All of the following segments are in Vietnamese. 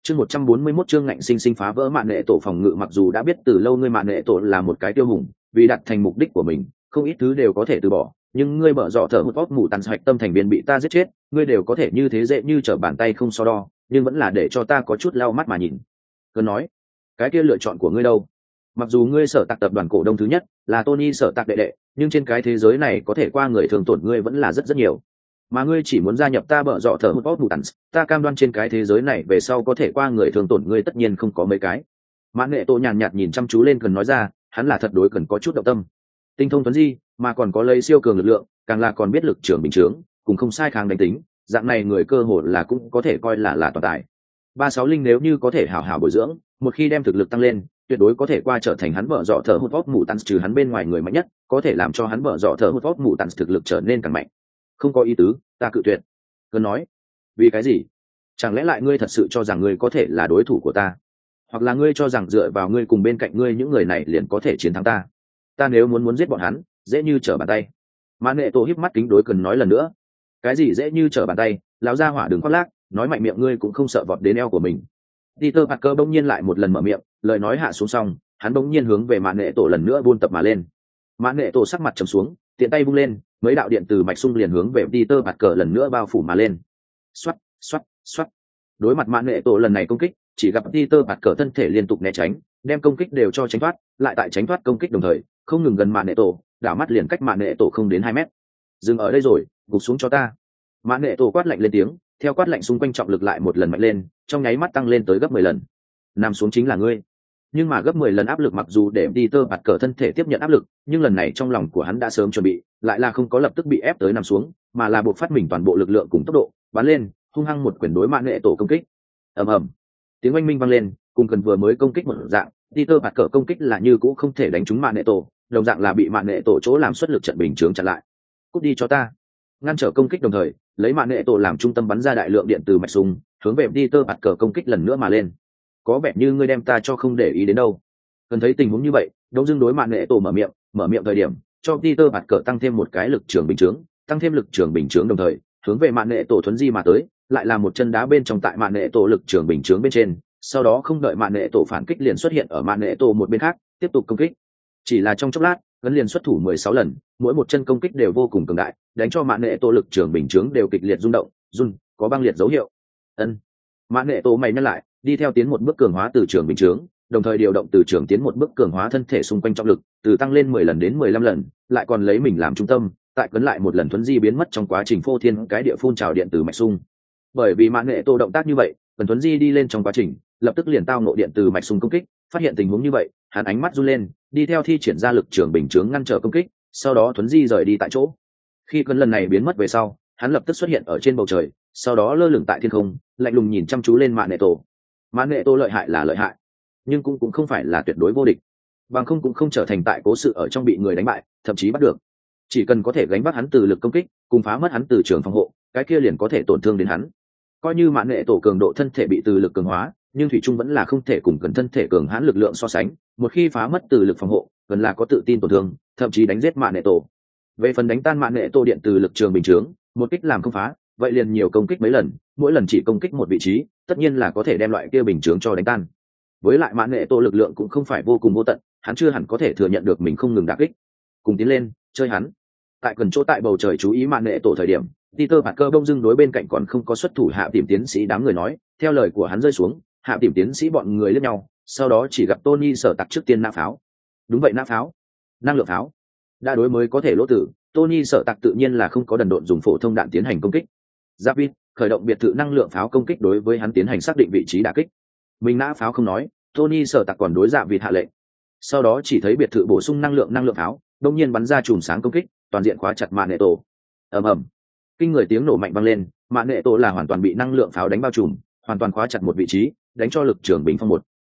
Chương 141 chương ngạnh sinh sinh phá vỡ mạn nghệ tổ phòng ngự, mặc dù đã biết từ lâu ngươi mạn nghệ tổ là một cái tiêu hùng, vì đạt thành mục đích của mình, không ít thứ đều có thể từ bỏ, nhưng ngươi bở dọ thở một óc mù tàn hoạch tâm thành viên bị ta giết chết, ngươi đều có thể như thế dễ như trở bàn tay không so đo, nhưng vẫn là để cho ta có chút lau mắt mà nhìn. Cơn nói, cái kia lựa chọn của ngươi đâu? Mặc dù ngươi sở tạc tập đoàn cổ đông thứ nhất là Tony sở tạc đệ đệ, nhưng trên cái thế giới này có thể qua người thường tổn ngươi vẫn là rất rất nhiều. Mà ngươi chỉ muốn gia nhập ta bở dọ thở một óc mù tàn, ta cam đoan trên cái thế giới này về sau có thể qua người thường tổn ngươi tất nhiên không có mấy cái. Mãn Nghệ Tô nhàn nhạt nhìn chăm chú lên Cần nói ra, hắn là thật đối Cần có chút động tâm. Tinh thông tuấn di, mà còn có lấy siêu cường lực lượng, càng là còn biết lực trưởng bình chướng, cùng không sai kháng đánh tính, dạng này người cơ hội là cũng có thể coi là toàn tài. 360 nếu như có thể hảo hảo bồi dưỡng, một khi đem thực lực tăng lên, tuyệt đối có thể qua trở thành hắn vợ dọ thở hút vót mù tàn, trừ hắn bên ngoài người mạnh nhất, có thể làm cho hắn vợ dọ thở hút vót mù tàn thực lực trở nên càng mạnh. Không có ý tứ, ta cự tuyệt. Cần nói, vì cái gì? Chẳng lẽ lại ngươi thật sự cho rằng ngươi có thể là đối thủ của ta, hoặc là ngươi cho rằng dựa vào ngươi cùng bên cạnh ngươi những người này liền có thể chiến thắng ta? Ta nếu muốn giết bọn hắn, dễ như trở bàn tay. Mãn Nghệ Tô híp mắt kính đối Cần nói lần nữa, cái gì dễ như trở bàn tay? Lão gia hỏa đừng khoác lác, nói mạnh miệng ngươi cũng không sợ vọt đến eo của mình. Peter Parker bỗng nhiên lại một lần mở miệng, lời nói hạ xuống xong, hắn bỗng nhiên hướng về Mạn Nghệ Tổ lần nữa buôn tập mà lên. Mạn Nghệ Tổ sắc mặt trầm xuống, tiện tay vung lên, mấy đạo điện từ mạch xung liền hướng về Peter Parker lần nữa bao phủ mà lên. Xoát, xoát, xoát. Đối mặt Mạn Nghệ Tổ lần này công kích, chỉ gặp Peter Parker thân thể liên tục né tránh, đem công kích đều cho tránh thoát, lại tại tránh thoát công kích đồng thời, không ngừng gần Mạn Nghệ Tổ, đảo mắt liền cách Mạn Nghệ Tổ không đến 2 mét. Dừng ở đây rồi, gục xuống cho ta. Mạn Nghệ Tổ quát lạnh lên tiếng, theo quát lạnh xung quanh trọng lực lại một lần mạnh lên, trong nháy mắt tăng lên tới gấp 10 lần. Nằm xuống chính là ngươi. Nhưng mà gấp 10 lần áp lực mặc dù để Peter Parker thân thể tiếp nhận áp lực, nhưng lần này trong lòng của hắn đã sớm chuẩn bị, lại là không có lập tức bị ép tới nằm xuống, mà là buộc phát mình toàn bộ lực lượng cùng tốc độ, bắn lên, hung hăng một quyền đối Mạn Nghệ Tổ công kích. Ầm ầm. Tiếng oanh minh vang lên, cùng Cần vừa mới công kích một dạng, Peter Parker công kích là như cũ không thể đánh trúng Mạn Nghệ Tổ, đồng dạng là bị Mạn Nghệ Tổ chỗ làm xuất lực trận bình chướng chặn lại. Cút đi cho ta. Ngăn trở công kích đồng thời, lấy Mạn Nghệ Tổ làm trung tâm bắn ra đại lượng điện từ mạch súng, hướng về Peter Parker công kích lần nữa mà lên. Có vẻ như ngươi đem ta cho không để ý đến đâu. Cần thấy tình huống như vậy, Đông Dương đối Mạn Nghệ Tổ mở miệng thời điểm, cho Peter Parker tăng thêm một cái lực trường bình chướng, tăng thêm lực trường bình chướng đồng thời, hướng về Mạn Nghệ Tổ thuấn di mà tới, lại là một chân đá bên trong tại Mạn Nghệ Tổ lực trường bình chướng bên trên, sau đó không đợi Mạn Nghệ Tổ phản kích liền xuất hiện ở Mạn Nghệ Tổ một bên khác, tiếp tục công kích. Chỉ là trong chốc lát, Gân liền xuất thủ 16 lần, mỗi một chân công kích đều vô cùng cường đại, đánh cho Mạn Nghệ Tổ lực trường bình chướng đều kịch liệt rung động, có băng liệt dấu hiệu. Ân. Mạn Nghệ Tổ mày nhăn lại, đi theo tiến một bước cường hóa từ trường bình chướng, đồng thời điều động từ trường tiến một bước cường hóa thân thể xung quanh trọng lực, từ tăng lên 10 lần đến 15 lần, lại còn lấy mình làm trung tâm, tại cấn lại một lần thuấn di biến mất trong quá trình phô thiên cái địa phun trào điện từ mạch xung. Bởi vì Mạn Nghệ Tổ động tác như vậy, phần thuấn di đi lên trong quá trình, lập tức liền tao ngộ điện từ mạch xung công kích, phát hiện tình huống như vậy, hắn ánh mắt run lên, đi theo thi triển ra lực trường bình chướng ngăn trở công kích, sau đó thuấn di rời đi tại chỗ. Khi cơn lần này biến mất về sau, hắn lập tức xuất hiện ở trên bầu trời, sau đó lơ lửng tại thiên không, lạnh lùng nhìn chăm chú lên Mạn Nghệ Tổ. Mạn Nghệ Tổ lợi hại là lợi hại, nhưng cũng không phải là tuyệt đối vô địch, bằng không cũng không trở thành tại cố sự ở trong bị người đánh bại, thậm chí bắt được. Chỉ cần có thể gánh bắt hắn từ lực công kích, cùng phá mất hắn từ trường phòng hộ, cái kia liền có thể tổn thương đến hắn. Coi như Mạn Nghệ Tổ cường độ thân thể bị từ lực cường hóa, nhưng thủy trung vẫn là không thể cùng cần thân thể cường hãn lực lượng so sánh, một khi phá mất từ lực phòng hộ, gần là có tự tin tổn thương, thậm chí đánh giết Mạn Nghệ Tổ. Về phần đánh tan Mạn Nghệ Tổ điện từ lực trường bình chướng, một kích làm không phá, vậy liền nhiều công kích mấy lần, mỗi lần chỉ công kích một vị trí, tất nhiên là có thể đem loại kia bình chướng cho đánh tan. Với lại Mạn Nghệ Tổ lực lượng cũng không phải vô cùng vô tận, hắn chưa hẳn có thể thừa nhận được mình không ngừng đả kích. Cùng tiến lên, chơi hắn. Tại gần chỗ tại bầu trời chú ý Mạn Nghệ Tổ thời điểm, Peter Parker đông dưng đối bên cạnh còn không có xuất thủ Hạ Tìm tiến sĩ đám người nói, theo lời của hắn rơi xuống, Hạ Tìm tiến sĩ bọn người liếc nhau, sau đó chỉ gặp Tony Sở Tạc trước tiên nã pháo. Đúng vậy, nã pháo, năng lượng pháo. Đã đối mới có thể lỗ tử, Tony Sở Tạc tự nhiên là không có đần độn dùng phổ thông đạn tiến hành công kích. David khởi động biệt thự năng lượng pháo công kích đối với hắn tiến hành xác định vị trí đả kích. Mình nã pháo không nói, Tony Sở Tạc còn đối dạ vịt hạ lệnh. Sau đó chỉ thấy biệt thự bổ sung năng lượng pháo, đông nhiên bắn ra chùm sáng công kích, toàn diện khóa chặt Mạn Nghệ Tổ. Ầm ầm. Kinh người tiếng nổ mạnh vang lên, Mạn Nghệ Tổ là hoàn toàn bị năng lượng pháo đánh bao trùm, hoàn toàn khóa chặt một vị trí, đánh cho lực trường bình phong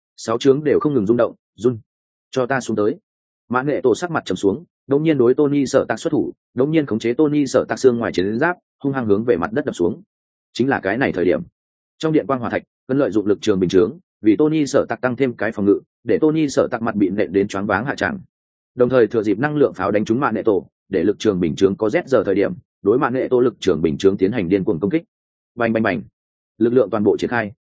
6 chướng đều không ngừng rung động, cho ta xuống tới. Mạn Nghệ Tổ sắc mặt trầm xuống, đột nhiên đối Tony Sở Tạc xuất thủ, đột nhiên khống chế Tony Sở Tạc xương ngoài chiến giáp, hung hăng hướng về mặt đất đập xuống. Chính là cái này thời điểm, trong điện quang hỏa thạch, cần lợi dụng lực trường bình chướng, vì Tony Sở Tạc tăng thêm cái phòng ngự, để Tony Sở Tạc mặt bị nện đến choáng váng hạ tràng. Đồng thời thừa dịp năng lượng pháo đánh trúng Mạn Nghệ Tổ, để lực trường bình chướng có rét giờ thời điểm, đối Mạn Nghệ Tổ lực trường bình chướng tiến hành điên cuồng công kích. Bành bành bành. Lực lượng toàn bộ triển khai,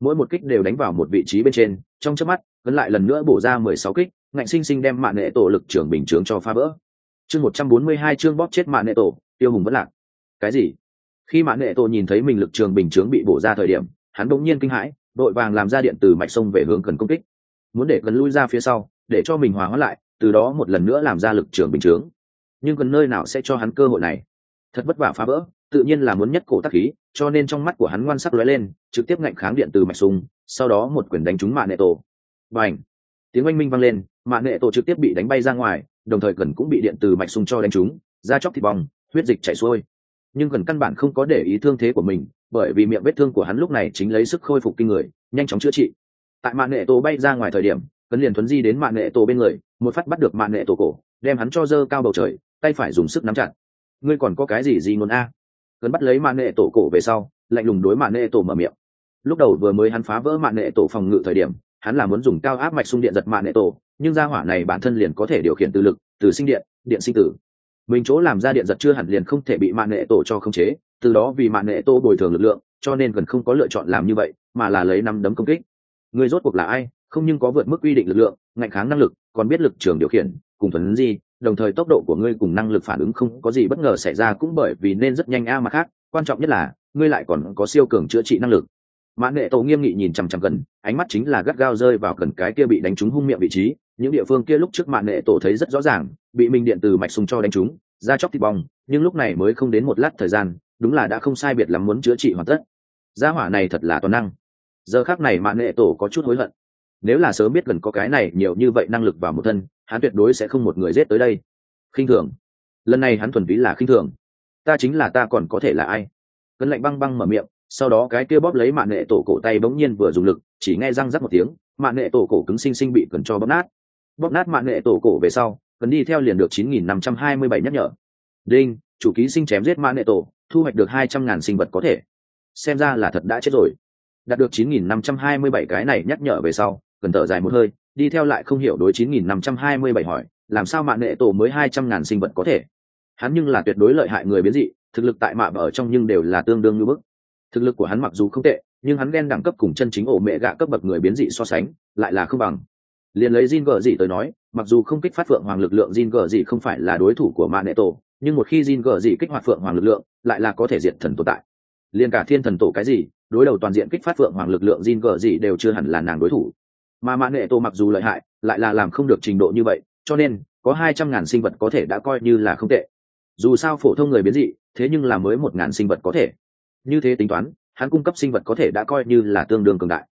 mỗi một kích đều đánh vào một vị trí bên trên, trong chớp mắt vẫn lại lần nữa bổ ra 16 kích, ngạnh sinh sinh đem mạng nệ tổ lực trưởng bình chướng cho phá vỡ. Chương 142 chương bóp chết mạng nệ tổ, tiêu hùng vẫn lạc. Cái gì? Khi mạng nệ tổ nhìn thấy mình lực trường bình chướng bị bổ ra thời điểm, hắn bỗng nhiên kinh hãi, đội vàng làm ra điện từ mạch sông về hướng cần công kích, muốn để cần lui ra phía sau, để cho mình hòa hóa lại, từ đó một lần nữa làm ra lực trường bình chướng. Nhưng cần nơi nào sẽ cho hắn cơ hội này? Thật vất vả phá vỡ, tự nhiên là muốn nhất cổ tác khí, cho nên trong mắt của hắn ngoan sắc lóe lên, trực tiếp ngạnh kháng điện từ mạch sung, sau đó một quyền đánh trúng mạng nệ tổ. Bành! Tiếng oanh minh vang lên, mạng nệ tổ trực tiếp bị đánh bay ra ngoài, đồng thời cần cũng bị điện từ mạch sung cho đánh trúng, da chóc thịt bong, huyết dịch chảy xuôi. Nhưng cần căn bản không có để ý thương thế của mình, bởi vì miệng vết thương của hắn lúc này chính lấy sức khôi phục kinh người, nhanh chóng chữa trị. Tại mạng nệ tổ bay ra ngoài thời điểm, cần liền thuấn di đến mạng nệ tổ bên người, một phát bắt được mạng nệ tổ cổ, đem hắn cho giơ cao bầu trời, tay phải dùng sức nắm chặt. Ngươi còn có cái gì ngôn a? Cần bắt lấy mạng nệ tổ cổ về sau, lạnh lùng đối mạng nệ tổ mở miệng. Lúc đầu vừa mới hắn phá vỡ mạng nệ tổ phòng ngự thời điểm, hắn là muốn dùng cao áp mạch xung điện giật mạng nệ tổ, nhưng gia hỏa này bản thân liền có thể điều khiển từ lực, từ sinh điện, điện sinh tử. Mình chỗ làm ra điện giật chưa hẳn liền không thể bị mạng nệ tổ cho khống chế, từ đó vì mạng nệ tổ bồi thường lực lượng, cho nên cần không có lựa chọn làm như vậy, mà là lấy nắm đấm công kích. Ngươi rốt cuộc là ai? Không nhưng có vượt mức quy định lực lượng, ngạnh kháng năng lực, còn biết lực trường điều khiển, cùng thuần gì, đồng thời tốc độ của ngươi cùng năng lực phản ứng không có gì bất ngờ xảy ra cũng bởi vì nên rất nhanh mà khác, quan trọng nhất là ngươi lại còn có siêu cường chữa trị năng lực. Mạn Nệ Tổ nghiêm nghị nhìn chằm chằm Cần, ánh mắt chính là gắt gao rơi vào Cần cái kia bị đánh trúng hung miệng vị trí, những địa phương kia lúc trước Mạn Nệ Tổ thấy rất rõ ràng, bị mình điện từ mạch sung cho đánh trúng, da chóc thịt bong, nhưng lúc này mới không đến một lát thời gian, đúng là đã không sai biệt lắm muốn chữa trị hoàn tất. Gia hỏa này thật là toàn năng. Giờ khắc này Mạn Nệ Tổ có chút hối hận. Nếu là sớm biết Cần có cái này nhiều như vậy năng lực vào một thân, hắn tuyệt đối sẽ không một người giết tới đây. Khinh thường. Lần này hắn thuần túy là khinh thường. Ta chính là ta còn có thể là ai? Cơn lạnh băng băng mở miệng, sau đó cái kia bóp lấy Mạn Nệ Tổ cổ tay bỗng nhiên vừa dùng lực, chỉ nghe răng rắc một tiếng, Mạn Nệ Tổ cổ cứng sinh sinh bị Cần cho bóp nát. Bóp nát Mạn Nệ Tổ cổ về sau, Cần đi theo liền được 9527 nhắc nhở. Đinh, chủ ký sinh chém giết Mạn Nệ Tổ, thu hoạch được 200.000 sinh vật có thể. Xem ra là thật đã chết rồi. Đạt được 9527 cái này nhắc nhở về sau, Cần thở dài một hơi, đi theo lại không hiểu đối 9527 hỏi, làm sao Mạn Nệ Tổ mới 200.000 sinh vật có thể? Hắn nhưng là tuyệt đối lợi hại người biến dị, thực lực tại mạ ở trong nhưng đều là tương đương như bức. Thực lực của hắn mặc dù không tệ, nhưng hắn ghen đẳng cấp cùng chân chính ổ mẹ gạ cấp bậc người biến dị so sánh, lại là không bằng. Liền lấy Jin Gở dị tới nói, mặc dù không kích phát phượng hoàng lực lượng Jin Gở dị không phải là đối thủ của Mạn Nệ Tổ, nhưng một khi Jin Gở dị kích hoạt phượng hoàng lực lượng, lại là có thể diệt thần tồn tại. Liên cả thiên thần tổ cái gì, đối đầu toàn diện kích phát phượng hoàng lực lượng Jin Gở dị đều chưa hẳn là nàng đối thủ. Mà Mạn Nệ Tổ mặc dù lợi hại, lại là làm không được trình độ như vậy, cho nên có 200.000 sinh vật có thể đã coi như là không tệ. Dù sao phổ thông người biến dị, thế nhưng là mới 1.000 sinh vật có thể. Như thế tính toán, hắn cung cấp sinh vật có thể đã coi như là tương đương cường đại.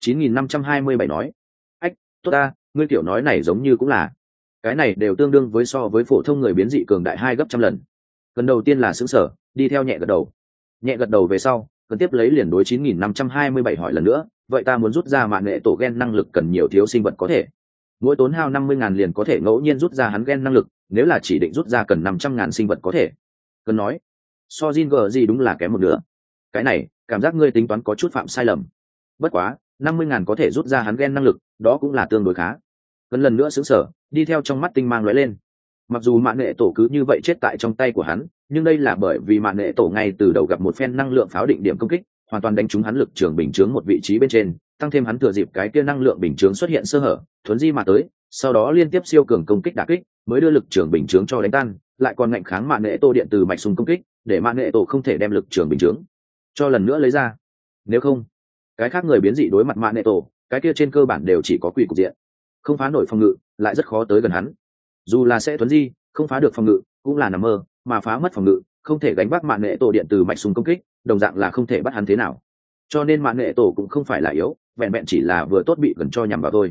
9527 nói, ách, tốt ta, ngươi kiểu nói này giống như cũng là, cái này đều tương đương với so với phổ thông người biến dị cường đại 2 gấp trăm lần. Cần đầu tiên là sững sở, đi theo nhẹ gật đầu về sau, cần tiếp lấy liền đối 9527 hỏi lần nữa, vậy ta muốn rút ra Mạn Nệ Tổ gen năng lực cần nhiều thiếu sinh vật có thể. Mỗi tốn hao 50.000 liền có thể ngẫu nhiên rút ra hắn gen năng lực, nếu là chỉ định rút ra cần 500.000 sinh vật có thể. Cần nói, so Jin Gở gì đúng là kém một nửa. Cái này, cảm giác ngươi tính toán có chút phạm sai lầm. Bất quá, 50.000 có thể rút ra hắn gen năng lực, đó cũng là tương đối khá. Cần lần nữa sững sờ, đi theo trong mắt tinh mang lóe lên. Mặc dù Mạn Nệ Tổ cứ như vậy chết tại trong tay của hắn, nhưng đây là bởi vì Mạn Nệ Tổ ngay từ đầu gặp một phen năng lượng pháo định điểm công kích, hoàn toàn đánh trúng hắn lực trường bình chướng một vị trí bên trên, tăng thêm hắn thừa dịp cái kia năng lượng bình chướng xuất hiện sơ hở, thuấn di mà tới, sau đó liên tiếp siêu cường công kích đả kích, mới đưa lực trường bình chướng cho đánh tan, lại còn ngạnh kháng Mạn Nệ Tổ điện từ mạch súng công kích, để Mạn Nệ Tổ không thể đem lực trường bình chướng cho lần nữa lấy ra. Nếu không, cái khác người biến dị đối mặt Mạn Nệ Tổ, cái kia trên cơ bản đều chỉ có quỷ cục diện, không phá nổi phòng ngự, lại rất khó tới gần hắn. Dù là sẽ thuấn di, không phá được phòng ngự, cũng là nằm mơ, mà phá mất phòng ngự, không thể gánh vác Mạn Nệ Tổ điện từ mạch súng công kích, đồng dạng là không thể bắt hắn thế nào. Cho nên Mạn Nệ Tổ cũng không phải là yếu, vẹn vẹn chỉ là vừa tốt bị gần cho nhằm vào thôi.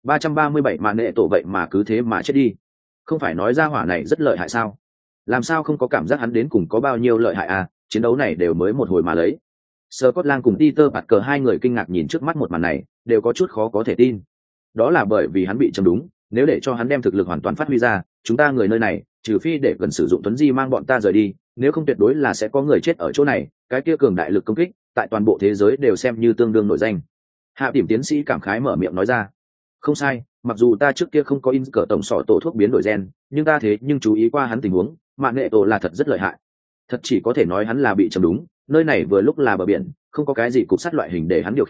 337 Mạn Nệ Tổ vậy mà cứ thế mà chết đi. Không phải nói ra hỏa này rất lợi hại sao? Làm sao không có cảm giác hắn đến cùng có bao nhiêu lợi hại à? Chiến đấu này đều mới một hồi mà lấy. Scott Lang cùng Peter Parker hai người kinh ngạc nhìn trước mắt một màn này, đều có chút khó có thể tin. Đó là bởi vì hắn bị châm đúng, nếu để cho hắn đem thực lực hoàn toàn phát huy ra, chúng ta người nơi này, trừ phi để cần sử dụng tuấn di mang bọn ta rời đi, nếu không tuyệt đối là sẽ có người chết ở chỗ này. Cái kia cường đại lực công kích, tại toàn bộ thế giới đều xem như tương đương nổi danh. Hạ Điểm tiến sĩ cảm khái mở miệng nói ra. Không sai, mặc dù ta trước kia không có in cờ tổng sọ tổ thuốc biến đổi gen, nhưng ta thế nhưng chú ý qua hắn tình huống, Mạn Nệ Tổ là thật rất lợi hại. Thật chỉ có thể nói hắn là bị châm đúng, nơi này vừa lúc là bờ biển, không có cái gì cục sắt loại hình để hắn điều khiển,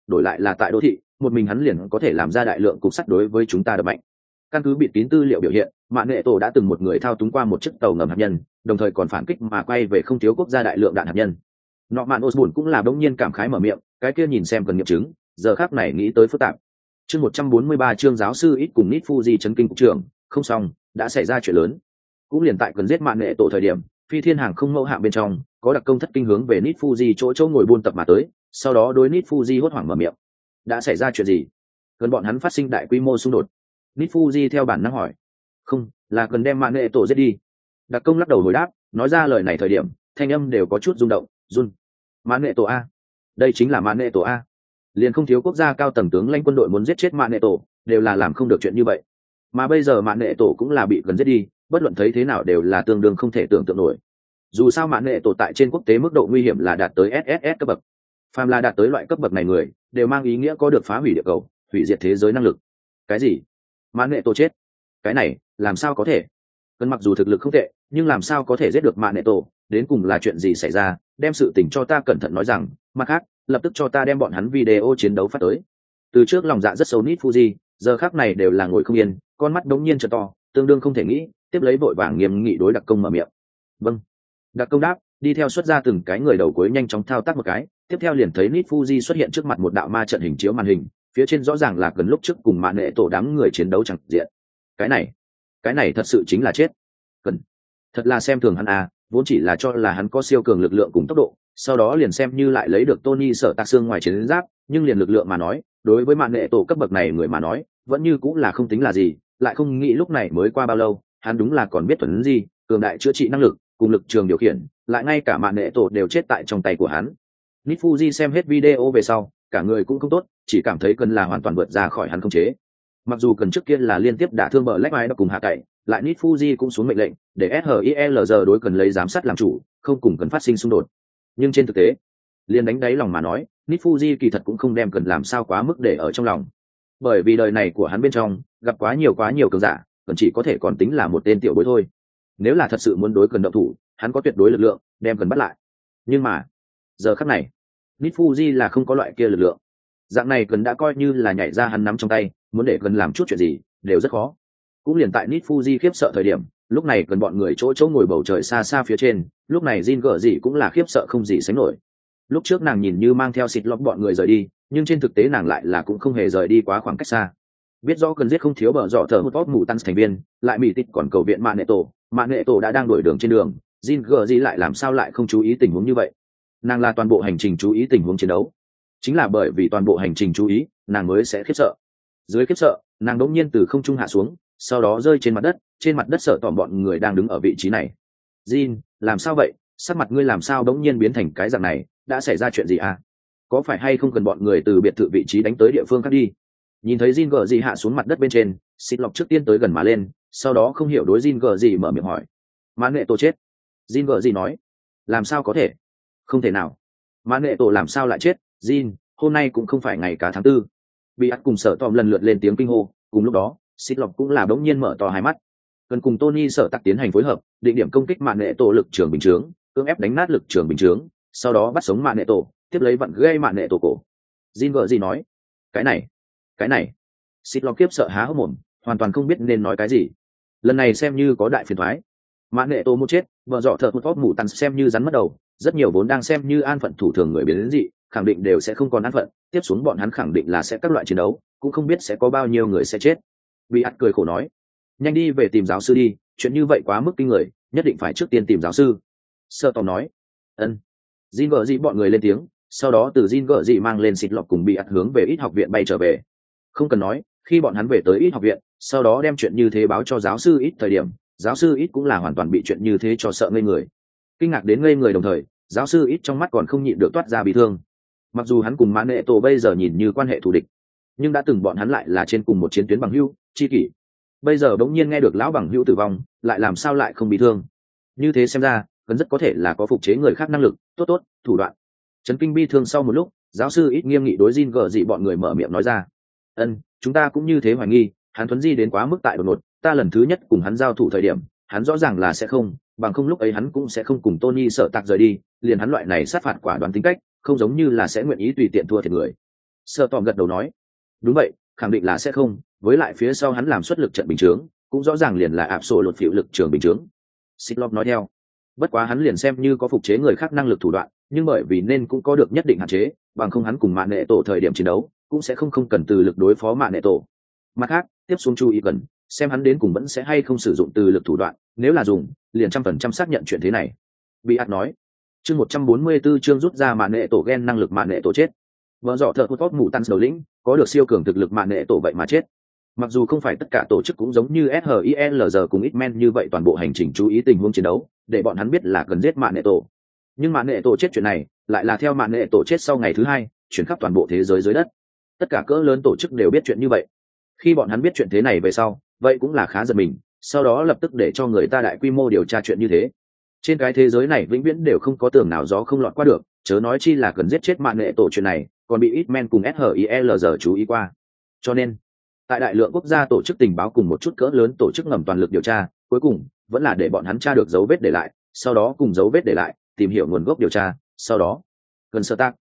đổi lại là tại đô thị một mình hắn liền có thể làm ra đại lượng cục sắt đối với chúng ta đập mạnh. Căn cứ bịt kín tư liệu biểu hiện, mạng nghệ tổ đã từng một người thao túng qua một chiếc tàu ngầm hạt nhân, đồng thời còn phản kích mà quay về không thiếu quốc gia đại lượng đạn hạt nhân. Norman Osborn cũng là bỗng nhiên cảm khái mở miệng, cái kia nhìn xem cần nghiệm chứng, giờ khác này nghĩ tới phức tạp. Chương 143 chương giáo sư ít cùng Nit Fuji chấn kinh cục trưởng, không xong, đã xảy ra chuyện lớn. Cũng liền tại cần giết mạng nghệ tổ thời điểm, phi thiên hàng không mẫu hạm bên trong, có đặc công thất kinh hướng về Nit Fuji chỗ ngồi buôn tập mà tới, sau đó đối Nit Fuji hốt hoảng mở miệng. Đã xảy ra chuyện gì? Gần bọn hắn phát sinh đại quy mô xung đột. Nit Fuji theo bản năng hỏi. Không, là cần đem mạng nghệ tổ giết đi. Đặc công lắc đầu hồi đáp, nói ra lời này thời điểm, thanh âm đều có chút rung động, run. Mạng nghệ tổ a? Đây chính là mạng nghệ tổ a? Liền không thiếu quốc gia cao tầng tướng lãnh quân đội muốn giết chết mạng nghệ tổ, đều là làm không được chuyện như vậy. Mà bây giờ mạng nghệ tổ cũng là bị gần giết đi, bất luận thấy thế nào đều là tương đương không thể tưởng tượng nổi. Dù sao mạng nghệ tổ tại trên quốc tế mức độ nguy hiểm là đạt tới SSS cấp bậc. Phàm là đạt tới loại cấp bậc này người, đều mang ý nghĩa có được phá hủy địa cầu, hủy diệt thế giới năng lực. Cái gì? Mạng nghệ tổ chết? Cái này, làm sao có thể? Cần mặc dù thực lực không tệ, nhưng làm sao có thể giết được mạng nghệ tổ? Đến cùng là chuyện gì xảy ra? Đem sự tình cho ta cẩn thận nói rằng, mặt khác, lập tức cho ta đem bọn hắn video chiến đấu phát tới. Từ trước lòng dạ rất xấu Nit Fuji, giờ khác này đều là ngồi không yên, con mắt đống nhiên trợ to, tương đương không thể nghĩ, tiếp lấy vội vàng nghiêm nghị đối đặc công mở miệng. Vâng. Đặc công đáp, đi theo xuất ra từng cái người đầu cuối nhanh chóng thao tác một cái, tiếp theo liền thấy Nit Fuji xuất hiện trước mặt một đạo ma trận hình chiếu màn hình, phía trên rõ ràng là gần lúc trước cùng mạng nghệ tổ đám người chiến đấu chẳng diện. Cái này thật sự chính là chết. Cần. Thật là xem thường hắn à, vốn chỉ là cho là hắn có siêu cường lực lượng cùng tốc độ, sau đó liền xem như lại lấy được Tony sở tạc xương ngoài chiến giáp, nhưng liền lực lượng mà nói, đối với mạng nghệ tổ cấp bậc này người mà nói, vẫn như cũng là không tính là gì, lại không nghĩ lúc này mới qua bao lâu, hắn đúng là còn biết thuần gì, cường đại chữa trị năng lực, cùng lực trường điều khiển, lại ngay cả mạng nghệ tổ đều chết tại trong tay của hắn. Nit Fuji xem hết video về sau, cả người cũng không tốt, chỉ cảm thấy cần là hoàn toàn vượt ra khỏi hắn không chế. Mặc dù cần trước kia là liên tiếp đả thương bờ Black Eye cùng hạ cậy, lại Nit Fuji cũng xuống mệnh lệnh để SHIELZ đối cần lấy giám sát làm chủ, không cùng cần phát sinh xung đột. Nhưng trên thực tế, liên đánh đáy lòng mà nói, Nit Fuji kỳ thật cũng không đem cần làm sao quá mức để ở trong lòng. Bởi vì đời này của hắn bên trong, gặp quá nhiều cường giả, cần chỉ có thể còn tính là một tên tiểu bối thôi. Nếu là thật sự muốn đối cần động thủ, hắn có tuyệt đối lực lượng, đem cần bắt lại. Nhưng mà, giờ khắc này, Nit Fuji là không có loại kia lực lượng. Dạng này cần đã coi như là nhảy ra hắn nắm trong tay, muốn để cần làm chút chuyện gì, đều rất khó. Cũng liền tại Nit Fuji khiếp sợ thời điểm, lúc này cần bọn người chỗ ngồi bầu trời xa xa phía trên, lúc này Jin gở gì cũng là khiếp sợ không gì sánh nổi. Lúc trước nàng nhìn như mang theo xịt lọc bọn người rời đi, nhưng trên thực tế nàng lại là cũng không hề rời đi quá khoảng cách xa. Biết rõ cần giết không thiếu bờ dọ thở hút bóp mù tăng thành viên, lại bị tịt còn cầu viện mạng nghệ tổ đã đang đổi đường trên đường, Jin gở gì lại làm sao lại không chú ý tình huống như vậy? Nàng là toàn bộ hành trình chú ý tình huống chiến đấu, chính là bởi vì toàn bộ hành trình chú ý, nàng mới sẽ khiếp sợ. Dưới khiếp sợ, nàng đột nhiên từ không trung hạ xuống, sau đó rơi trên mặt đất sợ tỏm bọn người đang đứng ở vị trí này. Jin, làm sao vậy? Sắc mặt ngươi làm sao đống nhiên biến thành cái dạng này? Đã xảy ra chuyện gì à? Có phải hay không cần bọn người từ biệt thự vị trí đánh tới địa phương khác đi? Nhìn thấy Jin gở gì hạ xuống mặt đất bên trên, xịt lọc trước tiên tới gần mà lên, sau đó không hiểu đối Jin gở gì mở miệng hỏi. Mãn nghệ tổ chết. Jin gở gì nói. Làm sao có thể? Không thể nào. Mãn nghệ tổ làm sao lại chết? Jin, hôm nay cũng không phải ngày cá tháng 4. Bị ắt cùng sợ tòm lần lượt lên tiếng kinh hô, cùng lúc đó, xịt lọc cũng là đống nhiên mở to hai mắt. Cần cùng Tony sở tạc tiến hành phối hợp, định điểm công kích mạn nghệ tổ lực trường bình chướng, cưỡng ép đánh nát lực trường bình chướng, sau đó bắt sống mạn nghệ tổ, tiếp lấy vặn gây mạn nghệ tổ cổ. Jin vợ gì nói? Cái này. Xịt lọc kiếp sợ há hốc mồm, hoàn toàn không biết nên nói cái gì. Lần này xem như có đại phiền toái. Mạn nghệ tổ một chết, vợ dọ thợ một phóp mù tằn xem như rắn mất đầu, rất nhiều vốn đang xem như an phận thủ thường người biến đến dị, khẳng định đều sẽ không còn an phận, tiếp xuống bọn hắn khẳng định là sẽ các loại chiến đấu, cũng không biết sẽ có bao nhiêu người sẽ chết. Bị ắt cười khổ nói, nhanh đi về tìm giáo sư đi, chuyện như vậy quá mức kinh người, nhất định phải trước tiên tìm giáo sư. Sơ tòm nói, ân. Jin gở dị bọn người lên tiếng, sau đó từ Jin gở dị mang lên xịt lọc cùng bị ắt hướng về ít học viện bay trở về. Không cần nói, khi bọn hắn về tới ít học viện, sau đó đem chuyện như thế báo cho giáo sư ít thời điểm, giáo sư ít cũng là hoàn toàn bị chuyện như thế cho sợ ngây người. Kinh ngạc đến ngây người đồng thời, giáo sư ít trong mắt còn không nhịn được toát ra bị thương. Mặc dù hắn cùng mãn nghệ tổ bây giờ nhìn như quan hệ thù địch, nhưng đã từng bọn hắn lại là trên cùng một chiến tuyến bằng hữu, chi kỷ. Bây giờ đống nhiên nghe được lão bằng hữu tử vong, lại làm sao lại không bị thương? Như thế xem ra, cần rất có thể là có phục chế người khác năng lực, tốt, thủ đoạn. Trấn kinh bi thương sau một lúc, giáo sư ít nghiêm nghị đối Jin gở dị bọn người mở miệng nói ra. Chúng ta cũng như thế hoài nghi, hắn thuấn di đến quá mức tại đột ngột, ta lần thứ nhất cùng hắn giao thủ thời điểm, hắn rõ ràng là sẽ không, bằng không lúc ấy hắn cũng sẽ không cùng Tony sợ tạc rời đi, liền hắn loại này sát phạt quả đoán tính cách, không giống như là sẽ nguyện ý tùy tiện thua thiệt người. Sợ tòm gật đầu nói, đúng vậy, khẳng định là sẽ không, với lại phía sau hắn làm xuất lực trận bình chướng cũng rõ ràng liền là áp sổ lột phiệu lực trường bình chướng. Cyclops nói theo, bất quá hắn liền xem như có phục chế người khác năng lực thủ đoạn, nhưng bởi vì nên cũng có được nhất định hạn chế, bằng không hắn cùng mạng nệ tổ thời điểm chiến đấu cũng sẽ không cần từ lực đối phó mạng nệ tổ. Mặt khác, tiếp xuống chú ý cần xem hắn đến cùng vẫn sẽ hay không sử dụng từ lực thủ đoạn, nếu là dùng liền 100% xác nhận chuyện thế này. Bị ạt nói, chương 144 chương rút ra mạng nệ tổ gen năng lực mạng nệ tổ chết. Vợ dọ thợ hút mù tan đầu lĩnh có được siêu cường thực lực mạng nệ tổ vậy mà chết. Mặc dù không phải tất cả tổ chức cũng giống như SHIELR cùng X-Men như vậy toàn bộ hành trình chú ý tình huống chiến đấu để bọn hắn biết là cần giết mạng nệ tổ, nhưng mạng nệ tổ chết chuyện này lại là theo mạng nệ tổ chết sau ngày thứ hai chuyển khắp toàn bộ thế giới dưới đất. Tất cả cỡ lớn tổ chức đều biết chuyện như vậy. Khi bọn hắn biết chuyện thế này về sau, vậy cũng là khá giật mình, sau đó lập tức để cho người ta đại quy mô điều tra chuyện như thế. Trên cái thế giới này vĩnh viễn đều không có tường nào gió không lọt qua được, chớ nói chi là cần giết chết mạng nệ tổ chuyện này còn bị X-Men cùng SHIELR chú ý qua. Cho nên tại đại lượng quốc gia tổ chức tình báo cùng một chút cỡ lớn tổ chức ngầm toàn lực điều tra, cuối cùng vẫn là để bọn hắn tra được dấu vết để lại, sau đó cùng dấu vết để lại tìm hiểu nguồn gốc điều tra. Sau đó cần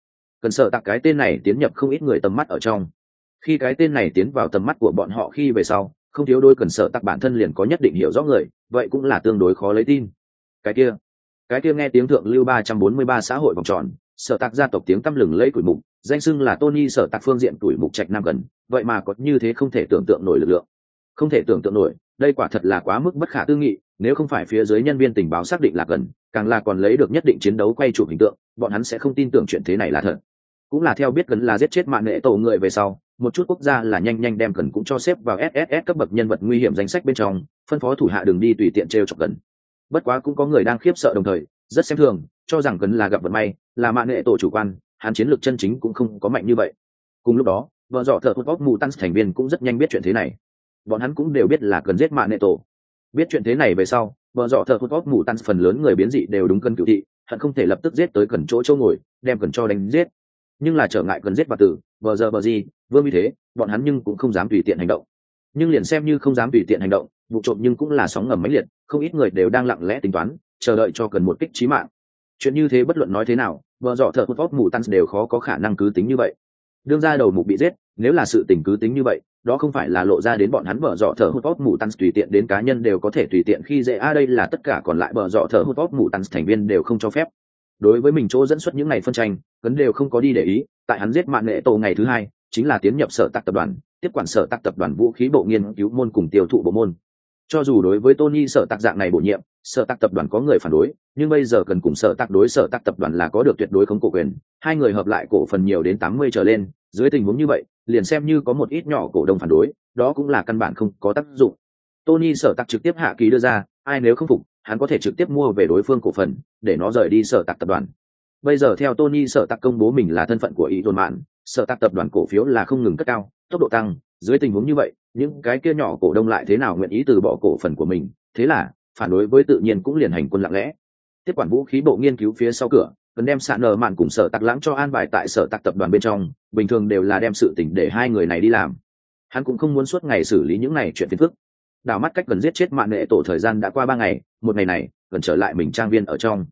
sợ tạc cái tên này tiến nhập không ít người tầm mắt ở trong. Khi cái tên này tiến vào tầm mắt của bọn họ khi về sau, không thiếu đôi cần sợ tạc bản thân liền có nhất định hiểu rõ người, vậy cũng là tương đối khó lấy tin. Cái kia nghe tiếng thượng lưu 343 xã hội vòng tròn, sở tạc gia tộc tiếng tăm lừng lẫy tuổi mục, danh xưng là Tony sở tạc phương diện tuổi mục trạch nam gần, vậy mà có như thế không thể tưởng tượng nổi lực lượng. Không thể tưởng tượng nổi, đây quả thật là quá mức bất khả tư nghị, nếu không phải phía dưới nhân viên tình báo xác định là gần, càng là còn lấy được nhất định chiến đấu quay chụp hình tượng, bọn hắn sẽ không tin tưởng chuyện thế này là thật. Cũng là theo biết gần là giết chết mạng nệ tổ người về sau, một chút quốc gia là nhanh đem gần cũng cho xếp vào SSS cấp bậc nhân vật nguy hiểm danh sách bên trong, phân phó thủ hạ đường đi tùy tiện trêu chọc gần. Bất quá cũng có người đang khiếp sợ đồng thời rất xem thường, cho rằng gần là gặp vận may, là mạng nệ tổ chủ quan, hắn chiến lược chân chính cũng không có mạnh như vậy. Cùng lúc đó, vợ dọ thợ hút bóc mù tăng thành viên cũng rất nhanh biết chuyện thế này. Bọn hắn cũng đều biết là cần giết mạng nệ tổ. Biết chuyện thế này về sau, vợ dọ thợ hút bóc mù tăng phần lớn người biến dị đều đúng cân cựu thị, hận không thể lập tức giết tới cần chỗ châu ngồi, đem cần cho đánh giết. Nhưng là trở ngại cần giết và tử, vợ giờ bờ gì, vương như thế, bọn hắn nhưng cũng không dám tùy tiện hành động. Nhưng liền xem như không dám tùy tiện hành động, vụ trộm nhưng cũng là sóng ngầm mãnh liệt, không ít người đều đang lặng lẽ tính toán, chờ đợi cho cần một kích chí mạng. Chuyện như thế bất luận nói thế nào, vợ dọ thợ hút bóc mù tăng đều khó có khả năng cứ tính như vậy. Đương ra đầu mục bị giết, nếu là sự tình cứ tính như vậy, đó không phải là lộ ra đến bọn hắn bờ dọ thở hút bóp mù tăng tùy tiện đến cá nhân đều có thể tùy tiện khi dễ đây là tất cả còn lại bờ dọ thở hút bóp mù tăng thành viên đều không cho phép. Đối với mình chỗ dẫn xuất những ngày phân tranh, cấn đều không có đi để ý, tại hắn giết mạng nệ tổ ngày thứ hai, chính là tiến nhập sở tạc tập đoàn, tiếp quản sở tạc tập đoàn vũ khí bộ nghiên cứu môn cùng tiêu thụ bộ môn. Cho dù đối với Tony sở tạc dạng này bổ nhiệm, sở tạc tập đoàn có người phản đối, nhưng bây giờ cần cùng sở tạc đối sở tạc tập đoàn là có được tuyệt đối khống cổ quyền, hai người hợp lại cổ phần nhiều đến 80 trở lên, dưới tình huống như vậy, liền xem như có một ít nhỏ cổ đông phản đối, đó cũng là căn bản không có tác dụng. Tony sở tạc trực tiếp hạ ký đưa ra, ai nếu không phục, hắn có thể trực tiếp mua về đối phương cổ phần, để nó rời đi sở tạc tập đoàn. Bây giờ theo Tony sở tạc công bố mình là thân phận của ý đồn mạn, sở tạc tập đoàn cổ phiếu là không ngừng cất cao, tốc độ tăng, dưới tình huống như vậy, những cái kia nhỏ cổ đông lại thế nào nguyện ý từ bỏ cổ phần của mình, thế là phản đối với tự nhiên cũng liền hành quân lặng lẽ. Tiếp quản vũ khí bộ nghiên cứu phía sau cửa, cần đem sạn nở mạn cùng sở tạc lãng cho an bài tại sở tạc tập đoàn bên trong, bình thường đều là đem sự tình để hai người này đi làm. Hắn cũng không muốn suốt ngày xử lý những này chuyện phiền phức. Đảo mắt cách gần giết chết mạng nệ tổ thời gian đã qua 3 ngày, một ngày này gần trở lại mình trang viên ở trong.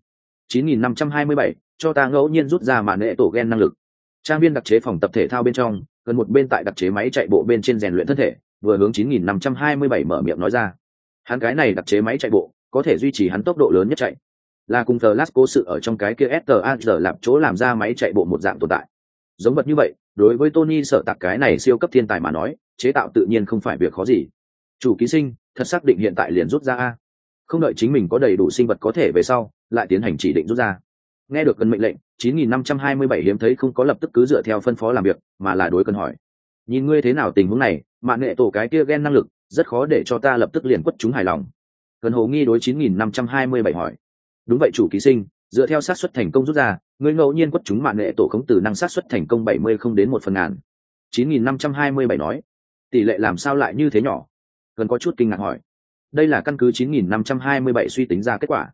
9527, cho ta ngẫu nhiên rút ra mạng nệ tổ gen năng lực. Trang viên đặc chế phòng tập thể thao bên trong, gần một bên tại đặc chế máy chạy bộ bên trên rèn luyện thân thể, vừa hướng 9527 mở miệng nói ra. Hắn cái này đặc chế máy chạy bộ có thể duy trì hắn tốc độ lớn nhất chạy, là cùng Flash cố sự ở trong cái kia STAG làm chỗ làm ra máy chạy bộ một dạng tồn tại. Giống vật như vậy, đối với Tony sở tạc cái này siêu cấp thiên tài mà nói, chế tạo tự nhiên không phải việc khó gì. Chủ ký sinh, thật xác định hiện tại liền rút ra a. Không đợi chính mình có đầy đủ sinh vật có thể về sau, lại tiến hành chỉ định rút ra. Nghe được cần mệnh lệnh, 9527 hiếm thấy không có lập tức cứ dựa theo phân phó làm việc, mà là đối cần hỏi. Nhìn ngươi thế nào tình huống này, mạng nghệ tổ cái kia gen năng lực, rất khó để cho ta lập tức liền quất chúng hài lòng. Cần hồ nghi đối 9527 hỏi. Đúng vậy chủ ký sinh, dựa theo xác suất thành công rút ra, ngươi ngẫu nhiên quất chúng mạng nghệ tổ khống từ năng xác suất thành công 70 không đến 1/1000. 9527 nói. Tỷ lệ làm sao lại như thế nhỏ? Cần có chút kinh ngạc hỏi. Đây là căn cứ 9527 suy tính ra kết quả.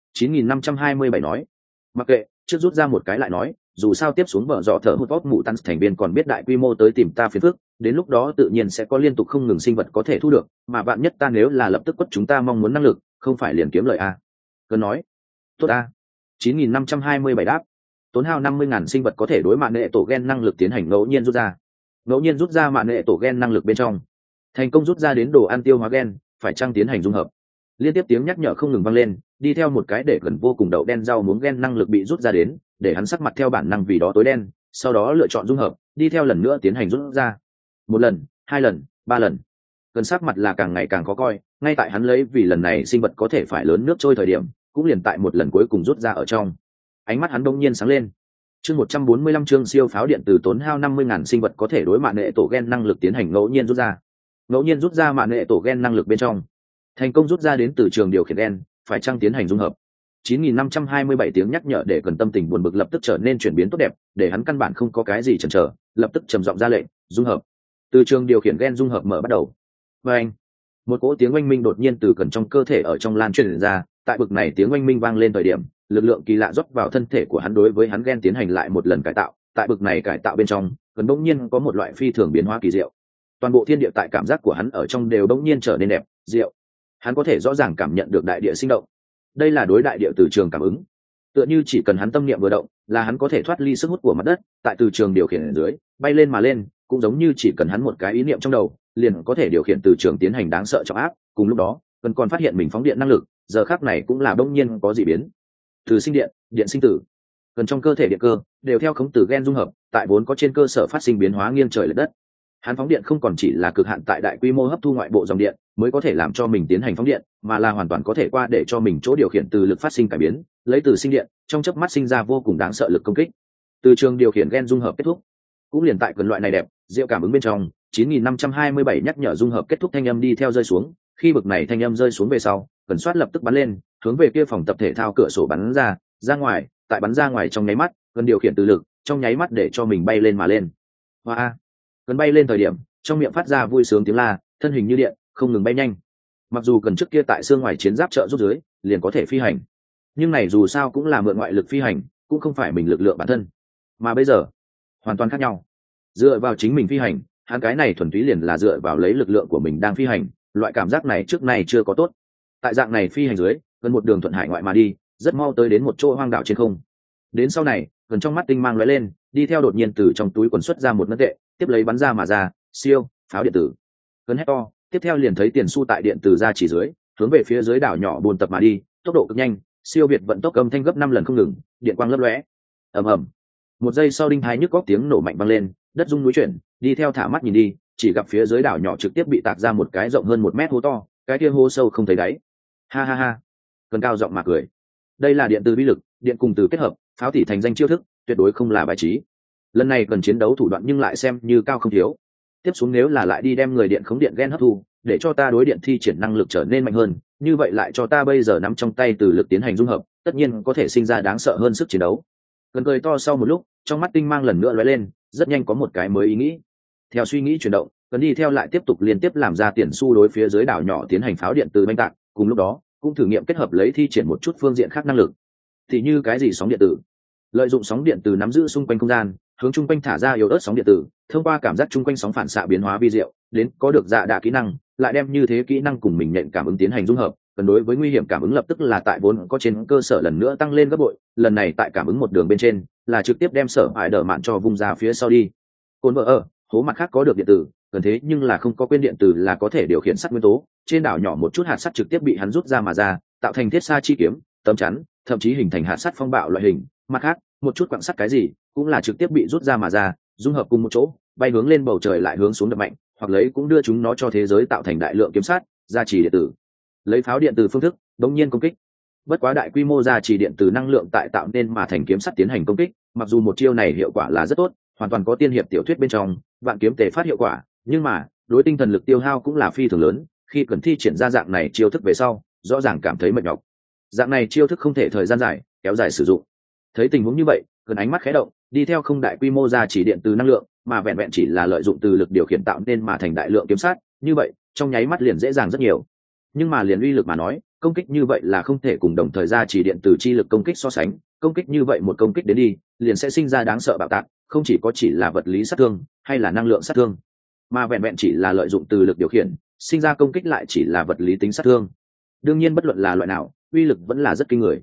9527 nói. Mặc kệ, trước rút ra một cái lại nói, dù sao tiếp xuống vợ dọ thở hút vót mụ tăng thành viên còn biết đại quy mô tới tìm ta phiền phức, đến lúc đó tự nhiên sẽ có liên tục không ngừng sinh vật có thể thu được, mà bạn nhất ta nếu là lập tức quất chúng ta mong muốn năng lực, không phải liền kiếm lợi a. Cần nói. Tốt a. 9527 đáp. tốn hao 50.000 sinh vật có thể đối mạng nệ tổ gen năng lực tiến hành ngẫu nhiên rút ra mạng nệ tổ gen năng lực bên trong, thành công rút ra đến đồ ăn tiêu hóa gen, phải chăng tiến hành dung hợp. Liên tiếp tiếng nhắc nhở không ngừng vang lên, đi theo một cái để gần vô cùng đậu đen rau muống gen năng lực bị rút ra đến, để hắn sắc mặt theo bản năng vì đó tối đen, sau đó lựa chọn dung hợp, đi theo lần nữa tiến hành rút ra. Một lần, hai lần, ba lần, gần sắc mặt là càng ngày càng khó coi, ngay tại hắn lấy vì lần này sinh vật có thể phải lớn nước trôi thời điểm, cũng liền tại một lần cuối cùng rút ra ở trong, ánh mắt hắn đông nhiên sáng lên. Chương 145 chương siêu pháo điện từ tốn hao 50.000 sinh vật có thể đối mạng nệ tổ gen năng lực tiến hành ngẫu nhiên rút ra mạng nệ tổ gen năng lực bên trong, thành công rút ra đến từ trường điều khiển gen, phải chăng tiến hành dung hợp. 9.527 tiếng nhắc nhở để cần tâm tình buồn bực lập tức trở nên chuyển biến tốt đẹp, để hắn căn bản không có cái gì chần chờ, lập tức trầm giọng ra lệnh dung hợp. Từ trường điều khiển gen dung hợp mở bắt đầu. Và anh, một cỗ tiếng oanh minh đột nhiên từ cần trong cơ thể ở trong lan truyền ra, tại bực này tiếng oanh minh vang lên thời điểm, lực lượng kỳ lạ rót vào thân thể của hắn, đối với hắn gen tiến hành lại một lần cải tạo. Tại bực này cải tạo bên trong, cần bỗng nhiên có một loại phi thường biến hóa kỳ diệu. Toàn bộ thiên địa tại cảm giác của hắn ở trong đều bỗng nhiên trở nên đẹp, diệu. Hắn có thể rõ ràng cảm nhận được đại địa sinh động. Đây là đối đại địa từ trường cảm ứng. Tựa như chỉ cần hắn tâm niệm vừa động, là hắn có thể thoát ly sức hút của mặt đất, tại từ trường điều khiển ở dưới, bay lên mà lên, cũng giống như chỉ cần hắn một cái ý niệm trong đầu, liền có thể điều khiển từ trường tiến hành đáng sợ trọng áp. Cùng lúc đó, cần còn phát hiện mình phóng điện năng lực, giờ khắc này cũng là bỗng nhiên có dị biến. Từ sinh điện, điện sinh tử, cần trong cơ thể điện cơ đều theo khống từ gen dung hợp, tại vốn có trên cơ sở phát sinh biến hóa nghiêng trời lệch đất. Hắn phóng điện không còn chỉ là cực hạn tại đại quy mô hấp thu ngoại bộ dòng điện mới có thể làm cho mình tiến hành phóng điện, mà là hoàn toàn có thể qua để cho mình chỗ điều khiển từ lực phát sinh cải biến, lấy từ sinh điện trong chớp mắt sinh ra vô cùng đáng sợ lực công kích. Từ trường điều khiển gen dung hợp kết thúc, cũng liền tại cần loại này đẹp diệu cảm ứng bên trong, 9.527 nhắc nhở dung hợp kết thúc thanh âm đi theo rơi xuống. Khi bực này thanh âm rơi xuống về sau, cần soát lập tức bắn lên, hướng về kia phòng tập thể thao cửa sổ bắn ra ngoài. Tại bắn ra ngoài trong nháy mắt, cần điều khiển từ lực trong nháy mắt để cho mình bay lên mà lên. Hoa, cần bay lên thời điểm, trong miệng phát ra vui sướng tiếng la, thân hình như điện không ngừng bay nhanh. Mặc dù cần trước kia tại xương ngoài chiến giáp trợ giúp dưới liền có thể phi hành, nhưng này dù sao cũng là mượn ngoại lực phi hành, cũng không phải mình lực lượng bản thân, mà bây giờ hoàn toàn khác nhau. Dựa vào chính mình phi hành, hắn cái này thuần túy liền là dựa vào lấy lực lượng của mình đang phi hành, loại cảm giác này trước này chưa có tốt. Tại dạng này phi hành dưới, gần một đường thuận hải ngoại mà đi, rất mau tới đến một chỗ hoang đảo trên không. Đến sau này, gần trong mắt tinh mang lóe lên, đi theo đột nhiên từ trong túi quần xuất ra một ngân tệ, tiếp lấy bắn ra mà ra, siêu pháo điện tử. Gần hét to, tiếp theo liền thấy tiền xu tại điện từ ra chỉ dưới, hướng về phía dưới đảo nhỏ buồn tập mà đi, tốc độ cực nhanh, siêu việt vận tốc âm thanh gấp 5 lần không ngừng, điện quang lấp lóe. Ầm ầm. Một giây sau đinh hai nhức góc tiếng nổ mạnh vang lên, đất rung núi chuyển, đi theo thả mắt nhìn đi, chỉ gặp phía dưới đảo nhỏ trực tiếp bị tạc ra một cái rộng hơn 1 mét hố to, cái kia hố sâu không thấy đáy. Ha ha ha. Cần cao giọng mà cười. Đây là điện từ vi lực, điện cùng từ kết hợp, pháo tỷ thành danh chiêu thức, tuyệt đối không là bài trí. Lần này cần chiến đấu thủ đoạn nhưng lại xem như cao không thiếu. Tiếp xuống nếu là lại đi đem người điện khống điện gen hấp thu, để cho ta đối điện thi triển năng lực trở nên mạnh hơn, như vậy lại cho ta bây giờ nắm trong tay từ lực tiến hành dung hợp, tất nhiên có thể sinh ra đáng sợ hơn sức chiến đấu. Cần cười to sau một lúc, trong mắt tinh mang lần nữa lóe lên, rất nhanh có một cái mới ý nghĩ. Theo suy nghĩ chuyển động, cần đi theo lại tiếp tục liên tiếp làm ra tiền xu đối phía dưới đảo nhỏ tiến hành pháo điện từ banh tạc, cùng lúc đó cũng thử nghiệm kết hợp lấy thi triển một chút phương diện khác năng lực. Thì như cái gì sóng điện tử, lợi dụng sóng điện từ nắm giữ xung quanh không gian, hướng chung quanh thả ra yếu ớt sóng điện tử, thông qua cảm giác chung quanh sóng phản xạ biến hóa vi diệu, đến có được dạ đạ kỹ năng, lại đem như thế kỹ năng cùng mình nhận cảm ứng tiến hành dung hợp. Cần đối với nguy hiểm cảm ứng lập tức là tại vốn có trên cơ sở lần nữa tăng lên gấp bội, lần này tại cảm ứng một đường bên trên là trực tiếp đem sở hại đỡ mạn cho vung ra phía sau đi. Cồn vợ ở hố mặt khác có được điện tử, cần thế nhưng là không có quên điện tử là có thể điều khiển sắt nguyên tố, trên đảo nhỏ một chút hạt sắt trực tiếp bị hắn rút ra mà ra, tạo thành thiết sa chi kiếm, tấm chắn, thậm chí hình thành hạt sắt phong bạo loại hình. Mặt khác một chút quặng sắt cái gì cũng là trực tiếp bị rút ra mà ra, dung hợp cùng một chỗ, bay hướng lên bầu trời lại hướng xuống đập mạnh, hoặc lấy cũng đưa chúng nó cho thế giới tạo thành đại lượng kiếm sát, gia trì điện tử. Lấy pháo điện từ phương thức đống nhiên công kích. Bất quá đại quy mô gia trì điện từ năng lượng tại tạo nên mà thành kiếm sắt tiến hành công kích, mặc dù một chiêu này hiệu quả là rất tốt, hoàn toàn có tiên hiệp tiểu thuyết bên trong vạn kiếm tề phát hiệu quả, nhưng mà đối tinh thần lực tiêu hao cũng là phi thường lớn. Khi cần thi triển ra dạng này chiêu thức về sau, rõ ràng cảm thấy mệt nhọc. Dạng này chiêu thức không thể thời gian dài kéo dài sử dụng. Thấy tình huống như vậy, cần ánh mắt khẽ động, đi theo không đại quy mô gia trì điện từ năng lượng, mà vẹn vẹn chỉ là lợi dụng từ lực điều khiển tạo nên mà thành đại lượng kiếm sát, như vậy trong nháy mắt liền dễ dàng rất nhiều. Nhưng mà liền uy lực mà nói, công kích như vậy là không thể cùng đồng thời gia trì điện từ chi lực công kích so sánh. Công kích như vậy một công kích đến đi, liền sẽ sinh ra đáng sợ bạo tạc, không chỉ có chỉ là vật lý sát thương hay là năng lượng sát thương, mà vẹn vẹn chỉ là lợi dụng từ lực điều khiển sinh ra công kích lại chỉ là vật lý tính sát thương. Đương nhiên bất luận là loại nào, uy lực vẫn là rất kinh người.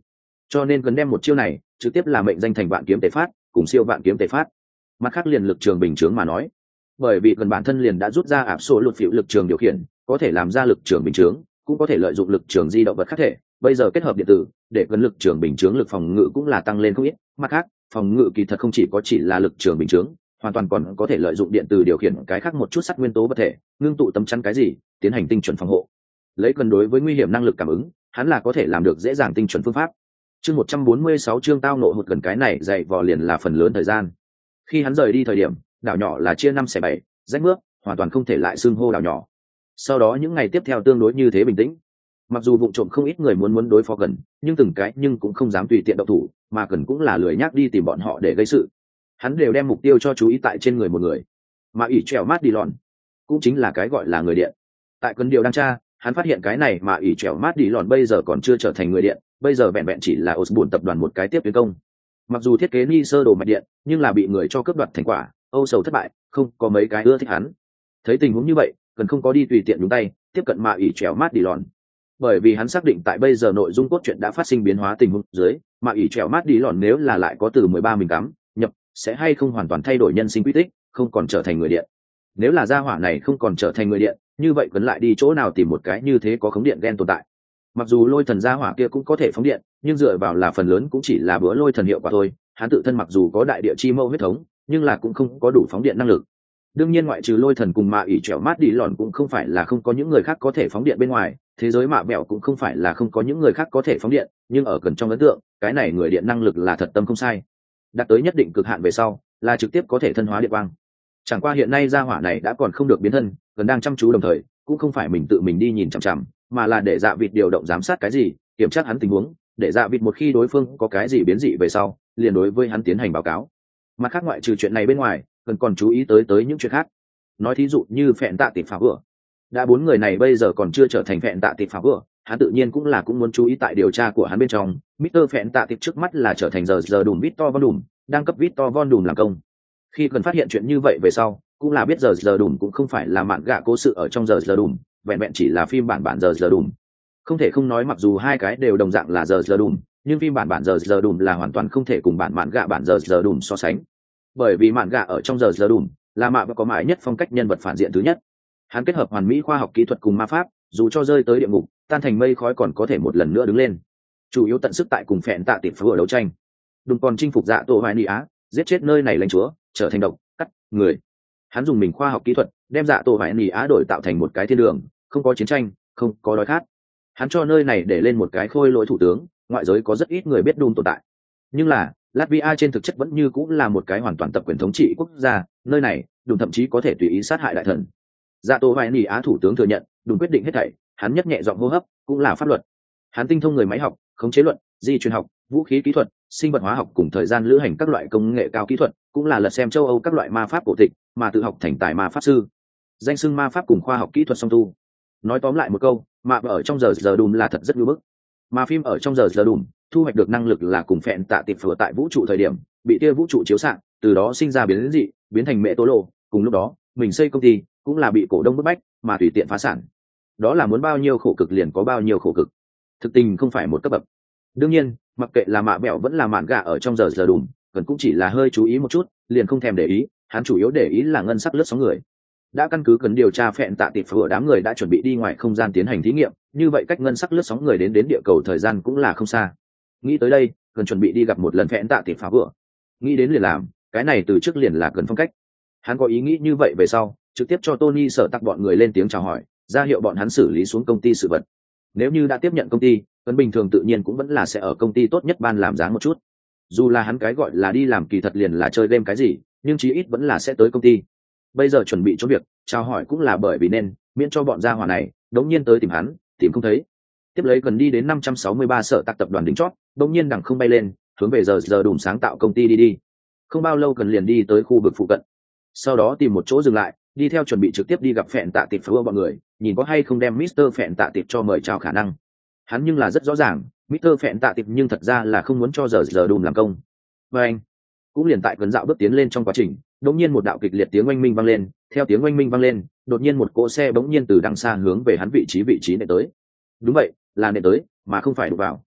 cho nên cần đem một chiêu này trực tiếp là mệnh danh thành vạn kiếm tề phát cùng siêu vạn kiếm tề phát. Mặt khác liền lực trường bình chướng mà nói, bởi vì cần bản thân liền đã rút ra áp số lụt phiệu lực trường điều khiển, có thể làm ra lực trường bình chướng, cũng có thể lợi dụng lực trường di động vật khác thể, bây giờ kết hợp điện tử để cần lực trường bình chướng lực phòng ngự cũng là tăng lên không ít. Mặt khác phòng ngự kỳ thật không chỉ là lực trường bình chướng, hoàn toàn còn có thể lợi dụng điện từ điều khiển cái khác một chút sắt nguyên tố vật thể, ngưng tụ tấm chắn cái gì tiến hành tinh chuẩn phòng hộ. Lấy cần đối với nguy hiểm năng lực cảm ứng, hắn là có thể làm được dễ dàng tinh chuẩn phương pháp. Chương 146 chương tao nộ hụt gần cái này dạy vò liền là phần lớn thời gian. Khi hắn rời đi thời điểm, đảo nhỏ là chia 5/7, rách mướp, hoàn toàn không thể lại xưng hô đảo nhỏ. Sau đó những ngày tiếp theo tương đối như thế bình tĩnh. Mặc dù vụ trộm không ít người muốn đối phó gần, nhưng từng cái nhưng cũng không dám tùy tiện động thủ, mà cần cũng là lười nhác đi tìm bọn họ để gây sự. Hắn đều đem mục tiêu cho chú ý tại trên người một người, mà ỷ trèo mát đi lòn, cũng chính là cái gọi là người điện. Tại cần điều đang tra, hắn phát hiện cái này mà ỷ trèo mát đi lòn bây giờ còn chưa trở thành người điện, bây giờ vẹn vẹn chỉ là Osborne tập đoàn một cái tiếp tiến công. Mặc dù thiết kế ni sơ đồ mạch điện, nhưng là bị người cho cướp đoạt thành quả, âu sầu thất bại, không có mấy cái ưa thích hắn. Thấy tình huống như vậy, cần không có đi tùy tiện nhúng tay tiếp cận mà ỷ trèo mát đi lòn, bởi vì hắn xác định tại bây giờ nội dung cốt truyện đã phát sinh biến hóa tình huống dưới, mà ỷ trèo mát đi lòn nếu là lại có từ 13 mình cắm nhập, sẽ hay không hoàn toàn thay đổi nhân sinh quy tích, không còn trở thành người điện. Nếu là gia hỏa này không còn trở thành người điện, như vậy cần lại đi chỗ nào tìm một cái như thế có khống điện gen tồn tại. Mặc dù lôi thần gia hỏa kia cũng có thể phóng điện, nhưng dựa vào là phần lớn cũng chỉ là bữa lôi thần hiệu quả thôi. Hắn tự thân mặc dù có đại địa chi mâu huyết thống, nhưng là cũng không có đủ phóng điện năng lực. Đương nhiên ngoại trừ lôi thần cùng mạ ỷ trèo mát đi lòn cũng không phải là không có những người khác có thể phóng điện bên ngoài, thế giới mạ bẹo cũng không phải là không có những người khác có thể phóng điện, nhưng ở cần trong ấn tượng cái này người điện năng lực là thật tâm không sai, đạt tới nhất định cực hạn về sau là trực tiếp có thể thân hóa điện quang. Chẳng qua hiện nay gia hỏa này đã còn không được biến thân, cần đang chăm chú đồng thời cũng không phải mình tự mình đi nhìn chằm chằm, mà là để dạ vịt điều động giám sát cái gì, kiểm tra hắn tình huống, để dạ vịt một khi đối phương có cái gì biến dị về sau liền đối với hắn tiến hành báo cáo. Mặt khác ngoại trừ chuyện này bên ngoài, cần còn chú ý tới những chuyện khác. Nói thí dụ như phẹn tạ tịp phá vừa, đã 4 người này bây giờ còn chưa trở thành phẹn tạ tịp phá vừa, hắn tự nhiên cũng muốn chú ý tại điều tra của hắn bên trong. Mr. phẹn tạ tịp trước mắt là trở thành giờ đùm Victor Von Đùm, đang cấp Victor Von Đùm làm công. Khi cần phát hiện chuyện như vậy về sau, cũng là biết giờ đùm cũng không phải là mạn gạ cố sự ở trong giờ đùm, vẹn vẹn chỉ là phim bản giờ đùm. Không thể không nói mặc dù hai cái đều đồng dạng là giờ đùm, nhưng phim bản giờ đùm là hoàn toàn không thể cùng bản mạn gạ bản giờ đùm so sánh. Bởi vì mạn gạ ở trong giờ đùm là mạ và có mãi nhất phong cách nhân vật phản diện thứ nhất. Hắn kết hợp hoàn mỹ khoa học kỹ thuật cùng ma pháp, dù cho rơi tới địa ngục tan thành mây khói còn có thể một lần nữa đứng lên. Chủ yếu tận sức tại cùng phẹn tạ tịp phá đấu tranh, đùm còn chinh phục dạ tổ hoài ni á, giết chết nơi này lãnh chúa, trở thành độc cắt người. Hắn dùng mình khoa học kỹ thuật đem dạ tổ hoài ni á đổi tạo thành một cái thiên đường, không có chiến tranh, không có đói khát. Hắn cho nơi này để lên một cái khôi lỗi thủ tướng, ngoại giới có rất ít người biết đùm tồn tại, nhưng là Latvia trên thực chất vẫn như cũng là một cái hoàn toàn tập quyền thống trị quốc gia, nơi này đùm thậm chí có thể tùy ý sát hại đại thần. Dạ tổ hoài ni á thủ tướng thừa nhận đùm quyết định hết thảy, hắn nhấp nhẹ giọng hô hấp cũng là pháp luật. Hắn tinh thông người máy học, khống chế luận, di truyền học, vũ khí kỹ thuật, sinh vật hóa học cùng thời gian lữ hành các loại công nghệ cao kỹ thuật, cũng là lật xem châu Âu các loại ma pháp cổ tịch mà tự học thành tài ma pháp sư. Danh xưng ma pháp cùng khoa học kỹ thuật song tu. Nói tóm lại một câu, mà ở trong giờ đùm là thật rất nhu bức. Mà phim ở trong giờ đùm thu hoạch được năng lực là cùng phẹn tạ tịp phở tại vũ trụ thời điểm bị tia vũ trụ chiếu xạ, từ đó sinh ra biến dị, biến thành mẹ tố lộ. Cùng lúc đó mình xây công ty cũng là bị cổ đông bức bách mà tùy tiện phá sản. Đó là muốn bao nhiêu khổ cực liền có bao nhiêu khổ cực, thực tình không phải một cấp bậc. Đương nhiên mặc kệ là mạ bẹo vẫn là mạn gà ở trong giờ đùm, cần cũng chỉ là hơi chú ý một chút liền không thèm để ý. Hắn chủ yếu để ý là ngân sắc lướt sóng người. Đã căn cứ cần điều tra phẹn tạ tịp phở, đám người đã chuẩn bị đi ngoài không gian tiến hành thí nghiệm, như vậy cách ngân sắc lướt sóng người đến địa cầu thời gian cũng là không xa. Nghĩ tới đây cần chuẩn bị đi gặp một lần phẹn tạ tịp phở vừa, nghĩ đến liền làm, cái này từ trước liền là cần phong cách. Hắn có ý nghĩ như vậy về sau trực tiếp cho Tony sở tắc bọn người lên tiếng chào hỏi, ra hiệu bọn hắn xử lý xuống công ty sự vật. Nếu như đã tiếp nhận công ty, cần bình thường tự nhiên cũng vẫn là sẽ ở công ty tốt nhất ban làm dáng một chút. Dù là hắn cái gọi là đi làm kỳ thật liền là chơi game cái gì, nhưng chí ít vẫn là sẽ tới công ty. Bây giờ chuẩn bị chỗ việc chào hỏi cũng là bởi vì nên miễn cho bọn gia hỏa này đống nhiên tới tìm hắn tìm không thấy. Tiếp lấy cần đi đến 563 sở tạc tập đoàn đỉnh chót, đống nhiên đằng không bay lên hướng về giờ đùm sáng tạo công ty đi. Không bao lâu cần liền đi tới khu vực phụ cận, sau đó tìm một chỗ dừng lại, đi theo chuẩn bị trực tiếp đi gặp phẹn tạ tịp phở bọn người, nhìn có hay không đem Mr. phẹn tạ tịp cho mời chào khả năng. Hắn nhưng là rất rõ ràng Mr. phẹn tạ tịp nhưng thật ra là không muốn cho giờ đùm làm công. Và anh cũng liền tại cần dạo bước tiến lên trong quá trình, đột nhiên một đạo kịch liệt tiếng oanh minh vang lên, theo tiếng oanh minh vang lên, đột nhiên một cỗ xe bỗng nhiên từ đằng xa hướng về hắn vị trí nện tới. Đúng vậy, là nện tới, mà không phải đụng vào.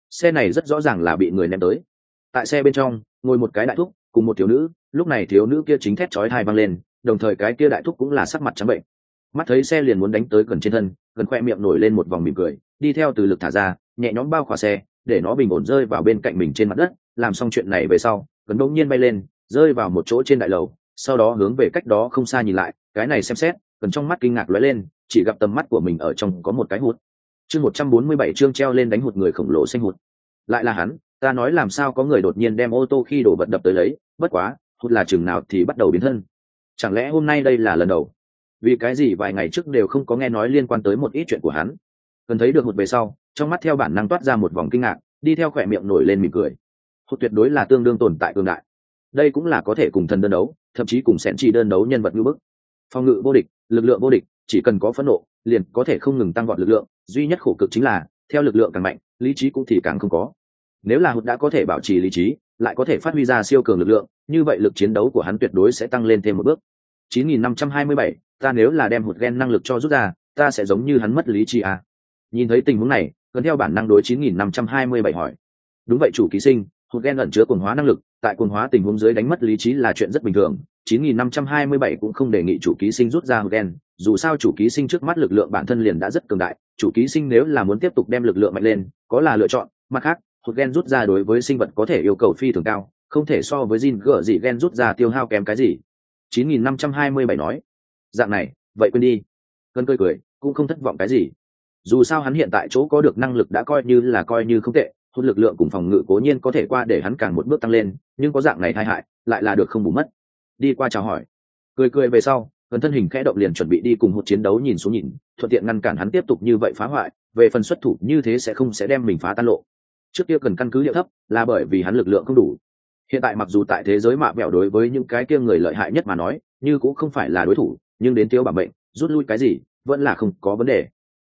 Xe này rất rõ ràng là bị người ném tới. Tại xe bên trong ngồi một cái đại thúc cùng một thiếu nữ, lúc này thiếu nữ kia chính thét chói tai vang lên, đồng thời cái kia đại thúc cũng là sắc mặt trắng bệnh. Mắt thấy xe liền muốn đánh tới gần trên thân, gần khoe miệng nổi lên một vòng mỉm cười, đi theo từ lực thả ra, nhẹ nhõm bao khóa xe, để nó bình ổn rơi vào bên cạnh mình trên mặt đất. Làm xong chuyện này về sau, gần đột nhiên bay lên, rơi vào một chỗ trên đại lầu, sau đó hướng về cách đó không xa nhìn lại, cái này xem xét, gần trong mắt kinh ngạc lóe lên, chỉ gặp tầm mắt của mình ở trong có một cái hụt. Chương 147 chương treo lên đánh hụt người khổng lồ xanh hụt. Lại là hắn, ta nói làm sao có người đột nhiên đem ô tô khi đổ vật đập tới lấy, bất quá, hụt là chừng nào thì bắt đầu biến thân. Chẳng lẽ hôm nay đây là lần đầu? Vì cái gì vài ngày trước đều không có nghe nói liên quan tới một ít chuyện của hắn. Cần thấy được hụt về sau, trong mắt theo bản năng toát ra một vòng kinh ngạc, đi theo khỏe miệng nổi lên mỉm cười. Hụt tuyệt đối là tương đương tồn tại cường đại. Đây cũng là có thể cùng thần đơn đấu, thậm chí cùng sẹn chỉ đơn đấu nhân vật như bức. Phòng ngự vô địch, lực lượng vô địch, chỉ cần có phẫn nộ, liền có thể không ngừng tăng vọt lực lượng, duy nhất khổ cực chính là, theo lực lượng càng mạnh, lý trí cũng thì càng không có. Nếu là hụt đã có thể bảo trì lý trí, lại có thể phát huy ra siêu cường lực lượng, như vậy lực chiến đấu của hắn tuyệt đối sẽ tăng lên thêm một bước. 9527, ta nếu là đem hụt gen năng lực cho rút ra, ta sẽ giống như hắn mất lý trí à? Nhìn thấy tình huống này, cần theo bản năng đối 9527 hỏi. Đúng vậy chủ ký sinh, hụt gen ẩn chứa cuồng hóa năng lực, tại cuồng hóa tình huống dưới đánh mất lý trí là chuyện rất bình thường. 9527 cũng không đề nghị chủ ký sinh rút ra hụt gen, dù sao chủ ký sinh trước mắt lực lượng bản thân liền đã rất cường đại, chủ ký sinh nếu là muốn tiếp tục đem lực lượng mạnh lên, có là lựa chọn. Mặt khác, hụt gen rút ra đối với sinh vật có thể yêu cầu phi thường cao, không thể so với Jin gở gì gen rút ra tiêu hao kém cái gì. 9527 nói, dạng này, vậy quên đi. Cơn cười, cũng không thất vọng cái gì. Dù sao hắn hiện tại chỗ có được năng lực đã coi như không tệ, hút lực lượng cùng phòng ngự cố nhiên có thể qua để hắn càng một bước tăng lên, nhưng có dạng này tai hại, lại là được không bù mất. Đi qua chào hỏi, cười về sau, gần thân hình khẽ động liền chuẩn bị đi cùng hụt chiến đấu nhìn xuống nhìn, thuận tiện ngăn cản hắn tiếp tục như vậy phá hoại, về phần xuất thủ như thế sẽ đem mình phá tan lộ. Trước kia cần căn cứ điệu thấp, là bởi vì hắn lực lượng không đủ. Hiện tại mặc dù tại thế giới mạ bẹo đối với những cái kia người lợi hại nhất mà nói, như cũng không phải là đối thủ, nhưng đến tiêu bảo mệnh, rút lui cái gì, vẫn là không có vấn đề.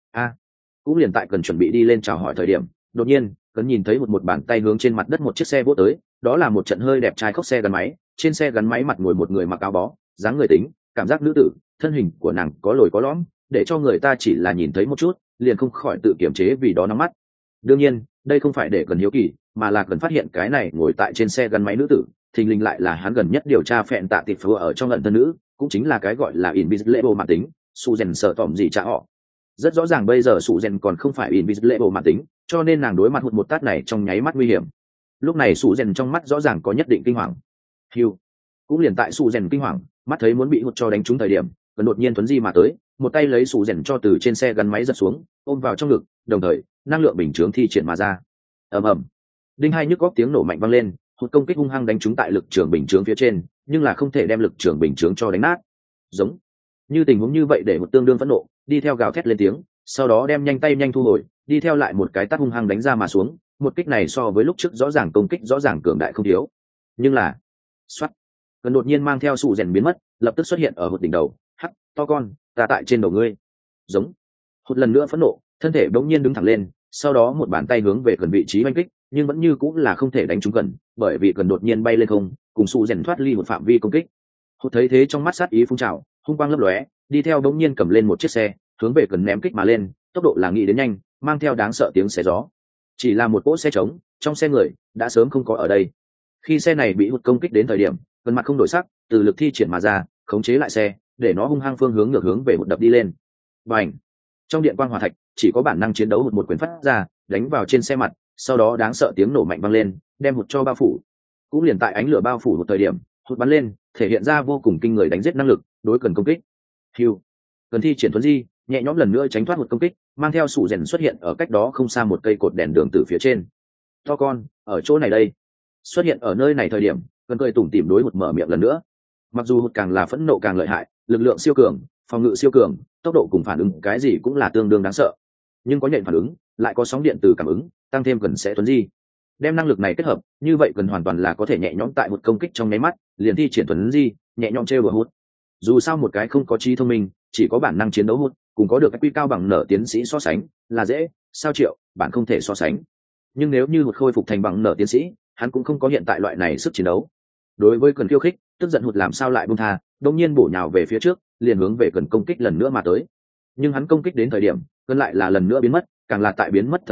Cũng liền tại cần chuẩn bị đi lên chào hỏi thời điểm, đột nhiên cần nhìn thấy một bàn tay hướng trên mặt đất một chiếc xe vỗ tới, đó là một trận hơi đẹp trai khóc xe gắn máy, trên xe gắn máy mặt ngồi một người mặc áo bó, dáng người tính, cảm giác nữ tử, thân hình của nàng có lồi có lõm, để cho người ta chỉ là nhìn thấy một chút liền không khỏi tự kiểm chế vì đó nóng mắt. Đương nhiên đây không phải để cần hiếu kỳ, mà là cần phát hiện cái này ngồi tại trên xe gắn máy nữ tử thình lình lại là hắn gần nhất điều tra phẹn tạ tịp phù ở trong lần thân nữ, cũng chính là cái gọi là invisible mạn tính su rèn sợ tỏm gì trả họ. Rất rõ ràng bây giờ su rèn còn không phải invisible mạn tính, cho nên nàng đối mặt hụt một tát này trong nháy mắt nguy hiểm. Lúc này su rèn trong mắt rõ ràng có nhất định kinh hoàng. Hiu, cũng liền tại su rèn kinh hoàng mắt thấy muốn bị hụt cho đánh trúng thời điểm, vẫn đột nhiên tuấn di mà tới, một tay lấy su rèn cho từ trên xe gắn máy giật xuống, ôm vào trong ngực, đồng thời năng lượng bình chướng thi triển mà ra. Ầm ầm, đinh hai nhức góc tiếng nổ mạnh vang lên, hụt công kích hung hăng đánh trúng tại lực trường bình chướng phía trên, nhưng là không thể đem lực trường bình chướng cho đánh nát. Giống như tình huống như vậy để hụt tương đương phẫn nộ, đi theo gào thét lên tiếng, sau đó đem nhanh tay nhanh thu hồi, đi theo lại một cái tát hung hăng đánh ra mà xuống. Một kích này so với lúc trước rõ ràng công kích rõ ràng cường đại không thiếu, nhưng là xoát, gần đột nhiên mang theo sụ rèn biến mất, lập tức xuất hiện ở hụt đỉnh đầu. Hắc to con, ta tại trên đầu ngươi. Giống, hụt lần nữa phẫn nộ, thân thể đống nhiên đứng thẳng lên, sau đó một bàn tay hướng về gần vị trí oanh kích, nhưng vẫn như cũng là không thể đánh trúng gần, bởi vì gần đột nhiên bay lên không, cùng sụ rèn thoát ly một phạm vi công kích. Hụt thấy thế trong mắt sát ý phun trào, hung quang lấp lóe, đi theo đống nhiên cầm lên một chiếc xe, hướng về gần ném kích mà lên, tốc độ là nghĩ đến nhanh, mang theo đáng sợ tiếng xé gió. Chỉ là một cỗ xe trống, trong xe người đã sớm không có ở đây. Khi xe này bị hụt công kích đến thời điểm, gần mặt không đổi sắc, từ lực thi triển mà ra, khống chế lại xe, để nó hung hăng phương hướng ngược hướng về hụt đập đi lên. Bành! Trong điện quang hỏa thạch, chỉ có bản năng chiến đấu hụt một quyền phát ra, đánh vào trên xe mặt, sau đó đáng sợ tiếng nổ mạnh vang lên, đem hụt cho bao phủ. Cũng liền tại ánh lửa bao phủ một thời điểm, hụt bắn lên, thể hiện ra vô cùng kinh người đánh giết năng lực, đối cần công kích. Hưu! Cần thi triển thuấn di, nhẹ nhõm lần nữa tránh thoát hụt công kích, mang theo sủ rèn xuất hiện ở cách đó không xa một cây cột đèn đường từ phía trên. To con, ở chỗ này đây. Xuất hiện ở nơi này thời điểm, cần cười tủm tỉm đối hụt mở miệng lần nữa. Mặc dù hụt càng là phẫn nộ càng lợi hại, lực lượng siêu cường, phòng ngự siêu cường, tốc độ cùng phản ứng cái gì cũng là tương đương đáng sợ, nhưng có nhện phản ứng, lại có sóng điện từ cảm ứng, tăng thêm cần sẽ thuấn di. Đem năng lực này kết hợp, như vậy cần hoàn toàn là có thể nhẹ nhõm tại một công kích trong nháy mắt, liền thi triển thuấn di, nhẹ nhõm trêu đùa hụt. Dù sao một cái không có trí thông minh, chỉ có bản năng chiến đấu hụt, cùng có được cái quy cao bằng nở tiến sĩ so sánh, là dễ, sao Triệu, bạn không thể so sánh. Nhưng nếu như hụt khôi phục thành bằng nở tiến sĩ, hắn cũng không có hiện tại loại này sức chiến đấu. Đối với cần khiêu khích, tức giận hụt làm sao lại buông tha, đột nhiên bổ nhào về phía trước, liền hướng về cần công kích lần nữa mà tới. Nhưng hắn công kích đến thời điểm, cần lại là lần nữa biến mất, càng là tại biến mất thời điểm,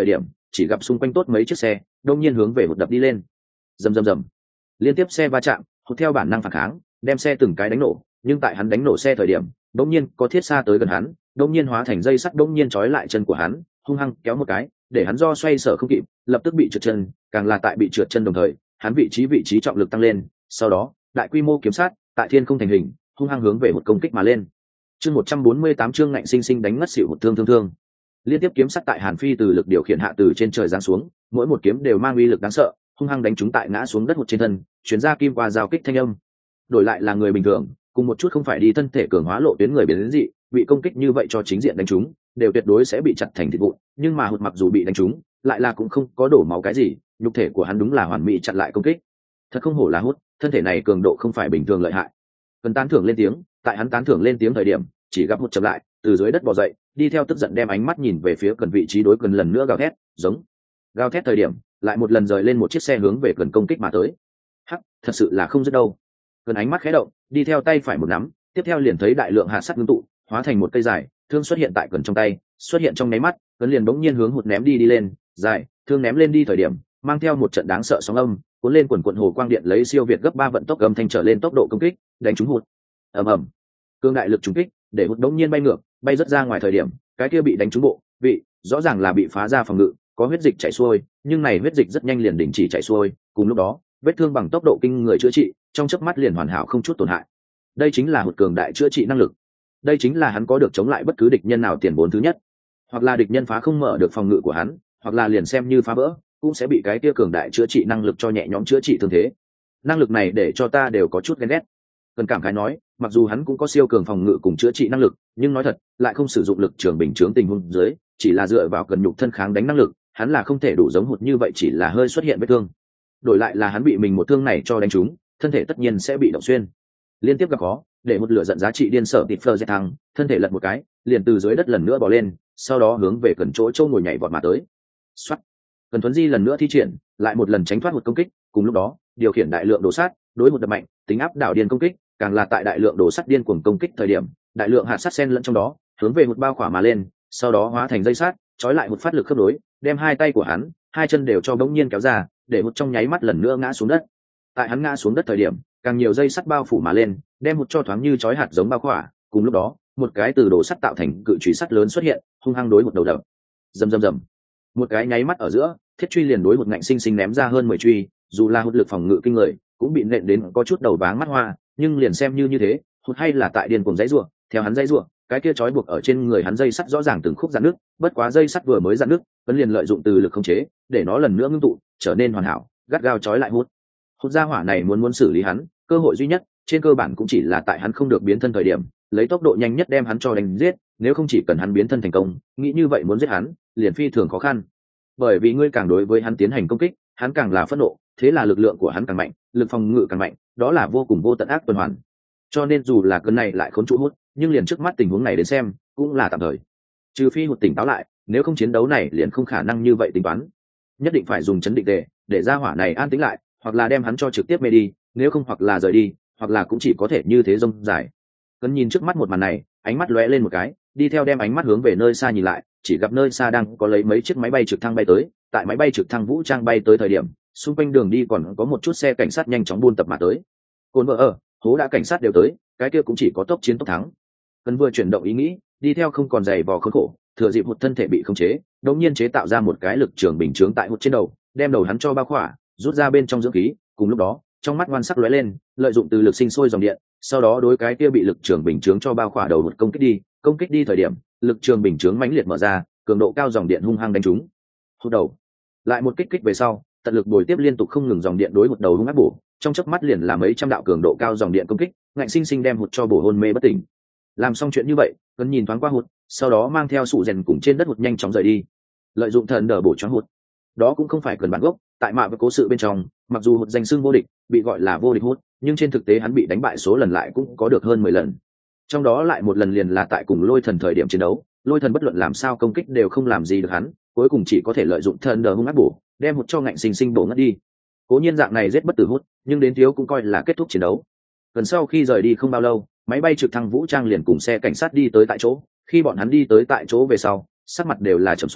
chỉ gặp xung quanh tốt mấy chiếc xe đông nhiên hướng về hụt đập đi lên. Rầm rầm rầm, liên tiếp xe va chạm, hụt theo bản năng phản kháng đem xe từng cái đánh nổ, nhưng tại hắn đánh nổ xe thời điểm đông nhiên có thiết xa tới gần hắn, đông nhiên hóa thành dây sắt đông nhiên trói lại chân của hắn, hung hăng kéo một cái để hắn do xoay sở không kịp, lập tức bị trượt chân, càng là tại bị trượt chân đồng thời hắn vị trí trọng lực tăng lên, sau đó đại quy mô kiếm sát tại thiên không thành hình, hung hăng hướng về một công kích mà lên. Chương 148 chương ngạnh sinh sinh đánh ngất xỉu hụt thương. Liên tiếp kiếm sắt tại Hàn Phi từ lực điều khiển hạ từ trên trời giáng xuống, mỗi một kiếm đều mang uy lực đáng sợ, hung hăng đánh trúng tại ngã xuống đất hụt trên thân, chuyển ra kim qua giao kích thanh âm. Đổi lại là người bình thường, cùng một chút không phải đi thân thể cường hóa lộ tuyến người biến đến dị, bị công kích như vậy cho chính diện đánh trúng, đều tuyệt đối sẽ bị chặt thành thịt vụn, nhưng mà hụt mặc dù bị đánh trúng, lại là cũng không có đổ máu cái gì, nhục thể của hắn đúng là hoàn mỹ chặn lại công kích. Thật không hổ là hút, thân thể này cường độ không phải bình thường lợi hại. Cần tán thưởng lên tiếng, tại hắn tán thưởng lên tiếng thời điểm, chỉ gặp hụt chậm lại, từ dưới đất bò dậy, đi theo tức giận đem ánh mắt nhìn về phía cần vị trí đối cần lần nữa gào thét, giống. Gào thét thời điểm, lại một lần rời lên một chiếc xe hướng về cần công kích mà tới. Hắc, thật sự là không dứt đâu. Cần ánh mắt khẽ động, đi theo tay phải một nắm, tiếp theo liền thấy đại lượng hạt sắt ngưng tụ, hóa thành một cây dài, thương xuất hiện tại cần trong tay, xuất hiện trong nháy mắt, cần liền bỗng nhiên hướng hụt ném đi lên, dài, thương ném lên đi thời điểm, mang theo một trận đáng sợ sóng âm, cuốn lên quần quần hồ quang điện lấy siêu việt gấp 3 vận tốc âm thanh trở lên tốc độ công kích, đánh trúng hụt. Ầm ầm. Cương đại lực trúng kích, để hụt đống nhiên bay ngược, bay rất ra ngoài thời điểm, cái kia bị đánh trúng bộ, vị, rõ ràng là bị phá ra phòng ngự, có huyết dịch chảy xuôi, nhưng này huyết dịch rất nhanh liền đình chỉ chảy xuôi, cùng lúc đó, vết thương bằng tốc độ kinh người chữa trị, trong chớp mắt liền hoàn hảo không chút tổn hại. Đây chính là hụt cường đại chữa trị năng lực. Đây chính là hắn có được chống lại bất cứ địch nhân nào tiền vốn thứ nhất. Hoặc là địch nhân phá không mở được phòng ngự của hắn, hoặc là liền xem như phá vỡ, cũng sẽ bị cái kia cường đại chữa trị năng lực cho nhẹ nhõm chữa trị thương thế. Năng lực này để cho ta đều có chút ghen ghét. Cần cảm khái nói, mặc dù hắn cũng có siêu cường phòng ngự cùng chữa trị năng lực, nhưng nói thật, lại không sử dụng lực trường bình chướng tình huống dưới, chỉ là dựa vào cần nhục thân kháng đánh năng lực, hắn là không thể đủ giống hụt như vậy chỉ là hơi xuất hiện vết thương. Đổi lại là hắn bị mình một thương này cho đánh trúng, thân thể tất nhiên sẽ bị động xuyên. Liên tiếp gặp khó, để một lửa giận giá trị điên sở tịt phơ dệt thăng, thân thể lật một cái, liền từ dưới đất lần nữa bò lên, sau đó hướng về cần chỗ châu ngồi nhảy vọt mà tới. Soát. Cần Thuấn Di lần nữa thi triển, lại một lần tránh thoát một công kích, cùng lúc đó, điều khiển đại lượng đồ sát, đối một đập mạnh, tính áp đảo điên công kích, càng là tại đại lượng đồ sắt điên cuồng công kích thời điểm, đại lượng hạt sắt xen lẫn trong đó, hướng về một bao khỏa mà lên, sau đó hóa thành dây sắt, trói lại một phát lực khớp nối, đem hai tay của hắn, hai chân đều cho bỗng nhiên kéo ra, để một trong nháy mắt lần nữa ngã xuống đất. Tại hắn ngã xuống đất thời điểm, càng nhiều dây sắt bao phủ mà lên, đem một cho thoáng như trói hạt giống bao khỏa, cùng lúc đó, một cái từ đồ sắt tạo thành cự chùy sắt lớn xuất hiện, hung hăng đối một đầu đập. Rầm rầm rầm. Một cái nháy mắt ở giữa, thiết truy liền đối một ngạnh sinh sinh ném ra hơn 10 truy, dù là hụt lực phòng ngự kinh người, cũng bị nện đến có chút đầu váng mắt hoa, nhưng liền xem như thế, hụt hay là tại điên cuồng dãy rủa, theo hắn dãy rủa, cái kia trói buộc ở trên người hắn dây sắt rõ ràng từng khúc rạn nước, bất quá dây sắt vừa mới rạn nước, vẫn liền lợi dụng từ lực khống chế, để nó lần nữa ngưng tụ, trở nên hoàn hảo, gắt gao trói lại hụt. Hụt gia hỏa này muốn xử lý hắn, cơ hội duy nhất, trên cơ bản cũng chỉ là tại hắn không được biến thân thời điểm, lấy tốc độ nhanh nhất đem hắn cho đánh giết, nếu không chỉ cần hắn biến thân thành công, nghĩ như vậy muốn giết hắn, liền phi thường khó khăn. Bởi vì ngươi càng đối với hắn tiến hành công kích, hắn càng là phẫn nộ, thế là lực lượng của hắn càng mạnh, lực phòng ngự càng mạnh, đó là vô cùng vô tận ác tuần hoàn. Cho nên dù là cơn này lại khốn trụ hút, nhưng liền trước mắt tình huống này đến xem, cũng là tạm thời. Trừ phi hụt tỉnh táo lại, nếu không chiến đấu này liền không khả năng như vậy tính toán. Nhất định phải dùng chấn định tề, để ra hỏa này an tĩnh lại, hoặc là đem hắn cho trực tiếp mê đi, nếu không hoặc là rời đi, hoặc là cũng chỉ có thể như thế rông dài. Cơn nhìn trước mắt một màn này, ánh mắt lóe lên một cái, đi theo đem ánh mắt hướng về nơi xa nhìn lại, chỉ gặp nơi xa đang có lấy mấy chiếc máy bay trực thăng bay tới, tại máy bay trực thăng vũ trang bay tới thời điểm, xung quanh đường đi còn có một chút xe cảnh sát nhanh chóng buôn tập mà tới. Cồn vợ ở, hố đã cảnh sát đều tới, cái kia cũng chỉ có tốc chiến tốc thắng. Cơn vừa chuyển động ý nghĩ, đi theo không còn giày vò khốn khổ, thừa dịp hụt thân thể bị khống chế, đột nhiên chế tạo ra một cái lực trường bình chướng tại hụt trên đầu, đem đầu hắn cho bao khỏa, rút ra bên trong dưỡng khí, cùng lúc đó, trong mắt ngoan sắc lóe lên, lợi dụng từ lực sinh sôi dòng điện, sau đó đối cái kia bị lực trường bình chướng cho bao khỏa đầu hụt công kích đi thời điểm, lực trường bình chướng mãnh liệt mở ra, cường độ cao dòng điện hung hăng đánh trúng hụt đầu. Lại một kích về sau, tận lực bồi tiếp liên tục không ngừng dòng điện đối hụt đầu hung ác bổ, trong chớp mắt liền là mấy trăm đạo cường độ cao dòng điện công kích, ngạnh sinh sinh đem hụt cho bổ hôn mê bất tỉnh. Làm xong chuyện như vậy, Cấn nhìn thoáng qua hụt, sau đó mang theo sụ rèn cùng trên đất hụt nhanh chóng rời đi. Lợi dụng thần đờ bổ choáng hụt, đó cũng không phải cần bản gốc, tại mạ và cố sự bên trong, mặc dù hụt danh xưng vô địch, bị gọi là vô địch hụt, nhưng trên thực tế hắn bị đánh bại số lần lại cũng có được hơn 10 lần. Trong đó lại một lần liền là tại cùng Lôi Thần thời điểm chiến đấu, Lôi Thần bất luận làm sao công kích đều không làm gì được hắn, cuối cùng chỉ có thể lợi dụng thần đờ hung ác bổ, đem hụt cho ngạnh sinh sinh bổ ngất đi. Cố nhiên dạng này giết bất tử hút, nhưng đến thiếu cũng coi là kết thúc chiến đấu. Gần sau khi rời đi không bao lâu, máy bay trực thăng vũ trang liền cùng xe cảnh sát đi tới tại chỗ. Khi bọn hắn đi tới tại chỗ về sau, sắc mặt đều là trầm xuống,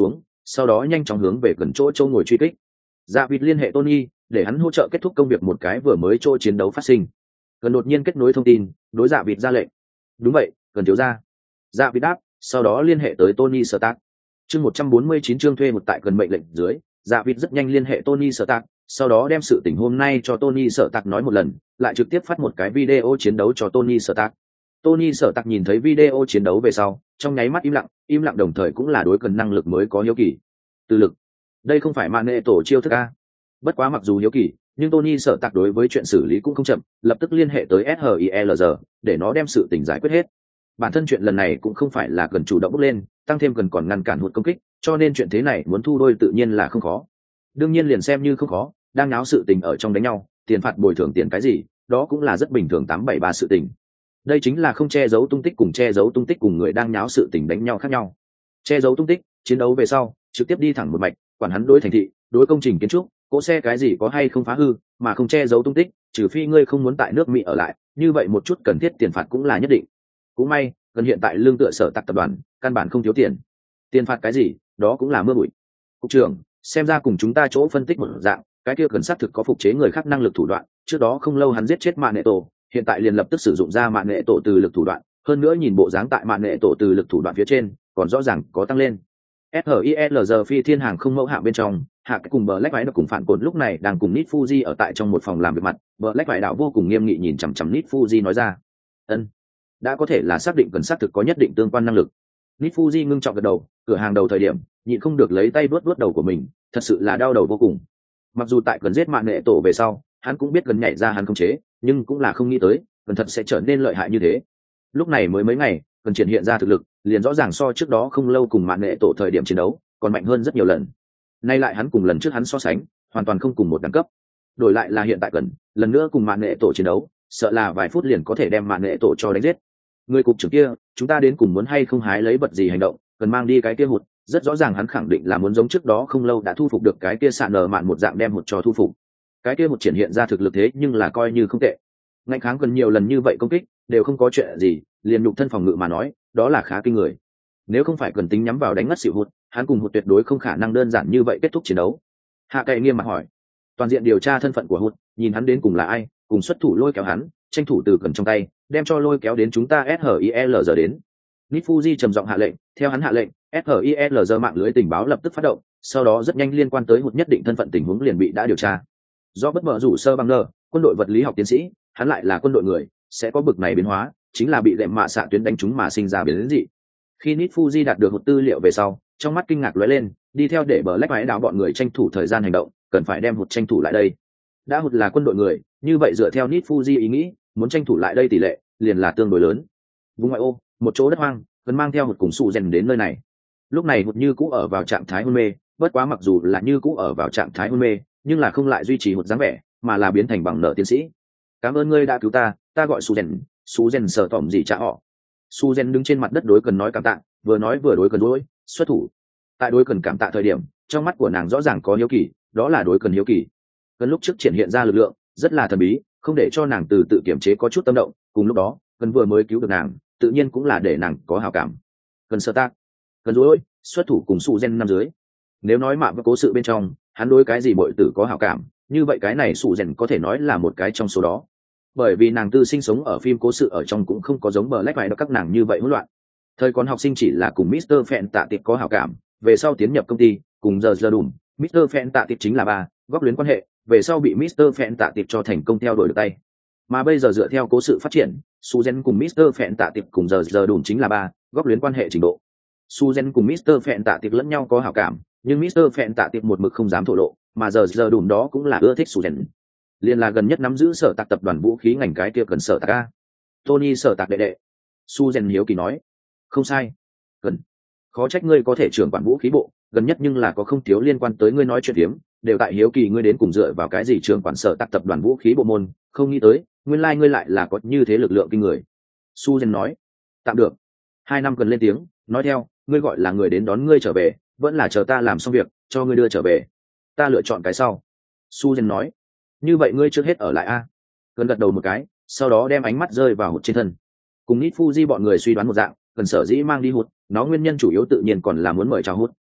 sau đó nhanh chóng hướng về gần chỗ châu ngồi truy kích. Dạ vịt liên hệ Tony để hắn hỗ trợ kết thúc công việc một cái vừa mới chỗ chiến đấu phát sinh. Gần đột nhiên kết nối thông tin, đối dạ vịt ra lệnh. Đúng vậy, cần thiếu ra. Dạ vịt đáp, sau đó liên hệ tới Tony Stark. Chương 149 chương thuê một tại gần mệnh lệnh dưới, dạ vịt rất nhanh liên hệ Tony Stark, sau đó đem sự tình hôm nay cho Tony Stark nói một lần, lại trực tiếp phát một cái video chiến đấu cho Tony Stark. Tony Stark nhìn thấy video chiến đấu về sau, trong nháy mắt im lặng đồng thời cũng là đối cần năng lực mới có hiếu kỳ. Từ lực, đây không phải mạn nghệ tổ chiêu thức a. Bất quá mặc dù hiếu kỳ, nhưng Tony Stark đối với chuyện xử lý cũng không chậm, lập tức liên hệ tới SHIELR để nó đem sự tình giải quyết hết. Bản thân chuyện lần này cũng không phải là cần chủ động bốc lên, tăng thêm cần còn ngăn cản hụt công kích, cho nên chuyện thế này muốn thu đôi tự nhiên là không khó. Đương nhiên liền xem như không khó, đang náo sự tình ở trong đánh nhau, tiền phạt bồi thường tiền cái gì, đó cũng là rất bình thường 873 sự tình. Đây chính là không che giấu tung tích cùng che giấu tung tích cùng người đang nháo sự tình đánh nhau khác nhau. Che giấu tung tích, chiến đấu về sau, trực tiếp đi thẳng một mạch, quản hắn đối thành thị, đối công trình kiến trúc, cỗ xe cái gì có hay không phá hư, mà không che giấu tung tích, trừ phi ngươi không muốn tại nước Mỹ ở lại, như vậy một chút cần thiết tiền phạt cũng là nhất định. Cũng may, gần hiện tại lương tựa sở tạc tập đoàn, căn bản không thiếu tiền. Tiền phạt cái gì, đó cũng là mưa bụi. Cục trưởng, xem ra cùng chúng ta chỗ phân tích một dạng, cái kia cần xác thực có phục chế người khác năng lực thủ đoạn, trước đó không lâu hắn giết chết mạng nghệ tổ, hiện tại liền lập tức sử dụng ra mạng nghệ tổ từ lực thủ đoạn, hơn nữa nhìn bộ dáng tại mạng nghệ tổ từ lực thủ đoạn phía trên, còn rõ ràng có tăng lên. SHIELR phi thiên hàng không mẫu hạng bên trong, hạ cái cùng Black White cùng phản cột lúc này đang cùng Nit Fuji ở tại trong một phòng làm việc mặt, Black White đạo vô cùng nghiêm nghị nhìn chằm chằm Nit Fuji nói ra. Ân, đã có thể là xác định cần xác thực có nhất định tương quan năng lực. Nit Fuji ngưng trọng gật đầu, cửa hàng đầu thời điểm, nhịn không được lấy tay vuốt đầu của mình, thật sự là đau đầu vô cùng. Mặc dù tại cần giết mạng nghệ tổ về sau, hắn cũng biết gần nhảy ra hắn không chế, nhưng cũng là không nghĩ tới, cần thật sẽ trở nên lợi hại như thế. Lúc này mới mấy ngày, cần triển hiện ra thực lực, liền rõ ràng so trước đó không lâu cùng mạng nghệ tổ thời điểm chiến đấu, còn mạnh hơn rất nhiều lần. Nay lại hắn cùng lần trước hắn so sánh, hoàn toàn không cùng một đẳng cấp. Đổi lại là hiện tại cần, lần nữa cùng mạng nghệ tổ chiến đấu, sợ là vài phút liền có thể đem mạng nghệ tổ cho đánh giết. Người cục trưởng kia, chúng ta đến cùng muốn hay không hái lấy vật gì hành động, cần mang đi cái kia hụt, rất rõ ràng hắn khẳng định là muốn giống trước đó không lâu đã thu phục được cái kia sạn nở mạn một dạng đem hụt cho thu phục. Cái kia hụt triển hiện ra thực lực thế nhưng là coi như không tệ. Ngạnh kháng gần nhiều lần như vậy công kích, đều không có chuyện gì, liền nhục thân phòng ngự mà nói, đó là khá kinh người. Nếu không phải cần tính nhắm vào đánh ngất xỉu hụt, hắn cùng hụt tuyệt đối không khả năng đơn giản như vậy kết thúc chiến đấu. Hạ Cậy nghiêm mặt hỏi, toàn diện điều tra thân phận của hụt, nhìn hắn đến cùng là ai, cùng xuất thủ lôi kéo hắn, tranh thủ từ cần trong tay, đem cho lôi kéo đến chúng ta SHIELR đến. Nit Fuji trầm giọng hạ lệnh, theo hắn hạ lệnh, SHIELR mạng lưới tình báo lập tức phát động, sau đó rất nhanh liên quan tới hụt nhất định thân phận tình huống liền bị đã điều tra. Do bất ngờ rủ sơ bằng nơ, quân đội vật lý học tiến sĩ, hắn lại là quân đội người, sẽ có bực này biến hóa, chính là bị lệm mạ xạ tuyến đánh trúng mà sinh ra biến dị. Khi Nit Fuji đạt được hụt tư liệu về sau, trong mắt kinh ngạc lóe lên, đi theo để bờ lách máy đào bọn người tranh thủ thời gian hành động, cần phải đem hụt tranh thủ lại đây. Đã hụt là quân đội người, như vậy dựa theo Nit Fuji ý nghĩ, muốn tranh thủ lại đây tỷ lệ liền là tương đối lớn. Vùng ngoại ô, một chỗ đất hoang, cần mang theo hụt cùng sụ rèn đến nơi này. Lúc này hụt như cũ ở vào trạng thái hôn mê, bất quá mặc dù là như cũ ở vào trạng thái hôn mê, nhưng là không lại duy trì hụt dáng vẻ, mà là biến thành bằng nợ tiến sĩ. Cảm ơn ngươi đã cứu ta gọi sụ rèn sợ tỏm gì trả họ. Sụ rèn đứng trên mặt đất đối cần nói cảm tạ, vừa nói vừa đối cần đối xuất thủ. Tại đối cần cảm tạ thời điểm, trong mắt của nàng rõ ràng có hiếu kỳ, đó là đối cần hiếu kỳ. Cần lúc trước triển hiện ra lực lượng rất là thần bí, không để cho nàng từ tự kiểm chế có chút tâm động, cùng lúc đó cần vừa mới cứu được nàng, tự nhiên cũng là để nàng có hảo cảm. Cần sơ tác, cần dối xuất thủ cùng sụ gen năm dưới. Nếu nói mạ và cố sự bên trong hắn đối cái gì mọi tử có hảo cảm, như vậy cái này sụ gen có thể nói là một cái trong số đó, bởi vì nàng tư sinh sống ở phim cố sự ở trong cũng không có giống bờ lách vải đó các nàng như vậy hỗn loạn. Thời còn học sinh chỉ là cùng Mr. Phẹn tạ tiệp có hảo cảm, về sau tiến nhập công ty cùng giờ đùm, Mr. Phẹn tạ tiệp chính là ba góp luyến quan hệ, về sau bị Mr. Phẹn tạ tiệp cho thành công theo đuổi được tay. Mà bây giờ dựa theo cố sự phát triển, Suzen cùng Mr. Phẹn tạ tiệp cùng giờ đùm chính là ba góp luyến quan hệ trình độ. Suzen cùng Mr. Phẹn tạ tiệp lẫn nhau có hảo cảm, nhưng Mr. Phẹn tạ tiệp một mực không dám thổ lộ, mà giờ đùm đó cũng là ưa thích Suzen. Liên là gần nhất nắm giữ sở tạc tập đoàn vũ khí ngành cái kia cần sở tạc a. Tony sở tạc đệ đệ. Suzen hiếu kỳ nói, không sai, gần. Khó trách ngươi có thể trưởng quản vũ khí bộ, gần nhất nhưng là có không thiếu liên quan tới ngươi nói chuyện hiếm, đều tại hiếu kỳ ngươi đến cùng dựa vào cái gì trưởng quản sở tạc tập đoàn vũ khí bộ môn, không nghĩ tới nguyên lai ngươi lại là có như thế lực lượng kinh người. Suzen nói, tạm được. 2 năm cần lên tiếng, nói theo, ngươi gọi là người đến đón ngươi trở về, vẫn là chờ ta làm xong việc cho ngươi đưa trở về. Ta lựa chọn cái sau. Suzen nói, như vậy ngươi trước hết ở lại a. Cần gật đầu một cái, sau đó đem ánh mắt rơi vào hụt trên thân. Cùng Nit Fuji bọn người suy đoán một dạng, cần sở dĩ mang đi hụt, nó nguyên nhân chủ yếu tự nhiên còn là muốn mời chào hụt.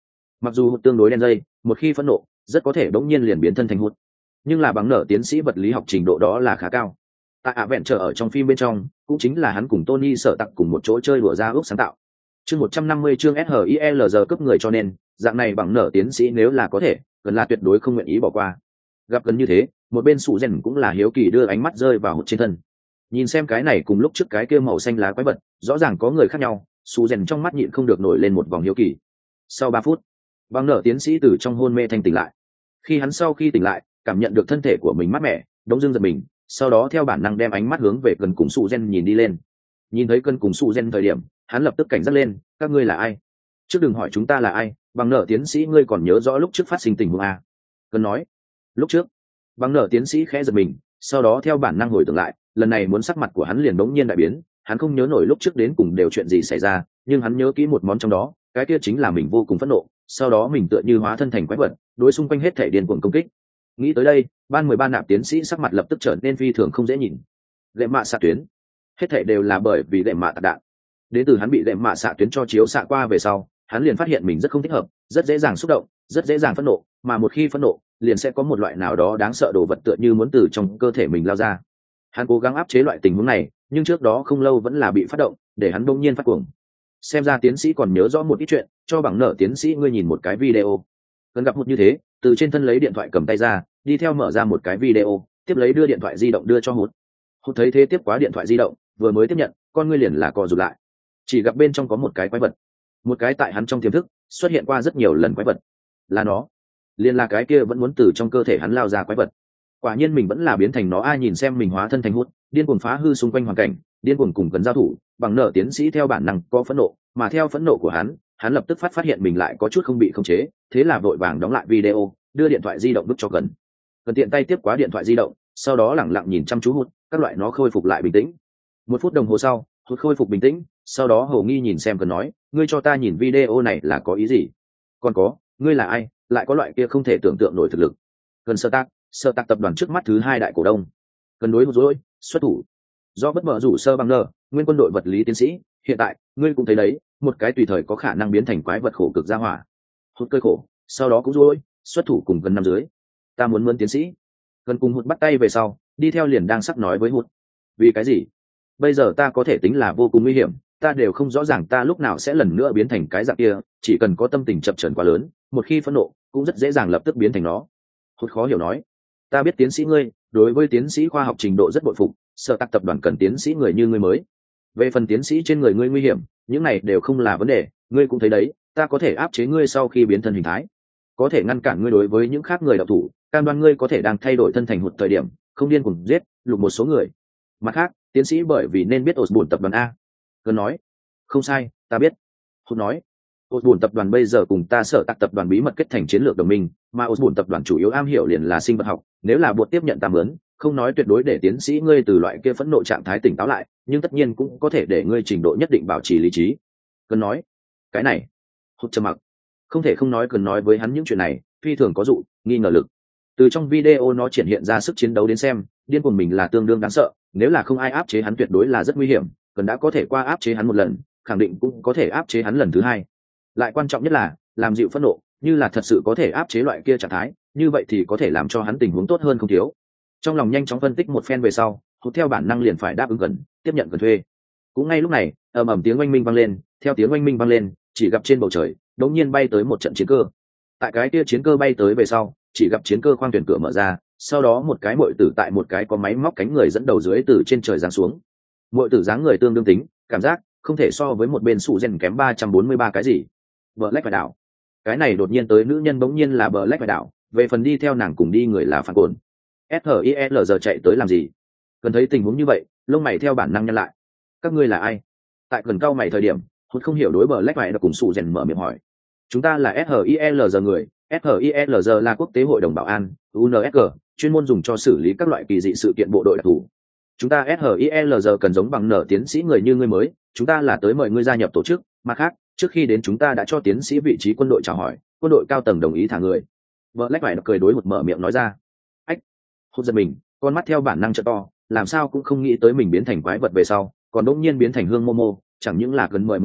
Mặc dù hụt tương đối đen dây, một khi phẫn nộ rất có thể bỗng nhiên liền biến thân thành hụt, nhưng là bằng nở tiến sĩ vật lý học trình độ đó là khá cao. Tại ạ vẹn trở ở trong phim bên trong cũng chính là hắn cùng Tony sở tặc cùng một chỗ chơi đùa ra ước sáng tạo. Chương 150 chương SHIELZ cướp người, cho nên dạng này bằng nở tiến sĩ nếu là có thể, gần là tuyệt đối không nguyện ý bỏ qua. Gặp gần như thế, một bên sụ rèn cũng là hiếu kỳ đưa ánh mắt rơi vào hụt trên thân. Nhìn xem cái này cùng lúc trước cái kia màu xanh lá quái vật, rõ ràng có người khác nhau, sụ rèn trong mắt nhịn không được nổi lên một vòng hiếu kỳ. Sau 3 phút, bằng nở tiến sĩ từ trong hôn mê thanh tỉnh lại. Khi hắn sau khi tỉnh lại, cảm nhận được thân thể của mình mát mẻ, đống dưng giật mình, sau đó theo bản năng đem ánh mắt hướng về gần cùng sụ rèn nhìn đi lên. Nhìn thấy cân cùng sụ rèn thời điểm, hắn lập tức cảnh giác lên, các ngươi là ai? Trước đừng hỏi chúng ta là ai, bằng nở tiến sĩ ngươi còn nhớ rõ lúc trước phát sinh tình huống à? Cân nói, lúc trước. Bằng nở tiến sĩ khẽ giật mình, sau đó theo bản năng hồi tưởng lại, lần này muốn sắc mặt của hắn liền bỗng nhiên đại biến, hắn không nhớ nổi lúc trước đến cùng đều chuyện gì xảy ra, nhưng hắn nhớ kỹ một món trong đó, cái kia chính là mình vô cùng phẫn nộ, sau đó mình tựa như hóa thân thành quái vật, đối xung quanh hết thể điên cuồng công kích. Nghĩ tới đây, ban 13 nạp tiến sĩ sắc mặt lập tức trở nên phi thường không dễ nhìn. Lệ mạ xạ tuyến, hết thể đều là bởi vì lệ mạ tạc đạn. Đến từ hắn bị lệ mạ xạ tuyến cho chiếu xạ qua về sau, hắn liền phát hiện mình rất không thích hợp, rất dễ dàng xúc động, rất dễ dàng phẫn nộ, mà một khi phẫn nộ, liền sẽ có một loại nào đó đáng sợ đồ vật tựa như muốn từ trong cơ thể mình lao ra. Hắn cố gắng áp chế loại tình huống này, nhưng trước đó không lâu vẫn là bị phát động, để hắn bỗng nhiên phát cuồng. Xem ra tiến sĩ còn nhớ rõ một ít chuyện, cho bằng nở tiến sĩ ngươi nhìn một cái video. Gần gặp một như thế, từ trên thân lấy điện thoại cầm tay ra, đi theo mở ra một cái video, tiếp lấy đưa điện thoại di động đưa cho hút. Hút thấy thế tiếp quá điện thoại di động, vừa mới tiếp nhận, con ngươi liền là co rụt lại. Chỉ gặp bên trong có một cái quái vật, một cái tại hắn trong tiềm thức xuất hiện qua rất nhiều lần quái vật, là nó, liền là cái kia vẫn muốn từ trong cơ thể hắn lao ra quái vật. Quả nhiên mình vẫn là biến thành nó. Ai nhìn xem mình hóa thân thành hút, điên cuồng phá hư xung quanh hoàn cảnh, điên cuồng cùng cần giao thủ, bằng nở tiến sĩ theo bản năng có phẫn nộ, mà theo phẫn nộ của hắn lập tức phát hiện mình lại có chút không bị khống chế, thế là vội vàng đóng lại video, đưa điện thoại di động đút cho Cần tiện tay tiếp quá điện thoại di động, sau đó lẳng lặng nhìn chăm chú hút, các loại nó khôi phục lại bình tĩnh. 1 phút đồng hồ sau, hút khôi phục bình tĩnh, sau đó hồ nghi nhìn xem Cần nói, ngươi cho ta nhìn video này là có ý gì? Còn có, ngươi là ai, lại có loại kia không thể tưởng tượng nổi thực lực? Cần sơ tác tập đoàn trước mắt thứ 2 đại cổ đông. Cần đối một dối xuất thủ, do bất mở rủ sơ bằng nơ, nguyên quân đội vật lý tiến sĩ, hiện tại ngươi cũng thấy đấy, một cái tùy thời có khả năng biến thành quái vật khổ cực ra hỏa. Hút cơi khổ, sau đó cũng dối xuất thủ cùng Cần nằm dưới. Ta muốn mướn tiến sĩ. Cần cùng hút bắt tay về sau, đi theo liền đang sắp nói với hút. Vì cái gì? Bây giờ ta có thể tính là vô cùng nguy hiểm, ta đều không rõ ràng ta lúc nào sẽ lần nữa biến thành cái dạng kia, chỉ cần có tâm tình chập chờn quá lớn, một khi phẫn nộ cũng rất dễ dàng lập tức biến thành nó. Hút khó hiểu nói, ta biết tiến sĩ ngươi, đối với tiến sĩ khoa học trình độ rất bội phục, sở tạc tập đoàn cần tiến sĩ người như ngươi mới. Về phần tiến sĩ trên người ngươi nguy hiểm, những này đều không là vấn đề, ngươi cũng thấy đấy, ta có thể áp chế ngươi sau khi biến thân hình thái, có thể ngăn cản ngươi đối với những khác người đạo thủ, cam đoan ngươi có thể đang thay đổi thân thành hụt thời điểm không điên cuồng giết lục một số người. Mặt khác, tiến sĩ bởi vì nên biết Osborne tập đoàn a. Gần nói, không sai, ta biết. Hụt nói, Osborne tập đoàn bây giờ cùng ta sở tạc tập đoàn bí mật kết thành chiến lược đồng minh, mà Osborne tập đoàn chủ yếu am hiểu liền là sinh vật học, nếu là buộc tiếp nhận ta mướn, không nói tuyệt đối để tiến sĩ ngươi từ loại kia phẫn nộ trạng thái tỉnh táo lại, nhưng tất nhiên cũng có thể để ngươi trình độ nhất định bảo trì lý trí. Cần nói, cái này, Hụt trầm mặc, không thể không nói Cần nói với hắn những chuyện này phi thường có dụ nghi ngờ lực. Từ trong video nó triển hiện ra sức chiến đấu đến xem, điên cuồng mình là tương đương đáng sợ, nếu là không ai áp chế hắn tuyệt đối là rất nguy hiểm, Cần đã có thể qua áp chế hắn một lần, khẳng định cũng có thể áp chế hắn lần thứ 2. Lại quan trọng nhất là làm dịu phẫn nộ, như là thật sự có thể áp chế loại kia trạng thái, như vậy thì có thể làm cho hắn tình huống tốt hơn không thiếu. Trong lòng nhanh chóng phân tích một phen về sau, Hụt theo bản năng liền phải đáp ứng Cần, tiếp nhận Cần thuê. Cũng ngay lúc này, ầm ầm tiếng oanh minh vang lên, theo tiếng oanh minh vang lên, chỉ gặp trên bầu trời đống nhiên bay tới một trận chiến cơ. Tại cái kia chiến cơ bay tới về sau, chỉ gặp chiến cơ khoang thuyền cửa mở ra, sau đó một cái muội tử tại một cái có máy móc cánh người dẫn đầu dưới từ trên trời giáng xuống. Muội tử dáng người tương đương tính, cảm giác không thể so với một bên sụ rèn kém 343 cái gì. Black phải đảo. Cái này đột nhiên tới nữ nhân bỗng nhiên là Black phải đảo, về phần đi theo nàng cùng đi người là phản cồn. SHIEL giờ chạy tới làm gì? Cần thấy tình huống như vậy, lông mày theo bản năng nhăn lại. Các ngươi là ai? Tại gần cao mày thời điểm, Hụt không hiểu đối Black phải đã cùng sụ rèn mở miệng hỏi. Chúng ta là SHIEL người. SHIEL là quốc tế hội đồng bảo an, UNSG, chuyên môn dùng cho xử lý các loại kỳ dị sự kiện bộ đội đặc thù. Chúng ta SHIEL cần giống bằng nở tiến sĩ người như ngươi mới, chúng ta là tới mời ngươi gia nhập tổ chức, mặt khác, trước khi đến chúng ta đã cho tiến sĩ vị trí quân đội chào hỏi, quân đội cao tầng đồng ý thả người. Black phải cười đối Hụt mở miệng nói ra. Ách. Hụt giật mình, con mắt theo bản năng trợ to, làm sao cũng không nghĩ tới mình biến thành quái vật về sau, còn đột nhiên biến thành Hương Momo, chẳng những là gần mời mình,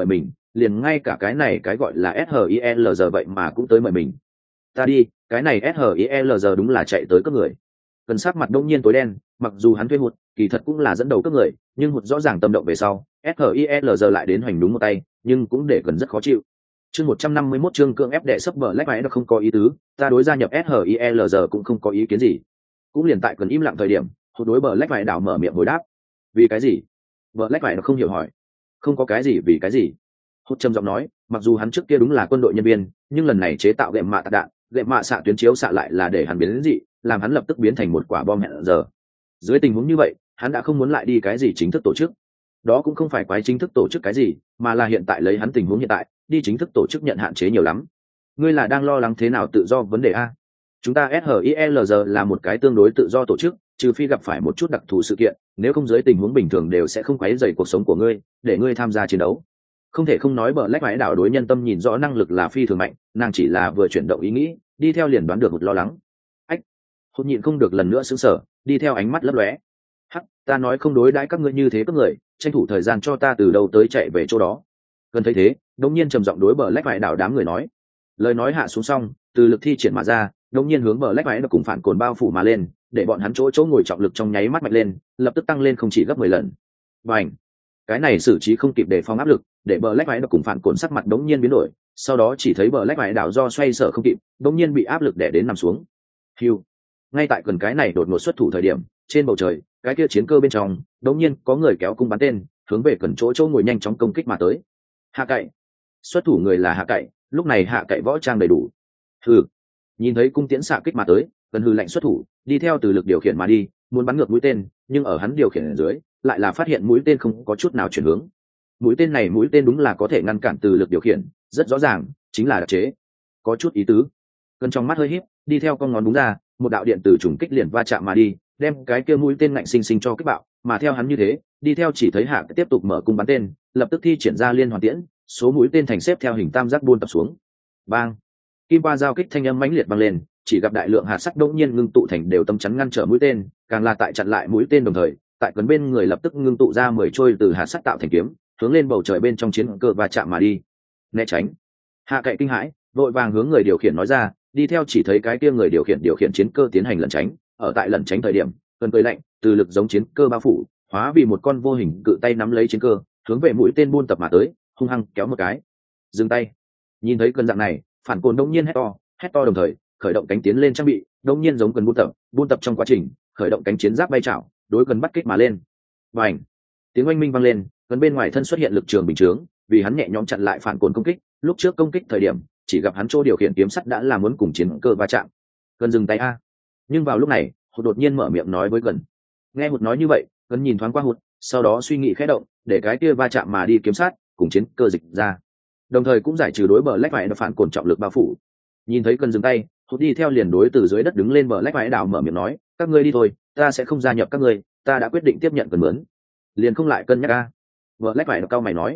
liền ngay cả cái này cái gọi là SHIELZ vậy mà cũng tới mời mình. Ta đi, cái này SHIELZ đúng là chạy tới cướp người. Cần sắc mặt đông nhiên tối đen, mặc dù hắn thuê hụt kỳ thật cũng là dẫn đầu cướp người, nhưng hụt rõ ràng tâm động về sau, SHIELZ lại đến hoành đúng một tay, nhưng cũng để cần rất khó chịu. Chương 151 chương cưỡng ép đệ sấp bờ lách váy nó không có ý tứ, ta đối gia nhập SHIELZ cũng không có ý kiến gì. Cũng liền tại cần im lặng thời điểm, hụt đối bờ lách váy đảo mở miệng hồi đáp. Vì cái gì? Bờ lách váy nó không hiểu hỏi. Không có cái gì vì cái gì. Hụt trầm giọng nói, mặc dù hắn trước kia đúng là quân đội nhân viên, nhưng lần này chế tạo gệm mạ tạc đạn, gệm mạ xạ tuyến chiếu xạ lại là để hắn biến đến dị, làm hắn lập tức biến thành một quả bom hẹn giờ. Dưới tình huống như vậy, hắn đã không muốn lại đi cái gì chính thức tổ chức. Đó cũng không phải quái chính thức tổ chức cái gì, mà là hiện tại lấy hắn tình huống hiện tại, đi chính thức tổ chức nhận hạn chế nhiều lắm. Ngươi là đang lo lắng thế nào tự do vấn đề a? Chúng ta SHIELZ là một cái tương đối tự do tổ chức, trừ phi gặp phải một chút đặc thù sự kiện, nếu không dưới tình huống bình thường đều sẽ không quấy rầy cuộc sống của ngươi, để ngươi tham gia chiến đấu. Không thể không nói bờ lách váy đảo đối nhân tâm nhìn rõ năng lực là phi thường mạnh, nàng chỉ là vừa chuyển động ý nghĩ, đi theo liền đoán được một lo lắng. Ách, hốt nhịn không được lần nữa sững sờ, đi theo ánh mắt lấp lóe. Hắc, ta nói không đối đãi các ngươi như thế các người, tranh thủ thời gian cho ta từ đâu tới chạy về chỗ đó. Cần thấy thế, đống nhiên trầm giọng đối bờ lách váy đảo đám người nói. Lời nói hạ xuống xong, từ lực thi triển mà ra, đống nhiên hướng bờ lách váy đảo cùng phản cồn bao phủ mà lên, để bọn hắn chỗ ngồi trọng lực trong nháy mắt mạnh lên, lập tức tăng lên không chỉ gấp 10 lần. Bành! Cái này xử trí không kịp để phòng áp lực, để bờ lách váy đảo cùng phản cồn sắc mặt đống nhiên biến đổi, sau đó chỉ thấy bờ lách váy đảo do xoay sở không kịp, đống nhiên bị áp lực đè đến nằm xuống. Hưu! Ngay tại gần cái này đột ngột xuất thủ thời điểm, trên bầu trời, cái kia chiến cơ bên trong, đống nhiên có người kéo cung bắn tên, hướng về gần chỗ ngồi nhanh chóng công kích mà tới. Hạ cậy! Xuất thủ người là hạ cậy, lúc này hạ cậy võ trang đầy đủ. Hừ! Nhìn thấy cung tiễn xạ kích mà tới, gần hư lạnh xuất thủ, đi theo từ lực điều khiển mà đi, muốn bắn ngược mũi tên, nhưng ở hắn điều khiển ở dưới, lại là phát hiện mũi tên không có chút nào chuyển hướng. Mũi tên đúng là có thể ngăn cản từ lực điều khiển, rất rõ ràng, chính là đặc chế. Có chút ý tứ. Gần trong mắt hơi híp, đi theo con ngón đúng ra, một đạo điện từ trùng kích liền va chạm mà đi, đem cái kia mũi tên ngạnh sinh sinh cho kích bạo, mà theo hắn như thế, đi theo chỉ thấy hạ tiếp tục mở cung bắn tên, lập tức thi triển ra liên hoàn tiễn, số mũi tên thành xếp theo hình tam giác buôn tập xuống. Bang! Kim qua giao kích thanh âm mãnh liệt vang lên, chỉ gặp đại lượng hạt sắc đột nhiên ngưng tụ thành đều tấm chắn ngăn trở mũi tên, càng là tại chặn lại mũi tên đồng thời, tại gần bên người lập tức ngưng tụ ra 10 trôi từ hạt sắc tạo thành kiếm, hướng lên bầu trời bên trong chiến cơ và chạm mà đi. Né tránh! Hạ cậy kinh hãi, vội vàng hướng người điều khiển nói ra, đi theo chỉ thấy cái kia người điều khiển chiến cơ tiến hành lẩn tránh, ở tại lẩn tránh thời điểm, cơn cười lạnh, từ lực giống chiến cơ bao phủ, hóa vì một con vô hình cự tay nắm lấy chiến cơ, hướng về mũi tên buôn tập mà tới, hung hăng kéo một cái. Dừng tay! Nhìn thấy cơn dạng này, phản cồn đông nhiên hét to đồng thời khởi động cánh tiến lên trang bị, đông nhiên giống cần buôn tập trong quá trình khởi động cánh chiến giáp bay chảo, đối cần bắt kích mà lên. Và ảnh tiếng oanh minh vang lên, gần bên ngoài thân xuất hiện lực trường bình chướng, vì hắn nhẹ nhõm chặn lại phản cồn công kích. Lúc trước công kích thời điểm chỉ gặp hắn chỗ điều khiển kiếm sắt đã là muốn cùng chiến cơ va chạm. Gần dừng tay a. Nhưng vào lúc này hụt đột nhiên mở miệng nói với gần. Nghe hụt nói như vậy, gần nhìn thoáng qua hụt, sau đó suy nghĩ khẽ động, để cái kia va chạm mà đi kiếm sắt cùng chiến cơ dịch ra, đồng thời cũng giải trừ đối bờ lách vải phản cồn trọng lực bao phủ. Nhìn thấy cần dừng tay, hụt đi theo liền đối từ dưới đất đứng lên bờ lách vải đảo mở miệng nói, các ngươi đi thôi, ta sẽ không gia nhập các ngươi, ta đã quyết định tiếp nhận cần mướn, liền không lại cân nhắc a. Bờ lách vải cao mày nói,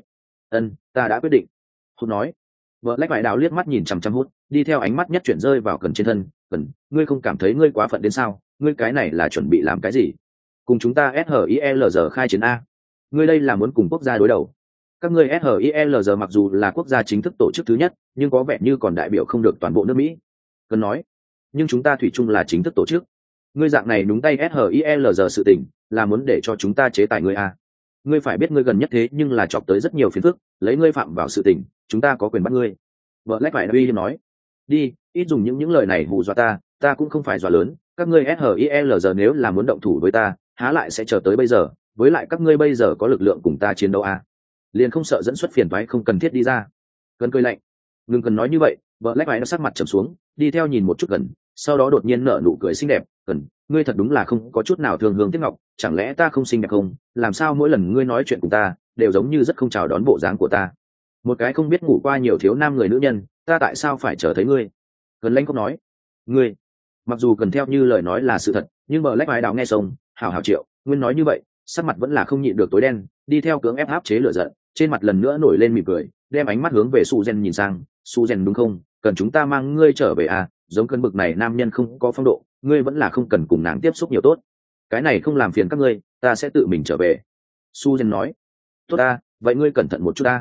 ta đã quyết định. Hụt nói. Bờ lách vải đảo liếc mắt nhìn chằm chằm hụt, đi theo ánh mắt nhất chuyển rơi vào cần trên thân. Cần, ngươi không cảm thấy ngươi quá phận đến sao? Ngươi cái này là chuẩn bị làm cái gì? Cùng chúng ta SHIELZ khai chiến a? Ngươi đây là muốn cùng quốc gia đối đầu? Các ngươi SHIELZ mặc dù là quốc gia chính thức tổ chức thứ nhất, nhưng có vẻ như còn đại biểu không được toàn bộ nước Mỹ. Cần nói, nhưng chúng ta thủy chung là chính thức tổ chức. Ngươi dạng này đúng tay SHIELZ sự tình, là muốn để cho chúng ta chế tài ngươi à? Ngươi phải biết ngươi gần nhất thế nhưng là chọc tới rất nhiều phiền phức, lấy ngươi phạm vào sự tình, chúng ta có quyền bắt ngươi. Vợ lách phải uy hiếp nói, đi, ít dùng những lời này hù dọa ta cũng không phải dọa lớn. Các ngươi SHIELZ nếu là muốn động thủ với ta, há lại sẽ chờ tới bây giờ? Với lại các ngươi bây giờ có lực lượng cùng ta chiến đấu à? Liền không sợ dẫn xuất phiền toái không cần thiết đi ra. Cần cười lạnh, ngừng cần nói như vậy, vợ lách váy nó sắc mặt trầm xuống, đi theo nhìn một chút gần, sau đó đột nhiên nở nụ cười xinh đẹp. Cần, ngươi thật đúng là không có chút nào thương hương tiếc ngọc, chẳng lẽ ta không xinh đẹp không? Làm sao mỗi lần ngươi nói chuyện cùng ta đều giống như rất không chào đón bộ dáng của ta? Một cái không biết ngủ qua nhiều thiếu nam người nữ nhân, ta tại sao phải chờ thấy ngươi? Cần lanh không nói, ngươi, mặc dù cần theo như lời nói là sự thật, nhưng vợ lách váy đào nghe xong, hảo triệu, nguyên nói như vậy, sắc mặt vẫn là không nhịn được tối đen, đi theo cưỡng ép áp chế lửa giận, trên mặt lần nữa nổi lên mỉm cười, đem ánh mắt hướng về Su Gen nhìn sang. Su Gen đúng không? Cần chúng ta mang ngươi trở về à? Giống cơn bực này nam nhân không có phong độ, ngươi vẫn là không cần cùng nàng tiếp xúc nhiều tốt. Cái này không làm phiền các ngươi, ta sẽ tự mình trở về. Su Gen nói. Tốt ta, vậy ngươi cẩn thận một chút ta.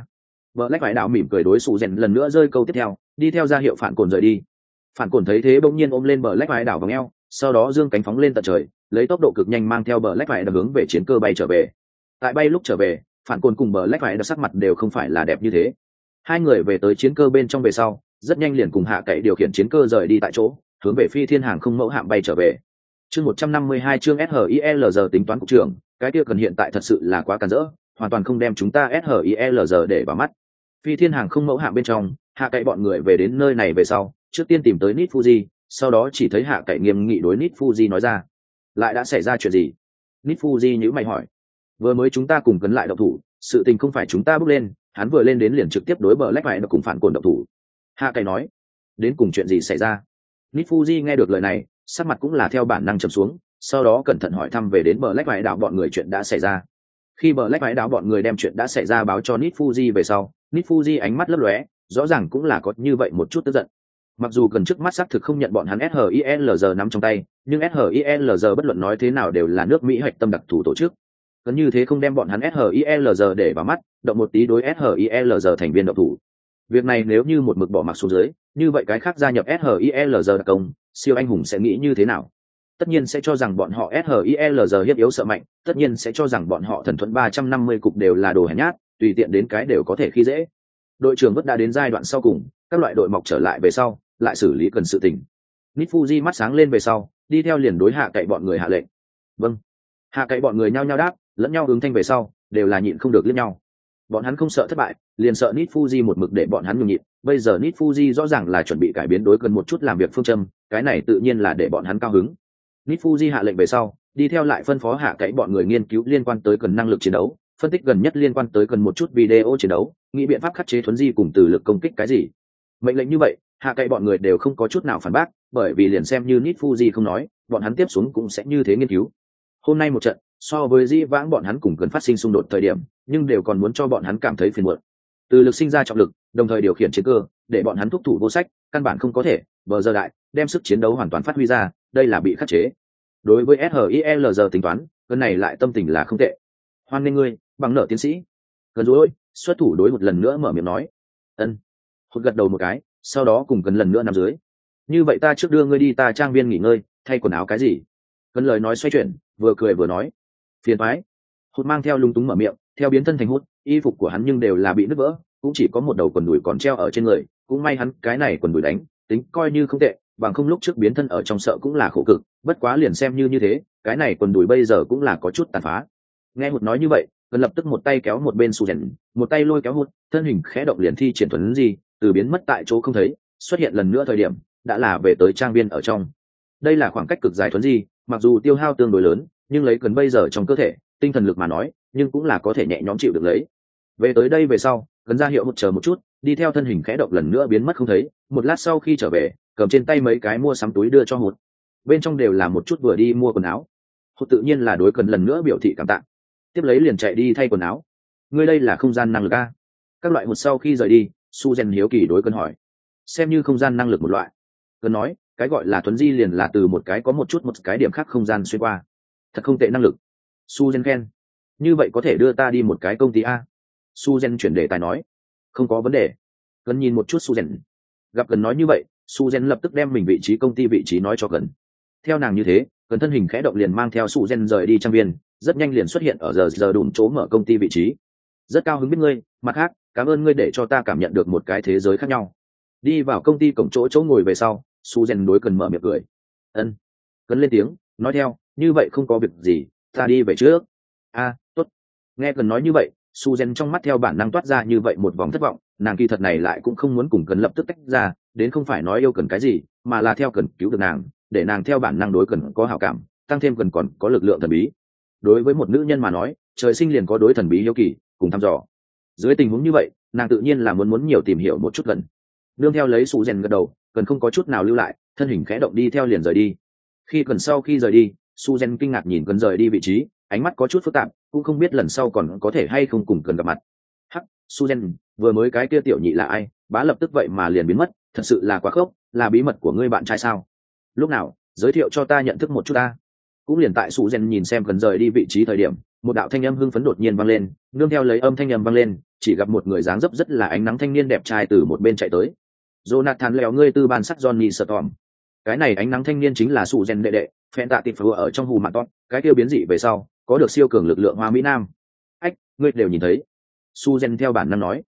Black vải đạo mỉm cười đối sụ rèn lần nữa rơi câu tiếp theo, đi theo ra hiệu phản cồn rời đi. Phản cồn thấy thế bỗng nhiên ôm lên Black vải đạo vòng eo, sau đó dương cánh phóng lên tận trời, lấy tốc độ cực nhanh mang theo Black vải đạo hướng về chiến cơ bay trở về. Tại bay lúc trở về, phản cồn cùng Black vải đạo sắc mặt đều không phải là đẹp như thế. Hai người về tới chiến cơ bên trong về sau, rất nhanh liền cùng hạ cậy điều khiển chiến cơ rời đi tại chỗ, hướng về phi thiên hàng không mẫu hạm bay trở về. Chương 152 chương SHILR tính toán cục trưởng, cái kia cần hiện tại thật sự là quá cản rỡ, hoàn toàn không đem chúng ta SHILR để vào mắt. Phi thiên hàng không mẫu hạm bên trong, hạ cậy bọn người về đến nơi này về sau, trước tiên tìm tới Nit Fuji, sau đó chỉ thấy hạ cậy nghiêm nghị đối Nit Fuji nói ra. Lại đã xảy ra chuyện gì? Nit Fuji nhíu mày hỏi. Vừa mới chúng ta cùng cấn lại động thủ, sự tình không phải chúng ta bước lên, hắn vừa lên đến liền trực tiếp đối Black vải cùng phản cồn động thủ. Hạ cậy nói. Đến cùng chuyện gì xảy ra? Nit Fuji nghe được lời này, sắc mặt cũng là theo bản năng trầm xuống, sau đó cẩn thận hỏi thăm về đến Black vải đạo bọn người chuyện đã xảy ra. Khi Black vải đạo bọn người đem chuyện đã xảy ra báo cho Nit Fuji về sau, Nit Fuji ánh mắt lấp lóe, rõ ràng cũng là có như vậy một chút tức giận. Mặc dù gần trước mắt xác thực không nhận bọn hắn SHILR nắm trong tay, nhưng SHILR bất luận nói thế nào đều là nước Mỹ hạch tâm đặc thù tổ chức. Gần như thế không đem bọn hắn SHILR để vào mắt, động một tí đối SHILR thành viên động thủ. Việc này nếu như một mực bỏ mặc xuống dưới, như vậy cái khác gia nhập SHILR đặc công, siêu anh hùng sẽ nghĩ như thế nào? Tất nhiên sẽ cho rằng bọn họ SHILR hiếp yếu sợ mạnh, tất nhiên sẽ cho rằng bọn họ thần thuẫn 350 cục đều là đồ hèn nhát, tùy tiện đến cái đều có thể khi dễ. Đội trưởng vẫn đã đến giai đoạn sau cùng, các loại đội mọc trở lại về sau, lại xử lý cần sự tình. Nit Fuji mắt sáng lên về sau, đi theo liền đối hạ cậy bọn người hạ lệnh. Vâng. Hạ cậy bọn người nhao nhao đáp, lẫn nhau ứng thanh về sau, đều là nhịn không được liếc nhau. Bọn hắn không sợ thất bại, liền sợ Nit Fuji một mực để bọn hắn nhường nhịn. Bây giờ Nit Fuji rõ ràng là chuẩn bị cải biến đối cần một chút làm việc phương châm, cái này tự nhiên là để bọn hắn cao hứng. Nit Fuji hạ lệnh về sau, đi theo lại phân phó hạ cậy bọn người nghiên cứu liên quan tới cần năng lực chiến đấu, phân tích gần nhất liên quan tới cần một chút video chiến đấu, nghĩ biện pháp khắc chế thuấn di cùng từ lực công kích cái gì. Mệnh lệnh như vậy, hạ cậy bọn người đều không có chút nào phản bác, bởi vì liền xem như Nit Fuji không nói, bọn hắn tiếp xuống cũng sẽ như thế nghiên cứu. Hôm nay một trận, so với dĩ vãng bọn hắn cùng cần phát sinh xung đột thời điểm, nhưng đều còn muốn cho bọn hắn cảm thấy phiền muộn. Từ lực sinh ra trọng lực, đồng thời điều khiển chiến cơ, để bọn hắn thúc thủ vô sách, căn bản không có thể bờ giờ đại đem sức chiến đấu hoàn toàn phát huy ra, đây là bị khắc chế. Đối với SHILR tính toán, cái này lại tâm tình là không tệ. Hoan nghênh ngươi, bằng nợ tiến sĩ. Cần rối, xuất thủ đối một lần nữa mở miệng nói. Ân. Hụt gật đầu một cái, sau đó cùng cần lần nữa nằm dưới. Như vậy ta trước đưa ngươi đi ta trang viên nghỉ ngơi, thay quần áo cái gì? Cần lời nói xoay chuyển, vừa cười vừa nói. Phiền toái. Hụt mang theo lung túng mở miệng, theo biến thân thành hút, y phục của hắn nhưng đều là bị nứt vỡ, cũng chỉ có một đầu quần đùi còn treo ở trên người, cũng may hắn cái này quần đùi đánh, tính coi như không tệ, bằng không lúc trước biến thân ở trong sợ cũng là khổ cực, bất quá liền xem như thế, cái này quần đùi bây giờ cũng là có chút tàn phá. Nghe Hụt nói như vậy, gần lập tức một tay kéo một bên Su Rèn, một tay lôi kéo Hụt, thân hình khẽ động liền thi triển thuấn gì, từ biến mất tại chỗ không thấy, xuất hiện lần nữa thời điểm, đã là về tới trang viên ở trong. Đây là khoảng cách cực dài thuấn gì, mặc dù tiêu hao tương đối lớn, nhưng lấy cần bây giờ trong cơ thể, tinh thần lực mà nói, nhưng cũng là có thể nhẹ nhõm chịu được lấy. Về tới đây về sau, cần ra hiệu Hụt chờ một chút, đi theo thân hình khẽ động lần nữa biến mất không thấy, một lát sau khi trở về, cầm trên tay mấy cái mua sắm túi đưa cho Hụt, bên trong đều là một chút vừa đi mua quần áo. Hụt tự nhiên là đối cần lần nữa biểu thị cảm tạ, tiếp lấy liền chạy đi thay quần áo. Ngươi đây là không gian năng lực a? Các loại Hụt sau khi rời đi, Su Gen hiếu kỳ đối cần hỏi. Xem như không gian năng lực một loại. Cần nói, cái gọi là thuấn di liền là từ một cái có một cái điểm khác không gian xuyên qua. Thật không tệ năng lực. Su Gen khen. Như vậy có thể đưa ta đi một cái công ty a? Su Gen chuyển đề tài nói. Không có vấn đề. Cần nhìn một chút Su Gen. Gặp Cần nói như vậy, Su Gen lập tức đem mình vị trí công ty vị trí nói cho Cần. Theo nàng như thế, Cần thân hình khẽ động liền mang theo Su Gen rời đi trang viên, rất nhanh liền xuất hiện ở giờ đùn chỗ mở công ty vị trí. Rất cao hứng biết ngươi, mặt khác, cảm ơn ngươi để cho ta cảm nhận được một cái thế giới khác nhau. Đi vào công ty cổng chỗ ngồi về sau, Su Gen đối Cần mở miệng cười. Ân. Cần lên tiếng, nói theo, như vậy không có việc gì, ta đi về trước. A, tốt. Nghe Cần nói như vậy, Su Gen trong mắt theo bản năng toát ra như vậy một vòng thất vọng, nàng kỳ thật này lại cũng không muốn cùng Cần lập tức tách ra, đến không phải nói yêu Cần cái gì, mà là theo Cần cứu được nàng, để nàng theo bản năng đối Cần có hảo cảm, tăng thêm Cần còn có lực lượng thần bí. Đối với một nữ nhân mà nói, trời sinh liền có đối thần bí yêu kỳ, cùng thăm dò. Dưới tình huống như vậy, nàng tự nhiên là muốn nhiều tìm hiểu một chút Cần. Nương theo lấy Su Gen gật đầu, Cần không có chút nào lưu lại, thân hình khẽ động đi theo liền rời đi. Khi Cần sau khi rời đi, Su Gen kinh ngạc nhìn Cần rời đi vị trí, ánh mắt có chút phức tạp, cũng không biết lần sau còn có thể hay không cùng Cần gặp mặt. Hắc, Su Gen, vừa mới cái kia tiểu nhị là ai? Bá lập tức vậy mà liền biến mất, thật sự là quá khốc, là bí mật của ngươi bạn trai sao? Lúc nào, giới thiệu cho ta nhận thức một chút ta. Cũng liền tại Su Gen nhìn xem Cần rời đi vị trí thời điểm, một đạo thanh âm hưng phấn đột nhiên vang lên, nương theo lấy âm thanh âm vang lên, chỉ gặp một người dáng dấp rất là ánh nắng thanh niên đẹp trai từ một bên chạy tới. Jonathan lèo ngươi tư ban sắc Johnny Storm. Cái này ánh nắng thanh niên chính là sụ rèn đệ đệ, phen tạ tịp ở trong hù mạn tốt, cái kia biến dị về sau, có được siêu cường lực lượng Hoa Mỹ Nam. Ách, ngươi đều nhìn thấy. Su Gen theo bản năng nói,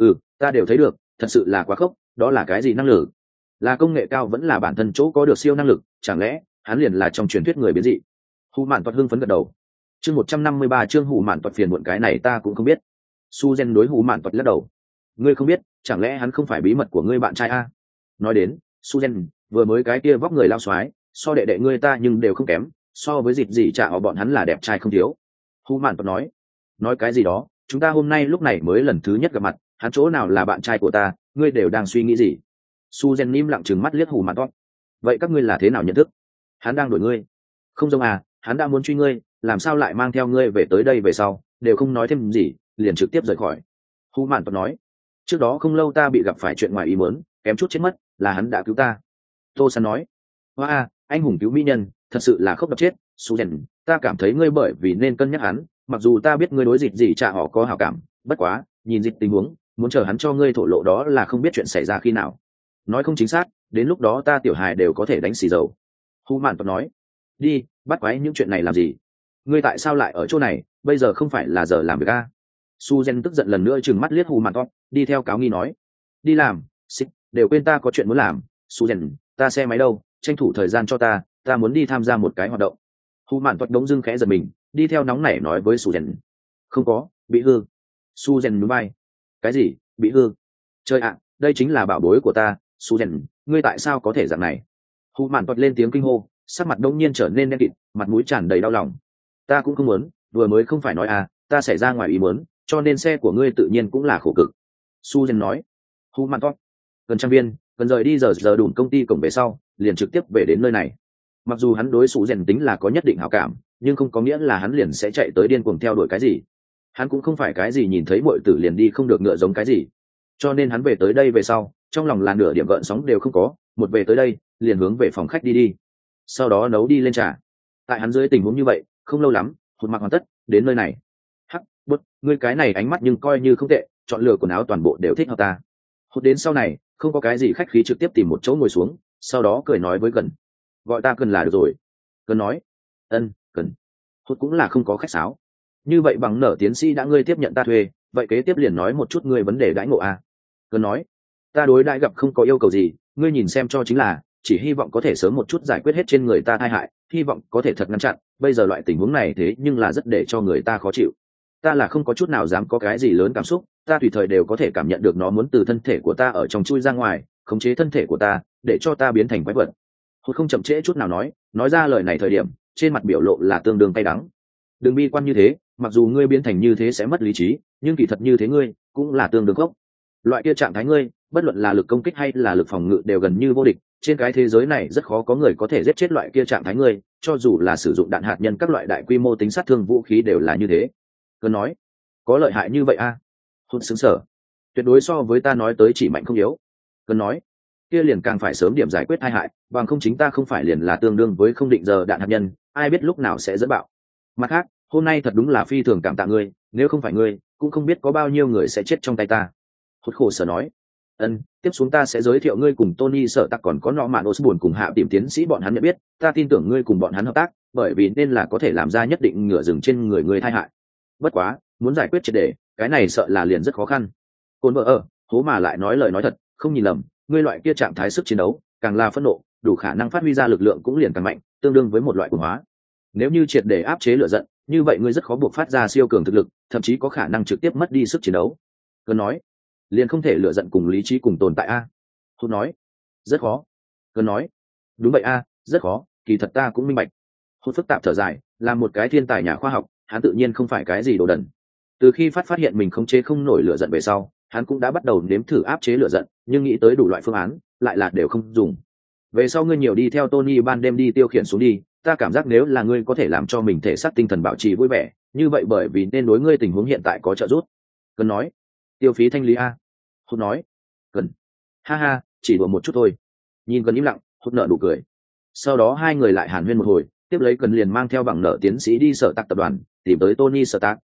ta đều thấy được, thật sự là quá khốc, đó là cái gì năng lực? Là công nghệ cao vẫn là bản thân chỗ có được siêu năng lực, chẳng lẽ hắn liền là trong truyền thuyết người biến dị? Hù mạn toạt hưng phấn gật đầu. Chương 153 chương hù mạn toạt phiền muộn cái này ta cũng không biết. Su Gen đối hù mạn toạt lắc đầu. Ngươi không biết, chẳng lẽ hắn không phải bí mật của ngươi bạn trai a? Nói đến, Su Gen vừa mới cái kia vóc người lao xoái, so đệ đệ ngươi ta nhưng đều không kém, so với dịp gì chả họ bọn hắn là đẹp trai không thiếu. Hù mạn toạt nói cái gì đó, chúng ta hôm nay lúc này mới lần thứ nhất gặp mặt, hắn chỗ nào là bạn trai của ta, ngươi đều đang suy nghĩ gì? Su Gen im lặng trừng mắt liếc hù mạn toạt. Vậy các ngươi là thế nào nhận thức? Hắn đang đuổi ngươi. Không giống à, hắn đã muốn truy ngươi, làm sao lại mang theo ngươi về tới đây về sau, đều không nói thêm gì, liền trực tiếp rời khỏi. Hù mạn toạt nói, trước đó không lâu ta bị gặp phải chuyện ngoài ý muốn, kém chút chết mất, là hắn đã cứu ta. Tô San nói, hoa, anh hùng cứu mỹ nhân, thật sự là khóc đập chết. Su Gen, ta cảm thấy ngươi bởi vì nên cân nhắc hắn, mặc dù ta biết ngươi đối dịch gì chả họ có hảo cảm, bất quá, nhìn dịch tình huống, muốn chờ hắn cho ngươi thổ lộ đó là không biết chuyện xảy ra khi nào. Nói không chính xác, đến lúc đó ta tiểu hài đều có thể đánh xì dầu. Hù mạn toạt nói, đi, bắt quái những chuyện này làm gì? Ngươi tại sao lại ở chỗ này, bây giờ không phải là giờ làm việc a? Su Gen tức giận lần nữa trừng mắt liếc hù mạn toạt, đi theo cáo nghi nói, đi làm, xích, đều quên ta có chuyện muốn làm. Su Gen, ta xe máy đâu, tranh thủ thời gian cho ta muốn đi tham gia một cái hoạt động. Hù mạn toạt đống dưng khẽ giật mình, đi theo nóng nảy nói với Su Gen, không có, bị hư. Su Gen núi bay, cái gì, bị hư? Chơi ạ, đây chính là bảo bối của ta. Su Gen, ngươi tại sao có thể dạng này? Hù mạn toạt lên tiếng kinh hô, sắc mặt đông nhiên trở nên đen kịt, mặt mũi tràn đầy đau lòng. Ta cũng không muốn, vừa mới không phải nói à, ta xảy ra ngoài ý muốn, cho nên xe của ngươi tự nhiên cũng là khổ cực. Su Gen nói. Hù mạn toạt, gần trang viên, gần rời đi giờ đủ công ty cổng về sau, liền trực tiếp về đến nơi này. Mặc dù hắn đối Su Gen tính là có nhất định hảo cảm, nhưng không có nghĩa là hắn liền sẽ chạy tới điên cuồng theo đuổi cái gì. Hắn cũng không phải cái gì nhìn thấy muội tử liền đi không được ngựa giống cái gì. Cho nên hắn về tới đây về sau, trong lòng là nửa điểm gợn sóng đều không có, một về tới đây, liền hướng về phòng khách đi. Sau đó nấu đi lên trà. Tại hắn dưới tình huống như vậy, không lâu lắm, hụt mặc hoàn tất, đến nơi này. Hắc, bút, ngươi cái này ánh mắt nhưng coi như không tệ, chọn lựa quần áo toàn bộ đều thích hợp ta. Hụt đến sau này, không có cái gì khách khí trực tiếp tìm một chỗ ngồi xuống, sau đó cười nói với Cần, gọi ta Cần là được rồi. Cần nói, Cần. Hụt cũng là không có khách sáo. Như vậy bằng nở tiến sĩ đã ngươi tiếp nhận ta thuê, vậy kế tiếp liền nói một chút ngươi vấn đề đãi ngộ a. Cần nói, ta đối đãi gặp không có yêu cầu gì, ngươi nhìn xem cho chính là, chỉ hy vọng có thể sớm một chút giải quyết hết trên người ta tai hại, hy vọng có thể thật ngăn chặn, bây giờ loại tình huống này thế nhưng là rất để cho người ta khó chịu. Ta là không có chút nào dám có cái gì lớn cảm xúc, ta tùy thời đều có thể cảm nhận được nó muốn từ thân thể của ta ở trong chui ra ngoài, khống chế thân thể của ta, để cho ta biến thành quái vật. Hụt không chậm trễ chút nào nói ra lời này thời điểm, trên mặt biểu lộ là tương đương cay đắng. Đừng bi quan như thế, mặc dù ngươi biến thành như thế sẽ mất lý trí, nhưng kỳ thật như thế ngươi cũng là tương đương gốc. Loại kia trạng thái ngươi, bất luận là lực công kích hay là lực phòng ngự đều gần như vô địch, trên cái thế giới này rất khó có người có thể giết chết loại kia trạng thái ngươi, cho dù là sử dụng đạn hạt nhân các loại đại quy mô tính sát thương vũ khí đều là như thế. Cứ nói, có lợi hại như vậy a? Hụt xứng sở, tuyệt đối so với ta nói tới chỉ mạnh không yếu. Cứ nói, kia liền càng phải sớm điểm giải quyết tai hại, bằng không chính ta không phải liền là tương đương với không định giờ đạn hạt nhân, ai biết lúc nào sẽ dẫn bạo. Mặt khác, hôm nay thật đúng là phi thường cảm tạ ngươi, nếu không phải ngươi, cũng không biết có bao nhiêu người sẽ chết trong tay ta. Hụt khổ sở nói, tiếp xuống ta sẽ giới thiệu ngươi cùng Tony Sở Tạc còn có Norman Osborn cùng hạ tìm tiến sĩ bọn hắn nhận biết, ta tin tưởng ngươi cùng bọn hắn hợp tác, bởi vì nên là có thể làm ra nhất định ngựa rừng trên người ngươi tai hại. Bất quá, muốn giải quyết triệt để, cái này sợ là liền rất khó khăn. Côn vợ hố mà lại nói lời nói thật, không nhìn lầm, ngươi loại kia trạng thái sức chiến đấu, càng là phẫn nộ, đủ khả năng phát huy ra lực lượng cũng liền càng mạnh, tương đương với một loại cuồng hóa. Nếu như triệt để áp chế lửa giận, như vậy ngươi rất khó buộc phát ra siêu cường thực lực, thậm chí có khả năng trực tiếp mất đi sức chiến đấu. Cơn nói, liền không thể lựa giận cùng lý trí cùng tồn tại a? Hụt nói, rất khó. Cơn nói, đúng vậy a, rất khó, kỳ thật ta cũng minh bạch. Hụt phức tạp thở dài, là một cái thiên tài nhà khoa học, hắn tự nhiên không phải cái gì đồ đần. Từ khi phát hiện mình khống chế không nổi lửa giận về sau, hắn cũng đã bắt đầu nếm thử áp chế lửa giận, nhưng nghĩ tới đủ loại phương án, lại là đều không dùng. Về sau ngươi nhiều đi theo Tony ban đêm đi tiêu khiển xuống đi, ta cảm giác nếu là ngươi có thể làm cho mình thể xác tinh thần bảo trì vui vẻ, như vậy bởi vì nên đối ngươi tình huống hiện tại có trợ giúp. Cần nói, tiêu phí thanh lý a? Hụt nói, cần. Ha, chỉ đùa một chút thôi. Nhìn Cần im lặng, Hụt nở nụ cười. Sau đó hai người lại hàn huyên một hồi, tiếp lấy Cần liền mang theo bằng nợ tiến sĩ đi Sở Tạc tập đoàn, tìm tới Tony Sở Tạc.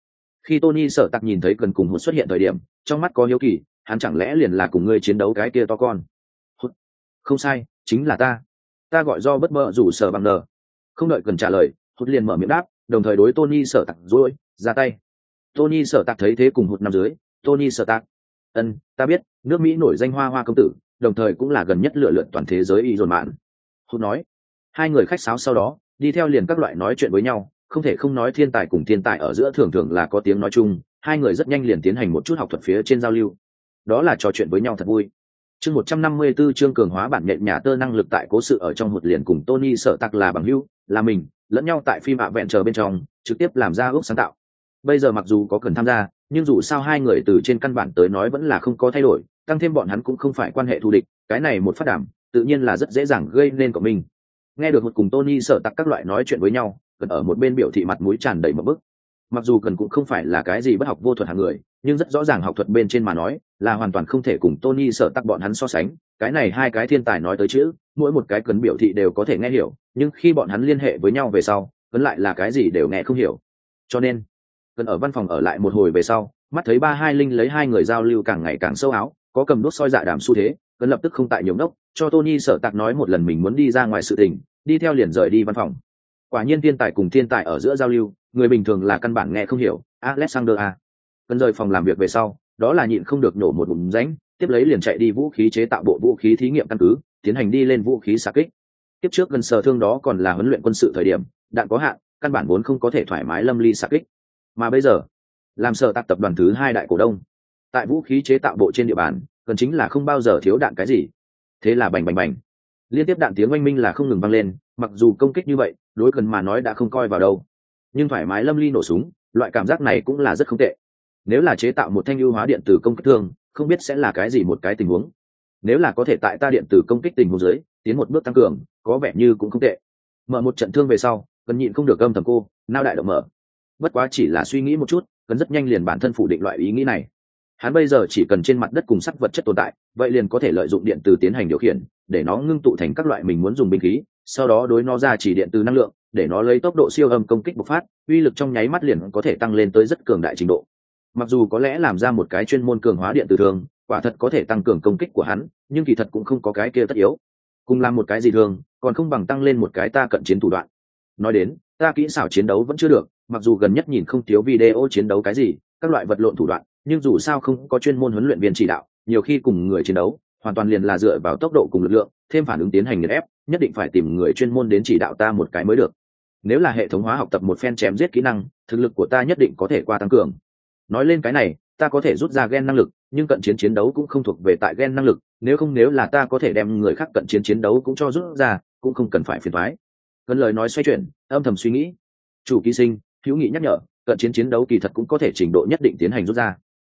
Khi Tony Sở Tạc nhìn thấy cần cùng Hụt xuất hiện thời điểm, trong mắt có hiếu kỳ, hắn chẳng lẽ liền là cùng ngươi chiến đấu cái kia to con? Hụt, không sai, chính là ta. Ta gọi do bất bờ rủ Sở bằng nờ. Không đợi cần trả lời, Hụt liền mở miệng đáp, đồng thời đối Tony Sở Tạc rồi ra tay. Tony Sở Tạc thấy thế cùng Hụt nằm dưới, Tony Sở Tạc. Ta biết, nước Mỹ nổi danh hoa công tử, đồng thời cũng là gần nhất lựa lượn toàn thế giới y dồn mạn. Hụt nói. Hai người khách sáo sau đó, đi theo liền các loại nói chuyện với nhau, không thể không nói thiên tài cùng thiên tài ở giữa thường thường là có tiếng nói chung, hai người rất nhanh liền tiến hành một chút học thuật phía trên giao lưu. Đó là trò chuyện với nhau thật vui. Chương 154 chương cường hóa bản nhện nhà tơ năng lực tại cố sự ở trong Hụt liền cùng Tony Sở Tạc là bằng hữu, là mình, lẫn nhau tại phim vẹn chờ bên trong, trực tiếp làm ra ước sáng tạo. Bây giờ mặc dù có cần tham gia, nhưng dù sao hai người từ trên căn bản tới nói vẫn là không có thay đổi, tăng thêm bọn hắn cũng không phải quan hệ thù địch, cái này một phát đảm, tự nhiên là rất dễ dàng gây nên của mình. Nghe được Hụt cùng Tony Sở Tạc các loại nói chuyện với nhau, cần ở một bên biểu thị mặt mũi tràn đầy một bức. Mặc dù cần cũng không phải là cái gì bất học vô thuật hạng người, nhưng rất rõ ràng học thuật bên trên mà nói là hoàn toàn không thể cùng Tony Sở Tạc bọn hắn so sánh. Cái này hai cái thiên tài nói tới chữ, mỗi một cái cần biểu thị đều có thể nghe hiểu, nhưng khi bọn hắn liên hệ với nhau về sau, vẫn lại là cái gì đều nghe không hiểu. Cho nên, cần ở văn phòng ở lại một hồi về sau, mắt thấy 320 lấy hai người giao lưu càng ngày càng sâu áo, có cầm đốt soi dạ đàm xu thế, cần lập tức không tại nhiều đốc, cho Tony Sở Tạc nói một lần mình muốn đi ra ngoài sự tình, đi theo liền rời đi văn phòng. Quả nhiên thiên tài cùng thiên tài ở giữa giao lưu, người bình thường là căn bản nghe không hiểu. Alexander a. Cần rời phòng làm việc về sau, đó là nhịn không được nổ một ngụm ránh, tiếp lấy liền chạy đi vũ khí chế tạo bộ vũ khí thí nghiệm căn cứ, tiến hành đi lên vũ khí xạ kích. Tiếp trước gần sở thương đó còn là huấn luyện quân sự thời điểm, đạn có hạn, căn bản vốn không có thể thoải mái lâm ly xạ kích. Mà bây giờ, làm sở tạc tập đoàn thứ 2 đại cổ đông, tại vũ khí chế tạo bộ trên địa bàn, cần chính là không bao giờ thiếu đạn cái gì. Thế là bành bành bành, liên tiếp đạn tiếng oanh minh là không ngừng vang lên, mặc dù công kích như vậy đối cần mà nói đã không coi vào đâu, nhưng thoải mái lâm ly nổ súng, loại cảm giác này cũng là rất không tệ. Nếu là chế tạo một thanh ưu hóa điện tử công kích thương, không biết sẽ là cái gì một cái tình huống. Nếu là có thể tại ta điện tử công kích tình huống dưới tiến một bước tăng cường, có vẻ như cũng không tệ. Mở một trận thương về sau, cần nhịn không được âm thầm cô nao đại động mở. Bất quá chỉ là suy nghĩ một chút, cần rất nhanh liền bản thân phủ định loại ý nghĩ này. Hắn bây giờ chỉ cần trên mặt đất cùng sắc vật chất tồn tại, vậy liền có thể lợi dụng điện từ tiến hành điều khiển, để nó ngưng tụ thành các loại mình muốn dùng binh khí, sau đó đối nó ra chỉ điện từ năng lượng, để nó lấy tốc độ siêu âm công kích bộc phát, uy lực trong nháy mắt liền có thể tăng lên tới rất cường đại trình độ. Mặc dù có lẽ làm ra một cái chuyên môn cường hóa điện từ thường, quả thật có thể tăng cường công kích của hắn, nhưng kỳ thật cũng không có cái kia tất yếu. Cùng làm một cái gì thường, còn không bằng tăng lên một cái ta cận chiến thủ đoạn. Nói đến, ta kỹ xảo chiến đấu vẫn chưa được, mặc dù gần nhất nhìn không thiếu video chiến đấu cái gì, các loại vật lộn thủ đoạn, nhưng dù sao không có chuyên môn huấn luyện viên chỉ đạo, nhiều khi cùng người chiến đấu hoàn toàn liền là dựa vào tốc độ cùng lực lượng, thêm phản ứng tiến hành nghiền ép, nhất định phải tìm người chuyên môn đến chỉ đạo ta một cái mới được. Nếu là hệ thống hóa học tập một phen chém giết kỹ năng, thực lực của ta nhất định có thể qua tăng cường. Nói lên cái này, ta có thể rút ra gen năng lực, nhưng cận chiến chiến đấu cũng không thuộc về tại gen năng lực, nếu là ta có thể đem người khác cận chiến chiến đấu cũng cho rút ra, cũng không cần phải phiền toái. Gần lời nói xoay chuyển, âm thầm suy nghĩ. Chủ ký sinh, hữu nghị nhắc nhở, cận chiến chiến đấu kỳ thật cũng có thể trình độ nhất định tiến hành rút ra.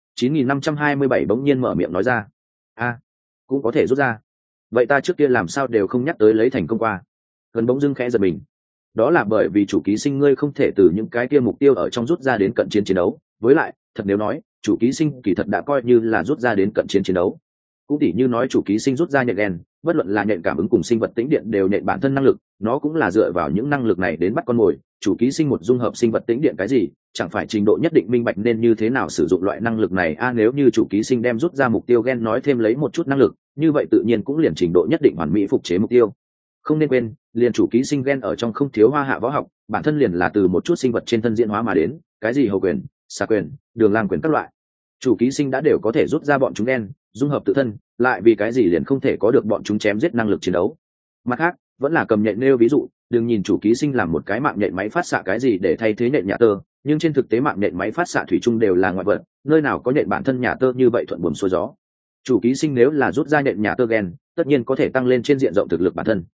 9527 bỗng nhiên mở miệng nói ra. Cũng có thể rút ra. Vậy ta trước kia làm sao đều không nhắc tới lấy thành công qua? Gần bỗng dưng khẽ giật mình. Đó là bởi vì chủ ký sinh ngươi không thể từ những cái kia mục tiêu ở trong rút ra đến cận chiến chiến đấu, với lại, thật nếu nói, chủ ký sinh kỳ thật đã coi như là rút ra đến cận chiến chiến đấu. Cũng tỉ như nói chủ ký sinh rút ra nhện gen, bất luận là nhện cảm ứng cùng sinh vật tĩnh điện đều nhện bản thân năng lực, nó cũng là dựa vào những năng lực này đến bắt con mồi. Chủ ký sinh một dung hợp sinh vật tĩnh điện cái gì, chẳng phải trình độ nhất định minh bạch nên như thế nào sử dụng loại năng lực này nếu như chủ ký sinh đem rút ra mục tiêu gen nói thêm lấy một chút năng lực, như vậy tự nhiên cũng liền trình độ nhất định hoàn mỹ phục chế mục tiêu. Không nên quên, liền chủ ký sinh gen ở trong không thiếu hoa hạ võ học, bản thân liền là từ một chút sinh vật trên thân diễn hóa mà đến, cái gì hầu quyền, xà quyền, đường lang quyền các loại. Chủ ký sinh đã đều có thể rút ra bọn chúng gen, dung hợp tự thân, lại vì cái gì liền không thể có được bọn chúng chém giết năng lực chiến đấu. Mặt khác, vẫn là cầm nhện nêu ví dụ, đừng nhìn chủ ký sinh làm một cái mạng nhện máy phát xạ cái gì để thay thế nhện nhà tơ, nhưng trên thực tế mạng nhện máy phát xạ thủy chung đều là ngoại vật, nơi nào có nhện bản thân nhà tơ như vậy thuận buồm xuôi gió. Chủ ký sinh nếu là rút ra nhện nhà tơ gen, tất nhiên có thể tăng lên trên diện rộng thực lực bản thân.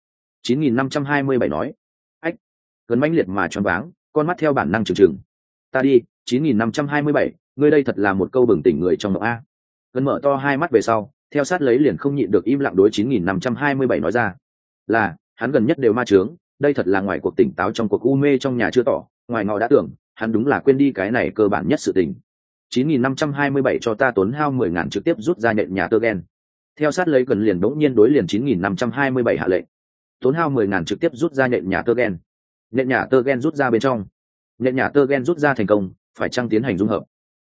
9527 nói. Ách. Cơn mãnh liệt mà choáng váng, con mắt theo bản năng trừng trừng. Ta đi, 9527, ngươi đây thật là một câu bừng tỉnh người trong mộng a. Cơn mở to hai mắt về sau, theo sát lấy liền không nhịn được im lặng đối 9527 nói ra. Là, hắn gần nhất đều ma trướng, đây thật là ngoài cuộc tỉnh táo trong cuộc u mê trong nhà chưa tỏ, ngoài ngọ đã tưởng, hắn đúng là quên đi cái này cơ bản nhất sự tình. 9527 cho ta tốn hao 10.000 trực tiếp rút ra nhện nhà tơ gen. Theo sát lấy gần liền đống nhiên đối liền 9527 hạ lệnh. Tốn hao 10.000 trực tiếp rút ra nhện nhà tơ gen. Nhện nhà tơ gen rút ra bên trong. Nhện nhà tơ gen rút ra thành công, phải chăng tiến hành dung hợp?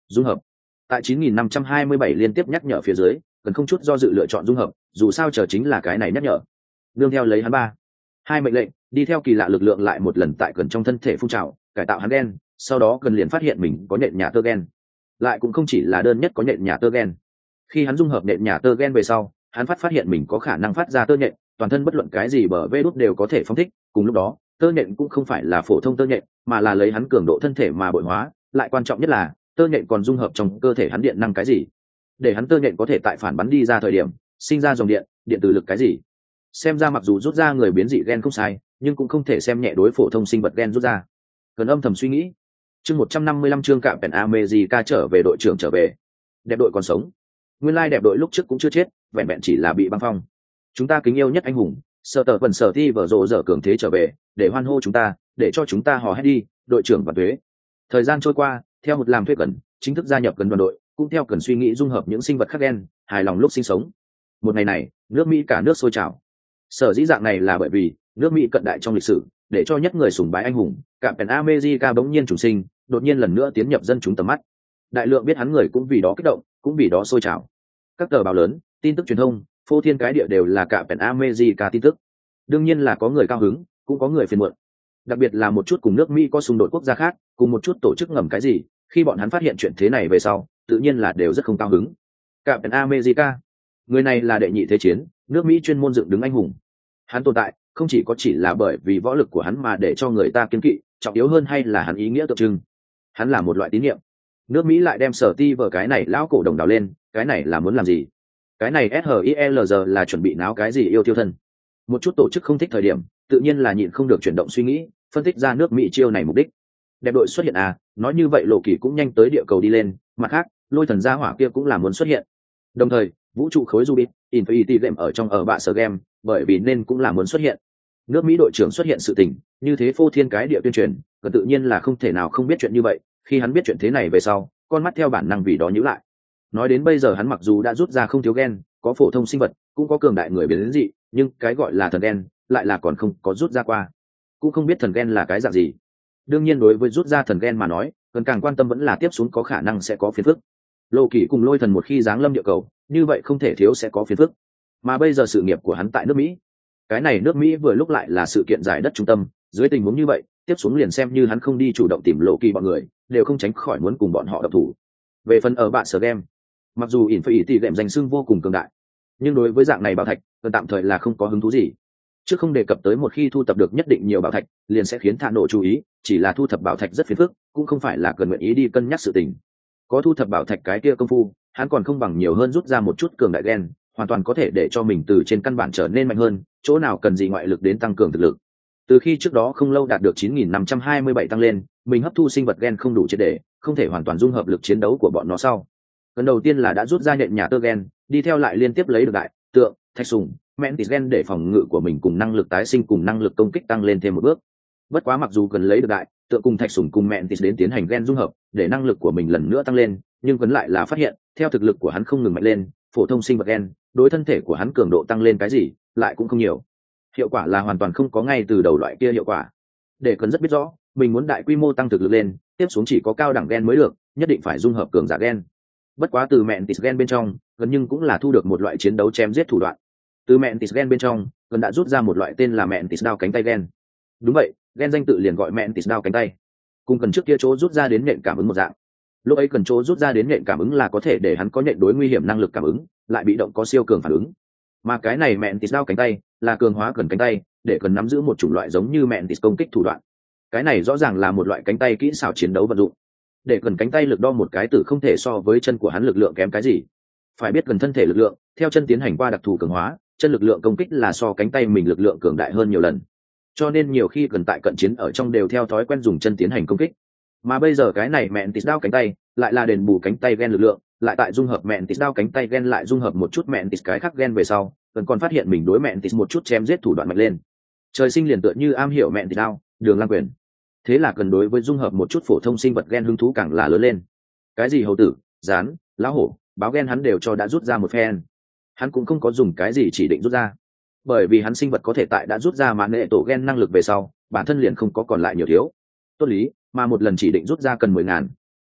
dung hợp. Tại 9527 liên tiếp nhắc nhở phía dưới, cần không chút do dự lựa chọn dung hợp, dù sao chờ chính là cái này nhắc nhở. Đương theo lấy hắn hai mệnh lệnh, đi theo kỳ lạ lực lượng lại một lần tại cần trong thân thể phun trào, cải tạo hắn gen, sau đó cần liền phát hiện mình có nện nhà tơ gen. Lại cũng không chỉ là đơn nhất có nện nhà tơ gen. Khi hắn dung hợp nện nhà tơ gen về sau, hắn phát hiện mình có khả năng phát ra tơ nhện, toàn thân bất luận cái gì bờ vê đút đều có thể phóng thích. Cùng lúc đó, tơ nhện cũng không phải là phổ thông tơ nhện, mà là lấy hắn cường độ thân thể mà bội hóa. Lại quan trọng nhất là tơ nhện còn dung hợp trong cơ thể hắn điện năng cái gì, để hắn tơ nhện có thể tại phản bắn đi ra thời điểm sinh ra dòng điện, điện từ lực cái gì. Xem ra mặc dù rút ra người biến dị gen không sai, nhưng cũng không thể xem nhẹ đối phổ thông sinh vật gen rút ra. Cần âm thầm suy nghĩ. Chương 155 chương cạm Pen America trở về, đội trưởng trở về. Đẹp đội còn sống. Nguyên lai đẹp đội lúc trước cũng chưa chết, vẹn vẹn chỉ là bị băng phong. Chúng ta kính yêu nhất anh hùng, Sở Tở Phần Sở Ti vở rộ dở cường thế trở về, để hoan hô chúng ta, để cho chúng ta hò hét đi, đội trưởng và thuế. Thời gian trôi qua, theo một làm thuê cần chính thức gia nhập cần đoàn đội, cũng theo cần suy nghĩ dung hợp những sinh vật khác gen, hài lòng lúc sinh sống. Một ngày này, nước Mỹ cả nước sôi trào. Sở dĩ dạng này là bởi vì nước Mỹ cận đại trong lịch sử, để cho nhất người sùng bái anh hùng, cạm Pen America bỗng nhiên chủ sinh, đột nhiên lần nữa tiến nhập dân chúng tầm mắt. Đại lượng biết hắn người cũng vì đó kích động, cũng vì đó sôi trào. Các tờ báo lớn, tin tức truyền thông, phô thiên cái địa đều là cạm Pen America tin tức. Đương nhiên là có người cao hứng, cũng có người phiền muộn. Đặc biệt là một chút cùng nước Mỹ có xung đột quốc gia khác, cùng một chút tổ chức ngầm cái gì, khi bọn hắn phát hiện chuyện thế này về sau, tự nhiên là đều rất không cao hứng. Cạm Pen America, người này là đệ nhị thế chiến, nước Mỹ chuyên môn dựng đứng anh hùng. Hắn tồn tại không chỉ là bởi vì võ lực của hắn mà để cho người ta kiêng kỵ, trọng yếu hơn hay là hắn ý nghĩa tượng trưng. Hắn là một loại tín nhiệm. Nước Mỹ lại đem Sở Ti vở cái này lão cổ đồng đào lên, cái này là muốn làm gì? Cái này SHILG là chuẩn bị náo cái gì yêu tiêu thân? Một chút tổ chức không thích thời điểm, tự nhiên là nhịn không được chuyển động suy nghĩ, phân tích ra nước Mỹ chiêu này mục đích. Đẹp đội xuất hiện nói như vậy Lộ Kỳ cũng nhanh tới địa cầu đi lên, mặt khác, Lôi Thần gia hỏa kia cũng là muốn xuất hiện. Đồng thời, vũ trụ khối Rubik, Infinity Game ở bạ sở game, bởi vì nên cũng là muốn xuất hiện. Nước Mỹ đội trưởng xuất hiện sự tình, như thế phô thiên cái địa tuyên truyền, cần tự nhiên là không thể nào không biết chuyện như vậy. Khi hắn biết chuyện thế này về sau, con mắt theo bản năng vì đó nhíu lại. Nói đến bây giờ hắn mặc dù đã rút ra không thiếu gen, có phổ thông sinh vật, cũng có cường đại người biến dị, nhưng cái gọi là thần gen lại là còn không có rút ra qua, cũng không biết thần gen là cái dạng gì. Đương nhiên đối với rút ra thần gen mà nói, cần càng quan tâm vẫn là tiếp xuống có khả năng sẽ có phiền phức. Lộ Kỳ cùng Lôi Thần một khi giáng lâm địa cầu, như vậy không thể thiếu sẽ có phiền phức. Mà bây giờ sự nghiệp của hắn tại nước Mỹ, cái này nước Mỹ vừa lúc lại là sự kiện giải đất trung tâm, dưới tình huống như vậy, tiếp xuống liền xem như hắn không đi chủ động tìm Lộ Kỳ bọn người, đều không tránh khỏi muốn cùng bọn họ độc thủ. Về phần ở bạn sở game, mặc dù Infinity Game danh xưng vô cùng cường đại, nhưng đối với dạng này bảo thạch, cần tạm thời là không có hứng thú gì. Trước không đề cập tới một khi thu thập được nhất định nhiều bảo thạch, liền sẽ khiến Thạ Nổ chú ý, chỉ là thu thập bảo thạch rất phiền phức, cũng không phải là cần nguyện ý đi cân nhắc sự tình. Có thu thập bảo thạch cái kia công phu, hắn còn không bằng nhiều hơn rút ra một chút cường đại gen, hoàn toàn có thể để cho mình từ trên căn bản trở nên mạnh hơn, chỗ nào cần gì ngoại lực đến tăng cường thực lực. Từ khi trước đó không lâu đạt được 9527 tăng lên, mình hấp thu sinh vật gen không đủ triệt để, không thể hoàn toàn dung hợp lực chiến đấu của bọn nó sau. Lần đầu tiên là đã rút ra nhện nhà tơ gen, đi theo lại liên tiếp lấy được đại, tượng, thạch sùng, Mantis gen để phòng ngự của mình cùng năng lực tái sinh cùng năng lực công kích tăng lên thêm một bước. Bất quá mặc dù cần lấy được đại, tượng cùng thạch sùng cùng Mantis đến tiến hành gen dung hợp, để năng lực của mình lần nữa tăng lên, nhưng vẫn lại là phát hiện, theo thực lực của hắn không ngừng mạnh lên, phổ thông sinh vật gen, đối thân thể của hắn cường độ tăng lên cái gì, lại cũng không nhiều. Hiệu quả là hoàn toàn không có ngay từ đầu loại kia hiệu quả. Để cần rất biết rõ, mình muốn đại quy mô tăng thực lực lên, tiếp xuống chỉ có cao đẳng gen mới được, nhất định phải dung hợp cường giả gen. Bất quá từ Mantis gen bên trong, gần nhưng cũng là thu được một loại chiến đấu chém giết thủ đoạn. Từ Mantis gen bên trong, gần đã rút ra một loại tên là Mantis đao cánh tay gen. Đúng vậy, gen danh tự liền gọi Mantis đao cánh tay. Cùng cần trước kia chỗ rút ra đến nện cảm ứng một dạng. Lúc ấy cần chỗ rút ra đến nện cảm ứng là có thể để hắn có nện đối nguy hiểm năng lực cảm ứng, lại bị động có siêu cường phản ứng. Mà cái này Mantis đao cánh tay là cường hóa cần cánh tay, để cần nắm giữ một chủng loại giống như Mantis công kích thủ đoạn. Cái này rõ ràng là một loại cánh tay kỹ xảo chiến đấu vận dụng. Để cần cánh tay lực đo một cái tử không thể so với chân của hắn lực lượng kém cái gì. Phải biết gần thân thể lực lượng, theo chân tiến hành qua đặc thù cường hóa, chân lực lượng công kích là so cánh tay mình lực lượng cường đại hơn nhiều lần. Cho nên nhiều khi cần tại cận chiến ở trong đều theo thói quen dùng chân tiến hành công kích. Mà bây giờ cái này Mantis đao cánh tay lại là đền bù cánh tay gen lực lượng, lại tại dung hợp Mantis đao cánh tay gen lại dung hợp một chút Mantis cái khác gen về sau, còn phát hiện mình đối Mantis một chút chém giết thủ đoạn mạnh lên. Trời sinh liền tựa như am hiểu Mantis đao, đường lang quyền. Thế là cần đối với dung hợp một chút phổ thông sinh vật gen hứng thú càng là lớn lên. Cái gì hầu tử, rán, lão hổ, báo gen hắn đều cho đã rút ra một phen. Hắn cũng không có dùng cái gì chỉ định rút ra, bởi vì hắn sinh vật có thể tại đã rút ra mà nệ tổ gen năng lực về sau, bản thân liền không có còn lại nhiều thiếu. Tốt lý, mà một lần chỉ định rút ra cần 10.000.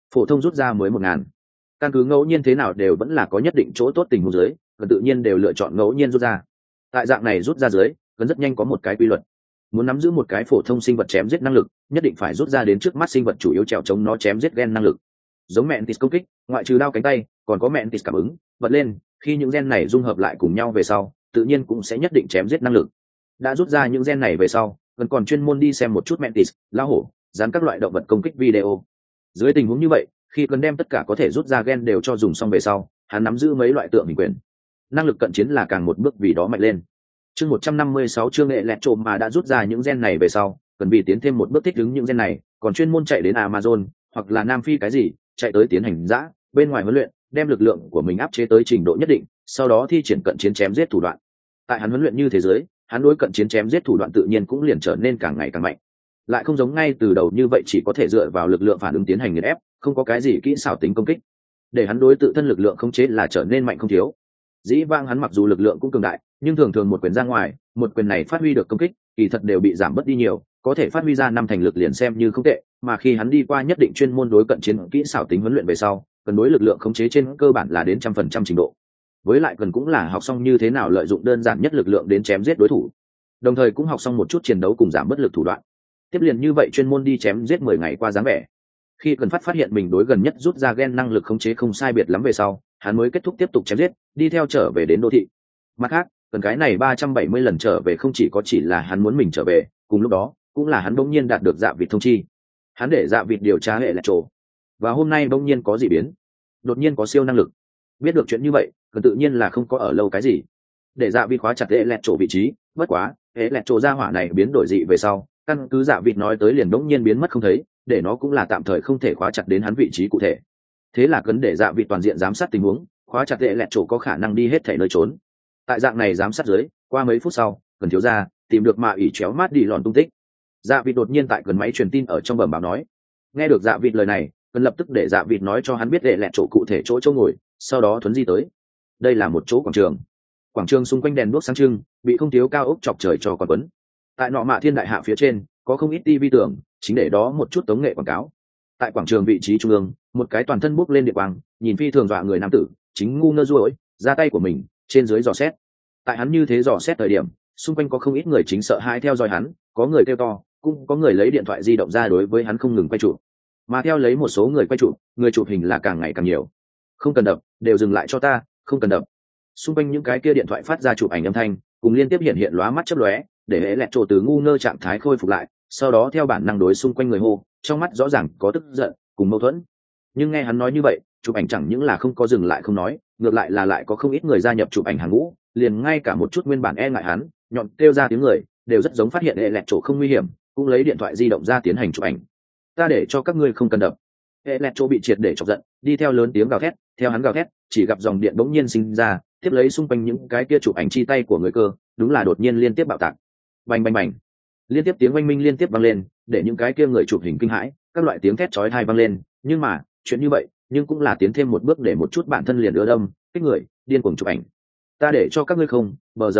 phổ thông rút ra mới 1.000. Căn cứ ngẫu nhiên thế nào đều vẫn là có nhất định chỗ tốt tình huống dưới, cần tự nhiên đều lựa chọn ngẫu nhiên rút ra. Tại dạng này rút ra dưới, cần rất nhanh có một cái quy luật. Muốn nắm giữ một cái phổ thông sinh vật chém giết năng lực, nhất định phải rút ra đến trước mắt sinh vật chủ yếu trèo chống nó chém giết gen năng lực. Giống mẹn tịt công kích, ngoại trừ đao cánh tay, còn có mẹn tịt cảm ứng, bật lên, khi những gen này dung hợp lại cùng nhau về sau, tự nhiên cũng sẽ nhất định chém giết năng lực. Đã rút ra những gen này về sau, cần còn chuyên môn đi xem một chút mẹn tịt, lao hổ, dán các loại động vật công kích video. Dưới tình huống như vậy, khi cần đem tất cả có thể rút ra gen đều cho dùng xong về sau, hắn nắm giữ mấy loại tượng hình quyền, năng lực cận chiến là càng một bước vì đó mạnh lên. Chương 156 chương nghệ lẹt trộm mà đã rút ra những gen này về sau, cần vì tiến thêm một bước thích ứng những gen này, còn chuyên môn chạy đến Amazon hoặc là Nam Phi cái gì, chạy tới tiến hành dã bên ngoài huấn luyện, đem lực lượng của mình áp chế tới trình độ nhất định, sau đó thi triển cận chiến chém giết thủ đoạn. Tại hắn huấn luyện như thế giới, hắn đối cận chiến chém giết thủ đoạn tự nhiên cũng liền trở nên càng ngày càng mạnh. Lại không giống ngay từ đầu như vậy chỉ có thể dựa vào lực lượng phản ứng tiến hành nghiền ép, không có cái gì kỹ xảo tính công kích. Để hắn đối tự thân lực lượng khống chế là trở nên mạnh không thiếu. Dĩ vãng hắn mặc dù lực lượng cũng cường đại, nhưng thường thường một quyền ra ngoài, một quyền này phát huy được công kích, kỳ thật đều bị giảm bớt đi nhiều, có thể phát huy ra 5 thành lực liền xem như không tệ, mà khi hắn đi qua nhất định chuyên môn đối cận chiến kỹ xảo tính huấn luyện về sau, cần đối lực lượng khống chế trên cơ bản là đến 100% trình độ. Với lại cần cũng là học xong như thế nào lợi dụng đơn giản nhất lực lượng đến chém giết đối thủ. Đồng thời cũng học xong một chút chiến đấu cùng giảm bất lực thủ đoạn. Tiếp liền như vậy chuyên môn đi chém giết 10 ngày qua dáng vẻ. Khi cần phát hiện mình đối gần nhất rút ra gen năng lực khống chế không sai biệt lắm về sau, hắn mới kết thúc tiếp tục chém giết, đi theo trở về đến đô thị. Mặt khác, cần cái này 370 lần trở về không chỉ là hắn muốn mình trở về, cùng lúc đó cũng là hắn bỗng nhiên đạt được dạ vịt thông chi. Hắn để dạ vịt điều tra hệ lẹt trổ, và hôm nay bỗng nhiên có dị biến, đột nhiên có siêu năng lực. Biết được chuyện như vậy, cần tự nhiên là không có ở lâu cái gì, để dạ vịt khóa chặt hệ lẹt trổ vị trí. Bất quá hệ lẹt trổ ra hỏa này biến đổi dị về sau, căn cứ dạ vịt nói tới liền bỗng nhiên biến mất không thấy, để nó cũng là tạm thời không thể khóa chặt đến hắn vị trí cụ thể. Thế là cần để dạ vịt toàn diện giám sát tình huống, khóa chặt hệ lẹt trổ có khả năng đi hết thể nơi trốn. Tại dạng này giám sát dưới, qua mấy phút sau, cần thiếu ra tìm được mà ỉ chéo mát đi lòn tung tích. Dạ vịt đột nhiên tại cần máy truyền tin ở trong bẩm báo nói. Nghe được dạ vịt lời này, cần lập tức để dạ vịt nói cho hắn biết hệ lẹt chỗ cụ thể chỗ ngồi, sau đó thuấn di tới. Đây là một chỗ quảng trường xung quanh đèn đuốc sáng trưng, bị không thiếu cao ốc chọc trời cho còn quấn. Tại nọ mạ thiên đại hạ phía trên có không ít tivi tưởng, chính để đó một chút tống nghệ quảng cáo. Tại quảng trường vị trí trung ương, một cái toàn thân bốc lên điện quang, nhìn phi thường dọa người nam tử, chính ngu ngơ ruỗi ra tay của mình trên dưới dò xét. Tại hắn như thế dò xét thời điểm, xung quanh có không ít người chính sợ hãi theo dõi hắn, có người kêu to, cũng có người lấy điện thoại di động ra đối với hắn không ngừng quay chụp. Mà theo lấy một số người quay chụp, người chụp hình là càng ngày càng nhiều. Không cần đập, đều dừng lại cho ta, không cần đập. Xung quanh những cái kia điện thoại phát ra chụp ảnh âm thanh, cùng liên tiếp hiện lóa mắt chớp lóe, để hệ lẹt trổ từ ngu ngơ trạng thái khôi phục lại, sau đó theo bản năng đối xung quanh người hô, trong mắt rõ ràng có tức giận cùng mâu thuẫn. Nhưng nghe hắn nói như vậy, chụp ảnh chẳng những là không có dừng lại không nói, ngược lại là lại có không ít người gia nhập chụp ảnh hàng ngũ, liền ngay cả một chút nguyên bản e ngại hắn nhọn kêu ra tiếng người đều rất giống phát hiện hệ lẹt chỗ không nguy hiểm, cũng lấy điện thoại di động ra tiến hành chụp ảnh. Ta để cho các ngươi không cần đập. Hệ lẹt chỗ bị triệt để chọc giận, đi theo lớn tiếng gào thét. Theo hắn gào thét, chỉ gặp dòng điện bỗng nhiên sinh ra, tiếp lấy xung quanh những cái kia chụp ảnh chi tay của người cơ, đúng là đột nhiên liên tiếp bạo tạc. Bành bành bành, liên tiếp tiếng oanh minh liên tiếp vang lên, để những cái kia người chụp hình kinh hãi, các loại tiếng thét chói tai vang lên. Nhưng mà chuyện như vậy, nhưng cũng là tiến thêm một bước để một chút bản thân liền ưa đâm kích người điên cuồng chụp ảnh. Ta để cho các ngươi không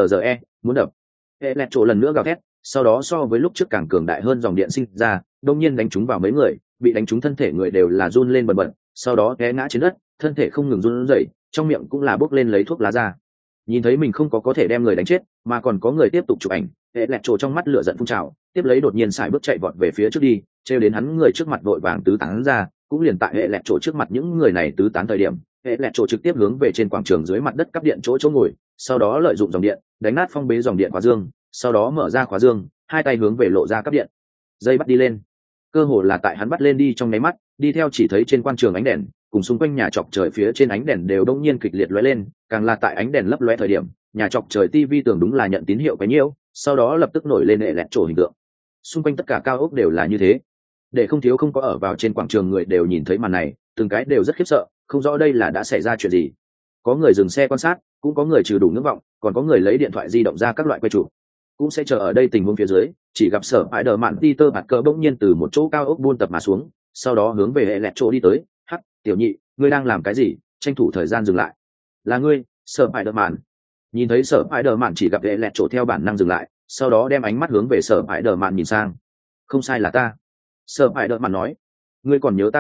muốn đập. Hệ lẹt chỗ lần nữa gào thét, sau đó so với lúc trước càng cường đại hơn dòng điện sinh ra, đông nhiên đánh trúng vào mấy người, bị đánh trúng thân thể người đều là run lên bần bật, sau đó té ngã trên đất, thân thể không ngừng run rẩy, trong miệng cũng là bốc lên lấy thuốc lá ra. Nhìn thấy mình không có thể đem người đánh chết, mà còn có người tiếp tục chụp ảnh, hệ lẹt trổ trong mắt lửa giận phun trào, tiếp lấy đột nhiên sải bước chạy vọt về phía trước đi, trêu đến hắn người trước mặt vội vàng tứ tán ra, cũng liền tại hệ lẹt trổ trước mặt những người này tứ tán thời điểm, hệ lẹt trổ trực tiếp hướng về trên quảng trường dưới mặt đất cắp điện chỗ ngồi, sau đó lợi dụng dòng điện đánh nát phong bế dòng điện khóa dương, sau đó mở ra khóa dương, hai tay hướng về lộ ra cắp điện dây bắt đi lên. Cơ hồ là tại hắn bắt lên đi trong nháy mắt, đi theo chỉ thấy trên quảng trường ánh đèn cùng xung quanh nhà chọc trời phía trên ánh đèn đều đông nhiên kịch liệt lóe lên, càng là tại ánh đèn lấp lóe thời điểm, nhà chọc trời tivi tưởng đúng là nhận tín hiệu cái nhiêu, sau đó lập tức nổi lên hệ lẹt trổ hình tượng. Xung quanh tất cả cao ốc đều là như thế, để không thiếu không có ở vào trên quảng trường người đều nhìn thấy màn này, từng cái đều rất khiếp sợ, không rõ đây là đã xảy ra chuyện gì. Có người dừng xe quan sát, cũng có người trừ đủ ngưỡng vọng, còn có người lấy điện thoại di động ra các loại quay chụp. Cũng sẽ chờ ở đây tình huống phía dưới, chỉ gặp Sở Ai Đờ Mạn Peter bạt cờ bỗng nhiên từ một chỗ cao ốc buôn tập mà xuống, sau đó hướng về hệ lẹt chỗ đi tới. Hắc, tiểu nhị, ngươi đang làm cái gì? Tranh thủ thời gian dừng lại. Là ngươi, Sở Ai Đờ Mạn. Nhìn thấy Sở Ai Đờ Mạn chỉ gặp hệ lẹt chỗ theo bản năng dừng lại, sau đó đem ánh mắt hướng về Sở Ai Đờ Mạn nhìn sang. Không sai là ta. Sở Ai Đờ Mạn nói. Ngươi còn nhớ ta không?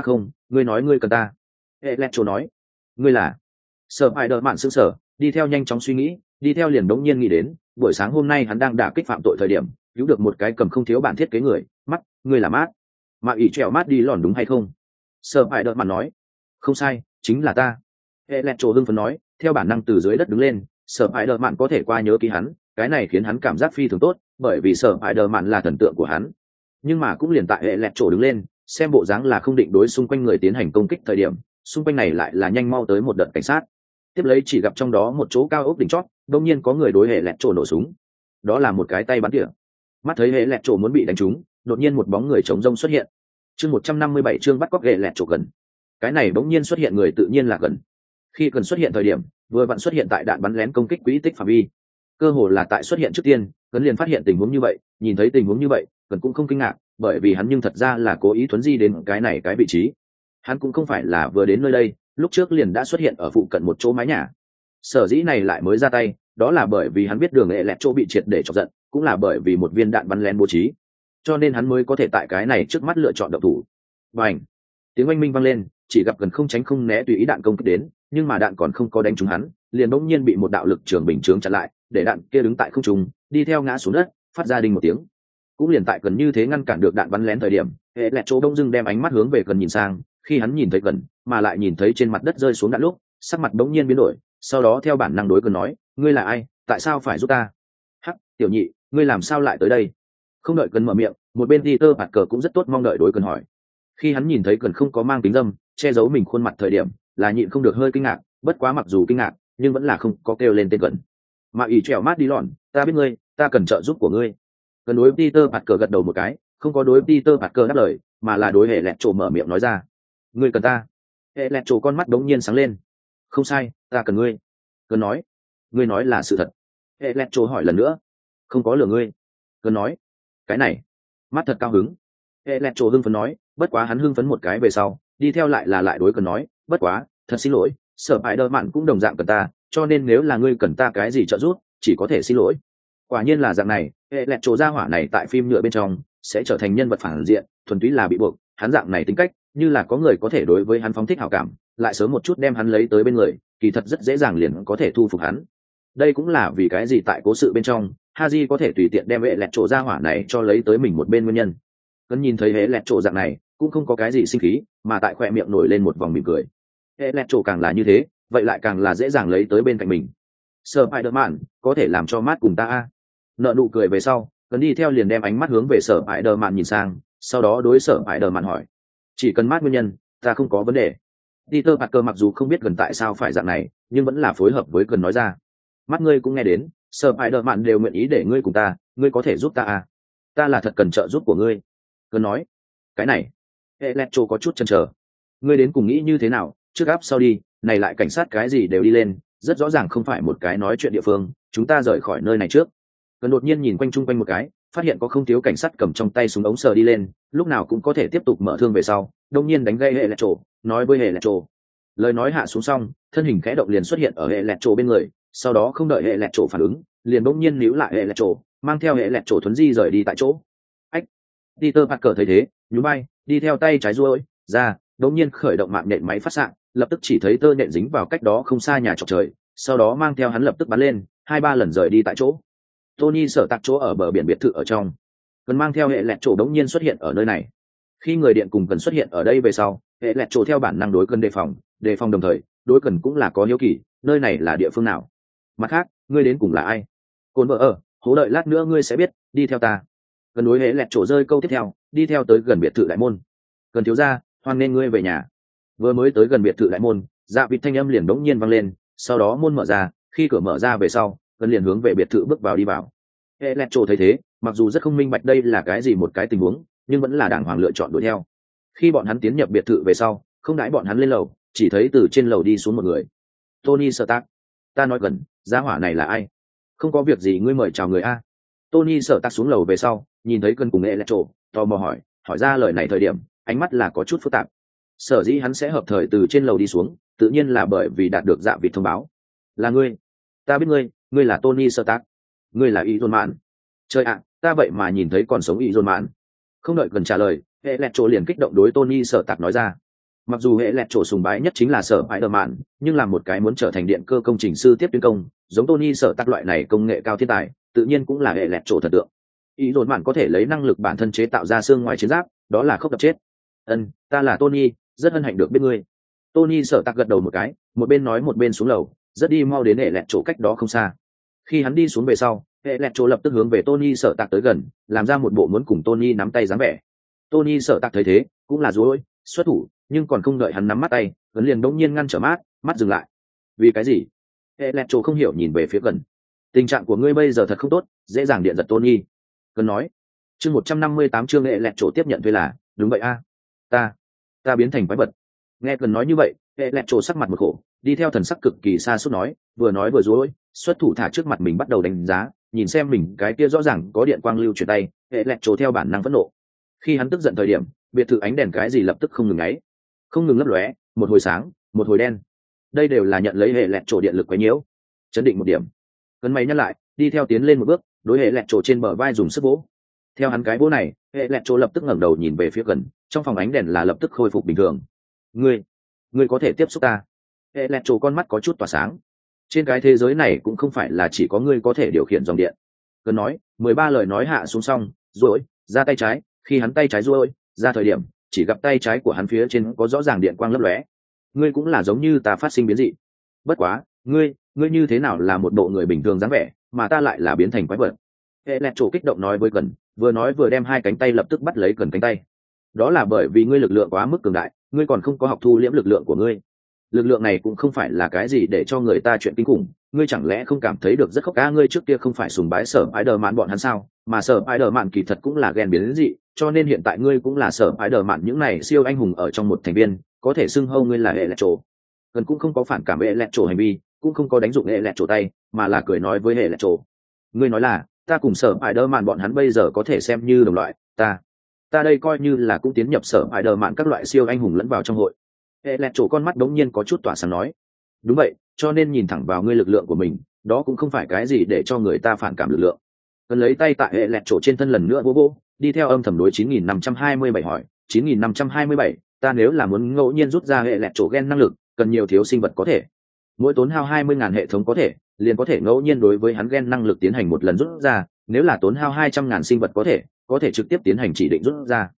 ngươi nói ngươi cần ta. Electro nói, ngươi là Sở Bại Đờ Mạn sững sờ, đi theo nhanh chóng suy nghĩ, đi theo liền đống nhiên nghĩ đến, buổi sáng hôm nay hắn đang đả kích phạm tội thời điểm, cứu được một cái cầm không thiếu bản thiết kế người, mắt, ngươi là mát. Mà ỷ trèo mát đi lòn đúng hay không? Sở Bại Đờ Mạn nói, không sai, chính là ta. Electro hưng phấn nói, theo bản năng từ dưới đất đứng lên, Sở Bại Đờ Mạn có thể qua nhớ ký hắn, cái này khiến hắn cảm giác phi thường tốt, bởi vì Sở Bại Đờ Mạn là thần tượng của hắn. Nhưng mà cũng liền tại Electro đứng lên, xem bộ dáng là không định đối xung quanh người tiến hành công kích thời điểm, xung quanh này lại là nhanh mau tới một đợt cảnh sát. Tiếp lấy chỉ gặp trong đó một chỗ cao ốc đỉnh chót, đột nhiên có người đối hệ lẹt trổ nổ súng. Đó là một cái tay bắn tỉa. Mắt thấy hệ lẹt trổ muốn bị đánh trúng, đột nhiên một bóng người chống rông xuất hiện. Chương 157 chương bắt cóc hệ lẹt trổ gần. Cái này bỗng nhiên xuất hiện người tự nhiên là gần. Khi cần xuất hiện thời điểm, vừa vặn xuất hiện tại đạn bắn lén công kích quỹ tích phạm vi. Cơ hồ là tại xuất hiện trước tiên, Cấn liền phát hiện tình huống như vậy, nhìn thấy tình huống như vậy, Cấn cũng không kinh ngạc, bởi vì hắn nhưng thật ra là cố ý thuấn di đến cái vị trí. Hắn cũng không phải là vừa đến nơi đây, lúc trước liền đã xuất hiện ở phụ cận một chỗ mái nhà. Sở dĩ này lại mới ra tay, đó là bởi vì hắn biết đường hệ lẹt chỗ bị triệt để chọc giận, cũng là bởi vì một viên đạn bắn lén bố trí, cho nên hắn mới có thể tại cái này trước mắt lựa chọn động thủ. Bành! Tiếng oanh minh vang lên, chỉ gặp gần không tránh không né tùy ý đạn công kích đến, nhưng mà đạn còn không có đánh trúng hắn, liền bỗng nhiên bị một đạo lực trường bình chướng chặn lại, để đạn kia đứng tại không trung, đi theo ngã xuống đất, phát ra đinh một tiếng. Cũng liền tại gần như thế ngăn cản được đạn bắn lén thời điểm, hệ lẹt chỗ đông dưng đem ánh mắt hướng về gần nhìn sang, khi hắn nhìn thấy gần, mà lại nhìn thấy trên mặt đất rơi xuống đạn lúc, sắc mặt bỗng nhiên biến đổi, sau đó theo bản năng đối gần nói, ngươi là ai, tại sao phải giúp ta? Hắc, tiểu nhị, ngươi làm sao lại tới đây? Không đợi gần mở miệng, một bên Peter Parker cũng rất tốt mong đợi đối gần hỏi. Khi hắn nhìn thấy gần không có mang kính dâm, che giấu mình khuôn mặt thời điểm, là nhịn không được hơi kinh ngạc, bất quá mặc dù kinh ngạc, nhưng vẫn là không có kêu lên tên gần. Mà ỷ trèo mát đi lọn, ta biết ngươi, ta cần trợ giúp của ngươi. Gần đối Peter Parker gật đầu một cái, không có đối Peter Parker đáp lời, mà là đối hệ lẹt trổ mở miệng nói ra, ngươi cần ta. Hệ lẹt trổ con mắt đống nhiên sáng lên, không sai, ta cần ngươi. Gần nói, ngươi nói là sự thật. Hệ lẹt trổ hỏi lần nữa, không có lừa ngươi. Gần nói, cái này, mắt thật cao hứng. Hệ lẹt trổ hưng phấn nói, bất quá hắn hưng phấn một cái về sau, đi theo lại đối Cần nói, bất quá, thật xin lỗi, Sở Bại Đờ Mạn cũng đồng dạng cần ta, cho nên nếu là ngươi cần ta cái gì trợ giúp, chỉ có thể xin lỗi. Quả nhiên là dạng này, hệ lẹt trổ ra hỏa này tại phim nhựa bên trong sẽ trở thành nhân vật phản diện, thuần túy là bị buộc, hắn dạng này tính cách, như là có người có thể đối với hắn phóng thích hảo cảm, lại sớm một chút đem hắn lấy tới bên người, kỳ thật rất dễ dàng liền có thể thu phục hắn. Đây cũng là vì cái gì tại cố sự bên trong, Haji có thể tùy tiện đem hệ lẹt trổ ra hỏa này cho lấy tới mình một bên nguyên nhân. Cần nhìn thấy hệ lẹt trổ dạng này, cũng không có cái gì sinh khí, mà tại khỏe miệng nổi lên một vòng mỉm cười. Hệ lẹt trổ càng là như thế, vậy lại càng là dễ dàng lấy tới bên cạnh mình. Spider-Man, có thể làm cho mát cùng ta a. Nợ nụ cười về sau, Cần đi theo liền đem ánh mắt hướng về Spider-Man nhìn sang, sau đó đối Spider-Man hỏi, chỉ cần mát nguyên nhân, ta không có vấn đề. Peter Parker mặc dù không biết Gần tại sao phải dạng này, nhưng vẫn là phối hợp với Cần nói ra, mắt ngươi cũng nghe đến, Spider-Man đều nguyện ý để ngươi cùng ta, ngươi có thể giúp ta à? Ta là thật cần trợ giúp của ngươi. Cần nói, cái này, Electro có chút chần chờ. Ngươi đến cùng nghĩ như thế nào, trước áp sau đi, này lại cảnh sát cái gì đều đi lên, rất rõ ràng không phải một cái nói chuyện địa phương, chúng ta rời khỏi nơi này trước. Cần đột nhiên nhìn quanh chung quanh một cái, phát hiện có không thiếu cảnh sát cầm trong tay súng ống sờ đi lên, lúc nào cũng có thể tiếp tục mở thương về sau, đột nhiên đánh gây Electro, nói với Electro. Lời nói hạ xuống xong, thân hình khẽ động liền xuất hiện ở Electro bên người, sau đó không đợi Electro phản ứng, liền bỗng nhiên níu lại Electro, mang theo Electro thuấn di rời đi tại chỗ. Ách! Peter Parker thấy thế, nhún vai, đi theo tay trái duỗi ra, đột nhiên khởi động mạng nhện máy phát xạ, lập tức chỉ thấy tơ nhện dính vào cách đó không xa nhà chọc trời, sau đó mang theo hắn lập tức bắn lên, 2-3 lần rời đi tại chỗ. Tony sở tạc chỗ ở bờ biển biệt thự ở trong, Cần mang theo hệ lẹt trổ đống nhiên xuất hiện ở nơi này. Khi người điện cùng Cần xuất hiện ở đây về sau, hệ lẹt trổ theo bản năng đối Cần đề phòng đồng thời, đối Cần cũng là có hiếu kỳ, nơi này là địa phương nào? Mặt khác, ngươi đến cùng là ai? Cồn vợ ở, hố đợi lát nữa ngươi sẽ biết, đi theo ta. Cần đối hệ lẹt trổ rơi câu tiếp theo, đi theo tới gần biệt thự đại môn. Cần thiếu gia, hoan nên ngươi về nhà. Vừa mới tới gần biệt thự đại môn, dạ vịt thanh âm liền đống nhiên vang lên, sau đó môn mở ra, khi cửa mở ra về sau, Cần liền hướng về biệt thự bước vào đi vào. Hệ lẹt trổ thấy thế, mặc dù rất không minh bạch đây là cái gì một cái tình huống, nhưng vẫn là đàng hoàng lựa chọn đuổi theo. Khi bọn hắn tiến nhập biệt thự về sau, không đãi bọn hắn lên lầu, chỉ thấy từ trên lầu đi xuống một người. Tony Stark. Ta nói Gần, gia hỏa này là ai? Không có việc gì ngươi mời chào người a. Tony Stark xuống lầu về sau, nhìn thấy Cần cùng Electro, tò mò hỏi ra lời này thời điểm, ánh mắt là có chút phức tạp. Sở dĩ hắn sẽ hợp thời từ trên lầu đi xuống, tự nhiên là bởi vì đạt được dạ vịt thông báo. Là ngươi? Ta biết ngươi là Tony Stark. Ngươi là Iron Man. Trời ạ, ta vậy mà nhìn thấy còn sống Iron Man. Không đợi Cần trả lời, Electro liền kích động đối Tony Stark nói ra. Mặc dù hệ lẹt chỗ sùng bái nhất chính là sở Spider-Man, nhưng là một cái muốn trở thành điện cơ công trình sư tiếp tuyến công, giống Tony sở tắc loại này công nghệ cao thiên tài, tự nhiên cũng là hệ lẹt chỗ thần tượng. Ý dồn mạn có thể lấy năng lực bản thân chế tạo ra xương ngoài chiến giáp, đó là không đập chết. Ta là Tony, rất hân hạnh được biết ngươi. Tony sở tắc gật đầu một cái, một bên nói một bên xuống lầu, rất đi mau đến hệ lẹt chỗ cách đó không xa. Khi hắn đi xuống về sau, hệ lẹt chỗ lập tức hướng về Tony sở tắc tới gần, làm ra một bộ muốn cùng Tony nắm tay dáng vẻ. Tony sở tắc thấy thế, cũng là rối xuất thủ, nhưng còn không đợi hắn nắm mắt tay, hắn liền đống nhiên ngăn trở mắt dừng lại. Vì cái gì? Hệ lẹt chỗ không hiểu nhìn về phía gần. Tình trạng của ngươi bây giờ thật không tốt, dễ dàng điện giật Tony. Cần nói. Chương 158 chương hệ lẹt chỗ tiếp nhận thuê là, đúng vậy a. Ta biến thành quái vật. Nghe Cần nói như vậy, hệ lẹt chỗ sắc mặt một khổ, đi theo thần sắc cực kỳ xa suốt nói vừa rối, xuất thủ thả trước mặt mình bắt đầu đánh giá, nhìn xem mình cái kia rõ ràng có điện quang lưu chuyển tay, hệ lẹt chỗ theo bản năng phẫn nộ. Khi hắn tức giận thời điểm, biệt thự ánh đèn cái gì lập tức không ngừng ngáy, không ngừng lấp lóe, một hồi sáng, một hồi đen. Đây đều là nhận lấy hệ lẹt chỗ điện lực quấy nhiễu. Chấn định một điểm. Cấn mày nhắc lại, đi theo tiến lên một bước, đối hệ lẹt chỗ trên bờ vai dùng sức vỗ. Theo hắn cái vỗ này, hệ lẹt chỗ lập tức ngẩng đầu nhìn về phía gần, trong phòng ánh đèn là lập tức khôi phục bình thường. Ngươi có thể tiếp xúc ta? Hệ lẹt chỗ con mắt có chút tỏa sáng. Trên cái thế giới này cũng không phải là chỉ có ngươi có thể điều khiển dòng điện. Cần nói, 13 lời nói hạ xuống xong, rồi ra tay trái, khi hắn tay trái rồi ra thời điểm, chỉ gặp tay trái của hắn phía trên có rõ ràng điện quang lấp lóe. Ngươi cũng là giống như ta phát sinh biến dị. Bất quá, ngươi như thế nào là một bộ người bình thường dáng vẻ, mà ta lại là biến thành quái vật? Hệ lẹt chỗ kích động nói với Cần, vừa nói vừa đem hai cánh tay lập tức bắt lấy Cần cánh tay. Đó là bởi vì ngươi lực lượng quá mức cường đại, ngươi còn không có học thu liễm lực lượng của ngươi. Lực lượng này cũng không phải là cái gì để cho người ta chuyện kinh khủng, ngươi chẳng lẽ không cảm thấy được rất khóc cá? Ngươi trước kia không phải sùng bái sở Spider-Man bọn hắn sao? Mà sở Spider-Man kỳ thật cũng là ghen biến dị, cho nên hiện tại ngươi cũng là sở Spider-Man những này siêu anh hùng ở trong một thành viên, có thể xưng hô ngươi là hệ lẹt chỗ. Cần cũng không có phản cảm hệ lẹt chỗ hành vi, cũng không có đánh dụng hệ lẹt chỗ tay, mà là cười nói với hệ lẹt chỗ. Ngươi nói là, ta cùng sở Spider-Man bọn hắn bây giờ có thể xem như đồng loại, ta đây coi như là cũng tiến nhập sở Spider-Man các loại siêu anh hùng lẫn vào trong hội. Hệ lẹt chỗ con mắt đống nhiên có chút tỏa sáng nói. Đúng vậy, cho nên nhìn thẳng vào ngươi lực lượng của mình, đó cũng không phải cái gì để cho người ta phản cảm lực lượng. Cần lấy tay tại hệ lẹt chỗ trên thân lần nữa vô, đi theo âm thầm đối 9527 hỏi, 9527, ta nếu là muốn ngẫu nhiên rút ra hệ lẹt chỗ gen năng lực, cần nhiều thiếu sinh vật có thể. Mỗi tốn hao 20.000 hệ thống có thể, liền có thể ngẫu nhiên đối với hắn gen năng lực tiến hành một lần rút ra, nếu là tốn hao 200.000 sinh vật có thể trực tiếp tiến hành chỉ định rút ra.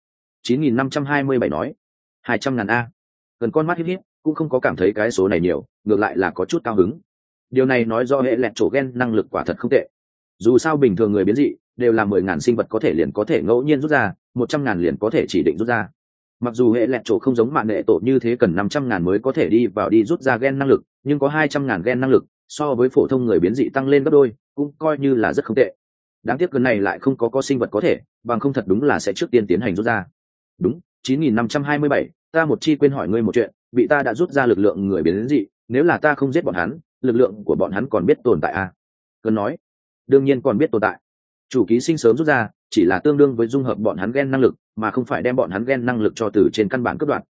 9527 nói, 200.000 a. Cần con mắt híp híp, cũng không có cảm thấy cái số này nhiều, ngược lại là có chút cao hứng. Điều này nói do hệ lẹt chỗ gen năng lực quả thật không tệ. Dù sao bình thường người biến dị đều là 10.000 sinh vật có thể liền có thể ngẫu nhiên rút ra, 100.000 liền có thể chỉ định rút ra. Mặc dù hệ lẹt chỗ không giống mạng nghệ tổ như thế cần 500.000 mới có thể đi rút ra gen năng lực, nhưng có 200.000 gen năng lực, so với phổ thông người biến dị tăng lên gấp đôi, cũng coi như là rất không tệ. Đáng tiếc gần này lại không có sinh vật có thể, bằng không thật đúng là sẽ trước tiên tiến hành rút ra. Đúng, 9527, ta một chi quên hỏi ngươi một chuyện, bị ta đã rút ra lực lượng người biến dị, nếu là ta không giết bọn hắn, lực lượng của bọn hắn còn biết tồn tại à? Cần nói, đương nhiên còn biết tồn tại. Chủ ký sinh sớm rút ra, chỉ là tương đương với dung hợp bọn hắn gen năng lực, mà không phải đem bọn hắn gen năng lực cho từ trên căn bản cắt đoạn.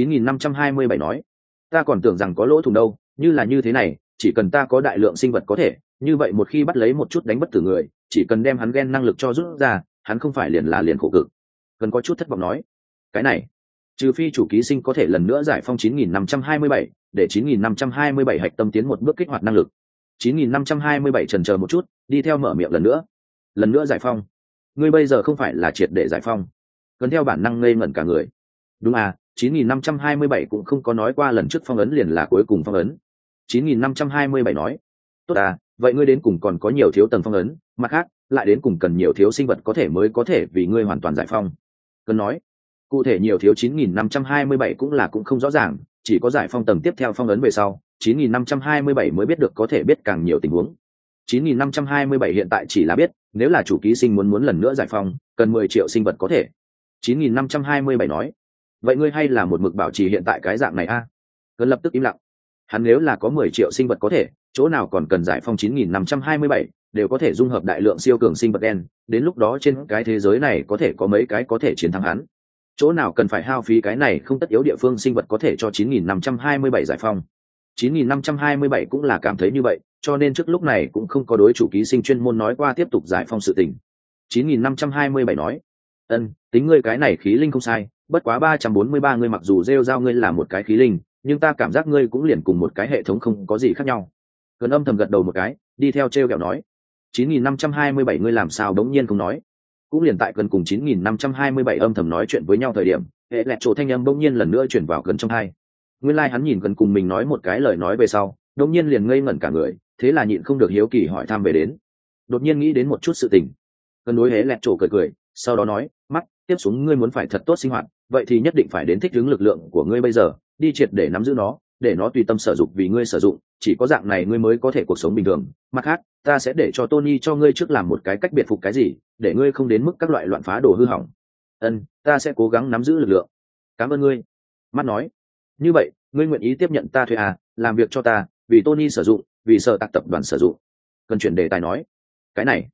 9527 nói, ta còn tưởng rằng có lỗ thủng đâu, như là như thế này, chỉ cần ta có đại lượng sinh vật có thể, như vậy một khi bắt lấy một chút đánh bất tử người, chỉ cần đem hắn gen năng lực cho rút ra, hắn không phải liền khổ cực. Cần có chút thất vọng nói, cái này, trừ phi chủ ký sinh có thể lần nữa giải phong 9527, để 9527 hạch tâm tiến một bước kích hoạt năng lực. 9527 chần chờ một chút, đi theo mở miệng lần nữa giải phong. Ngươi bây giờ không phải là triệt để giải phong. Cần theo bản năng ngây ngẩn cả người. Đúng à, 9527 cũng không có nói qua lần trước phong ấn liền là cuối cùng phong ấn. 9527 nói, tốt à, vậy ngươi đến cùng còn có nhiều thiếu tầng phong ấn, mặt khác lại đến cùng cần nhiều thiếu sinh vật có thể mới có thể vì ngươi hoàn toàn giải phong. Cần nói, cụ thể nhiều thiếu 9527 cũng không rõ ràng, chỉ có giải phong tầng tiếp theo phong ấn về sau, 9527 mới biết được có thể biết càng nhiều tình huống. 9527 hiện tại chỉ là biết, nếu là chủ ký sinh muốn lần nữa giải phong, cần 10 triệu sinh vật có thể. 9527 nói, vậy ngươi hay là một mực bảo trì hiện tại cái dạng này a? Cần lập tức im lặng. Hắn nếu là có 10 triệu sinh vật có thể, chỗ nào còn cần giải phong 9527, đều có thể dung hợp đại lượng siêu cường sinh vật đen, đến lúc đó trên cái thế giới này có thể có mấy cái có thể chiến thắng hắn. Chỗ nào cần phải hao phí cái này không tất yếu địa phương sinh vật có thể cho 9527 giải phong. 9527 cũng là cảm thấy như vậy, cho nên trước lúc này cũng không có đối chủ ký sinh chuyên môn nói qua tiếp tục giải phong sự tình. 9527 nói, Tính ngươi cái này khí linh không sai, bất quá 343 ngươi mặc dù rêu rao ngươi là một cái khí linh, nhưng ta cảm giác ngươi cũng liền cùng một cái hệ thống không có gì khác nhau. Cần âm thầm gật đầu một cái, đi theo treo kẹo nói. 9527 ngươi làm sao đống nhiên không nói. Cũng liền tại gần cùng 9527 âm thầm nói chuyện với nhau thời điểm, hệ lẹt chỗ thanh âm bỗng nhiên lần nữa chuyển vào gần trong hai. Nguyên lai hắn nhìn gần cùng mình nói một cái lời nói về sau, đống nhiên liền ngây ngẩn cả người, thế là nhịn không được hiếu kỳ hỏi thăm về đến. Đột nhiên nghĩ đến một chút sự tình. Gần đối hệ lẹt chỗ cười cười, sau đó nói, mắt, tiếp xuống ngươi muốn phải thật tốt sinh hoạt, vậy thì nhất định phải đến thích ứng lực lượng của ngươi bây giờ, đi triệt để nắm giữ nó, để nó tùy tâm sở dụng vì ngươi sử dụng, chỉ có dạng này ngươi mới có thể cuộc sống bình thường. Mặt khác, ta sẽ để cho Tony cho ngươi trước làm một cái cách biệt phục cái gì, để ngươi không đến mức các loại loạn phá đồ hư hỏng. Ta sẽ cố gắng nắm giữ lực lượng. Cảm ơn ngươi. Mắt nói, như vậy, ngươi nguyện ý tiếp nhận ta thuê à, làm việc cho ta, vì Tony sử dụng, vì sở tạc tập đoàn sử dụng. Cần chuyển đề tài nói, cái này,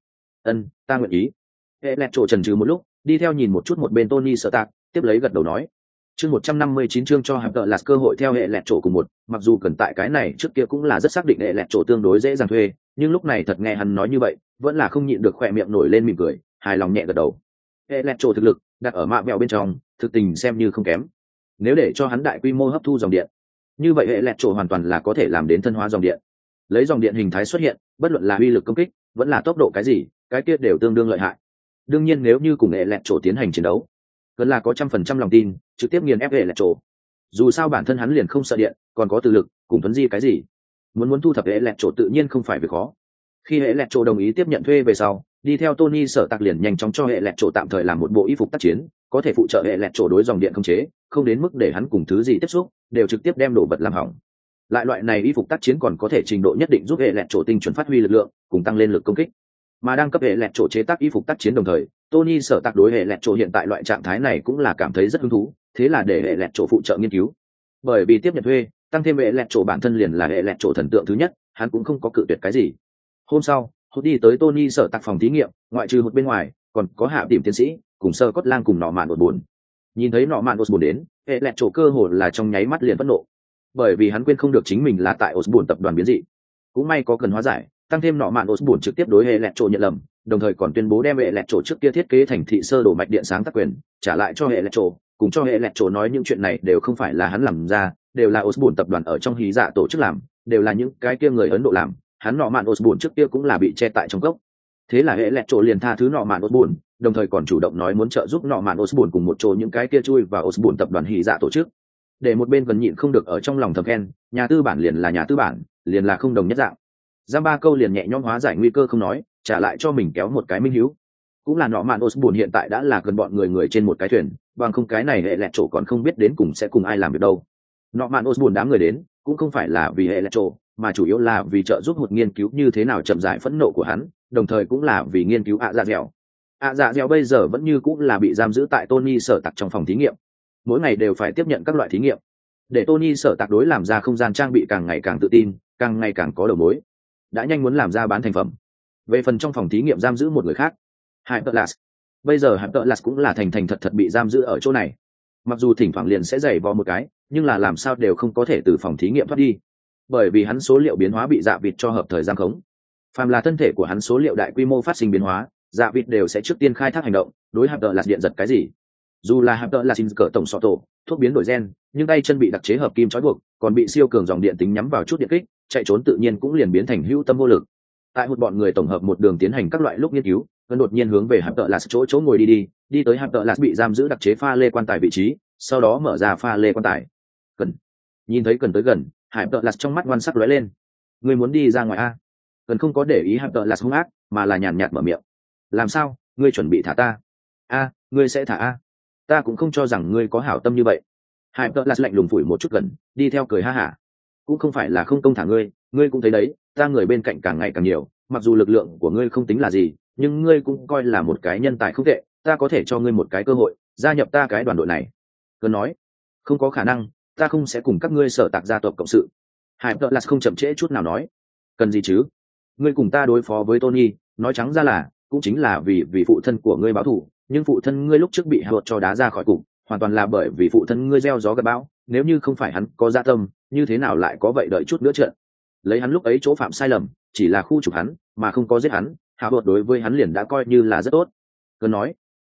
ta nguyện ý. Hệ lẹt trộ trần trừ một lúc, đi theo nhìn một chút một bên Tony sở tạc, tiếp lấy gật đầu nói. Chương 159 chương cho hạp tợ là cơ hội theo hệ lẹt trộ cùng một, mặc dù cần tại cái này trước kia cũng là rất xác định hệ lẹt trộ tương đối dễ dàng thuê, nhưng lúc này thật nghe hắn nói như vậy, vẫn là không nhịn được khỏe miệng nổi lên mỉm cười, hài lòng nhẹ gật đầu. Hệ lẹt trộ thực lực đặt ở mạ bèo bên trong, thực tình xem như không kém. Nếu để cho hắn đại quy mô hấp thu dòng điện, như vậy hệ lẹt trộ hoàn toàn là có thể làm đến thân hóa dòng điện. Lấy dòng điện hình thái xuất hiện, bất luận là uy lực công kích, vẫn là tốc độ cái gì, cái kia đều tương đương lợi hại. Đương nhiên nếu như cùng hệ lẹt trộ tiến hành chiến đấu, gần là có 100% lòng tin trực tiếp nghiền ép hệ lẹt trộ. Dù sao bản thân hắn liền không sợ điện, còn có từ lực cùng thuấn di cái gì, muốn thu thập hệ lẹt trộ tự nhiên không phải việc khó. Khi hệ lẹt trộ đồng ý tiếp nhận thuê về sau, đi theo Tony sở tạc liền nhanh chóng cho hệ lẹt trộ tạm thời làm một bộ y phục tác chiến, có thể phụ trợ hệ lẹt trộ đối dòng điện không chế, không đến mức để hắn cùng thứ gì tiếp xúc đều trực tiếp đem đồ vật làm hỏng. Lại loại này y phục tác chiến còn có thể trình độ nhất định giúp hệ lẹt trộ tinh chuẩn phát huy lực lượng, cùng tăng lên lực công kích. Mà đang cấp hệ lẹt trộ chế tác y phục tác chiến đồng thời, Tony sở tạc đối hệ lẹt trộ hiện tại loại trạng thái này cũng là cảm thấy rất hứng thú, thế là để hệ lẹt trộ phụ trợ nghiên cứu. Bởi vì tiếp nhận thuê, tăng thêm hệ lẹt trộ bản thân liền là hệ lẹt trộ thần tượng thứ nhất, hắn cũng không có cự tuyệt cái gì. Hôm sau, hút đi tới Tony sở tạc phòng thí nghiệm, ngoại trừ hút bên ngoài, còn có hạ tìm tiến sĩ, cùng sơ cốt lang cùng nọ mạn đột buồn. Nhìn thấy nọ mạn đột buồn đến, hệ lẹt trộ cơ hồ là trong nháy mắt liền phẫn nộ, bởi vì hắn quên không được chính mình là tại Osborne tập đoàn biến dị. Cũng may có cần hóa giải, tăng thêm nọ mạn Osborne trực tiếp đối hệ lẹt trộ nhận lầm, đồng thời còn tuyên bố đem hệ lẹt trộ trước kia thiết kế thành thị sơ đồ mạch điện sáng tác quyền trả lại cho hệ lẹt trộ, cùng cho hệ lẹt trộ nói những chuyện này đều không phải là hắn làm ra, đều là Osborne tập đoàn ở trong hí dạ tổ chức làm, đều là những cái kia người Ấn Độ làm, hắn nọ mạn Osborne trước kia cũng là bị che tại trong gốc. Thế là hệ lẹt trộ liền tha thứ nọ mạn Osborne, đồng thời còn chủ động nói muốn trợ giúp nọ mạn Osborne cùng một chỗ những cái kia chui vào Osborne tập đoàn hí dạ tổ chức. Để một bên gần nhịn không được ở trong lòng thầm khen, nhà tư bản liền là nhà tư bản, liền là không đồng nhất dạng. Giam ba câu liền nhẹ nhõm hóa giải nguy cơ không nói, trả lại cho mình kéo một cái minh hiếu. Cũng là nọ mạn Osborne hiện tại đã là gần bọn người trên một cái thuyền, bằng không cái này hệ lẹt trộ còn không biết đến cùng sẽ cùng ai làm việc đâu. Nọ mạn Osborne đám người đến, cũng không phải là vì hệ lẹt trộ, mà chủ yếu là vì trợ giúp một nghiên cứu như thế nào chậm rãi phẫn nộ của hắn, đồng thời cũng là vì nghiên cứu ạ dạ dẻo. ạ dạ dẻo bây giờ vẫn như cũng là bị giam giữ tại Tony sở tạc trong phòng thí nghiệm, mỗi ngày đều phải tiếp nhận các loại thí nghiệm, để Tony sở tạc đối làm ra không gian trang bị càng ngày càng tự tin, càng ngày càng có đầu mối, đã nhanh muốn làm ra bán thành phẩm. Về phần trong phòng thí nghiệm giam giữ một người khác, Hyperlas, bây giờ Hyperlas cũng là thành thật bị giam giữ ở chỗ này. Mặc dù thỉnh thoảng liền sẽ giày vò một cái, nhưng là làm sao đều không có thể từ phòng thí nghiệm thoát đi, bởi vì hắn số liệu biến hóa bị dạ vịt cho hợp thời giam khống. Phàm là thân thể của hắn số liệu đại quy mô phát sinh biến hóa, dạ vịt đều sẽ trước tiên khai thác hành động, đối Hyperlas điện giật cái gì. Dù là Hyperlas xin cỡ tổng sọ tổ, thuốc biến đổi gen, nhưng tay chân bị đặc chế hợp kim trói buộc, còn bị siêu cường dòng điện tính nhắm vào chút điện kích, chạy trốn tự nhiên cũng liền biến thành hữu tâm vô lực. Tại một bọn người tổng hợp một đường tiến hành các loại lúc nghiên cứu, gần đột nhiên hướng về Hyperlas chỗ ngồi đi tới Hyperlas bị giam giữ đặc chế pha lê quan tài vị trí, sau đó mở ra pha lê quan tài. Cần nhìn thấy Cần tới gần, Hyperlas trong mắt ngoan sắc lóe lên. Ngươi muốn đi ra ngoài a? Cần không có để ý Hyperlas hung ác, mà là nhàn nhạt mở miệng. Làm sao? Ngươi chuẩn bị thả ta? A, ngươi sẽ thả a? Ta cũng không cho rằng ngươi có hảo tâm như vậy. Hyperlas lạnh lùng phủi một chút Gần, đi theo cười ha hả. Cũng không phải là không công thả ngươi, ngươi cũng thấy đấy, ta người bên cạnh càng ngày càng nhiều, mặc dù lực lượng của ngươi không tính là gì, nhưng ngươi cũng coi là một cái nhân tài không tệ, ta có thể cho ngươi một cái cơ hội, gia nhập ta cái đoàn đội này. Cần nói, không có khả năng, ta không sẽ cùng các ngươi sở tạc gia tộc cộng sự. Hyperlas không chậm trễ chút nào nói. Cần gì chứ? Ngươi cùng ta đối phó với Tony, nói trắng ra là, cũng chính là vì phụ thân của ngươi báo thù, nhưng phụ thân ngươi lúc trước bị Howard cho đá ra khỏi cục, hoàn toàn là bởi vì phụ thân ngươi gieo gió gặt bão, nếu như không phải hắn có dạ tâm, như thế nào lại có vậy đợi chút nữa trận. Lấy hắn lúc ấy chỗ phạm sai lầm, chỉ là khu trục hắn, mà không có giết hắn, Howard đối với hắn liền đã coi như là rất tốt. Cần nói,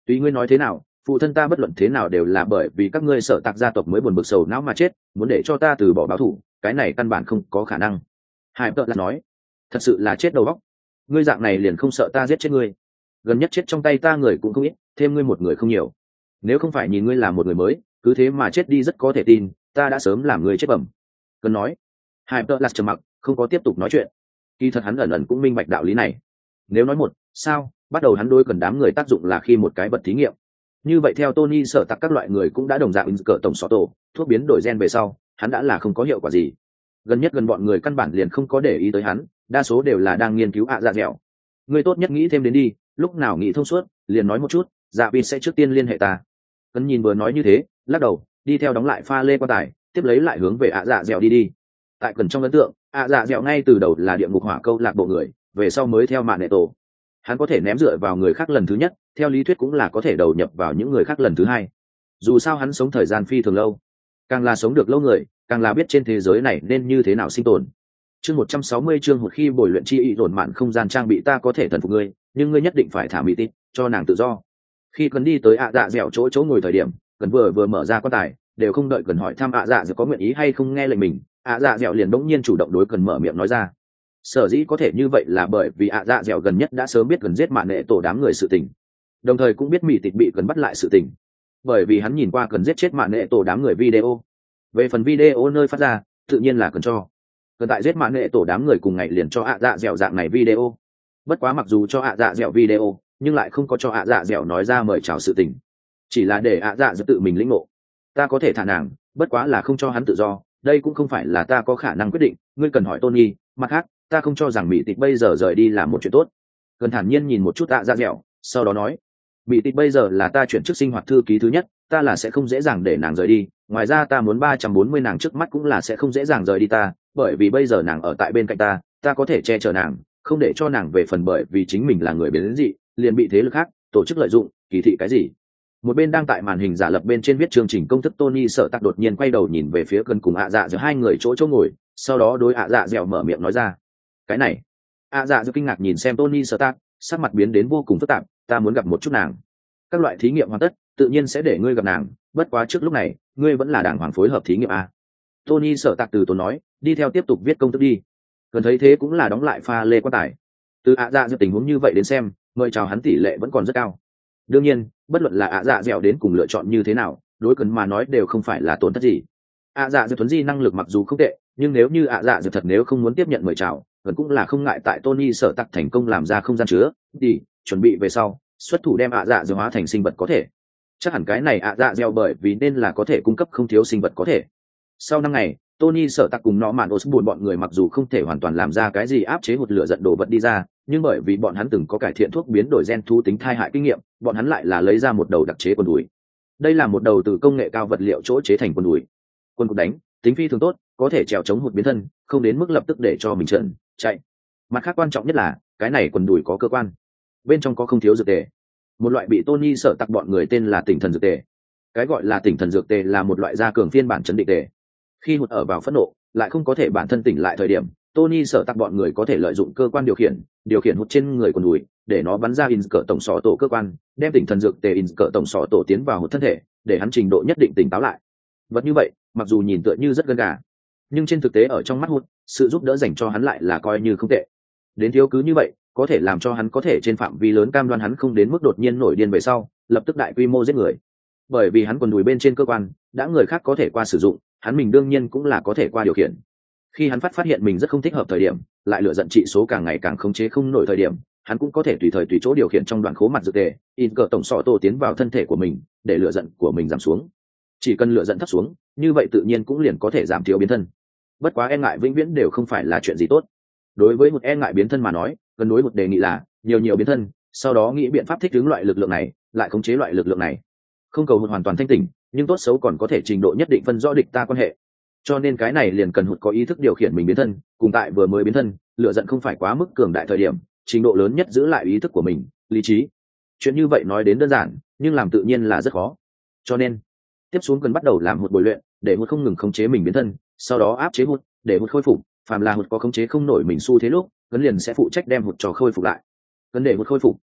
Tùy ngươi nói thế nào, phụ thân ta bất luận thế nào đều là bởi vì các ngươi sở tạc gia tộc mới buồn bực sầu não mà chết, muốn để cho ta từ bỏ báo thù, cái này căn bản không có khả năng. Hải tợ là nói, thật sự là chết đầu óc. Ngươi dạng này liền không sợ ta giết chết ngươi? Gần nhất chết trong tay ta người cũng không ít, thêm ngươi một người không nhiều. Nếu không phải nhìn ngươi là một người mới, cứ thế mà chết đi rất có thể tin, ta đã sớm làm ngươi chết bẩm. Cần nói. Hải tợ là trầm mặc, không có tiếp tục nói chuyện. Kỳ thật hắn ẩn ẩn cũng minh bạch đạo lý này. Nếu nói một, sao, bắt đầu hắn đôi cần đám người tác dụng là khi một cái vật thí nghiệm. Như vậy theo Tony sở tạc các loại người cũng đã đồng dạng in cỡ tổng số tổ, thuốc biến đổi gen về sau, hắn đã là không có hiệu quả gì. Gần nhất gần bọn người căn bản liền không có để ý tới hắn, đa số đều là đang nghiên cứu dạ dẻo. Người tốt nhất nghĩ thêm đến đi, lúc nào nghĩ thông suốt, liền nói một chút, dạ vì sẽ trước tiên liên hệ ta. Cấn nhìn vừa nói như thế, lắc đầu, đi theo đóng lại pha lê quan tài, tiếp lấy lại hướng về dạ dẻo đi đi. Tại cần trong ấn tượng, dạ dẻo ngay từ đầu là địa ngục hỏa câu lạc bộ người, về sau mới theo mạng nệ tổ. Hắn có thể ném dựa vào người khác lần thứ nhất, theo lý thuyết cũng là có thể đầu nhập vào những người khác lần thứ hai. Dù sao hắn sống thời gian phi thường lâu, càng là sống được lâu người, càng là biết trên thế giới này nên như thế nào sinh tồn. Chương 160 chương một khi bồi luyện chi ý đồn mạn không gian trang bị ta có thể thần phục ngươi, nhưng ngươi nhất định phải thả mỹ tít, cho nàng tự do. Khi cần đi tới dạ dẻo chỗ ngồi thời điểm, cần vừa mở ra quan tài, đều không đợi cần hỏi thăm dạ dẻo có nguyện ý hay không nghe lệnh mình, dạ dẻo liền bỗng nhiên chủ động đối cần mở miệng nói ra. Sở dĩ có thể như vậy là bởi vì dạ dẻo gần nhất đã sớm biết cần giết mạn nệ tổ đám người sự tình, đồng thời cũng biết mỹ tịch bị cần bắt lại sự tình, bởi vì hắn nhìn qua cần giết chết mạn nệ tổ đám người video. Về phần video nơi phát ra, tự nhiên là cần cho cần tại giết mạn nệ tổ đám người cùng ngày liền cho dạ dẻo dạng này video. Bất quá mặc dù cho dạ dẻo video, nhưng lại không có cho dạ dẻo nói ra mời chào sự tình, chỉ là để dạ dẻo tự mình lĩnh ngộ. Ta có thể thả nàng, bất quá là không cho hắn tự do, đây cũng không phải là ta có khả năng quyết định, ngươi cần hỏi Tony. Mặt khác, ta không cho rằng mỹ tịch bây giờ rời đi là một chuyện tốt. Cần thản nhiên nhìn một chút dạ dẻo, sau đó nói, mỹ tịch bây giờ là ta chuyển chức sinh hoạt thư ký thứ nhất, ta là sẽ không dễ dàng để nàng rời đi. Ngoài ra ta muốn 340 nàng trước mắt cũng là sẽ không dễ dàng rời đi ta, bởi vì bây giờ nàng ở tại bên cạnh ta, ta có thể che chở nàng, không để cho nàng về phần bởi vì chính mình là người biến dị liền bị thế lực khác tổ chức lợi dụng kỳ thị cái gì. Một bên đang tại màn hình giả lập bên trên viết chương trình công thức Tony sợ tặc đột nhiên quay đầu nhìn về phía Cần cùng dạ dẻo hai người chỗ ngồi, sau đó đối dạ dẻo mở miệng nói ra, cái này. Dạ dẻo kinh ngạc nhìn xem Tony sợ tặc, sắc mặt biến đến vô cùng phức tạp. Ta muốn gặp một chút nàng. Các loại thí nghiệm hoàn tất, tự nhiên sẽ để ngươi gặp nàng, bất quá trước lúc này ngươi vẫn là đảng hoàng phối hợp thí nghiệm a. Tony sợ tặc từ tốn nói, đi theo tiếp tục viết công thức đi. Cần thấy thế cũng là đóng lại pha lê quan tài. Từ dạ dẻo tình huống như vậy đến xem, mời chào hắn tỷ lệ vẫn còn rất cao. Đương nhiên, bất luận là dạ dẻo đến cùng lựa chọn như thế nào, đối Cần mà nói đều không phải là tổn thất gì. Dạ dẻo thuần di năng lực mặc dù không tệ, nhưng nếu như dạ dẻo thật nếu không muốn tiếp nhận mời chào, Cần cũng là không ngại tại Tony sợ tặc thành công làm ra không gian chứa đi, chuẩn bị về sau xuất thủ đem dạ dẻo hóa thành sinh vật có thể. Chắc hẳn cái này dạ dẻo bởi vì nên là có thể cung cấp không thiếu sinh vật có thể. Sau 5 ngày, Tony sợ tặc cùng nó mạn Osborn bọn người mặc dù không thể hoàn toàn làm ra cái gì áp chế hụt lửa giận đồ vật đi ra, nhưng bởi vì bọn hắn từng có cải thiện thuốc biến đổi gen thú tính thai hại kinh nghiệm, bọn hắn lại là lấy ra một đầu đặc chế quần đùi. Đây là một đầu từ công nghệ cao vật liệu chỗ chế thành quần đùi. Quần cụt đánh, tính phi thường tốt, có thể trèo chống hụt biến thân, không đến mức lập tức để cho mình trợn chạy. Mặt khác quan trọng nhất là, cái này quần đùi có cơ quan, bên trong có không thiếu dược tề. Một loại bị Tony sợ tặc bọn người tên là tỉnh thần dược tề. Cái gọi là tỉnh thần dược tề là một loại gia cường phiên bản chấn định tề. Khi hụt ở vào phẫn nộ, lại không có thể bản thân tỉnh lại thời điểm, Tony sợ tặc bọn người có thể lợi dụng cơ quan điều khiển hụt trên người quần đùi, để nó bắn ra in cỡ tổng sọ tổ cơ quan, đem tỉnh thần dược tề in cỡ tổng sọ tổ tiến vào hụt thân thể, để hắn trình độ nhất định tỉnh táo lại. Vật như vậy, mặc dù nhìn tựa như rất gần gà, nhưng trên thực tế ở trong mắt hụt, sự giúp đỡ dành cho hắn lại là coi như không tệ. Đến thiếu cứ như vậy, có thể làm cho hắn có thể trên phạm vi lớn cam đoan hắn không đến mức đột nhiên nổi điên về sau, lập tức đại quy mô giết người. Bởi vì hắn quần đùi bên trên cơ quan, đã người khác có thể qua sử dụng, hắn mình đương nhiên cũng là có thể qua điều khiển. Khi hắn phát hiện mình rất không thích hợp thời điểm, lại lựa giận trị số càng ngày càng khống chế không nổi thời điểm, hắn cũng có thể tùy thời tùy chỗ điều khiển trong đoạn khố mặt dược tề, in cờ tổng sọ tổ tiến vào thân thể của mình, để lựa giận của mình giảm xuống. Chỉ cần lựa giận thấp xuống, như vậy tự nhiên cũng liền có thể giảm thiểu biến thân. Bất quá e ngại vĩnh viễn đều không phải là chuyện gì tốt. Đối với một e ngại biến thân mà nói, cần đối một đề nghị là nhiều biến thân, sau đó nghĩ biện pháp thích ứng loại lực lượng này, lại khống chế loại lực lượng này. Không cầu hụt hoàn toàn thanh tỉnh, nhưng tốt xấu còn có thể trình độ nhất định phân rõ địch ta quan hệ. Cho nên cái này liền cần hụt có ý thức điều khiển mình biến thân, cùng tại vừa mới biến thân, lựa giận không phải quá mức cường đại thời điểm, trình độ lớn nhất giữ lại ý thức của mình, lý trí. Chuyện như vậy nói đến đơn giản, nhưng làm tự nhiên là rất khó. Cho nên, tiếp xuống cần bắt đầu làm hụt bồi luyện, để hụt không ngừng khống chế mình biến thân, sau đó áp chế hụt, để hụt khôi phục, phàm là hụt có khống chế không nổi mình xu thế lúc, cần liền sẽ phụ trách đem hụt cho khôi phục lại. Cần để hụt khôi phục,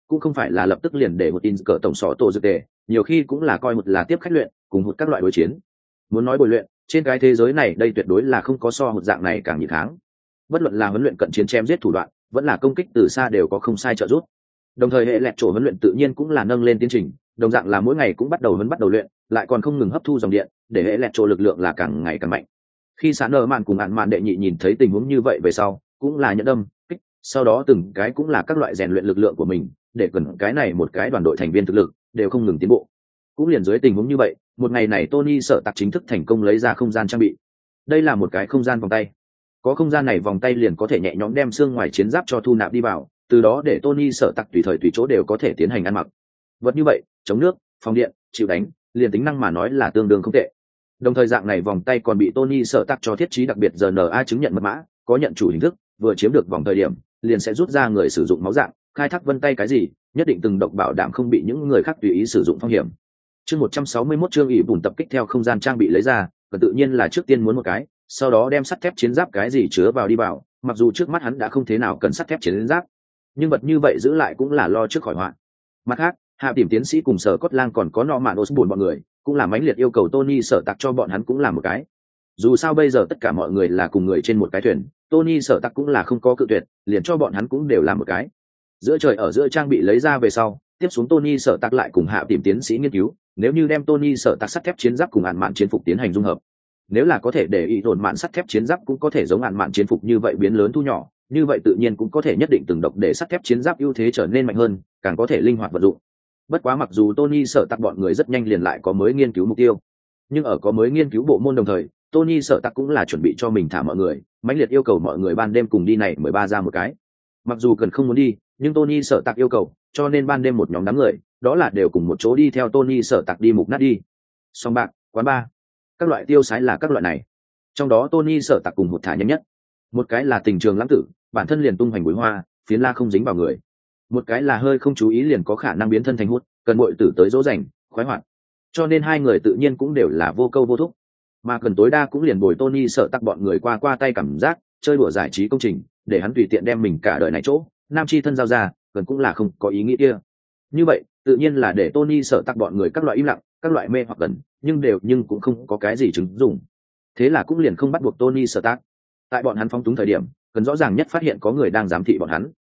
cũng không phải là lập tức liền để một tin cờ tổng sọ tổ dược tề, nhiều khi cũng là coi một là tiếp khách luyện cùng hụt các loại đối chiến. Muốn nói bồi luyện, trên cái thế giới này đây tuyệt đối là không có so hụt dạng này càng nhị kháng. Bất luận là huấn luyện cận chiến chém giết thủ đoạn, vẫn là công kích từ xa đều có không sai trợ giúp. Đồng thời hệ lẹt chỗ huấn luyện tự nhiên cũng là nâng lên tiến trình, đồng dạng là mỗi ngày cũng bắt đầu luyện, lại còn không ngừng hấp thu dòng điện, để hệ lẹt chỗ lực lượng là càng ngày càng mạnh. Khi Sán Nơ Mạn cùng Ản Mạn đệ nhị nhìn thấy tình huống như vậy về sau, cũng là nhận đâm, kích, sau đó từng cái cũng là các loại rèn luyện lực lượng của mình, để cần cái này một cái đoàn đội thành viên thực lực đều không ngừng tiến bộ. Cũng liền dưới tình huống như vậy, một ngày này Tony Sở Tạc chính thức thành công lấy ra không gian trang bị. Đây là một cái không gian vòng tay. Có không gian này vòng tay liền có thể nhẹ nhõm đem xương ngoài chiến giáp cho thu nạp đi vào, từ đó để Tony Sở Tạc tùy thời tùy chỗ đều có thể tiến hành ăn mặc. Vật như vậy, chống nước, phòng điện, chịu đánh, liền tính năng mà nói là tương đương không tệ. Đồng thời dạng này vòng tay còn bị Tony Sở Tạc cho thiết trí đặc biệt RNA chứng nhận mật mã, có nhận chủ hình thức, vừa chiếm được vòng thời điểm, liền sẽ rút ra người sử dụng máu dạng, khai thác vân tay cái gì, nhất định từng độc bảo đảm không bị những người khác tùy ý sử dụng phong hiểm. Chương 161 chương ỷ bùn tập kích theo không gian trang bị lấy ra, và tự nhiên là trước tiên muốn một cái, sau đó đem sắt thép chiến giáp cái gì chứa vào đi vào, mặc dù trước mắt hắn đã không thế nào cần sắt thép chiến giáp, nhưng vật như vậy giữ lại cũng là lo trước khỏi họa. Mặt khác, Hạ Tìm tiến sĩ cùng Sở Cốt Lang còn có nọ mạn Osborn bọn người, cũng là mãnh liệt yêu cầu Tony Sở Tạc cho bọn hắn cũng làm một cái. Dù sao bây giờ tất cả mọi người là cùng người trên một cái thuyền, Tony Sở Tạc cũng là không có cự tuyệt, liền cho bọn hắn cũng đều làm một cái. Giữa trời ở giữa trang bị lấy ra về sau, tiếp xuống Tony Sở Tạc lại cùng Hạ Tìm tiến sĩ nghiên cứu, nếu như đem Tony Sở Tạc sắt thép chiến giáp cùng Ản Mạn chiến phục tiến hành dung hợp, nếu là có thể để ý đồn mạn sắt thép chiến giáp cũng có thể giống Ản Mạn chiến phục như vậy biến lớn thu nhỏ, như vậy tự nhiên cũng có thể nhất định từng độc để sắt thép chiến giáp ưu thế trở nên mạnh hơn, càng có thể linh hoạt vận dụng. Bất quá mặc dù Tony Sở Tạc bọn người rất nhanh liền lại có mới nghiên cứu mục tiêu, nhưng ở có mới nghiên cứu bộ môn đồng thời, Tony Sở Tạc cũng là chuẩn bị cho mình thả mọi người, mãnh liệt yêu cầu mọi người ban đêm cùng đi này 13 ra một cái. Mặc dù cần không muốn đi, nhưng Tony Sở Tạc yêu cầu, cho nên ban đêm một nhóm đám người, đó là đều cùng một chỗ đi theo Tony Sở Tạc đi mục nát đi. Sòng bạc, quán bar, các loại tiêu sái là các loại này. Trong đó Tony Sở Tạc cùng một thả nhanh nhất. Một cái là tình trường lãng tử, bản thân liền tung hoành bụi hoa, phiến la không dính vào người. Một cái là hơi không chú ý liền có khả năng biến thân thành hút, cần bội tử tới dỗ dành, khoái hoạt. Cho nên hai người tự nhiên cũng đều là vô câu vô thúc, mà cần tối đa cũng liền bồi Tony Sở Tạc bọn người qua tay cảm giác, chơi đùa giải trí công trình, để hắn tùy tiện đem mình cả đời này chỗ nam chi thân giao ra, cần cũng là không có ý nghĩa kia. Như vậy tự nhiên là để Tony Sở Tạc bọn người các loại im lặng, các loại mê hoặc cần, nhưng cũng không có cái gì chứng dụng. Thế là cũng liền không bắt buộc Tony Sở Tạc. Tại bọn hắn phóng túng thời điểm, cần rõ ràng nhất phát hiện có người đang giám thị bọn hắn.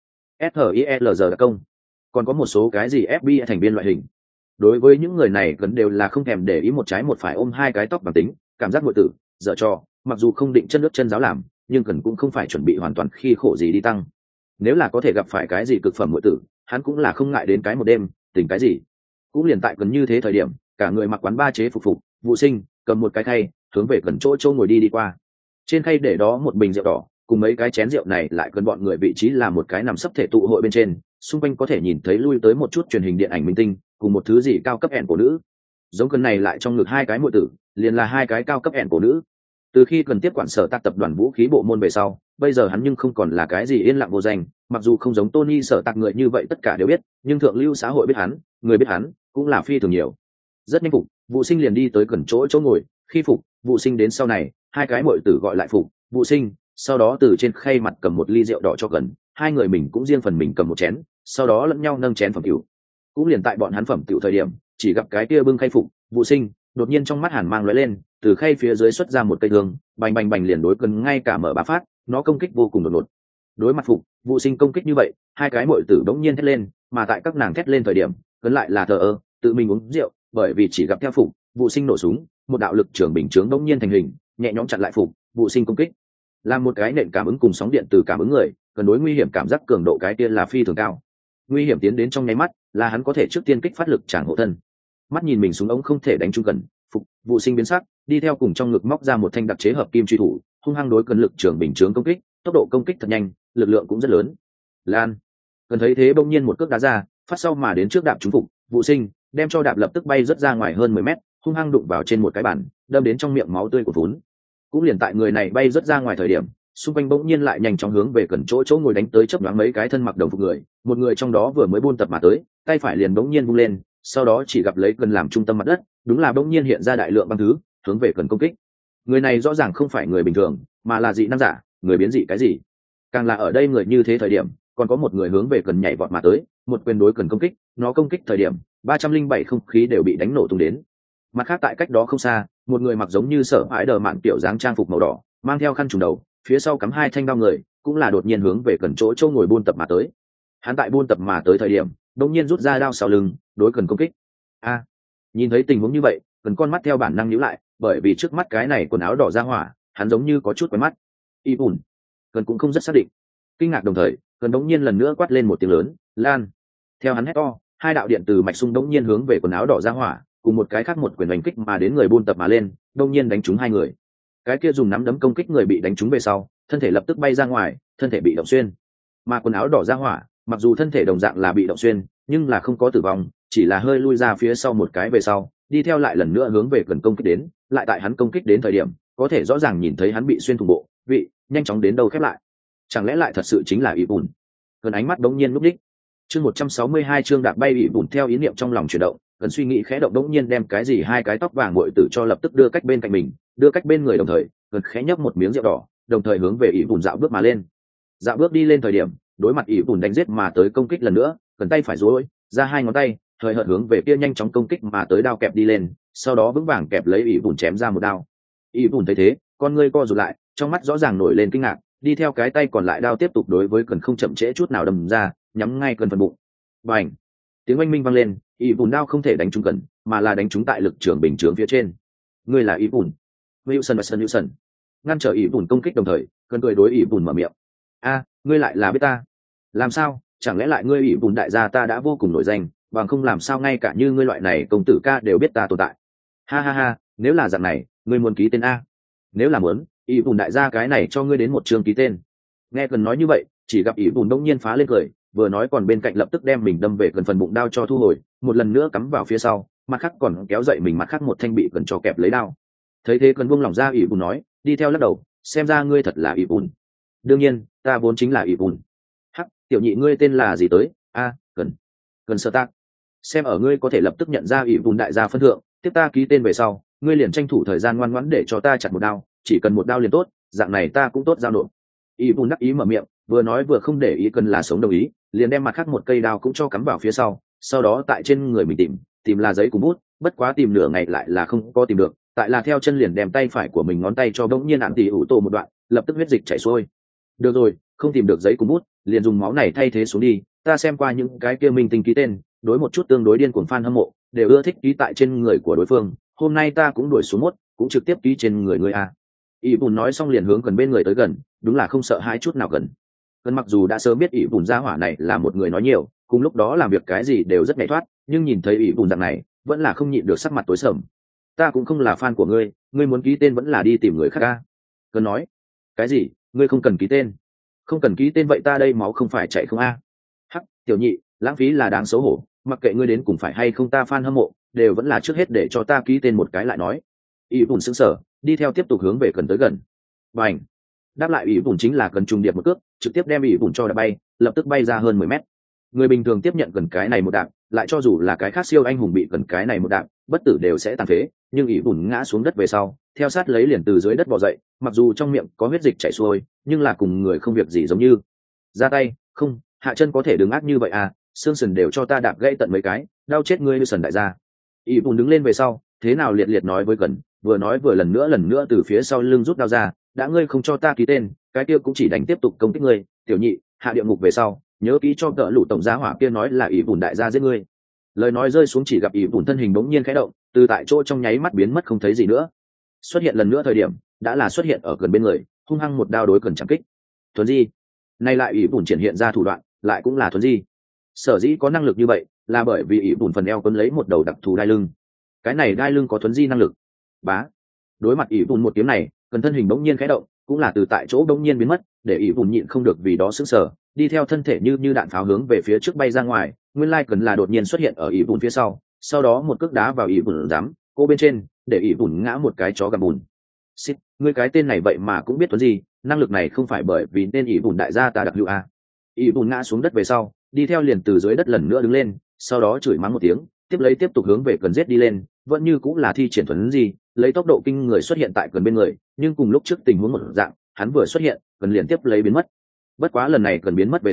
SHIELZ đặc công, còn có một số cái gì FBI thành viên loại hình. Đối với những người này cần đều là không thèm để ý một trái một phải ôm hai cái tóc bằng tính, cảm giác muội tử, dở trò, mặc dù không định chân nước chân giáo làm, nhưng cần cũng không phải chuẩn bị hoàn toàn khi khổ gì đi tăng. Nếu là có thể gặp phải cái gì cực phẩm muội tử, hắn cũng là không ngại đến cái một đêm, tỉnh cái gì. Cũng liền tại cần như thế thời điểm, cả người mặc quán ba chế phục, Vụ Sinh cầm một cái khay, hướng về cần chỗ ngồi đi qua. Trên khay để đó một bình rượu đỏ, cùng mấy cái chén rượu này lại gần bọn người vị trí là một cái nằm sấp thể tụ hội bên trên, xung quanh có thể nhìn thấy lui tới một chút truyền hình điện ảnh minh tinh, cùng một thứ gì cao cấp ẻn của nữ. Giống cần này lại trong ngực hai cái muội tử, liền là hai cái cao cấp ẻn của nữ. Từ khi cần tiếp quản Sở Tạc tập đoàn vũ khí bộ môn về sau, bây giờ hắn nhưng không còn là cái gì yên lặng vô danh, mặc dù không giống Tony Sở Tạc người như vậy tất cả đều biết, nhưng thượng lưu xã hội biết hắn, người biết hắn cũng là phi thường nhiều. Rất nhanh Phục Vụ Sinh liền đi tới gần chỗ ngồi, khi Phục Vụ Sinh đến sau này, hai cái muội tử gọi lại Phục Vụ Sinh, sau đó từ trên khay mặt cầm một ly rượu đỏ cho gần, hai người mình cũng riêng phần mình cầm một chén, sau đó lẫn nhau nâng chén phẩm tiểu. Cũng liền tại bọn hắn phẩm tiểu thời điểm, chỉ gặp cái kia bưng khay Phục Vụ Sinh, đột nhiên trong mắt hàn mang lóe lên, từ khay phía dưới xuất ra một cây thương, bành bành bành liền đối cần ngay cả mở bá phát, nó công kích vô cùng đột ngột. Đối mặt Phục Vụ Sinh công kích như vậy, hai cái muội tử đống nhiên thét lên, mà tại các nàng thét lên thời điểm, cấn lại là thờ ơ, tự mình uống rượu, bởi vì chỉ gặp theo Phục Vụ Sinh nổ súng, một đạo lực trường bình chướng đống nhiên thành hình, nhẹ nhõm chặn lại Phục Vụ Sinh công kích. Làm một cái nện cảm ứng cùng sóng điện từ cảm ứng người, cần đối nguy hiểm cảm giác cường độ cái kia là phi thường cao. Nguy hiểm tiến đến trong nháy mắt, là hắn có thể trước tiên kích phát lực tràng hộ thân. Mắt nhìn mình súng ống không thể đánh trúng cần, Phục Vụ Sinh biến sắc, đi theo cùng trong ngực móc ra một thanh đặc chế hợp kim truy thủ, hung hăng đối cần lực trường bình chướng công kích, tốc độ công kích thật nhanh, lực lượng cũng rất lớn. Lan, cần thấy thế bỗng nhiên một cước đá ra, phát sau mà đến trước đạp trúng Phục Vụ Sinh, đem cho đạp lập tức bay rất ra ngoài hơn 10 mét, hung hăng đụng vào trên một cái bàn, đâm đến trong miệng máu tươi của vốn. Cũng liền tại người này bay rất ra ngoài thời điểm, xung quanh bỗng nhiên lại nhanh chóng hướng về cần chỗ ngồi đánh tới, chớp nhoáng mấy cái thân mặc đồng phục người, một người trong đó vừa mới buôn tập mà tới, tay phải liền bỗng nhiên vung lên, sau đó chỉ gặp lấy cần làm trung tâm mặt đất, đúng là bỗng nhiên hiện ra đại lượng băng thứ, hướng về cần công kích. Người này rõ ràng không phải người bình thường, mà là dị năng giả, người biến dị cái gì? Càng là ở đây người như thế thời điểm, còn có một người hướng về cần nhảy vọt mà tới, một quyền đối cần công kích, nó công kích thời điểm 307 không khí đều bị đánh nổ tung đến. Mặt khác tại cách đó không xa, một người mặc giống như Sở Hãi Đờ Mạn kiểu dáng trang phục màu đỏ, mang theo khăn trùm đầu, phía sau cắm hai thanh đao người, cũng là đột nhiên hướng về cần chỗ châu ngồi buôn tập mà tới. Hắn tại buôn tập mà tới thời điểm, đột nhiên rút ra đao sau lưng, đối cần công kích. Nhìn thấy tình huống như vậy, cần con mắt theo bản năng nhíu lại, bởi vì trước mắt cái này quần áo đỏ ra hỏa, hắn giống như có chút quen mắt. Y bùn. Cần cũng không rất xác định. Kinh ngạc đồng thời, cần đống nhiên lần nữa quát lên một tiếng lớn, lan. Theo hắn hét to, hai đạo điện từ mạch sung đống nhiên hướng về quần áo đỏ ra hỏa, cùng một cái khác một quyền đánh kích mà đến người buôn tập mà lên, đống nhiên đánh trúng hai người. Cái kia dùng nắm đấm công kích người bị đánh trúng về sau, thân thể lập tức bay ra ngoài, thân thể bị động xuyên. Mà quần áo đỏ ra hỏa, mặc dù thân thể đồng dạng là bị động xuyên, nhưng là không có tử vong, chỉ là hơi lui ra phía sau một cái về sau, đi theo lại lần nữa hướng về cần công kích đến, lại tại hắn công kích đến thời điểm, có thể rõ ràng nhìn thấy hắn bị xuyên thủng bộ vị, nhanh chóng đến đâu khép lại. Chẳng lẽ lại thật sự chính là Y bùn? Cần ánh mắt đống nhiên lúc đích. Chương 162 chương đạp bay Y bùn theo ý niệm trong lòng chuyển động, cần suy nghĩ khẽ động đống nhiên đem cái gì hai cái tóc vàng muội tử cho lập tức đưa cách bên cạnh mình, đưa cách bên người đồng thời, cần khẽ nhấp một miếng rượu đỏ, đồng thời hướng về Y bùn dạo bước mà lên. Dạo bước đi lên thời điểm, đối mặt Y bùn đánh giết mà tới công kích lần nữa, cần tay phải duỗi ra hai ngón tay, thời hợt hướng về kia nhanh chóng công kích mà tới đao kẹp đi lên, sau đó vững vàng kẹp lấy Y bùn chém ra một đao. Y bùn thấy thế, con ngươi co rụt lại, trong mắt rõ ràng nổi lên kinh ngạc, đi theo cái tay còn lại đao tiếp tục đối với cần không chậm trễ chút nào đâm ra, nhắm ngay cần phần bụng. Bành! Tiếng oanh minh vang lên, Y bùn đao không thể đánh trúng cần, mà là đánh trúng tại lực trường bình chướng phía trên. Ngươi là Y bùn? Wilson. Ngăn trở Y bùn công kích đồng thời, cần cười đối Y bùn mở miệng. Ngươi lại là biết ta? Làm sao? Chẳng lẽ lại ngươi Y bùn đại gia ta đã vô cùng nổi danh, bằng không làm sao ngay cả như ngươi loại này công tử ca đều biết ta tồn tại? Ha, nếu là dạng này, ngươi muốn ký tên a? Nếu là muốn, Y bùn đại gia cái này cho ngươi đến một chương ký tên. Nghe cần nói như vậy, chỉ gặp Y bùn đông nhiên phá lên cười, vừa nói còn bên cạnh lập tức đem mình đâm về gần phần bụng đao cho thu hồi, một lần nữa cắm vào phía sau, mặt khác còn kéo dậy mình mặt khác một thanh bị cần cho kẹp lấy đao. Thấy thế cần buông lỏng ra, Y bùn nói, đi theo lắc đầu, xem ra ngươi thật là Y bùn. Đương nhiên, ta vốn chính là Y bùn. Hắc, tiểu nhị ngươi tên là gì tới? Cần sơ tác. Xem ở ngươi có thể lập tức nhận ra Y bùn đại gia phân thượng, tiếp ta ký tên về sau, ngươi liền tranh thủ thời gian ngoan ngoãn để cho ta chặt một đao, chỉ cần một đao liền tốt, dạng này ta cũng tốt giao nộp. Y bùn đắc ý mở miệng, vừa nói vừa không để ý cần là sống đồng ý, liền đem mặt khác một cây đao cũng cho cắm vào phía sau đó tại trên người mình tìm là giấy cùng bút, bất quá tìm nửa ngày lại là không có tìm được, tại là theo chân liền đem tay phải của mình ngón tay cho bỗng nhiên ạn tỉ ủ tổ một đoạn, lập tức huyết dịch chảy xuôi. Được rồi, không tìm được giấy cùng bút, liền dùng máu này thay thế xuống đi, ta xem qua những cái kia minh tinh ký tên, đối một chút tương đối điên cuồng fan hâm mộ, đều ưa thích ký tại trên người của đối phương, hôm nay ta cũng đuổi xuống mốt, cũng trực tiếp ký trên người ngươi a. Y bùn nói xong liền hướng gần bên người tới gần, đúng là không sợ hãi chút nào gần. Gần mặc dù đã sớm biết Y bùn gia hỏa này là một người nói nhiều, cùng lúc đó làm việc cái gì đều rất nhạy thoát, nhưng nhìn thấy Y bùn dạng này, vẫn là không nhịn được sắc mặt tối sầm. Ta cũng không là fan của ngươi, ngươi muốn ký tên vẫn là đi tìm người khác a. Gần nói, cái gì? Ngươi không cần ký tên? Không cần ký tên vậy ta đây máu không phải chạy không a? Hắc, tiểu nhị, lãng phí là đáng xấu hổ, mặc kệ ngươi đến cùng phải hay không ta fan hâm mộ, đều vẫn là trước hết để cho ta ký tên một cái lại nói. Y bùn sững sờ, đi theo tiếp tục hướng về cần tới gần. Bành! Đáp lại Y bùn chính là cần trùng điệp một cước, trực tiếp đem Y bùn cho đạp bay, lập tức bay ra hơn 10 mét. Người bình thường tiếp nhận gần cái này một đạp, lại cho dù là cái khác siêu anh hùng bị gần cái này một đạp, bất tử đều sẽ tàn phế, nhưng Y bùn ngã xuống đất về sau, theo sát lấy liền từ dưới đất bò dậy, mặc dù trong miệng có huyết dịch chảy xuôi, nhưng là cùng người không việc gì giống như. Ra tay, không, hạ chân có thể đừng ác như vậy à, xương sườn đều cho ta đạp gãy tận mấy cái, đau chết ngươi như sần đại gia. Y bùn đứng lên về sau, thế nào liệt liệt nói với cần, vừa nói vừa lần nữa từ phía sau lưng rút đao ra, đã ngươi không cho ta ký tên, cái kia cũng chỉ đánh tiếp tục công kích ngươi, tiểu nhị, hạ địa ngục về sau, nhớ kỹ cho cỡ lũ tổng giá hỏa kia nói là Y bùn đại gia giết ngươi. Lời nói rơi xuống chỉ gặp Y bùn thân hình bỗng nhiên khẽ động, từ tại chỗ trong nháy mắt biến mất không thấy gì nữa. Xuất hiện lần nữa thời điểm, đã là xuất hiện ở gần bên người, hung hăng một đao đối cần chạm kích. Thuần di, nay lại Y bùn triển hiện ra thủ đoạn, lại cũng là thuần di. Sở dĩ có năng lực như vậy, là bởi vì Y bùn phần eo quấn lấy một đầu đặc thù đai lưng. Cái này đai lưng có thuần di năng lực. Bá. Đối mặt Y bùn một kiếm này, cần thân hình bỗng nhiên khẽ động, cũng là từ tại chỗ bỗng nhiên biến mất, để Y bùn nhịn không được vì đó sững sờ, đi theo thân thể như đạn pháo hướng về phía trước bay ra ngoài, nguyên lai cần là đột nhiên xuất hiện ở Y bùn phía sau đó một cước đá vào Y bùn giám, cô bên trên, để Y bùn ngã một cái chó gặm bùn. Xít, ngươi cái tên này vậy mà cũng biết thuần di, năng lực này không phải bởi vì nên Y bùn đại gia ta đặc hữu a. Y bùn ngã xuống đất về sau, đi theo liền từ dưới đất lần nữa đứng lên, sau đó chửi mắng một tiếng, tiếp tục hướng về cần giết đi lên, vẫn như cũng là thi triển thuần di, lấy tốc độ kinh người xuất hiện tại cần bên người, nhưng cùng lúc trước tình huống một dạng, hắn vừa xuất hiện, cần liền tiếp lấy biến mất. Bất quá lần này cần biến mất về sau,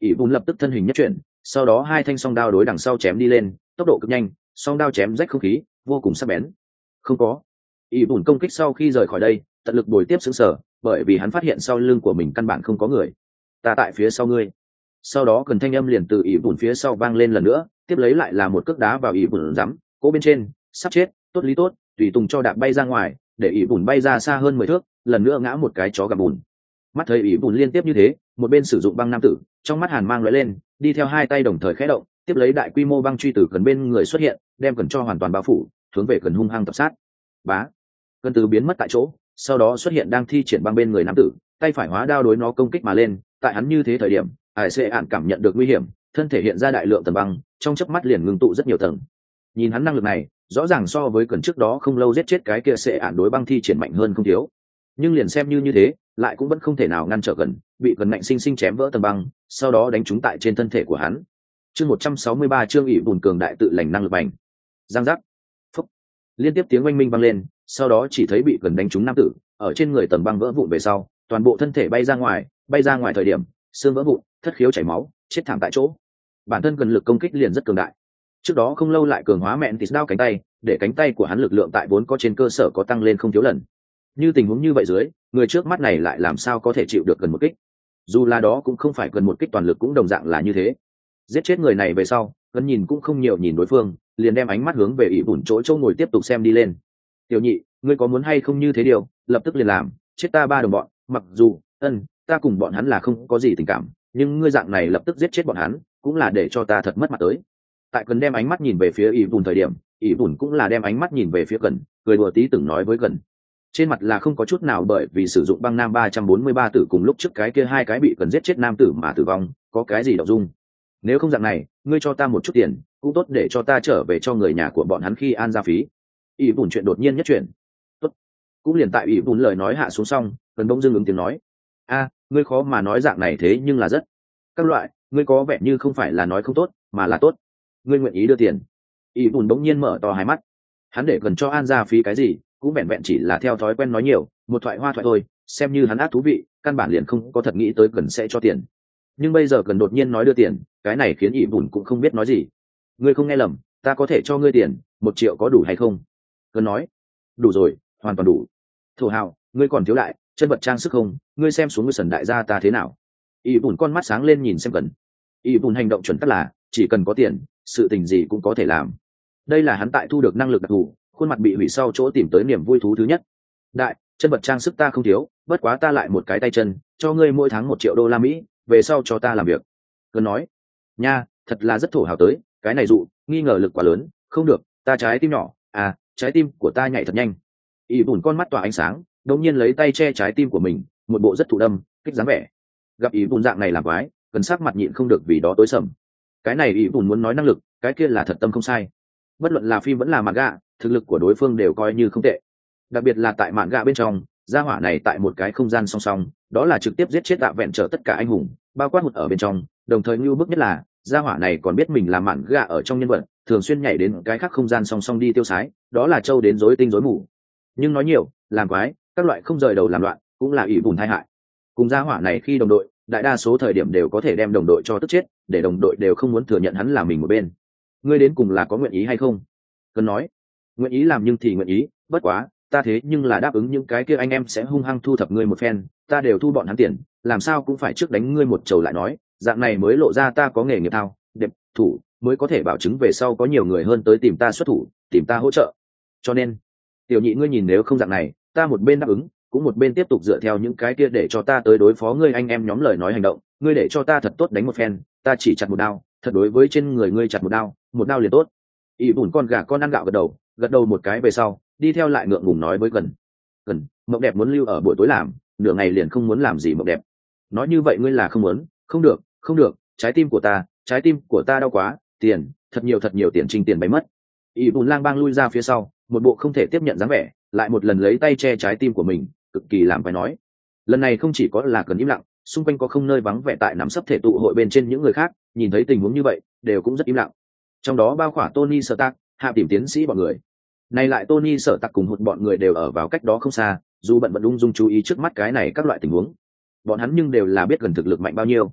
ỷ bùn lập tức thân hình nhất chuyển, sau đó hai thanh song đao đối đằng sau chém đi lên, tốc độ cực nhanh, song đao chém rách không khí vô cùng sắc bén. Không có. ỷ bùn công kích sau khi rời khỏi đây tận lực bồi tiếp xứng sở, bởi vì hắn phát hiện sau lưng của mình căn bản không có người. Ta tại phía sau ngươi. Sau đó cần thanh âm liền từ ỷ bùn phía sau vang lên lần nữa, tiếp lấy lại là một cước đá vào ỷ bùn rắm, cỗ bên trên sắp chết, tốt lý tốt, tùy tùng cho đạp bay ra ngoài, để ỷ bùn bay ra xa hơn 10 thước, lần nữa ngã một cái chó gặm bùn. Mắt thấy ỷ bùn liên tiếp như thế, một bên sử dụng băng nam tử, trong mắt hàn mang lóe lên, đi theo hai tay đồng thời khẽ động, tiếp lấy đại quy mô băng truy từ gần bên người xuất hiện, đem cần cho hoàn toàn bao phủ, hướng về gần hung hăng tập sát. Bá, cần từ biến mất tại chỗ, sau đó xuất hiện đang thi triển băng bên người nam tử, tay phải hóa đao đối nó công kích mà lên. Tại hắn như thế thời điểm, Hải Sệ Ản cảm nhận được nguy hiểm, thân thể hiện ra đại lượng tầng băng, trong chớp mắt liền ngưng tụ rất nhiều tầng. Nhìn hắn năng lực này, rõ ràng so với cần trước đó không lâu giết chết cái kia Sệ Ản đối băng thi triển mạnh hơn không thiếu. Nhưng liền xem như thế, lại cũng vẫn không thể nào ngăn trở gần, bị gần ngạnh sinh sinh chém vỡ tầng băng, sau đó đánh trúng tại trên thân thể của hắn. Chương 163 chương ỷ bùn cường đại tự lành năng lực bành. Giang giác. Phúc. Liên tiếp tiếng oanh minh vang lên, sau đó chỉ thấy bị gần đánh trúng nam tử, ở trên người tầng băng vỡ vụn về sau, toàn bộ thân thể bay ra ngoài thời điểm, xương vỡ vụn, thất khiếu chảy máu, chết thảm tại chỗ. Bản thân cần lực công kích liền rất cường đại. Trước đó không lâu lại cường hóa mẹn tịt đao cánh tay, để cánh tay của hắn lực lượng tại vốn có trên cơ sở có tăng lên không thiếu lần. Như tình huống như vậy dưới, người trước mắt này lại làm sao có thể chịu được gần một kích? Dù là đó cũng không phải gần một kích toàn lực cũng đồng dạng là như thế. Giết chết người này về sau, gần nhìn cũng không nhiều nhìn đối phương, liền đem ánh mắt hướng về ỷ bùn chỗ ngồi tiếp tục xem đi lên. Tiểu nhị, ngươi có muốn hay không như thế điều, lập tức liền làm, chết ta ba đồng bọn, mặc dù ta cùng bọn hắn là không có gì tình cảm, nhưng ngươi dạng này lập tức giết chết bọn hắn, cũng là để cho ta thật mất mặt tới. Tại cần đem ánh mắt nhìn về phía ỷ bùn thời điểm, ỷ bùn cũng là đem ánh mắt nhìn về phía gần, cười đùa tí từng nói với gần. Trên mặt là không có chút nào bởi vì sử dụng băng nam 343 tử cùng lúc trước cái kia hai cái bị cần giết chết nam tử mà tử vong, có cái gì động dung. Nếu không dạng này, ngươi cho ta một chút tiền, cũng tốt để cho ta trở về cho người nhà của bọn hắn khi an gia phí. ỷ bùn chuyện đột nhiên nhất chuyển. Tốt. Cũng liền tại ỷ bùn lời nói hạ xuống xong, cần bỗng dưng ứng tiếng nói. A, ngươi khó mà nói dạng này thế nhưng là rất. Các loại, ngươi có vẻ như không phải là nói không tốt, mà là tốt. Ngươi nguyện ý đưa tiền. ỷ bùn bỗng nhiên mở to hai mắt. Hắn để cần cho an gia phí cái gì, cũng vẹn vẹn chỉ là theo thói quen nói nhiều, một thoại hoa thoại thôi, xem như hắn ác thú vị, căn bản liền không có thật nghĩ tới cần sẽ cho tiền. Nhưng bây giờ cần đột nhiên nói đưa tiền, cái này khiến ỷ bùn cũng không biết nói gì. Ngươi không nghe lầm, ta có thể cho ngươi tiền, 1 triệu có đủ hay không? Cần nói. Đủ rồi, hoàn toàn đủ. Thổ hào, ngươi còn thiếu lại, chân vật trang sức không? Ngươi xem xuống ngươi sần đại gia ta thế nào? ỷ bùn con mắt sáng lên nhìn xem cần. ỷ bùn hành động chuẩn tắc là, chỉ cần có tiền, sự tình gì cũng có thể làm. Đây là hắn tại thu được năng lực đặc thù, khuôn mặt bị hủy sau chỗ tìm tới niềm vui thú thứ nhất. Đại, chân vật trang sức ta không thiếu, bất quá ta lại một cái tay chân, cho ngươi mỗi tháng 1 triệu đô la Mỹ, về sau cho ta làm việc. Cần nói. Nha, thật là rất thổ hào tới, cái này dụ, nghi ngờ lực quá lớn, không được, ta trái tim nhỏ, à, trái tim của ta nhảy thật nhanh. ỷ bùn con mắt tỏa ánh sáng, đột nhiên lấy tay che trái tim của mình, một bộ rất thụ đâm, kích dáng vẻ. Gặp ỷ bùn dạng này làm quái, cần sắc mặt nhịn không được vì đó tối sầm. Cái này ỷ bùn muốn nói năng lực, cái kia là thật tâm không sai. Bất luận là phim vẫn là manga, thực lực của đối phương đều coi như không tệ. Đặc biệt là tại manga bên trong, gia hỏa này tại một cái không gian song song, đó là trực tiếp giết chết vẹn trở tất cả anh hùng, bao quát một ở bên trong, đồng thời ngưu bức nhất là gia hỏa này còn biết mình là manga ở trong nhân vật, thường xuyên nhảy đến cái khác không gian song song đi tiêu sái, đó là trâu đến rối tinh rối mù. Nhưng nói nhiều, làm quái, các loại không rời đầu làm loạn, cũng là ỷ bùn tai hại. Cùng gia hỏa này khi đồng đội, đại đa số thời điểm đều có thể đem đồng đội cho tức chết, để đồng đội đều không muốn thừa nhận hắn là mình một bên. Ngươi đến cùng là có nguyện ý hay không? Cần nói. Nguyện ý làm nhưng thì nguyện ý, bất quá, ta thế nhưng là đáp ứng những cái kia anh em sẽ hung hăng thu thập ngươi một phen, ta đều thu bọn hắn tiền, làm sao cũng phải trước đánh ngươi một chầu lại nói, dạng này mới lộ ra ta có nghề nghiệp thao, đẹp, thủ, mới có thể bảo chứng về sau có nhiều người hơn tới tìm ta xuất thủ, tìm ta hỗ trợ. Cho nên, tiểu nhị ngươi nhìn nếu không dạng này, ta một bên đáp ứng, cũng một bên tiếp tục dựa theo những cái kia để cho ta tới đối phó ngươi anh em nhóm lời nói hành động, ngươi để cho ta thật tốt đánh một phen, ta chỉ chặt một đao, thật đối với trên người ngươi chặt một đao liền tốt. ỷ bùn con gà con ăn gạo gật đầu một cái về sau, đi theo lại ngượng ngùng nói với gần, mộng đẹp muốn lưu ở buổi tối làm, nửa ngày liền không muốn làm gì mộng đẹp. Nói như vậy ngươi là không muốn? Không được, trái tim của ta đau quá, tiền, thật nhiều tiền trinh tiền bay mất. ỷ bùn lang bang lui ra phía sau, một bộ không thể tiếp nhận dáng vẻ, lại một lần lấy tay che trái tim của mình, cực kỳ làm phải nói. Lần này không chỉ có là cần im lặng, xung quanh có không nơi vắng vẻ tại nằm sấp thể tụ hội bên trên những người khác, nhìn thấy tình huống như vậy, đều cũng rất im lặng. Trong đó bao khỏa Tony Stark, Hạ Tìm tiến sĩ bọn người. Này lại Tony Stark cùng một bọn người đều ở vào cách đó không xa, dù bận ung dung chú ý trước mắt cái này các loại tình huống. Bọn hắn nhưng đều là biết gần thực lực mạnh bao nhiêu.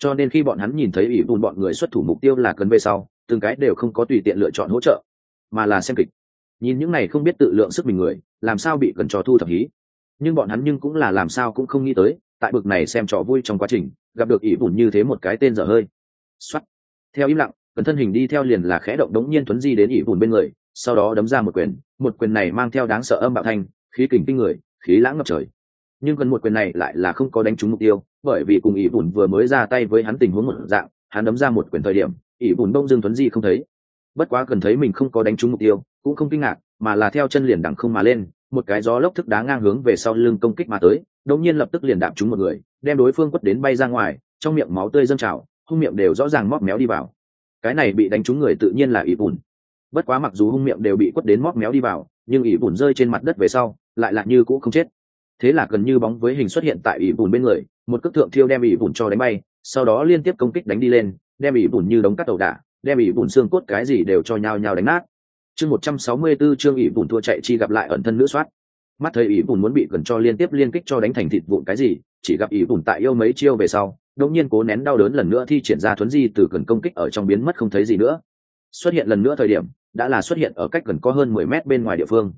cho nên khi bọn hắn nhìn thấy ỷ bùn bọn người xuất thủ mục tiêu là cần về sau, từng cái đều không có tùy tiện lựa chọn hỗ trợ, mà là xem kịch. Nhìn những này không biết tự lượng sức mình người làm sao bị cần trò thu thập hí, nhưng bọn hắn nhưng cũng là làm sao cũng không nghĩ tới, tại bực này xem trò vui trong quá trình gặp được ỷ bùn như thế một cái tên dở hơi. Xoắt. Theo im lặng, cần thân hình đi theo liền là khẽ động đống nhiên thuấn di đến ỷ bùn bên người, sau đó đấm ra một quyền này mang theo đáng sợ âm bạo thanh, khí kình kinh người, khí lãng ngập trời. Nhưng cần một quyền này lại là không có đánh trúng mục tiêu, bởi vì cùng ỷ bùn vừa mới ra tay với hắn tình huống một dạng, hắn đấm ra một quyền thời điểm ỷ bùn đông dương thuấn di không thấy. Bất quá cần thấy mình không có đánh trúng mục tiêu cũng không kinh ngạc, mà là theo chân liền đằng không mà lên, một cái gió lốc thức đá ngang hướng về sau lưng công kích mà tới, đống nhiên lập tức liền đạp trúng một người, đem đối phương quất đến bay ra ngoài, trong miệng máu tươi dâng trào, hung miệng đều rõ ràng móc méo đi vào. Cái này bị đánh trúng người tự nhiên là ỷ bùn. Bất quá mặc dù hung miệng đều bị quất đến móc méo đi vào, nhưng ỷ bùn rơi trên mặt đất về sau lại là như cũ không chết. Thế là gần như bóng với hình xuất hiện tại ỷ bùn bên người, một cước thượng thiêu đem ỷ bùn cho đánh bay, sau đó liên tiếp công kích đánh đi lên, đem ỷ bùn như đống cát tàu đả, đem ỷ bùn xương cốt cái gì đều cho nhau nhau đánh nát. Chương 164 chương ỷ bùn thua chạy chi gặp lại ẩn thân nữ soát. Mắt thấy ỷ bùn muốn bị gần cho liên tiếp liên kích cho đánh thành thịt vụn cái gì, chỉ gặp ỷ bùn tại yêu mấy chiêu về sau, đột nhiên cố nén đau đớn lần nữa thi triển ra thuấn di từ gần công kích ở trong biến mất không thấy gì nữa. Xuất hiện lần nữa thời điểm, đã là xuất hiện ở cách gần có hơn 10 mét bên ngoài địa phương.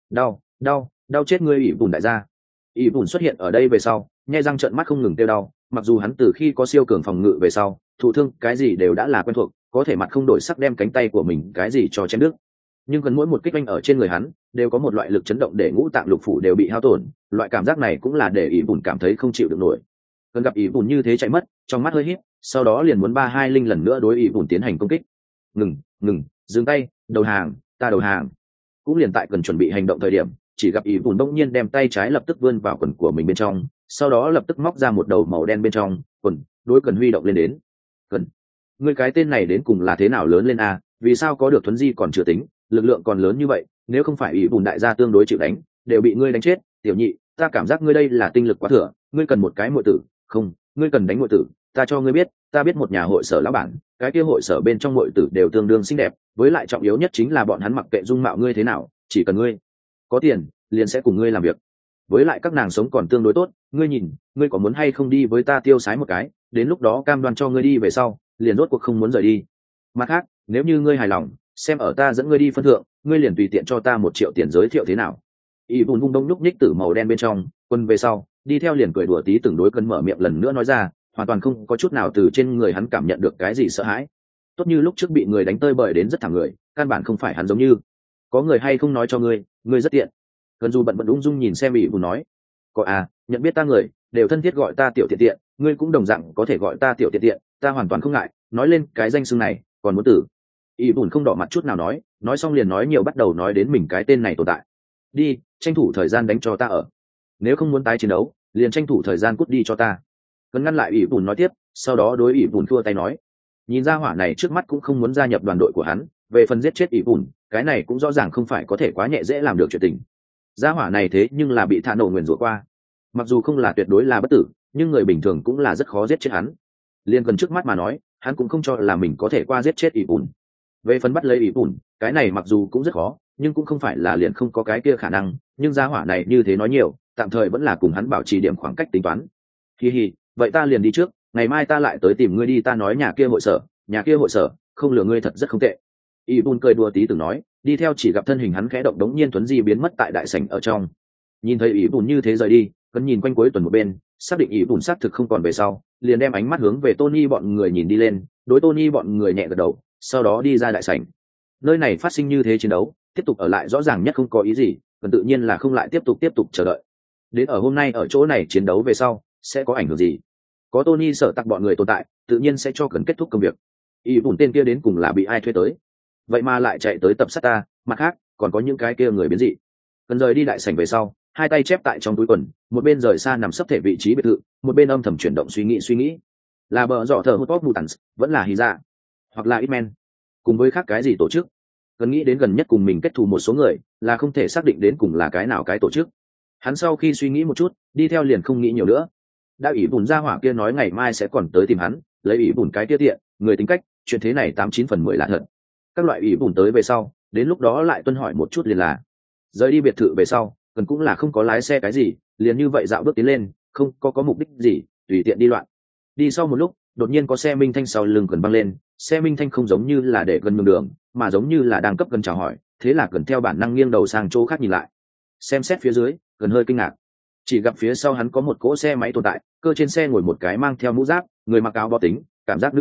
Đau chết ngươi ỷ bùn đại gia. Ỷ bùn xuất hiện ở đây về sau, nhai răng trợn mắt không ngừng tiêu đau, mặc dù hắn từ khi có siêu cường phòng ngự về sau, thụ thương cái gì đều đã là quen thuộc, có thể mặt không đổi sắc đem cánh tay của mình cái gì cho chém đứt. Nhưng gần mỗi một kích anh ở trên người hắn đều có một loại lực chấn động để ngũ tạng lục phủ đều bị hao tổn, loại cảm giác này cũng là để ỷ bùn cảm thấy không chịu được nổi. Gần gặp ỷ bùn như thế chạy mất, trong mắt hơi híp, sau đó liền muốn 3-2 lần nữa đối ỷ bùn tiến hành công kích. Ngừng, dừng tay, đầu hàng, ta đầu hàng. Cũng liền tại cần chuẩn bị hành động thời điểm, chỉ gặp ỷ bùn bỗng nhiên đem tay trái lập tức vươn vào quần của mình bên trong, sau đó lập tức móc ra một đầu màu đen bên trong quần, đối cần huy động lên đến. Cần, ngươi cái tên này đến cùng là thế nào lớn lên a? Vì sao có được thuấn di còn chưa tính, lực lượng còn lớn như vậy, nếu không phải ỷ bùn đại gia tương đối chịu đánh, đều bị ngươi đánh chết. Tiểu nhị, ta cảm giác ngươi đây là tinh lực quá thừa, ngươi cần một cái muội tử, không, ngươi cần đánh muội tử, ta cho ngươi biết, ta biết một nhà hội sở lão bản, cái kia hội sở bên trong muội tử đều tương đương xinh đẹp, với lại trọng yếu nhất chính là bọn hắn mặc kệ dung mạo ngươi thế nào, chỉ cần ngươi có tiền, liền sẽ cùng ngươi làm việc. Với lại các nàng sống còn tương đối tốt, ngươi nhìn, ngươi có muốn hay không đi với ta tiêu sái một cái, đến lúc đó cam đoan cho ngươi đi về sau, liền rốt cuộc không muốn rời đi. Mặt khác, nếu như ngươi hài lòng, xem ở ta dẫn ngươi đi phân thượng, ngươi liền tùy tiện cho ta 1 triệu tiền giới thiệu thế nào. Y bùn vung đông nhúc nhích tử màu đen bên trong quân về sau, đi theo liền cười đùa tí từng đối cân mở miệng lần nữa nói ra, hoàn toàn không có chút nào từ trên người hắn cảm nhận được cái gì sợ hãi. Tốt như lúc trước bị người đánh tơi bời đến rất thẳng người, căn bản không phải hắn giống như. Có người hay không nói cho ngươi rất tiện. Cần dù bận ung dung nhìn xem Y bùn nói, có à, nhận biết ta người đều thân thiết gọi ta tiểu tiện tiện, ngươi cũng đồng dạng có thể gọi ta tiểu tiện tiện, ta hoàn toàn không ngại, nói lên cái danh xưng này, còn muốn tử. Y bùn không đỏ mặt chút nào nói xong liền nói nhiều bắt đầu nói đến mình cái tên này tồn tại. Đi, tranh thủ thời gian đánh cho ta ở. Nếu không muốn tái chiến đấu, liền tranh thủ thời gian cút đi cho ta. Cần ngăn lại Y bùn nói tiếp, sau đó đối Y bùn thua tay nói, nhìn ra hỏa này trước mắt cũng không muốn gia nhập đoàn đội của hắn, về phần giết chết Y bùn, cái này cũng rõ ràng không phải có thể quá nhẹ dễ làm được chuyện tình. Gia hỏa này thế nhưng là bị thả nổ nguyền rủa qua, mặc dù không là tuyệt đối là bất tử, nhưng người bình thường cũng là rất khó giết chết hắn. Liên gần trước mắt mà nói, hắn cũng không cho là mình có thể qua giết chết Y bùn. Về phần bắt lấy ỷ bùn, cái này mặc dù cũng rất khó, nhưng cũng không phải là liền không có cái kia khả năng, nhưng gia hỏa này như thế nói nhiều, tạm thời vẫn là cùng hắn bảo trì điểm khoảng cách tính toán. Hi, vậy ta liền đi trước, ngày mai ta lại tới tìm ngươi đi, ta nói nhà kia hội sở, không lừa ngươi thật rất không tệ. Ỷ bùn cười đùa tí từng nói, đi theo chỉ gặp thân hình hắn khẽ động đống nhiên tuấn di biến mất tại đại sảnh ở trong. Nhìn thấy ỷ bùn như thế rời đi, cần nhìn quanh cuối tuần một bên, xác định ỷ bùn xác thực không còn về sau, liền đem ánh mắt hướng về Tony bọn người nhìn đi lên, đối Tony bọn người nhẹ gật đầu, sau đó đi ra đại sảnh. Nơi này phát sinh như thế chiến đấu, tiếp tục ở lại rõ ràng nhất không có ý gì, cần tự nhiên là không lại tiếp tục chờ đợi. Đến ở hôm nay ở chỗ này chiến đấu về sau, sẽ có ảnh hưởng gì? Có Tony sợ tặc bọn người tồn tại, tự nhiên sẽ cho cần kết thúc công việc. Y bùn tên kia đến cùng là bị ai thuê tới? Vậy mà lại chạy tới tập sát ta, mặt khác, còn có những cái kia người biến dị. Cần rời đi đại sảnh về sau, hai tay chép tại trong túi quần, một bên rời xa nằm sấp thể vị trí biệt thự, một bên âm thầm chuyển động suy nghĩ. Là bờ dọ thở hút bóp mutants, vẫn là hy dạ, hoặc là X-Men, cùng với khác cái gì tổ chức. Cần nghĩ đến gần nhất cùng mình kết thù một số người, là không thể xác định đến cùng là cái nào cái tổ chức. Hắn sau khi suy nghĩ một chút, đi theo liền không nghĩ nhiều nữa. Đã ỷ bùn ra hỏa kia nói ngày mai sẽ còn tới tìm hắn, lấy ỷ bùn cái tiết tiện, người tính cách, chuyện thế này 89/10 là thật. Các loại ỷ bùn tới về sau, đến lúc đó lại tuân hỏi một chút liền là. Rời đi biệt thự về sau, cần cũng là không có lái xe cái gì, liền như vậy dạo bước tiến lên, không có mục đích gì, tùy tiện đi loạn. Đi sau một lúc, đột nhiên có xe minh thanh sau lưng cần băng lên, xe minh thanh không giống như là để gần nhường đường mà giống như là đang cấp gần chào hỏi, thế là cần theo bản năng nghiêng đầu sang chỗ khác nhìn lại. Xem xét phía dưới, cần hơi kinh ngạc, chỉ gặp phía sau hắn có một cỗ xe máy tồn tại, cơ trên xe ngồi một cái mang theo mũ giáp, người mặc áo bó tính, cảm giác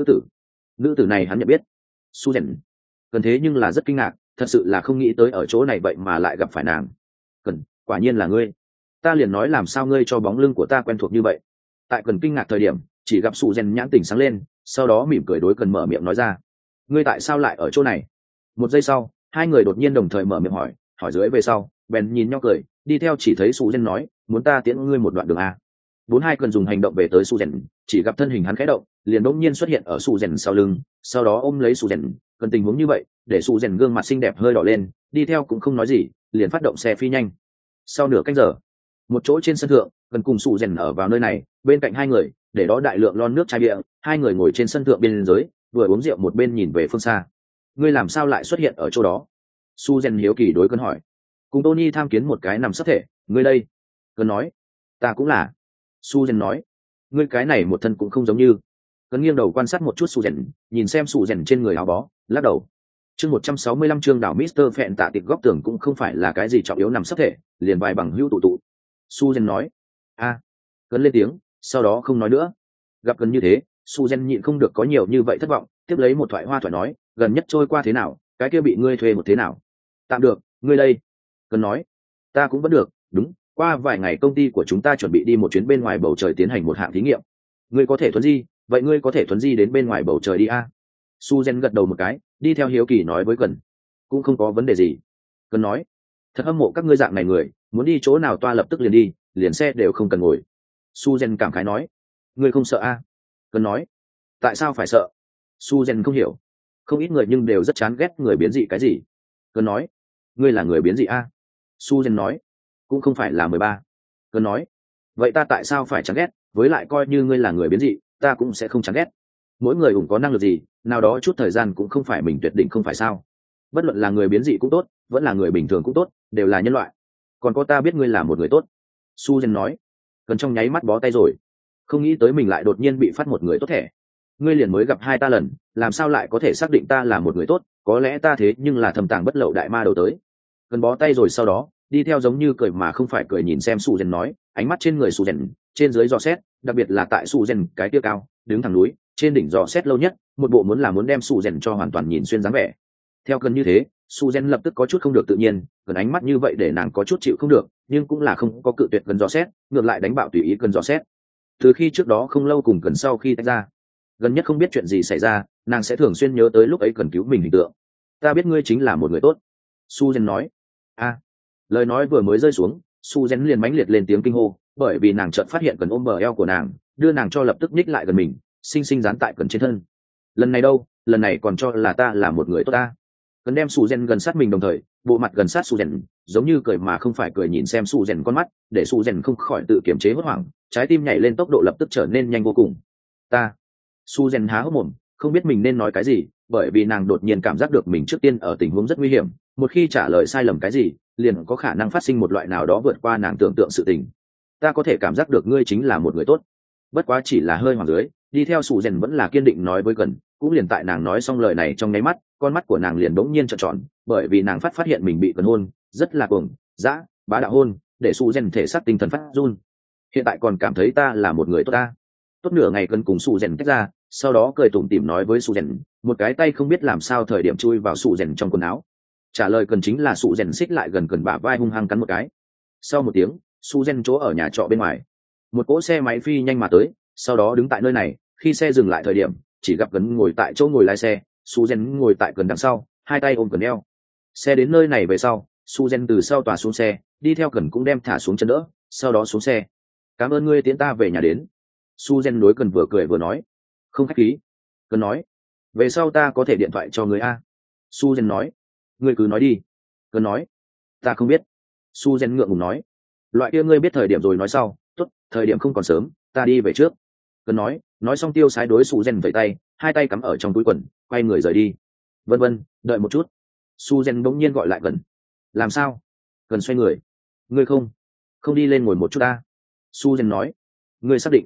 nữ tử này hắn nhận biết. Susan. Cần thế nhưng là rất kinh ngạc, thật sự là không nghĩ tới ở chỗ này vậy mà lại gặp phải nàng. Cần, quả nhiên là ngươi. Ta liền nói làm sao ngươi cho bóng lưng của ta quen thuộc như vậy. Tại cần kinh ngạc thời điểm, chỉ gặp Susan nhãn tỉnh sáng lên, sau đó mỉm cười đối cần mở miệng nói ra, ngươi tại sao lại ở chỗ này? Một giây sau, hai người đột nhiên đồng thời mở miệng hỏi dưới về sau, bèn nhìn nhau cười, đi theo chỉ thấy Susan nói, muốn ta tiễn ngươi một đoạn đường a. Bốn hai cần dùng hành động về tới Susan, chỉ gặp thân hình hắn khẽ động, liền đột nhiên xuất hiện ở Susan sau lưng, sau đó ôm lấy Susan, cần tình huống như vậy, để Susan gương mặt xinh đẹp hơi đỏ lên, đi theo cũng không nói gì, liền phát động xe phi nhanh. Sau nửa canh giờ, một chỗ trên sân thượng, cần cùng Susan ở vào nơi này, bên cạnh hai người, để đó đại lượng lon nước chai bia, hai người ngồi trên sân thượng bên dưới, vừa uống rượu một bên nhìn về phương xa. Ngươi làm sao lại xuất hiện ở chỗ đó? Susan hiếu kỳ đối Cơn hỏi. Cùng Tony tham kiến một cái nằm sấp thể, ngươi đây? Cơn nói. Ta cũng là. Susan nói. Ngươi cái này một thân cũng không giống như. Cơn nghiêng đầu quan sát một chút Susan, nhìn xem Susan trên người áo bó, lắc đầu. Chương 165 chương đảo Mister Phẹn tạ tiệp góc tường cũng không phải là cái gì trọng yếu nằm sấp thể, liền vài bằng hữu tụ. Susan nói. A. Cơn lên tiếng, sau đó không nói nữa. Gặp Cơn như thế, Susan nhịn không được có nhiều như vậy thất vọng, tiếp lấy một thoại hoa thoại nói, gần nhất trôi qua thế nào, cái kia bị ngươi thuê một thế nào? Tạm được, ngươi đây. Cần nói, ta cũng vẫn được, đúng, qua vài ngày công ty của chúng ta chuẩn bị đi một chuyến bên ngoài bầu trời tiến hành một hạng thí nghiệm. Ngươi có thể thuấn di, vậy ngươi có thể thuấn di đến bên ngoài bầu trời đi a. Susan gật đầu một cái, đi theo hiếu kỳ nói với Cần, cũng không có vấn đề gì. Cần nói, thật hâm mộ các ngươi dạng này người, muốn đi chỗ nào toa lập tức liền đi, liền xe đều không cần ngồi. Susan cảm khái nói, ngươi không sợ a? Cần nói, tại sao phải sợ? Susan không hiểu, không ít người nhưng đều rất chán ghét người biến dị cái gì. Cần nói, ngươi là người biến dị a? Susan nói, cũng không phải là 13. Cần nói, vậy ta tại sao phải chán ghét, với lại coi như ngươi là người biến dị, ta cũng sẽ không chán ghét. Mỗi người cũng có năng lực gì, nào đó chút thời gian cũng không phải mình tuyệt định không phải sao. Bất luận là người biến dị cũng tốt, vẫn là người bình thường cũng tốt, đều là nhân loại. Còn có ta biết ngươi là một người tốt. Susan nói. Cần trong nháy mắt bó tay rồi. Không nghĩ tới mình lại đột nhiên bị phát một người tốt thẻ. Ngươi liền mới gặp hai ta lần, làm sao lại có thể xác định ta là một người tốt, có lẽ ta thế nhưng là thầm tàng bất lậu đại ma đầu tới. Cần bó tay rồi sau đó, đi theo giống như cười mà không phải cười nhìn xem Susan nói, ánh mắt trên người Susan, trên dưới dò xét, đặc biệt là tại Susan cái kia cao, đứng thẳng núi, trên đỉnh dò xét lâu nhất, một bộ muốn đem Susan cho hoàn toàn nhìn xuyên dáng vẻ. Theo Cần như thế, Susan lập tức có chút không được tự nhiên, Cần ánh mắt như vậy để nàng có chút chịu không được, nhưng cũng là không có cự tuyệt Cần dò xét, ngược lại đánh bạo tùy ý Cần dò xét. Từ khi trước đó không lâu cùng Cần sau khi tách ra, gần nhất không biết chuyện gì xảy ra, nàng sẽ thường xuyên nhớ tới lúc ấy Cần cứu mình hình tượng. Ta biết ngươi chính là một người tốt. Susan nói. A. Lời nói vừa mới rơi xuống, Susan liền mãnh liệt lên tiếng kinh hô, bởi vì nàng chợt phát hiện Cần ôm bờ eo của nàng, đưa nàng cho lập tức nhích lại gần mình, xinh xinh dán tại Cần trên thân. Lần này đâu, lần này còn cho là ta là một người tốt ta. Cần đem Susan gần sát mình đồng thời, bộ mặt gần sát Susan, giống như cười mà không phải cười nhìn xem Susan con mắt, để Susan không khỏi tự kiềm chế hốt hoảng, trái tim nhảy lên tốc độ lập tức trở nên nhanh vô cùng. Ta. Susan há hốc mồm, không biết mình nên nói cái gì, bởi vì nàng đột nhiên cảm giác được mình trước tiên ở tình huống rất nguy hiểm, một khi trả lời sai lầm cái gì, liền có khả năng phát sinh một loại nào đó vượt qua nàng tưởng tượng sự tình. Ta có thể cảm giác được ngươi chính là một người tốt. Bất quá chỉ là hơi hoảng dưới, đi theo Susan vẫn là kiên định nói với Cần, cũng liền tại nàng nói xong lời này trong nháy mắt, con mắt của nàng liền bỗng nhiên trợn tròn, bởi vì nàng phát hiện mình bị Cần hôn, rất là cuồng, dã, bá đạo hôn, để Susan thể xác tinh thần phát run. Hiện tại còn cảm thấy ta là một người tốt ta. Tốt nửa ngày Cần cùng Susan tách ra, sau đó cười tủm tỉm nói với Susan, một cái tay không biết làm sao thời điểm chui vào Susan trong quần áo. Trả lời Cần chính là Susan xích lại gần Cần bả vai hung hăng cắn một cái. Sau một tiếng, Susan chỗ ở nhà trọ bên ngoài, một cỗ xe máy phi nhanh mà tới, sau đó đứng tại nơi này, khi xe dừng lại thời điểm, chỉ gặp Cần ngồi tại chỗ ngồi lái xe, Susan ngồi tại Cần đằng sau, hai tay ôm Cần eo. Xe đến nơi này về sau, Susan từ sau tòa xuống xe, đi theo Cần cũng đem thả xuống chân đỡ, sau đó xuống xe. Cảm ơn ngươi tiễn ta về nhà đến. Susan đối Cần vừa cười vừa nói. Không khách khí. Cần nói. Về sau ta có thể điện thoại cho người a. Susan nói. Ngươi cứ nói đi. Cần nói. Ta không biết. Susan ngượng ngùng nói. Loại kia ngươi biết thời điểm rồi nói sau, tốt, thời điểm không còn sớm, ta đi về trước. Cần nói xong tiêu sái đối Susan vẫy tay, hai tay cắm ở trong túi quần, quay người rời đi. Vân vân, đợi một chút. Susan bỗng nhiên gọi lại Cần. Làm sao? Cần xoay người. Ngươi không đi lên ngồi một chút ta. Susan nói. Ngươi xác định?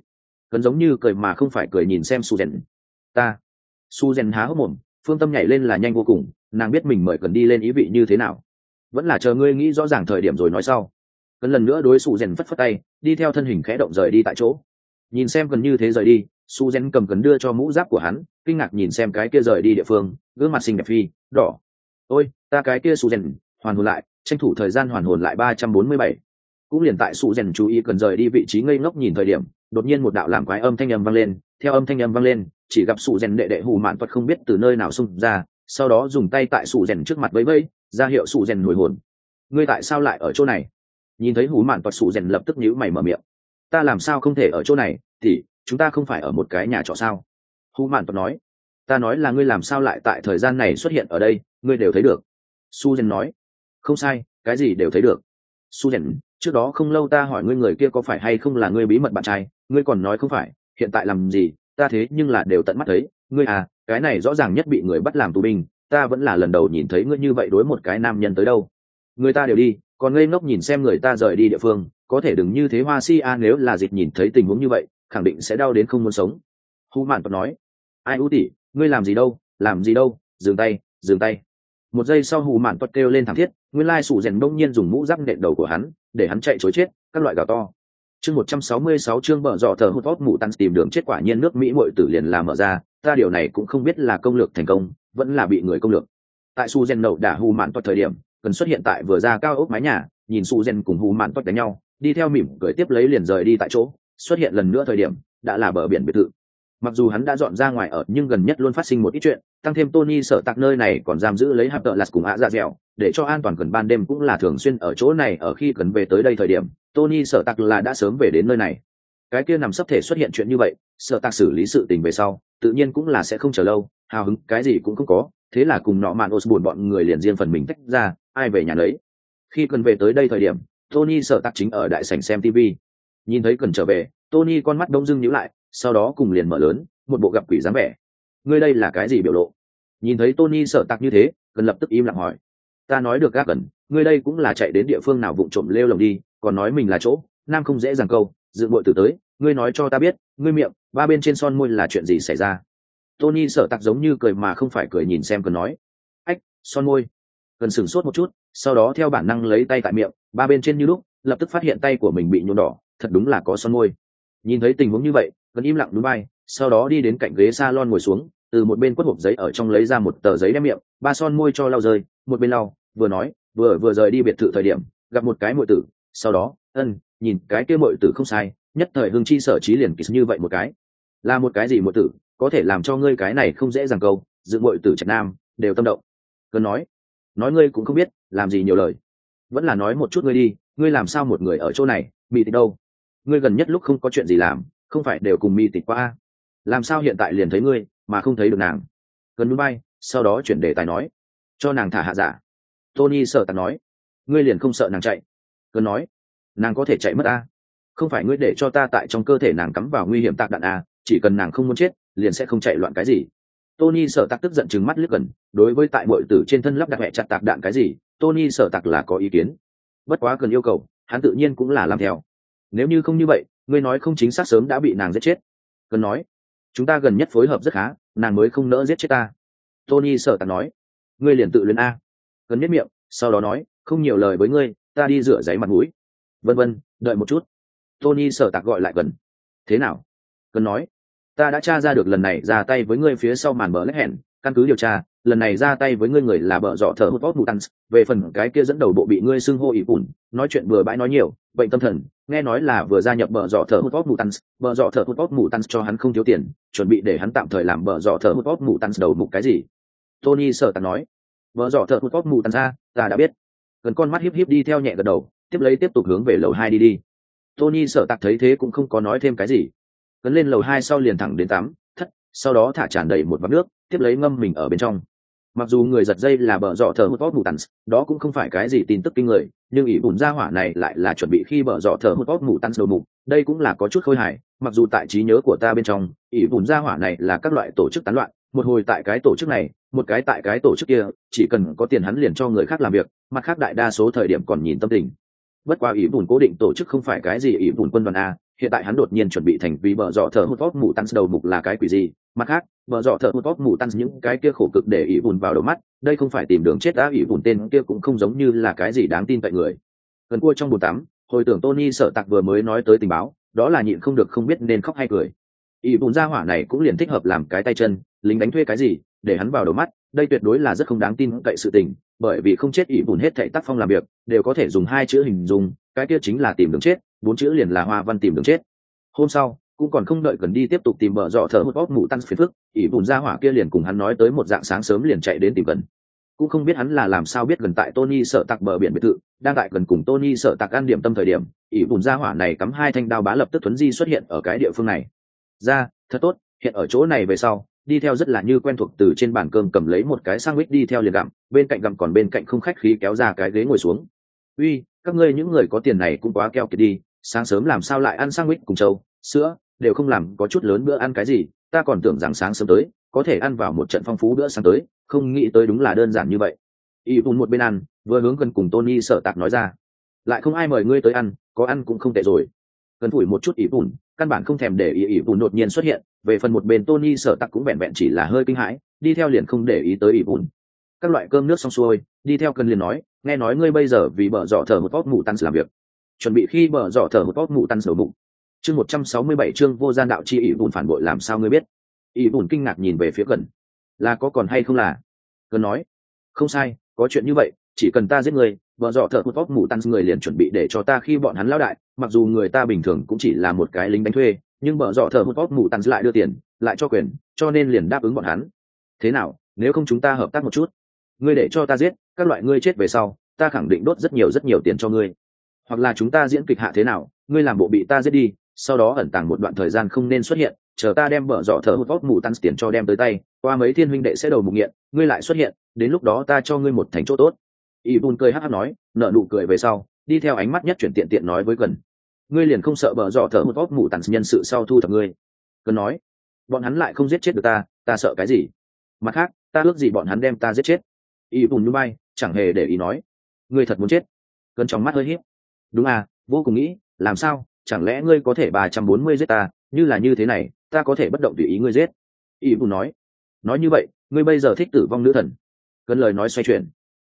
Cần giống như cười mà không phải cười nhìn xem Suzen. Ta. Suzen há hốc mồm, phương tâm nhảy lên là nhanh vô cùng, nàng biết mình mời cần đi lên ý vị như thế nào. Vẫn là chờ ngươi nghĩ rõ ràng thời điểm rồi nói sau. Cần lần nữa đối Suzen phất phất tay, đi theo thân hình khẽ động rời đi tại chỗ. Nhìn xem gần như thế rời đi, Suzen cầm cần đưa cho mũ giáp của hắn, kinh ngạc nhìn xem cái kia rời đi địa phương, gương mặt xinh đẹp phi đỏ. Ôi, ta cái kia Suzen, hoàn hồn lại, tranh thủ thời gian hoàn hồn lại 347. Cũng liền tại Suzen chú ý cần rời đi vị trí ngây ngốc nhìn thời điểm, đột nhiên một đạo làm quái âm thanh âm vang lên, theo âm thanh âm vang lên, chỉ gặp Suzen đệ đệ Hù Mạn Tuật không biết từ nơi nào xung ra, sau đó dùng tay tại Suzen trước mặt vẫy vẫy, ra hiệu Suzen hồi hồn. Ngươi tại sao lại ở chỗ này? Nhìn thấy Hù Mạn Tuật, Suzen lập tức nhíu mày mở miệng. Ta làm sao không thể ở chỗ này, thì chúng ta không phải ở một cái nhà trọ sao? Hù Mạn Tuật nói. Ta nói là ngươi làm sao lại tại thời gian này xuất hiện ở đây, ngươi đều thấy được. Suzen nói. Không sai, cái gì đều thấy được. Suzen, trước đó không lâu ta hỏi ngươi người kia có phải hay không là ngươi bí mật bạn trai, ngươi còn nói không phải, hiện tại làm gì, ta thế nhưng là đều tận mắt thấy, ngươi à, cái này rõ ràng nhất bị người bắt làm tù binh, ta vẫn là lần đầu nhìn thấy ngươi như vậy đối một cái nam nhân tới đâu. Người ta đều đi, còn ngây ngốc nhìn xem người ta rời đi địa phương, có thể đừng như thế Hoa Si A, nếu là Dịch nhìn thấy tình huống như vậy, khẳng định sẽ đau đến không muốn sống. Hu Mạn Tuật nói. Ai ú tỷ, ngươi làm gì đâu, dừng tay, dừng tay. Một giây sau Hù Mạn Tuật kêu lên thảm thiết, nguyên lai sủ rèn bỗng nhiên dùng mũ giáp nện đầu của hắn, để hắn chạy trối chết, các loại gào to. Chương 166 chương bở dọ thở hụt tót mụ tan tìm đường chết, quả nhiên nước Mỹ muội tử liền làm mở ra, ta điều này cũng không biết là công lược thành công, vẫn là bị người công lược. Tại sủ rèn nậu đả Hù Mạn Tuật thời điểm, cần xuất hiện tại vừa ra cao ốc mái nhà, nhìn sủ rèn cùng Hù Mạn Tuật đánh nhau, đi theo mỉm cười tiếp lấy liền rời đi tại chỗ, xuất hiện lần nữa thời điểm, đã là bờ biển biệt thự. Mặc dù hắn đã dọn ra ngoài ở, nhưng gần nhất luôn phát sinh một ít chuyện, tăng thêm Tony sợ tạc nơi này còn giam giữ lấy Hạp Tợ Lạt cùng ạ dạ dẻo, để cho an toàn gần ban đêm cũng là thường xuyên ở chỗ này. Ở khi cần về tới đây thời điểm, Tony sợ tạc là đã sớm về đến nơi này. Cái kia nằm sắp thể xuất hiện chuyện như vậy, sợ tạc xử lý sự tình về sau, tự nhiên cũng là sẽ không chờ lâu, hào hứng cái gì cũng không có, thế là cùng nọ mạn Osborne bọn người liền riêng phần mình tách ra, ai về nhà lấy. Khi cần về tới đây thời điểm, Tony sợ tạc chính ở đại sảnh xem TV. Nhìn thấy cần trở về, Tony con mắt đông dưng nhíu lại, sau đó cùng liền mở lớn, một bộ gặp quỷ dáng vẻ. Ngươi đây là cái gì biểu lộ? Nhìn thấy Tony sợ tạc như thế, cần lập tức im lặng hỏi. Ta nói được gác cần, ngươi đây cũng là chạy đến địa phương nào vụng trộm lêu lồng đi, còn nói mình là chỗ nam không dễ dàng câu, dự bội từ tới, ngươi nói cho ta biết, ngươi miệng ba bên trên son môi là chuyện gì xảy ra? Tony sợ tạc giống như cười mà không phải cười nhìn xem cần nói. Ách, son môi. Cần sửng sốt một chút, sau đó theo bản năng lấy tay tại miệng ba bên trên như lúc, lập tức phát hiện tay của mình bị nhuộm đỏ, thật đúng là có son môi. Nhìn thấy tình huống như vậy, cần im lặng núi bay, sau đó đi đến cạnh ghế salon ngồi xuống, từ một bên quất hộp giấy ở trong lấy ra một tờ giấy đem miệng ba son môi cho lau rơi, một bên lau vừa nói, vừa rời đi biệt thự thời điểm gặp một cái muội tử, sau đó nhìn cái kia muội tử không sai, nhất thời hưng chi sở trí liền kiss như vậy một cái. Là một cái gì muội tử có thể làm cho ngươi cái này không dễ dàng câu dự muội tử trạch nam đều tâm động. Cần nói ngươi cũng không biết làm gì nhiều lời, vẫn là nói một chút ngươi đi, ngươi làm sao một người ở chỗ này, bị tịch đâu? Ngươi gần nhất lúc không có chuyện gì làm, không phải đều cùng mi tịch qua? Làm sao hiện tại liền thấy ngươi mà không thấy được nàng? Cần núi bay, sau đó chuyển đề tài nói, cho nàng thả hạ giả. Tony sợ tạc nói, ngươi liền không sợ nàng chạy? Cần nói, nàng có thể chạy mất a? Không phải ngươi để cho ta tại trong cơ thể nàng cắm vào nguy hiểm tạc đạn a, chỉ cần nàng không muốn chết liền sẽ không chạy loạn cái gì. Tony sợ tạc tức giận trừng mắt liếc Cần, đối với tại muội tử trên thân lắp đặt mẹ chặt tạc đạn cái gì, Tony sợ tạc là có ý kiến. Bất quá Cần yêu cầu, hắn tự nhiên cũng là làm theo. Nếu như không như vậy, ngươi nói không chính xác sớm đã bị nàng giết chết. Cần nói, chúng ta gần nhất phối hợp rất khá, nàng mới không nỡ giết chết ta. Tony sợ tạc nói, ngươi liền tự luyến a. Cần biết miệng, sau đó nói, không nhiều lời với ngươi, ta đi rửa giấy mặt mũi. Vân, đợi một chút. Tony sợ tạc gọi lại Cần. Thế nào? Cần nói, ta đã tra ra được lần này ra tay với ngươi phía sau màn bờ lách hẹn, căn cứ điều tra, lần này ra tay với ngươi người là bờ dọ thở hút vót mutants, về phần cái kia dẫn đầu bộ bị ngươi xưng hô ỉ ủn, nói chuyện bừa bãi nói nhiều, bệnh tâm thần, nghe nói là vừa gia nhập bờ dọ thở hút vót mutants, bờ dọ thở hút vót mutants cho hắn không thiếu tiền, chuẩn bị để hắn tạm thời làm bờ dọ thở hút vót mutants đầu mục cái gì? Tony sợ tạc nói, bờ dọ thở hút vót mutants ra, ta đã biết. Cần con mắt híp đi theo nhẹ gật đầu, tiếp tục hướng về lầu 2 đi. Tony sợ tạc thấy thế cũng không có nói thêm cái gì. Cần lên lầu 2 sau liền thẳng đến tắm, sau đó thả tràn đầy một vắt nước, tiếp lấy ngâm mình ở bên trong. Mặc dù người giật dây là bờ dọ thở hút vót mutants, đó cũng không phải cái gì tin tức kinh người, nhưng ỷ bùn gia hỏa này lại là chuẩn bị khi bờ dọ thở hút vót mutants đầu mục, đây cũng là có chút khôi hài. Mặc dù tại trí nhớ của ta bên trong, ỷ bùn gia hỏa này là các loại tổ chức tán loạn, một hồi tại cái tổ chức này, một cái tại cái tổ chức kia, chỉ cần có tiền hắn liền cho người khác làm việc, mặt khác đại đa số thời điểm còn nhìn tâm tình. Bất quá ỷ bùn cố định tổ chức không phải cái gì ỷ bùn quân đoàn a, hiện tại hắn đột nhiên chuẩn bị thành vì bờ dọ thợ hút vót mù tăn đầu mục là cái quỷ gì. Mặt khác bờ dọ thợ hút vót mù tăn những cái kia khổ cực để ỷ bùn vào đầu mắt, đây không phải tìm đường chết đã. ỷ bùn tên kia cũng không giống như là cái gì đáng tin cậy người. Gần cua trong bồn tắm, hồi tưởng Tony sợ tặc vừa mới nói tới tình báo, đó là nhịn không được không biết nên khóc hay cười. ỷ bùn gia hỏa này cũng liền thích hợp làm cái tay chân lính đánh thuê cái gì để hắn vào đầu mắt, đây tuyệt đối là rất không đáng tin cậy sự tình, bởi vì không chết ỷ bùn hết thảy tác phong làm việc đều có thể dùng 2 chữ hình dung, cái kia chính là tìm đường chết, 4 chữ liền là hoa văn tìm đường chết. Hôm sau cũng còn không đợi cần đi tiếp tục tìm bờ dọ thợ hút bóp mụ tăng phiền phức, ỷ bùn gia hỏa kia liền cùng hắn nói tới một dạng sáng sớm liền chạy đến tìm gần. Cũng không biết hắn là làm sao biết gần tại Tony sợ tặc bờ biển biệt thự, đang tại gần cùng Tony sợ tặc ăn điểm tâm thời điểm, ỷ bùn gia hỏa này cắm 2 thanh đao bá lập tức thuấn di xuất hiện ở cái địa phương này. Ra thật tốt, hiện ở chỗ này về sau đi theo rất là như quen thuộc, từ trên bàn cơm cầm lấy một cái sandwich đi theo liền gặm, bên cạnh gặm còn bên cạnh không khách khí kéo ra cái ghế ngồi xuống. Uy, các ngươi những người có tiền này cũng quá keo kiệt đi, sáng sớm làm sao lại ăn sandwich cùng trâu sữa, đều không làm có chút lớn bữa ăn cái gì, ta còn tưởng rằng sáng sớm tới có thể ăn vào một trận phong phú bữa sáng tới, không nghĩ tới đúng là đơn giản như vậy. Y bùn một bên ăn vừa hướng gần cùng Tony sợ tạc nói ra, lại không ai mời ngươi tới ăn, có ăn cũng không tệ rồi. Gần phủi một chút Y bùn, căn bản không thèm để ý Y bùn đột nhiên xuất hiện. Về phần một bên Tony sợ tạc cũng vẹn vẹn chỉ là hơi kinh hãi, đi theo liền không để ý tới Y bùn. Các loại cơm nước xong xuôi, đi theo cần liền nói, nghe nói ngươi bây giờ vì bờ dọ thở một vót mù tăn làm việc, chuẩn bị khi bờ dọ thở một vót mù tăn sầu bụng. Chương 167 chương vô gian đạo chi ỷ bùn phản bội làm sao ngươi biết? Ỷ bùn kinh ngạc nhìn về phía gần, là có còn hay không là? Gần nói, không sai, có chuyện như vậy, chỉ cần ta giết người, bờ dọ thở một vót mù tăn người liền chuẩn bị để cho ta khi bọn hắn lão đại, mặc dù người ta bình thường cũng chỉ là một cái lính đánh thuê, nhưng bờ dọ thở một vót mù tăn lại đưa tiền, lại cho quyền, cho nên liền đáp ứng bọn hắn. Thế nào, nếu không chúng ta hợp tác một chút? Ngươi để cho ta giết, các loại ngươi chết về sau, ta khẳng định đốt rất nhiều tiền cho ngươi. Hoặc là chúng ta diễn kịch hạ thế nào, ngươi làm bộ bị ta giết đi, sau đó ẩn tàng một đoạn thời gian không nên xuất hiện, chờ ta đem bờ dọ thở hút vót mù tăn tiền cho đem tới tay, qua mấy thiên huynh đệ sẽ đầu mục nghiện, ngươi lại xuất hiện, đến lúc đó ta cho ngươi một thành chỗ tốt. Ibun cười hắc hắc nói, nợ nụ cười về sau, đi theo ánh mắt nhất chuyển tiện nói với gần, ngươi liền không sợ bờ dọ thở hút vót mù tăn nhân sự sau thu thập ngươi? Gần nói, bọn hắn lại không giết chết được ta sợ cái gì? Mặt khác, ta ước gì bọn hắn đem ta giết chết? Ibun nhún vai, chẳng hề để ý nói, ngươi thật muốn chết? Gần trong mắt hơi híp, đúng à, vô cùng nghĩ, làm sao, chẳng lẽ ngươi có thể 340 giết ta, như là như thế này ta có thể bất động tùy ý ngươi giết. Y bùn nói như vậy ngươi bây giờ thích tử vong nữ thần? Gần lời nói xoay chuyển,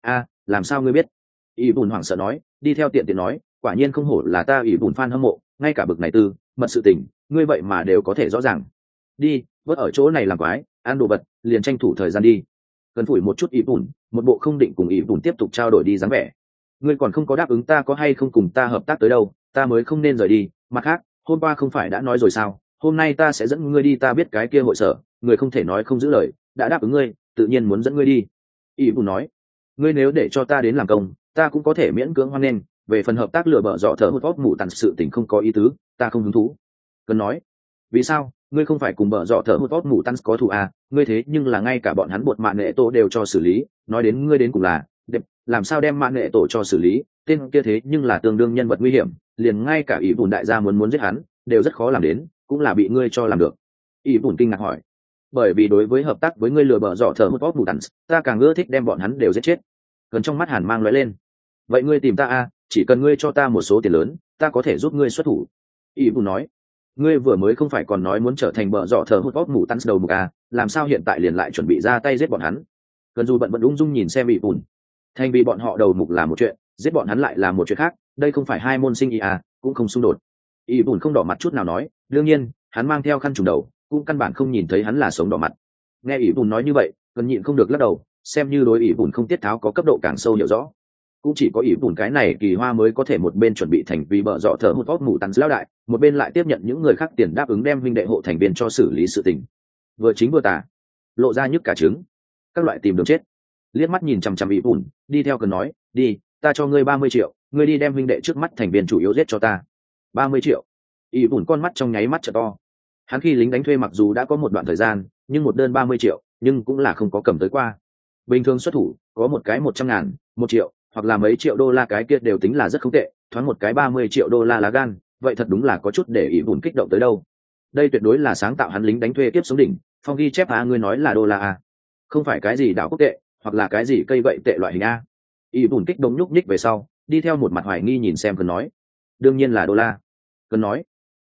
làm sao ngươi biết? Y bùn hoảng sợ nói, đi theo tiện nói, quả nhiên không hổ là ta Y bùn fan hâm mộ, ngay cả bực này tư mật sự tình ngươi vậy mà đều có thể rõ ràng. Đi bớt ở chỗ này làm quái, ăn đồ vật liền tranh thủ thời gian đi. Gần phủi một chút Y bùn, một bộ không định cùng Y bùn tiếp tục trao đổi đi dáng vẻ. Ngươi còn không có đáp ứng ta có hay không cùng ta hợp tác tới đâu, ta mới không nên rời đi. Mặt khác, hôm qua không phải đã nói rồi sao, hôm nay ta sẽ dẫn ngươi đi, ta biết cái kia hội sở, người không thể nói không giữ lời, đã đáp ứng ngươi tự nhiên muốn dẫn ngươi đi. Y bùn nói, ngươi nếu để cho ta đến làm công, ta cũng có thể miễn cưỡng hoan nghênh, về phần hợp tác lừa bợ dọ thở hút vót mù tàn sự tình không có ý tứ, ta không hứng thú. Cần nói, vì sao? Ngươi không phải cùng bợ dọ thở hút vót mù tàn có thù à? Ngươi thế nhưng là ngay cả bọn hắn bột mạng nghệ tổ đều cho xử lý, nói đến ngươi đến cùng là đẹp, làm sao đem mạng nghệ tổ cho xử lý? Tên kia thế nhưng là tương đương nhân vật nguy hiểm, liền ngay cả ỷ bùn đại gia muốn giết hắn đều rất khó làm đến, cũng là bị ngươi cho làm được. ỷ bùn kinh ngạc hỏi, bởi vì đối với hợp tác với ngươi lừa bợ dọ thở hút vót mù tàn, ta càng ưa thích đem bọn hắn đều giết chết. Gần trong mắt hàn mang lóe lên, vậy ngươi tìm ta à, chỉ cần ngươi cho ta một số tiền lớn, ta có thể giúp ngươi xuất thủ. ỷ bùn nói, ngươi vừa mới không phải còn nói muốn trở thành bợ dọ thở hút vót mù tàn đầu mục à, làm sao hiện tại liền lại chuẩn bị ra tay giết bọn hắn? Gần dù bận ung dung nhìn xem ỷ bùn, thành vì bọn họ đầu mục là một chuyện, giết bọn hắn lại là một chuyện khác, đây không phải hai môn sinh ý à, cũng không xung đột. ỷ bùn không đỏ mặt chút nào nói, đương nhiên hắn mang theo khăn trùm đầu, cũng căn bản không nhìn thấy hắn là sống đỏ mặt. Nghe ỷ bùn nói như vậy, gần nhịn không được lắc đầu, xem như đối ỷ bùn không tiết tháo có cấp độ càng sâu hiểu rõ. Cũng chỉ có ỷ bùn cái này kỳ hoa mới có thể một bên chuẩn bị thành vì bợ dọ thở hút vót mù tàn lão đại, một bên lại tiếp nhận những người khác tiền đáp ứng đem huynh đệ hộ thành viên cho xử lý sự tình. Vừa chính vừa tà, lộ ra nhức cả trứng, các loại tìm đường chết. Liếc mắt nhìn chằm chằm ỷ bùn, đi theo cần nói, đi, ta cho ngươi 30 triệu, ngươi đi đem huynh đệ trước mắt thành viên chủ yếu giết cho ta. 30 triệu? ỷ bùn con mắt trong nháy mắt trợ to. Hắn khi lính đánh thuê mặc dù đã có một đoạn thời gian, nhưng một đơn 30 triệu nhưng cũng là không có cầm tới qua. Bình thường xuất thủ có một cái 100.000, 1 triệu hoặc là mấy triệu đô la, cái kia đều tính là rất không tệ, thoáng một cái 30 triệu đô la lá gan, vậy thật đúng là có chút để ỷ bùn kích động tới đâu. Đây tuyệt đối là sáng tạo hắn lính đánh thuê tiếp sống đỉnh phong ghi chép à, ngươi nói là đô la à, không phải cái gì đảo quốc tệ hoặc là cái gì cây gậy tệ loại hình a. ỷ bùn kích động nhúc nhích về sau, đi theo một mặt hoài nghi nhìn xem cần nói, đương nhiên là đô la. Cần nói,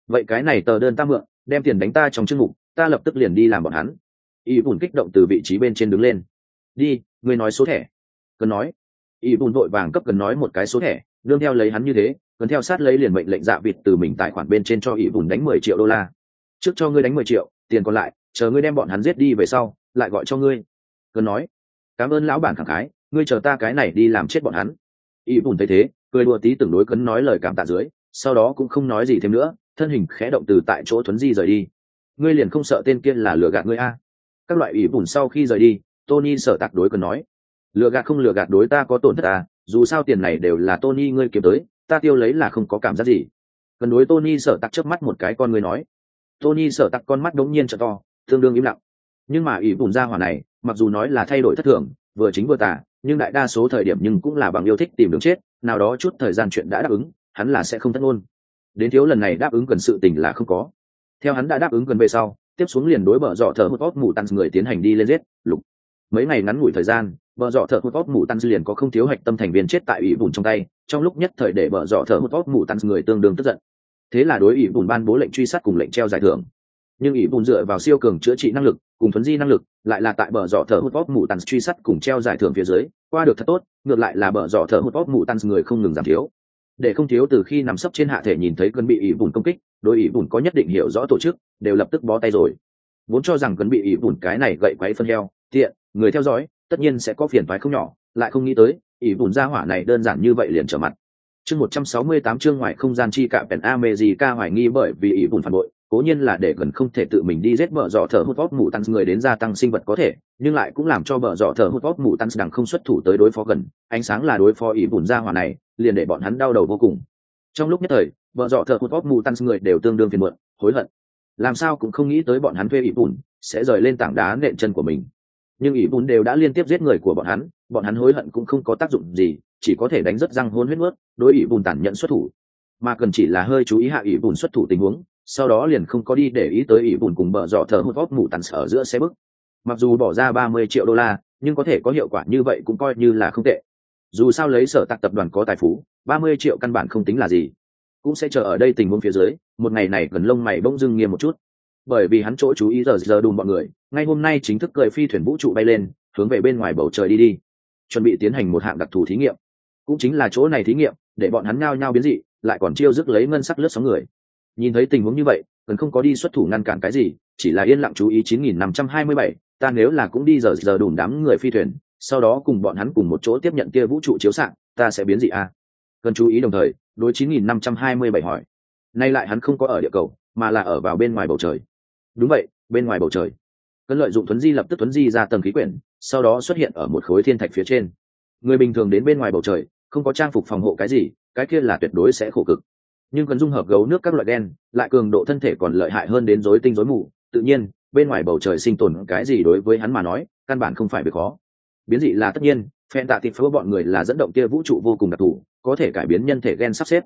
vậy cái này tờ đơn ta mượn, đem tiền đánh ta trong chương mục, ta lập tức liền đi làm bọn hắn. Y bùn kích động từ vị trí bên trên đứng lên. Đi, ngươi nói số thẻ. Cần nói. Y bùn vội vàng cấp cần nói một cái số thẻ, đương theo lấy hắn như thế, cần theo sát lấy liền mệnh lệnh dạ vịt từ mình tài khoản bên trên cho Y bùn đánh 10 triệu đô la. Trước cho ngươi đánh 10 triệu, tiền còn lại, chờ ngươi đem bọn hắn giết đi về sau, lại gọi cho ngươi. Cần nói. Cảm ơn lão bản khẳng khái, ngươi chờ ta cái này đi làm chết bọn hắn. Y bùn thấy thế, cười đùa tí từng đối cấn nói lời cảm tạ dưới, sau đó cũng không nói gì thêm nữa, thân hình khẽ động từ tại chỗ thuấn di rời đi. Ngươi liền không sợ tên kia là lừa gạt ngươi a? Các loại ủy bùn sau khi rời đi, Tony sở tạc đối cần nói, lừa gạt không lừa gạt đối ta có tổn thất à, dù sao tiền này đều là Tony ngươi kiếm tới, ta tiêu lấy là không có cảm giác gì. Cần đối Tony sở tạc chớp mắt một cái con ngươi nói. Tony sở tạc con mắt đống nhiên trợ to, tương đương im lặng. Nhưng mà ủy bùn gia hỏa này, mặc dù nói là thay đổi thất thường, vừa chính vừa tà, nhưng đại đa số thời điểm nhưng cũng là bằng yêu thích tìm đường chết, nào đó chút thời gian chuyện đã đáp ứng, hắn là sẽ không thất ngôn. Đến thiếu lần này đáp ứng cần sự tình là không có. Theo hắn đã đáp ứng gần về sau, tiếp xuống liền đối bờ dọ thợ hút óc mù tăng người tiến hành đi lên giết lục. Mấy ngày ngắn ngủi thời gian, bờ dọ thợ hút óc mù tăng liền có không thiếu hạch tâm thành viên chết tại ủy bùn trong tay, trong lúc nhất thời để bờ dọ thợ hút óc mù tăng người tương đương tức giận. Thế là đối ủy bùn ban bố lệnh truy sát cùng lệnh treo giải thưởng. Nhưng ủy bùn dựa vào siêu cường chữa trị năng lực cùng thuấn di năng lực, lại là tại bờ dọ thợ hút óc mù tăng truy sát cùng treo giải thưởng phía dưới, qua được thật tốt, ngược lại là bờ dọ thợ hút óc mù tăng người không ngừng giảm thiếu. Để không thiếu từ khi nằm sấp trên hạ thể nhìn thấy cơn bị ủy bùn công kích, đối ủy bùn có nhất định hiểu rõ tổ chức, đều lập tức bó tay rồi. Vốn cho rằng cơn bị ủy bùn cái này gậy quấy phân heo tiện người theo dõi tất nhiên sẽ có phiền toái không nhỏ, lại không nghĩ tới ủy bùn gia hỏa này đơn giản như vậy liền trở mặt. Chương 168 chương ngoài không gian chi cạm Pen America hoài nghi bởi vì ủy bùn phản bội, cố nhiên là để gần không thể tự mình đi giết bờ dọ thợ hút óc mù tăng người đến gia tăng sinh vật có thể, nhưng lại cũng làm cho bờ dọ thợ hút óc mù tăng đằng không xuất thủ tới đối phó gần, ánh sáng là đối phó ủy bùn gia hỏa này, liền để bọn hắn đau đầu vô cùng. Trong lúc nhất thời, bờ dọ thợ hút óc mù tăng người đều tương đương phiền muộn, hối hận. Làm sao cũng không nghĩ tới bọn hắn thuê ủy bùn sẽ rời lên tảng đá nện chân của mình. Nhưng ủy bùn đều đã liên tiếp giết người của bọn hắn hối hận cũng không có tác dụng gì, chỉ có thể đánh rất răng hôn huyết mướt, đối ủy bùn tàn nhẫn xuất thủ. Mà cần chỉ là hơi chú ý hạ ủy bùn xuất thủ tình huống, sau đó liền không có đi để ý tới ủy bùn cùng bờ dọ thợ hút óc mù tàn ở giữa xe bức. Mặc dù bỏ ra 30 triệu đô la, nhưng có thể có hiệu quả như vậy cũng coi như là không tệ. Dù sao lấy sở tạc tập đoàn có tài phú, 30 triệu căn bản không tính là gì. Cũng sẽ chờ ở đây tình huống phía dưới, một ngày này gần lông mày bỗng dưng nghiêm một chút. Bởi vì hắn chỗ chú ý giờ đùn bọn người, ngay hôm nay chính thức cười phi thuyền vũ trụ bay lên, hướng về bên ngoài bầu trời đi, chuẩn bị tiến hành một hạng đặc thù thí nghiệm. Cũng chính là chỗ này thí nghiệm, để bọn hắn nhao nhao biến dị, lại còn chiêu dứt lấy ngân sắc lướt sóng người. Nhìn thấy tình huống như vậy, cần không có đi xuất thủ ngăn cản cái gì, chỉ là yên lặng chú ý 9527, ta nếu là cũng đi giờ đùn đám người phi thuyền, sau đó cùng bọn hắn cùng một chỗ tiếp nhận kia vũ trụ chiếu xạ, ta sẽ biến dị a. Cần chú ý đồng thời, đối 9527 hỏi. Nay lại hắn không có ở địa cầu, mà là ở vào bên ngoài bầu trời. Đúng vậy, bên ngoài bầu trời. Cần lợi dụng thuấn di lập tức thuấn di ra tầng khí quyển, sau đó xuất hiện ở một khối thiên thạch phía trên. Người bình thường đến bên ngoài bầu trời, không có trang phục phòng hộ cái gì, cái kia là tuyệt đối sẽ khổ cực. Nhưng cần dung hợp gấu nước các loại đen, lại cường độ thân thể còn lợi hại hơn đến rối tinh rối mù, tự nhiên, bên ngoài bầu trời sinh tồn cái gì đối với hắn mà nói, căn bản không phải việc khó. Biến dị là tất nhiên, phen tạ tịp phớ bọn người là dẫn động kia vũ trụ vô cùng đặc thù, có thể cải biến nhân thể gen sắp xếp.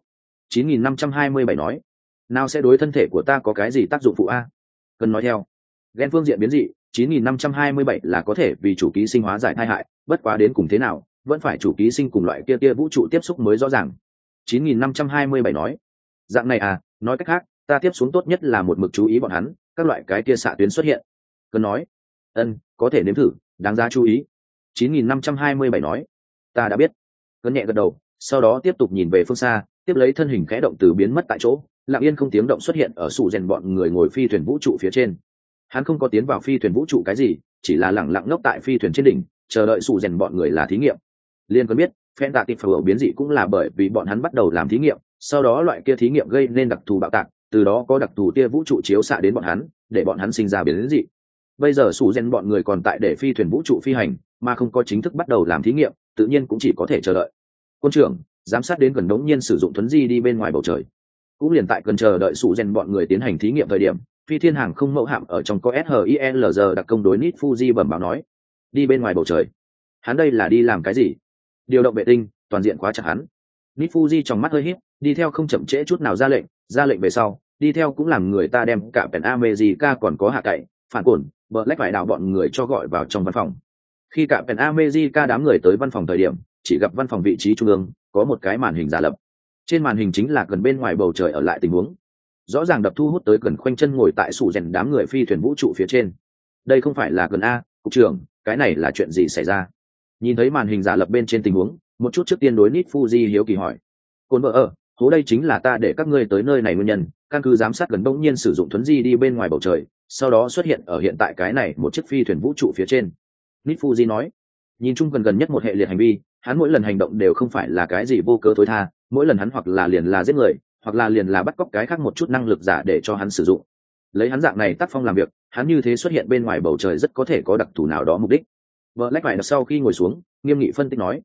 9527 nói, nào sẽ đối thân thể của ta có cái gì tác dụng phụ a? Cần nói theo, gen phương diện biến dị, 9527 là có thể vì chủ ký sinh hóa giải tai hại, bất quá đến cùng thế nào, vẫn phải chủ ký sinh cùng loại kia vũ trụ tiếp xúc mới rõ ràng. 9527 nói, dạng này à, nói cách khác, ta tiếp xuống tốt nhất là một mực chú ý bọn hắn, các loại cái kia xạ tuyến xuất hiện. Cần nói, có thể nếm thử, đáng giá chú ý. 9527 nói, ta đã biết. Cần nhẹ gật đầu, sau đó tiếp tục nhìn về phương xa, tiếp lấy thân hình khẽ động từ biến mất tại chỗ, lặng yên không tiếng động xuất hiện ở sủ rèn bọn người ngồi phi thuyền vũ trụ phía trên. Hắn không có tiến vào phi thuyền vũ trụ cái gì, chỉ là lẳng lặng ngốc tại phi thuyền trên đỉnh, chờ đợi sủ rèn bọn người là thí nghiệm. Liên Cần biết, phen tạ tịp phở biến dị cũng là bởi vì bọn hắn bắt đầu làm thí nghiệm, sau đó loại kia thí nghiệm gây nên đặc thù bạo tạc, từ đó có đặc thù tia vũ trụ chiếu xạ đến bọn hắn, để bọn hắn sinh ra biến dị. Bây giờ sủ rèn bọn người còn tại để phi thuyền vũ trụ phi hành, mà không có chính thức bắt đầu làm thí nghiệm, tự nhiên cũng chỉ có thể chờ đợi. Quân trưởng giám sát đến gần đống nhiên sử dụng thuấn di đi bên ngoài bầu trời. Cũng liền tại cần chờ đợi sủ rèn bọn người tiến hành thí nghiệm thời điểm, phi thiên hàng không mẫu hạm ở trong có SHILZ đặc công đối Nit Fuji bẩm báo nói, đi bên ngoài bầu trời. Hắn đây là đi làm cái gì? Điều động vệ tinh, toàn diện khóa chặt hắn. Nit Fuji trong mắt hơi híp, đi theo không chậm trễ chút nào ra lệnh về sau, đi theo cũng làm người ta đem cả Pen America còn có hạ cậy, phản cổn, Black phải đảo bọn người cho gọi vào trong văn phòng. Khi cả Pen America đám người tới văn phòng thời điểm, chỉ gặp văn phòng vị trí trung ương có một cái màn hình giả lập. Trên màn hình chính là gần bên ngoài bầu trời ở lại tình huống. rõ ràng đập thu hút tới gần khoanh chân ngồi tại sủ rèn đám người phi thuyền vũ trụ phía trên. Đây không phải là gần a, cục trưởng, cái này là chuyện gì xảy ra? Nhìn thấy màn hình giả lập bên trên tình huống, một chút trước tiên đối Nit Fuji hiếu kỳ hỏi. Cồn vợ ở, hố đây chính là ta để các ngươi tới nơi này nguyên nhân, căn cứ giám sát gần bỗng nhiên sử dụng thuấn di đi bên ngoài bầu trời, sau đó xuất hiện ở hiện tại cái này một chiếc phi thuyền vũ trụ phía trên. Nit Fuji nói, nhìn chung gần nhất một hệ liệt hành vi, hắn mỗi lần hành động đều không phải là cái gì vô cớ tối tha, mỗi lần hắn hoặc là liền là giết người, hoặc là liền là bắt cóc cái khác một chút năng lực giả để cho hắn sử dụng. Lấy hắn dạng này tác phong làm việc, hắn như thế xuất hiện bên ngoài bầu trời rất có thể có đặc thù nào đó mục đích. Vợ lách phải sau khi ngồi xuống, nghiêm nghị phân tích nói,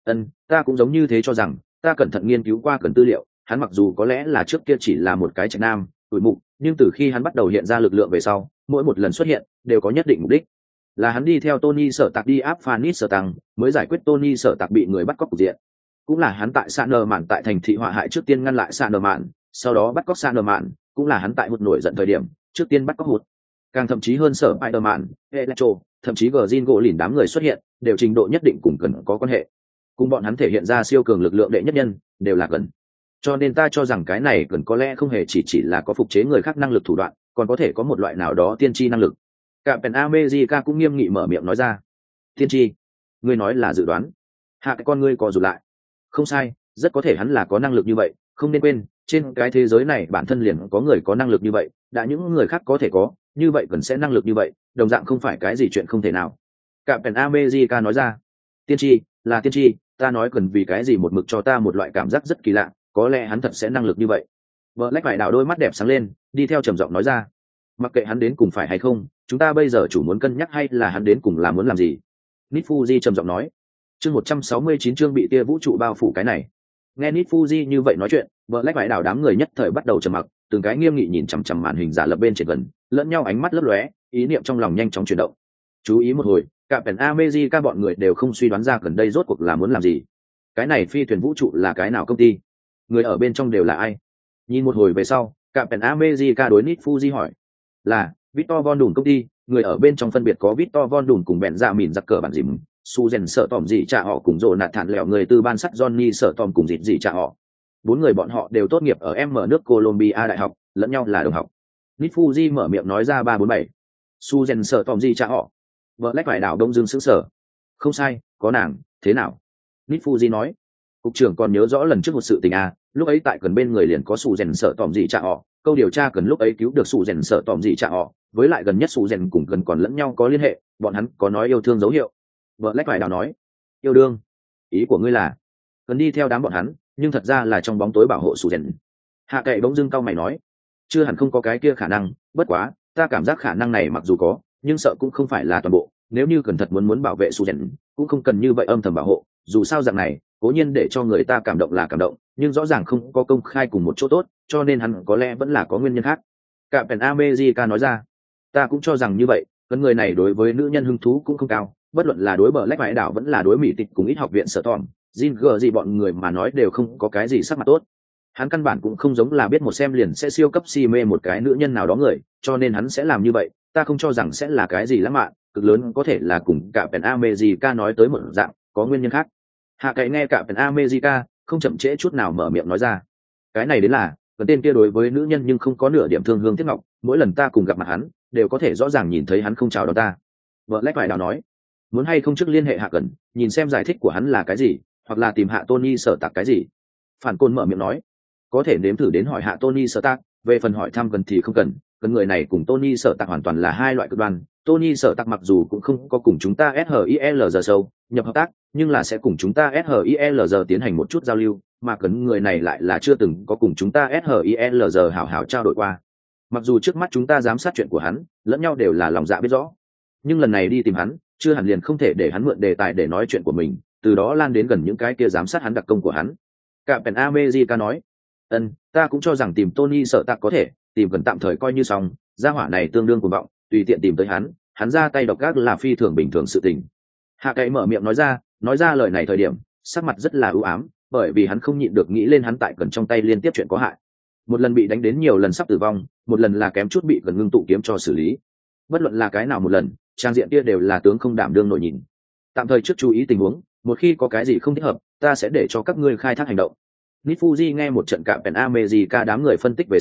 ta cũng giống như thế cho rằng, ta cẩn thận nghiên cứu qua cần tư liệu, hắn mặc dù có lẽ là trước kia chỉ là một cái trạch nam tuổi mục, nhưng từ khi hắn bắt đầu hiện ra lực lượng về sau, mỗi một lần xuất hiện đều có nhất định mục đích. Là hắn đi theo Tony Sở Tạc đi áp Phanis Sở Tăng, mới giải quyết Tony Sở Tạc bị người bắt cóc cục diện. Cũng là hắn tại Sa Nơ Mạn tại thành thị họa hại trước tiên ngăn lại Sa Nơ Mạn, sau đó bắt cóc Sa Nơ Mạn, cũng là hắn tại hụt nổi giận thời điểm, trước tiên bắt cóc hụt. Càng thậm chí hơn Sở Spider-Man, Electro, thậm chí Green gỗ lìn đám người xuất hiện, đều trình độ nhất định cùng cần có quan hệ. Cùng bọn hắn thể hiện ra siêu cường lực lượng đệ nhất nhân, đều là cần. Cho nên ta cho rằng cái này cần có lẽ không hề chỉ là có phục chế người khác năng lực thủ đoạn, còn có thể có một loại nào đó tiên tri năng lực. Captain America cũng nghiêm nghị mở miệng nói ra. Tiên tri? Ngươi nói là dự đoán? Hạ cái con ngươi co rụt lại. Không sai, rất có thể hắn là có năng lực như vậy, không nên quên, trên cái thế giới này bản thân liền có người có năng lực như vậy, đã những người khác có thể có, như vậy cần sẽ năng lực như vậy, đồng dạng không phải cái gì chuyện không thể nào. Captain America nói ra. Tiên tri, là tiên tri, ta nói cần vì cái gì một mực cho ta một loại cảm giác rất kỳ lạ, có lẽ hắn thật sẽ năng lực như vậy. Vợ lách phải đảo đôi mắt đẹp sáng lên, đi theo trầm giọng nói ra. Mặc kệ hắn đến cùng phải hay không, chúng ta bây giờ chủ muốn cân nhắc hay là hắn đến cùng là muốn làm gì. Nit Fuji trầm giọng nói. Chương 169 chương bị tia vũ trụ bao phủ cái này. Nghe Nit Fuji như vậy nói chuyện, vợ lách phải đảo đám người nhất thời bắt đầu trầm mặc, từng cái nghiêm nghị nhìn chằm chằm màn hình giả lập bên trên gần, lẫn nhau ánh mắt lấp lóe, ý niệm trong lòng nhanh chóng chuyển động. Chú ý một hồi, cả Captain America bọn người đều không suy đoán ra gần đây rốt cuộc là muốn làm gì. Cái này phi thuyền vũ trụ là cái nào công ty? Người ở bên trong đều là ai? Nhìn một hồi về sau, cả Captain America đối Nit Fuji hỏi. Là Victor Von Đùn công ty, người ở bên trong phân biệt có Victor Von Đùn cùng bèn dạ mìn giặc cờ bản dìm, Suzen sợ tòm gì trả họ cùng rồ nạt thản lẹo người từ ban sắt Johnny sợ tòm cùng dịt gì trả họ. Bốn người bọn họ đều tốt nghiệp ở M nước Colombia đại học, lẫn nhau là đồng học. Nit Fuji mở miệng nói ra 347. Suzen sợ tòm gì trả họ. Vợ lách phải đảo đông dương sững sờ. Không sai, có nàng, thế nào? Nit Fuji nói. Cục trưởng còn nhớ rõ lần trước một sự tình à, lúc ấy tại gần bên người liền có Suzen sợ tòm gì trả họ. Câu điều tra cần lúc ấy cứu được Suzen sợ tòm gì trả họ, với lại gần nhất Suzen cùng gần còn lẫn nhau có liên hệ, bọn hắn có nói yêu thương dấu hiệu. Vợ lách phải đảo nói. Yêu đương? Ý của ngươi là cần đi theo đám bọn hắn, nhưng thật ra là trong bóng tối bảo hộ Suzen. Hạ cậy bỗng dưng cau mày nói. Chưa hẳn không có cái kia khả năng, bất quá ta cảm giác khả năng này mặc dù có, nhưng sợ cũng không phải là toàn bộ. Nếu như cần thật muốn bảo vệ Suzen, cũng không cần như vậy âm thầm bảo hộ, dù sao dạng này cố nhiên để cho người ta cảm động là cảm động, nhưng rõ ràng không có công khai cùng một chỗ tốt, cho nên hắn có lẽ vẫn là có nguyên nhân khác. Captain America nói ra. Ta cũng cho rằng như vậy, con người này đối với nữ nhân hứng thú cũng không cao, bất luận là đối bờ lách bãi đảo vẫn là đối mỹ tịch cùng ít học viện sở tòm, Jin gì bọn người mà nói đều không có cái gì sắc mặt tốt. Hắn căn bản cũng không giống là biết một xem liền sẽ siêu cấp si mê một cái nữ nhân nào đó người, cho nên hắn sẽ làm như vậy. Ta không cho rằng sẽ là cái gì lãng mạn, cực lớn có thể là cùng cả Captain America nói tới một dạng, có nguyên nhân khác. Hạ cậy nghe cả Captain America không chậm trễ chút nào mở miệng nói ra. Cái này đến là, vấn tên kia đối với nữ nhân nhưng không có nửa điểm thương hương tiếc ngọc, mỗi lần ta cùng gặp mặt hắn, đều có thể rõ ràng nhìn thấy hắn không chào đón ta. Vợ lách phải đào nói. Muốn hay không trước liên hệ Hạ Cẩn, nhìn xem giải thích của hắn là cái gì, hoặc là tìm Hạ Tony sở tạc cái gì. Phản Côn mở miệng nói. Có thể nếm thử đến hỏi Hạ Tony sở tạc, về phần hỏi thăm gần thì không cần, cần người này cùng Tony sở tạc hoàn toàn là hai loại cực đoan. Tony sở tạc mặc dù cũng không có cùng chúng ta SHILZ sâu nhập hợp tác, nhưng là sẽ cùng chúng ta SHILZ tiến hành một chút giao lưu, mà cần người này lại là chưa từng có cùng chúng ta SHILZ hảo hảo trao đổi qua. Mặc dù trước mắt chúng ta giám sát chuyện của hắn, lẫn nhau đều là lòng dạ biết rõ, nhưng lần này đi tìm hắn, chưa hẳn liền không thể để hắn mượn đề tài để nói chuyện của mình, từ đó lan đến gần những cái kia giám sát hắn đặc công của hắn. Captain America nói. Ta cũng cho rằng tìm Tony sợ tạc có thể, tìm gần tạm thời coi như xong, gia hỏa này tương đương cuồng vọng, tùy tiện tìm tới hắn ra tay độc ác là phi thường bình thường sự tình. Hạ cậy mở miệng nói ra lời này thời điểm, sắc mặt rất là ưu ám, bởi vì hắn không nhịn được nghĩ lên hắn tại cần trong tay liên tiếp chuyện có hại. Một lần bị đánh đến nhiều lần sắp tử vong, một lần là kém chút bị gần ngưng tụ kiếm cho xử lý. Bất luận là cái nào một lần, trang diện kia đều là tướng không đảm đương nổi nhìn. Tạm thời trước chú ý tình huống, một khi có cái gì không thích hợp, ta sẽ để cho các ngươi khai thác hành động. Nit Fuji nghe một trận Captain America đám người phân tích về sau,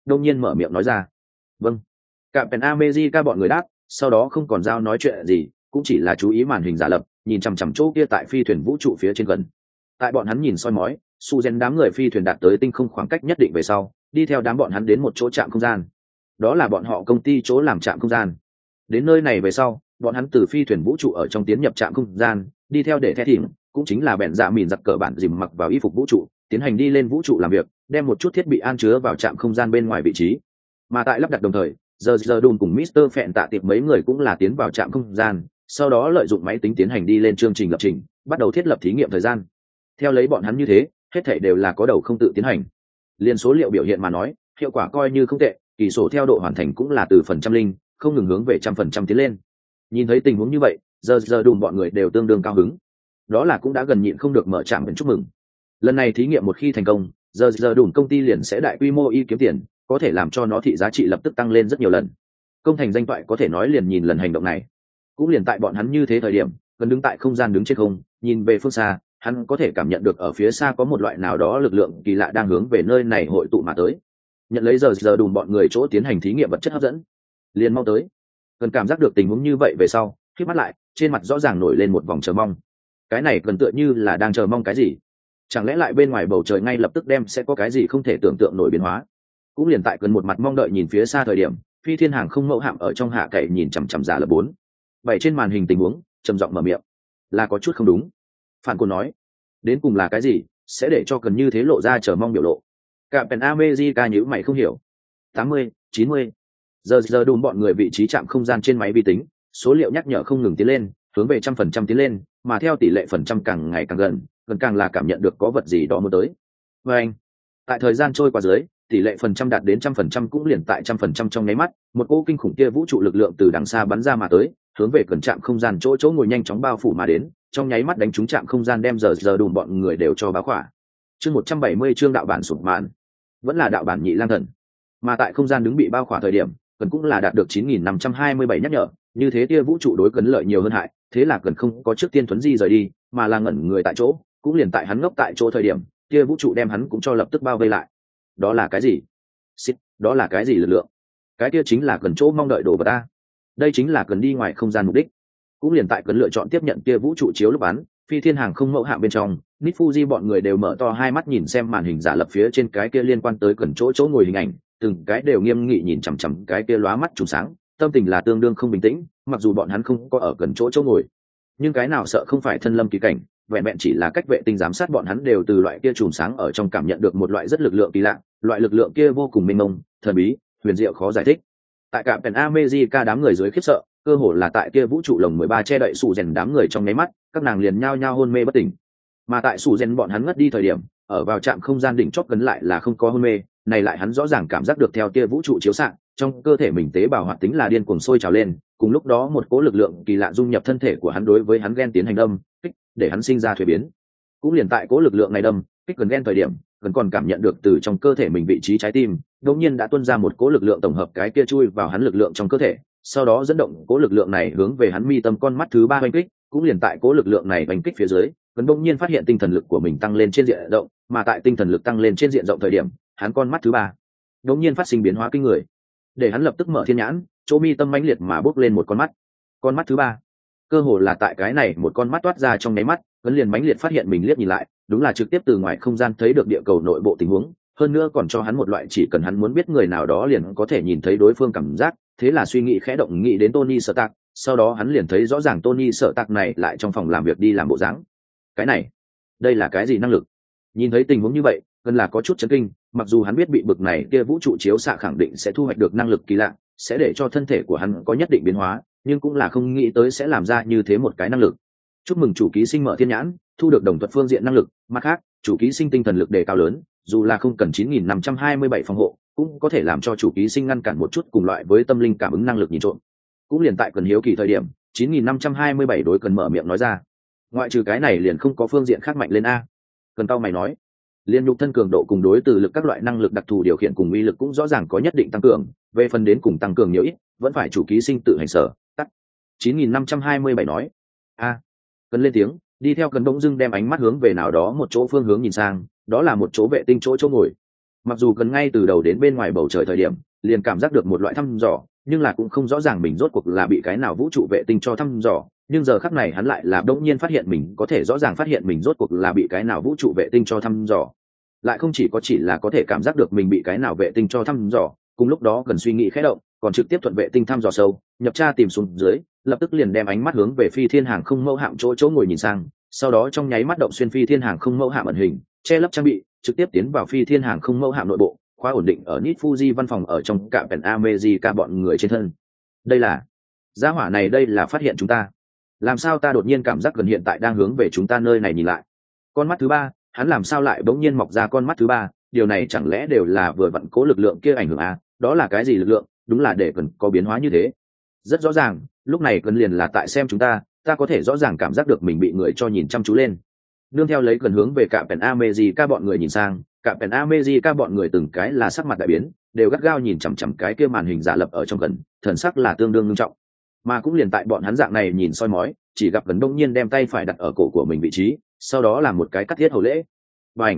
đông nhiên mở miệng nói ra. Vâng. Cả Pen America bọn người đáp, sau đó không còn giao nói chuyện gì, cũng chỉ là chú ý màn hình giả lập, nhìn chằm chằm chỗ kia tại phi thuyền vũ trụ phía trên gần. Tại bọn hắn nhìn soi mói, Suzen đám người phi thuyền đạt tới tinh không khoảng cách nhất định về sau, đi theo đám bọn hắn đến một chỗ trạm không gian. Đó là bọn họ công ty chỗ làm trạm không gian. Đến nơi này về sau, bọn hắn từ phi thuyền vũ trụ ở trong tiến nhập trạm không gian, đi theo để thẻ thỉnh, cũng chính là bèn dạ mìn giặt cờ bản dìm mặc vào y phục vũ trụ, tiến hành đi lên vũ trụ làm việc, đem một chút thiết bị an chứa vào trạm không gian bên ngoài vị trí. Mà tại lắp đặt đồng thời, giờ đùn cùng Mister Phẹn tạ tiệp mấy người cũng là tiến vào trạm không gian, sau đó lợi dụng máy tính tiến hành đi lên chương trình lập trình, bắt đầu thiết lập thí nghiệm thời gian. Theo lấy bọn hắn như thế, hết thảy đều là có đầu không tự tiến hành. Liên số liệu biểu hiện mà nói, hiệu quả coi như không tệ, kỳ số theo độ hoàn thành cũng là từ phần trăm linh, không ngừng hướng về 100% tiến lên. Nhìn thấy tình huống như vậy, giờ đùn bọn người đều tương đương cao hứng. Đó là cũng đã gần nhịn không được mở trạm chúc mừng. Lần này thí nghiệm một khi thành công, giờ đùn công ty liền sẽ đại quy mô y kiếm tiền, có thể làm cho nó thị giá trị lập tức tăng lên rất nhiều lần. Công thành danh toại có thể nói liền nhìn lần hành động này. Cũng liền tại bọn hắn như thế thời điểm, gần đứng tại không gian đứng trên không, nhìn về phương xa, hắn có thể cảm nhận được ở phía xa có một loại nào đó lực lượng kỳ lạ đang hướng về nơi này hội tụ mà tới. Nhận lấy giờ đùn bọn người chỗ tiến hành thí nghiệm vật chất hấp dẫn, liền mau tới. Cần cảm giác được tình huống như vậy về sau, khi mắt lại, trên mặt rõ ràng nổi lên một vòng chờ mong. Cái này gần tựa như là đang chờ mong cái gì? Chẳng lẽ lại bên ngoài bầu trời ngay lập tức đem sẽ có cái gì không thể tưởng tượng nổi biến hóa? Cũng liền tại gần một mặt mong đợi nhìn phía xa thời điểm, phi thiên hàng không mẫu hạm ở trong hạ cậy nhìn chằm chằm giả là 4. Bảy trên màn hình tình huống, trầm giọng mở miệng, là có chút không đúng. Phản cô nói, đến cùng là cái gì sẽ để cho cần như thế lộ ra chờ mong biểu lộ? Cả Pen America nhíu mày không hiểu. 80, 90. Giờ đùm bọn người vị trí chạm không gian trên máy vi tính, số liệu nhắc nhở không ngừng tiến lên, hướng về 100% tiến lên, mà theo tỷ lệ phần trăm càng ngày càng gần càng là cảm nhận được có vật gì đó muốn tới. Và anh, tại thời gian trôi qua dưới, tỷ lệ phần trăm đạt đến 100% cũng liền tại 100% trong nháy mắt, một cỗ kinh khủng kia vũ trụ lực lượng từ đằng xa bắn ra mà tới, hướng về gần trạm không gian chỗ ngồi nhanh chóng bao phủ mà đến, trong nháy mắt đánh trúng trạm không gian đem giờ đùm bọn người đều cho báo khỏa. Chương 170 chương đạo bản sụp màn, vẫn là đạo bản nhị lang thần. Mà tại không gian đứng bị bao khỏa thời điểm, cần cũng là đạt được 9527 nhắc nhở, như thế tia vũ trụ đối cấn lợi nhiều hơn hại, thế là cần không có trước tiên thuấn di rời đi, mà là ngẩn người tại chỗ, cũng liền tại hắn ngốc tại chỗ thời điểm, tia vũ trụ đem hắn cũng cho lập tức bao vây lại. Đó là cái gì? Xít, đó là cái gì lực lượng? Cái kia chính là cần chỗ mong đợi đồ vật ta. Đây chính là cần đi ngoài không gian mục đích. Cũng liền tại cần lựa chọn tiếp nhận tia vũ trụ chiếu lúc bắn, phi thiên hàng không mẫu hạm bên trong, Nít Fuji bọn người đều mở to hai mắt nhìn xem màn hình giả lập phía trên cái kia liên quan tới cần chỗ ngồi hình ảnh, từng cái đều nghiêm nghị nhìn chằm chằm cái kia lóa mắt trùng sáng, tâm tình là tương đương không bình tĩnh, mặc dù bọn hắn không có ở cần chỗ ngồi, nhưng cái nào sợ không phải thân lâm kỳ cảnh, vẹn vẹn chỉ là cách vệ tinh giám sát bọn hắn đều từ loại kia chùm sáng ở trong cảm nhận được một loại rất lực lượng kỳ lạ, loại lực lượng kia vô cùng mênh mông, thần bí, huyền diệu khó giải thích. Tại cả Pen America đám người dưới khiếp sợ, cơ hồ là tại kia vũ trụ lồng 13 che đậy sủ rèn đám người trong nháy mắt, các nàng liền nhao nhao hôn mê bất tỉnh. Mà tại sủ rèn bọn hắn ngất đi thời điểm, ở vào trạm không gian đỉnh chót gần lại là không có hôn mê, này lại hắn rõ ràng cảm giác được theo kia vũ trụ chiếu xạ, trong cơ thể mình tế bào hoạt tính là điên cuồng sôi trào lên, cùng lúc đó một cỗ lực lượng kỳ lạ dung nhập thân thể của hắn đối với hắn gen tiến hành đâm kích, để hắn sinh ra thuế biến. Cũng liền tại cỗ lực lượng này đâm kích gần gen thời điểm, gần còn cảm nhận được từ trong cơ thể mình vị trí trái tim, đột nhiên đã tuôn ra một cỗ lực lượng tổng hợp cái kia chui vào hắn lực lượng trong cơ thể, sau đó dẫn động cỗ lực lượng này hướng về hắn mi tâm con mắt thứ 3 oanh kích. Cũng liền tại cỗ lực lượng này oanh kích phía dưới, gần bỗng nhiên phát hiện tinh thần lực của mình tăng lên trên diện rộng, mà tại tinh thần lực tăng lên trên diện rộng thời điểm, hắn con mắt thứ 3 đột nhiên phát sinh biến hóa kinh người, để hắn lập tức mở thiên nhãn, chỗ mi tâm mãnh liệt mà bốc lên một con mắt thứ 3, cơ hồ là tại cái này một con mắt toát ra trong nháy mắt, vẫn liền mãnh liệt phát hiện mình liếc nhìn lại, đúng là trực tiếp từ ngoài không gian thấy được địa cầu nội bộ tình huống, hơn nữa còn cho hắn một loại chỉ cần hắn muốn biết người nào đó liền có thể nhìn thấy đối phương cảm giác. Thế là suy nghĩ khẽ động nghĩ đến Tony Stark, sau đó hắn liền thấy rõ ràng Tony Stark này lại trong phòng làm việc đi làm bộ dáng. Cái này, đây là cái gì năng lực? Nhìn thấy tình huống như vậy, gần là có chút chấn kinh, mặc dù hắn biết bị bực này kia vũ trụ chiếu xạ khẳng định sẽ thu hoạch được năng lực kỳ lạ, sẽ để cho thân thể của hắn có nhất định biến hóa, nhưng cũng là không nghĩ tới sẽ làm ra như thế một cái năng lực. Chúc mừng chủ ký sinh mở thiên nhãn, thu được đồng thuận phương diện năng lực, mặt khác, chủ ký sinh tinh thần lực đề cao lớn, dù là không cần 9527 phòng hộ, cũng có thể làm cho chủ ký sinh ngăn cản một chút cùng loại với tâm linh cảm ứng năng lực nhìn trộm. Cũng liền tại cần hiếu kỳ thời điểm, 9527 đối cần mở miệng nói ra. Ngoại trừ cái này liền không có phương diện khác mạnh lên a. Cần tao mày nói, liên nhục thân cường độ cùng đối từ lực các loại năng lực đặc thù điều khiển cùng uy lực cũng rõ ràng có nhất định tăng cường, về phần đến cùng tăng cường nhiều ít, vẫn phải chủ ký sinh tự hành sở. Tắt. 9527 nói. A. Cần lên tiếng, đi theo cần bỗng dưng đem ánh mắt hướng về nào đó một chỗ phương hướng nhìn sang, đó là một chỗ vệ tinh chỗ ngồi. mặc dù gần ngay từ đầu đến bên ngoài bầu trời thời điểm liền cảm giác được một loại thăm dò, nhưng là cũng không rõ ràng mình rốt cuộc là bị cái nào vũ trụ vệ tinh cho thăm dò. Nhưng giờ khắc này hắn lại là đống nhiên phát hiện mình có thể rõ ràng phát hiện mình rốt cuộc là bị cái nào vũ trụ vệ tinh cho thăm dò, lại không chỉ là có thể cảm giác được mình bị cái nào vệ tinh cho thăm dò. Cùng lúc đó cần suy nghĩ khẽ động, còn trực tiếp thuận vệ tinh thăm dò sâu nhập tra tìm xuống dưới, lập tức liền đem ánh mắt hướng về phi thiên hàng không mẫu hạm chỗ ngồi nhìn sang, sau đó trong nháy mắt động xuyên phi thiên hàng không mẫu hạm ẩn hình che lấp trang bị, trực tiếp tiến vào phi thiên hàng không mẫu hạm nội bộ, khóa ổn định ở Nit Fuji văn phòng ở trong cả Pen America bọn người trên thân. Đây là gia hỏa này, đây là phát hiện chúng ta. Làm sao ta đột nhiên cảm giác gần hiện tại đang hướng về chúng ta nơi này nhìn lại. Con mắt thứ ba, hắn làm sao lại bỗng nhiên mọc ra con mắt thứ ba, điều này chẳng lẽ đều là vừa vặn cố lực lượng kia ảnh hưởng à? Đó là cái gì lực lượng? Đúng là để cần có biến hóa như thế. Rất rõ ràng, lúc này cần liền là tại xem chúng ta có thể rõ ràng cảm giác được mình bị người cho nhìn chăm chú lên. Nương theo lấy cần hướng về cả Pen America bọn người nhìn sang, cả Pen America bọn người từng cái là sắc mặt đại biến, đều gắt gao nhìn chằm chằm cái kia màn hình giả lập ở trong gần, thần sắc là tương đương nghiêm trọng. Mà cũng liền tại bọn hắn dạng này nhìn soi mói, chỉ gặp gần đông nhiên đem tay phải đặt ở cổ của mình vị trí, sau đó làm một cái cắt thiết hầu lễ. Bành!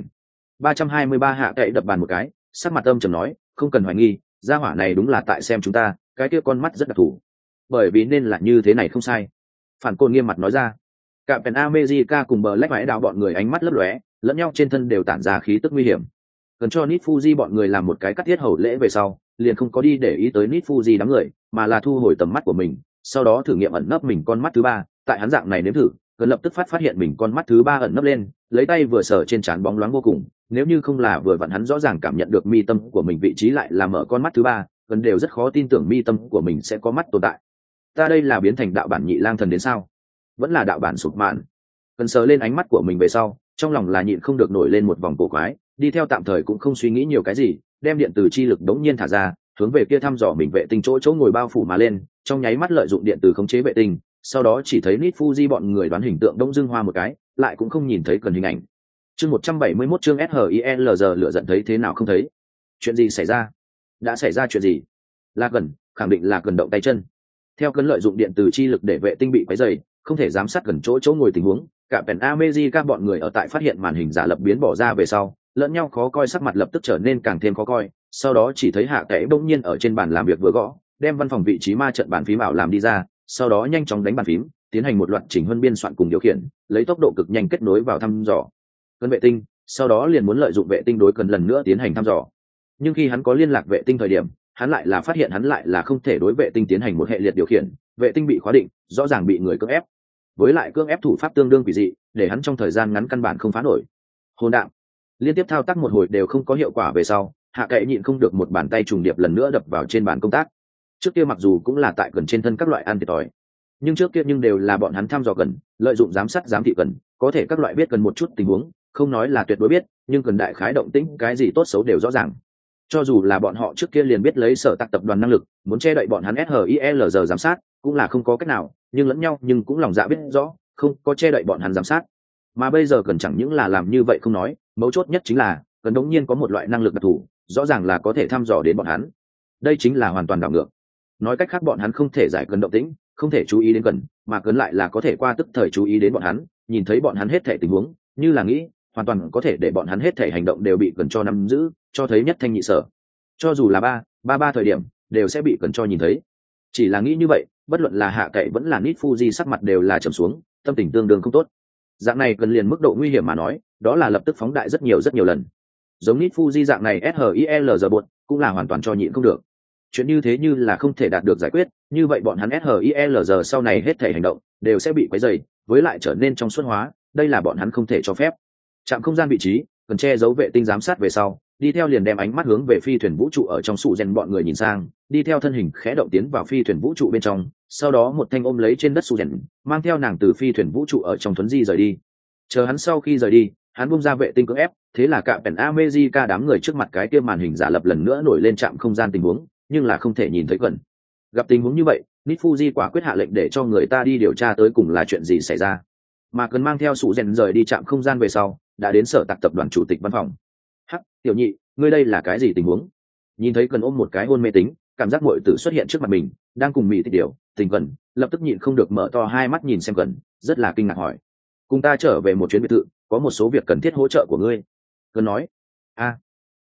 323 hạ cậy đập bàn một cái, sắc mặt âm trầm nói, không cần hoài nghi, gia hỏa này đúng là tại xem chúng ta, cái kia con mắt rất đặc thù. Bởi vì nên là như thế này không sai. Phản Côn nghiêm mặt nói ra. Cả Pen America cùng bờ lách vãi đào bọn người ánh mắt lấp lóe, lẫn nhau trên thân đều tản ra khí tức nguy hiểm. Cần cho Nit Fuji bọn người làm một cái cắt thiết hầu lễ về sau, liền không có đi để ý tới Nit Fuji đám người, mà là thu hồi tầm mắt của mình, sau đó thử nghiệm ẩn nấp mình con mắt thứ ba. Tại hắn dạng này nếm thử, gần lập tức phát hiện mình con mắt thứ ba ẩn nấp lên, lấy tay vừa sờ trên trán bóng loáng vô cùng, nếu như không là vừa vặn hắn rõ ràng cảm nhận được mi tâm của mình vị trí lại là mở con mắt thứ ba, gần đều rất khó tin tưởng mi tâm của mình sẽ có mắt tồn tại. Ta đây là biến thành đạo bản nhị lang thần đến sao? Vẫn là đạo bản sụp mạn? Cần sờ lên ánh mắt của mình về sau, trong lòng là nhịn không được nổi lên một vòng cổ quái, đi theo tạm thời cũng không suy nghĩ nhiều cái gì, đem điện từ chi lực đống nhiên thả ra, hướng về kia thăm dò mình vệ tinh chỗ ngồi bao phủ mà lên, trong nháy mắt lợi dụng điện từ khống chế vệ tinh, sau đó chỉ thấy Nit Fuji bọn người đoán hình tượng đông dương hoa một cái, lại cũng không nhìn thấy cần hình ảnh. Chương 171 chương SHILZ lựa giận thấy thế nào không thấy. Chuyện gì xảy ra? Đã xảy ra chuyện gì? Là gần, khẳng định là gần động tay chân. Theo cơn lợi dụng điện từ chi lực để vệ tinh bị quấy rầy, không thể giám sát gần chỗ ngồi tình huống, cả Pen America bọn người ở tại phát hiện màn hình giả lập biến bỏ ra về sau, lẫn nhau khó coi, sắc mặt lập tức trở nên càng thêm khó coi, sau đó chỉ thấy hạ kẽ bỗng nhiên ở trên bàn làm việc vừa gõ, đem văn phòng vị trí ma trận bàn phím ảo làm đi ra, sau đó nhanh chóng đánh bàn phím, tiến hành một loạt chỉnh huân biên soạn cùng điều khiển, lấy tốc độ cực nhanh kết nối vào thăm dò cơn vệ tinh, sau đó liền muốn lợi dụng vệ tinh đối cần lần nữa tiến hành thăm dò. Nhưng khi hắn có liên lạc vệ tinh thời điểm, hắn lại là phát hiện hắn lại là không thể đối vệ tinh tiến hành một hệ liệt điều khiển, vệ tinh bị khóa định, rõ ràng bị người cưỡng ép, với lại cưỡng ép thủ pháp tương đương quỷ dị, để hắn trong thời gian ngắn căn bản không phá nổi. Hồn đạm, liên tiếp thao tác một hồi đều không có hiệu quả về sau, hạ cậy nhịn không được một bàn tay trùng điệp lần nữa đập vào trên bàn công tác. Trước kia mặc dù cũng là tại gần trên thân các loại ăn thiệt thòi, nhưng trước kia nhưng đều là bọn hắn thăm dò gần, lợi dụng giám sát giám thị gần, có thể các loại biết gần một chút tình huống, không nói là tuyệt đối biết, nhưng cần đại khái động tĩnh cái gì tốt xấu đều rõ ràng. Cho dù là bọn họ trước kia liền biết lấy sở tạc tập đoàn năng lực muốn che đậy bọn hắn SHILZ giám sát cũng là không có cách nào, nhưng lẫn nhau nhưng cũng lòng dạ biết rõ không có che đậy bọn hắn giám sát. Mà bây giờ cần chẳng những là làm như vậy không nói, mấu chốt nhất chính là cần đống nhiên có một loại năng lực đặc thù, rõ ràng là có thể thăm dò đến bọn hắn. Đây chính là hoàn toàn đảo ngược. Nói cách khác bọn hắn không thể giải cần động tĩnh, không thể chú ý đến cần, mà cần lại là có thể qua tức thời chú ý đến bọn hắn, nhìn thấy bọn hắn hết thể tình huống, như là nghĩ, hoàn toàn có thể để bọn hắn hết thể hành động đều bị cần cho nắm giữ, cho thấy nhất thanh nhị sở. Cho dù là ba thời điểm đều sẽ bị cần cho nhìn thấy. Chỉ là nghĩ như vậy, bất luận là hạ cậy vẫn là Nit Fuji sắc mặt đều là trầm xuống, tâm tình tương đương không tốt. Dạng này cần liền mức độ nguy hiểm mà nói, đó là lập tức phóng đại rất nhiều lần. Giống Nit Fuji dạng này SHILZ buộc cũng là hoàn toàn cho nhịn không được. Chuyện như thế như là không thể đạt được giải quyết, như vậy bọn hắn SHILZ sau này hết thể hành động đều sẽ bị quấy rầy, với lại trở nên trong suốt hóa, đây là bọn hắn không thể cho phép. Trạm không gian vị trí, cần che giấu vệ tinh giám sát về sau, đi theo liền đem ánh mắt hướng về phi thuyền vũ trụ ở trong sụ rèn bọn người nhìn sang, đi theo thân hình khẽ động tiến vào phi thuyền vũ trụ bên trong, sau đó một thanh ôm lấy trên đất sụ rèn, mang theo nàng từ phi thuyền vũ trụ ở trong thuấn di rời đi. Chờ hắn sau khi rời đi, hắn bung ra vệ tinh cưỡng ép, thế là cả Pen America đám người trước mặt cái kia màn hình giả lập lần nữa nổi lên trạm không gian tình huống, nhưng là không thể nhìn thấy gần. Gặp tình huống như vậy, Nit Fuji quả quyết hạ lệnh để cho người ta đi điều tra tới cùng là chuyện gì xảy ra. Mà cần mang theo sụ rèn rời đi trạm không gian về sau, đã đến sở tạc tập đoàn chủ tịch văn phòng. Hắc, tiểu nhị, ngươi đây là cái gì tình huống? Nhìn thấy cần ôm một cái hôn mê tính, cảm giác muội tử xuất hiện trước mặt mình, đang cùng mỹ tịch điều, tình cần, lập tức nhịn không được mở to hai mắt nhìn xem cần, rất là kinh ngạc hỏi: cùng ta trở về một chuyến biệt thự, có một số việc cần thiết hỗ trợ của ngươi. Cần nói: a,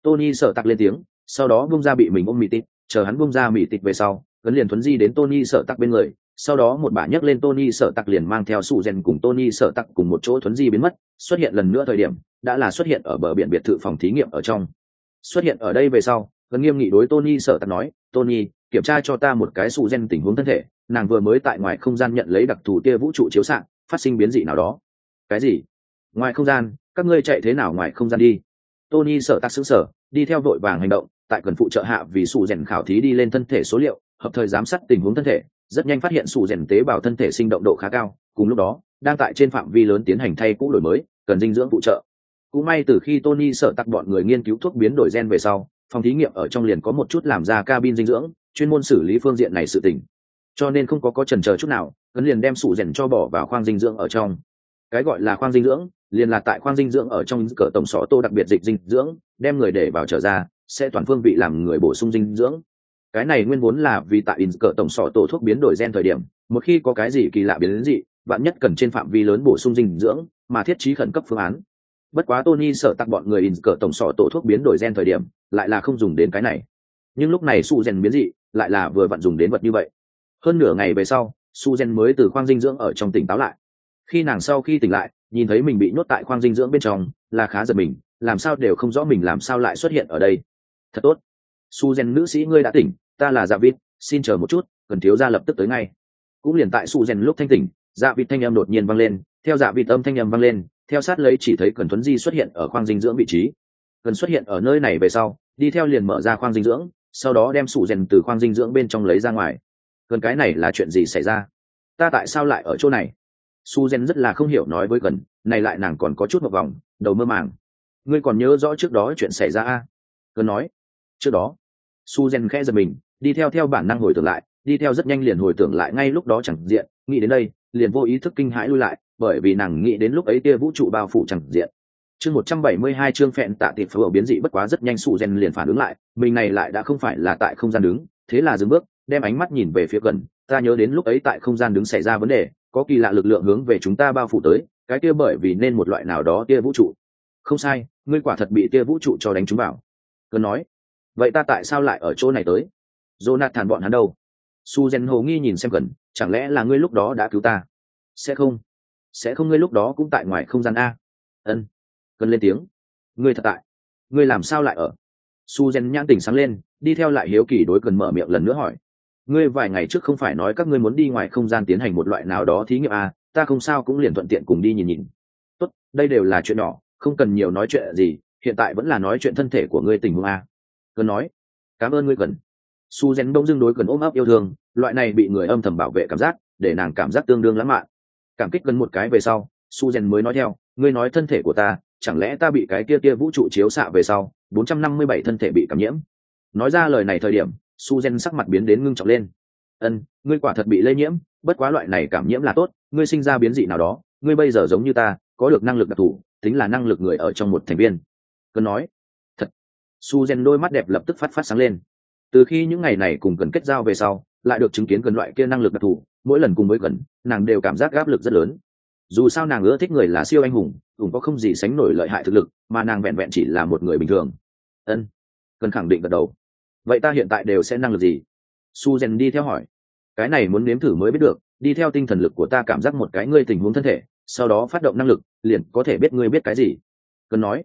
Tony sợ tặc lên tiếng, sau đó bung ra bị mình ôm mị tịt, chờ hắn bung ra mị tịt về sau, vẫn liền thuấn di đến Tony sợ tặc bên người, sau đó một bà nhấc lên Tony sợ tặc liền mang theo sụ rèn cùng Tony sợ tặc cùng một chỗ thuấn di biến mất, xuất hiện lần nữa thời điểm đã là xuất hiện ở bờ biển biệt thự phòng thí nghiệm ở trong. Xuất hiện ở đây về sau, vẫn nghiêm nghị đối Tony sợ tặc nói, Tony, kiểm tra cho ta một cái sụ rèn tình huống thân thể, nàng vừa mới tại ngoài không gian nhận lấy đặc thù tia vũ trụ chiếu xạ, phát sinh biến dị nào đó. Cái gì? Ngoài không gian? Các ngươi chạy thế nào ngoài không gian đi? Tony sợ tặc sững sờ, đi theo vội vàng hành động, tại cần phụ trợ hạ vì sụ rèn khảo thí đi lên thân thể số liệu, hợp thời giám sát tình huống thân thể, rất nhanh phát hiện sụ rèn tế bào thân thể sinh động độ khá cao, cùng lúc đó đang tại trên phạm vi lớn tiến hành thay cũ đổi mới, cần dinh dưỡng phụ trợ. Cũng may từ khi Tony sợ tặc bọn người nghiên cứu thuốc biến đổi gen về sau, phòng thí nghiệm ở trong liền có một chút làm ra cabin dinh dưỡng, chuyên môn xử lý phương diện này sự tình, cho nên không có chần chờ chút nào, vẫn liền đem sụ rèn cho bỏ vào khoang dinh dưỡng ở trong. Cái gọi là khoang dinh dưỡng liền là tại khoang dinh dưỡng ở trong cỡ tổng sọ tô đặc biệt dịch dinh dưỡng, đem người để vào trở ra sẽ toàn phương vị làm người bổ sung dinh dưỡng. Cái này nguyên vốn là vì tại cỡ tổng sọ tổ thuốc biến đổi gen thời điểm, một khi có cái gì kỳ lạ biến dị, bạn nhất cần trên phạm vi lớn bổ sung dinh dưỡng mà thiết trí khẩn cấp phương án. Bất quá Tony sợ tặc bọn người cỡ tổng sọ tổ thuốc biến đổi gen thời điểm lại là không dùng đến cái này, nhưng lúc này su gen biến dị lại là vừa vặn dùng đến vật như vậy. Hơn nửa ngày về sau, su gen mới từ khoang dinh dưỡng ở trong tỉnh táo lại. Khi nàng sau khi tỉnh lại, nhìn thấy mình bị nhốt tại khoang dinh dưỡng bên trong, là khá giật mình, làm sao đều không rõ mình làm sao lại xuất hiện ở đây. Thật tốt, su gen nữ sĩ ngươi đã tỉnh, ta là Dạ Vịt, xin chờ một chút, cần thiếu gia lập tức tới ngay. Cũng liền tại su gen lúc thanh tỉnh, Dạ Vịt thanh âm đột nhiên vang lên, theo Dạ Vịt âm thanh âm vang lên, theo sát lấy chỉ thấy Cần Thuấn Di xuất hiện ở khoang dinh dưỡng vị trí. Cần xuất hiện ở nơi này về sau, đi theo liền mở ra khoang dinh dưỡng, sau đó đem su gen từ khoang dinh dưỡng bên trong lấy ra ngoài. Cần cái này là chuyện gì xảy ra? Ta tại sao lại ở chỗ này? Su gen rất là không hiểu nói với Cần, này lại nàng còn có chút một vòng, đầu mơ màng. Ngươi còn nhớ rõ trước đó chuyện xảy ra à? Cần nói, trước đó. Su gen khẽ giật mình, đi theo bản năng hồi tưởng lại, đi theo rất nhanh liền hồi tưởng lại ngay lúc đó chẳng diện, nghĩ đến đây, liền vô ý thức kinh hãi lui lại, bởi vì nàng nghĩ đến lúc ấy tia vũ trụ bao phủ chẳng diện. Chương 172 chương phẹn tạ tiệp phở biến dị bất quá rất nhanh Su gen liền phản ứng lại, mình này lại đã không phải là tại không gian đứng, thế là dừng bước, đem ánh mắt nhìn về phía Cần, ta nhớ đến lúc ấy tại không gian đứng xảy ra vấn đề, có kỳ lạ lực lượng hướng về chúng ta bao phủ tới, cái kia bởi vì nên một loại nào đó tia vũ trụ. Không sai, ngươi quả thật bị tia vũ trụ cho đánh trúng vào. Cần nói, vậy ta tại sao lại ở chỗ này tới? Jonathan bọn hắn đâu? Suzen hồ nghi nhìn xem Cần, chẳng lẽ là ngươi lúc đó đã cứu ta? Sẽ không, ngươi lúc đó cũng tại ngoài không gian a? Ân. Cần lên tiếng, ngươi thật tại, ngươi làm sao lại ở? Suzen nhãn tỉnh sáng lên, đi theo lại hiếu kỳ đối Cần mở miệng lần nữa hỏi, ngươi vài ngày trước không phải nói các ngươi muốn đi ngoài không gian tiến hành một loại nào đó thí nghiệm à, ta không sao cũng liền thuận tiện cùng đi nhìn. Tốt, đây đều là chuyện nhỏ, không cần nhiều nói chuyện gì, hiện tại vẫn là nói chuyện thân thể của ngươi tình huống à. Cần nói, cảm ơn ngươi Cần. Suzen đông dưng đối Cần ôm ấp yêu thương, loại này bị người âm thầm bảo vệ cảm giác, để nàng cảm giác tương đương lãng mạn. Cảm kích Cần một cái về sau, Suzen mới nói theo, ngươi nói thân thể của ta, chẳng lẽ ta bị cái kia vũ trụ chiếu xạ về sau, 457 thân thể bị cảm nhiễm? Nói ra lời này thời điểm, Suzen sắc mặt biến đến ngưng trọng lên. Ân, ngươi quả thật bị lây nhiễm, bất quá loại này cảm nhiễm là tốt, ngươi sinh ra biến dị nào đó, ngươi bây giờ giống như ta, có được năng lực đặc thù, tính là năng lực người ở trong một thành viên. Cần nói, thật. Suzen đôi mắt đẹp lập tức phát sáng lên. Từ khi những ngày này cùng Cần kết giao về sau, lại được chứng kiến Cần loại kia năng lực đặc thù, mỗi lần cùng với Cần, nàng đều cảm giác áp lực rất lớn. Dù sao nàng ưa thích người là siêu anh hùng, cũng có không gì sánh nổi lợi hại thực lực, mà nàng vẹn vẹn chỉ là một người bình thường. Ân, Cần khẳng định gật đầu. Vậy ta hiện tại đều sẽ năng lực gì? Suzen đi theo hỏi. Cái này muốn nếm thử mới biết được, đi theo tinh thần lực của ta cảm giác một cái ngươi tình huống thân thể, sau đó phát động năng lực, liền có thể biết ngươi biết cái gì. Cần nói.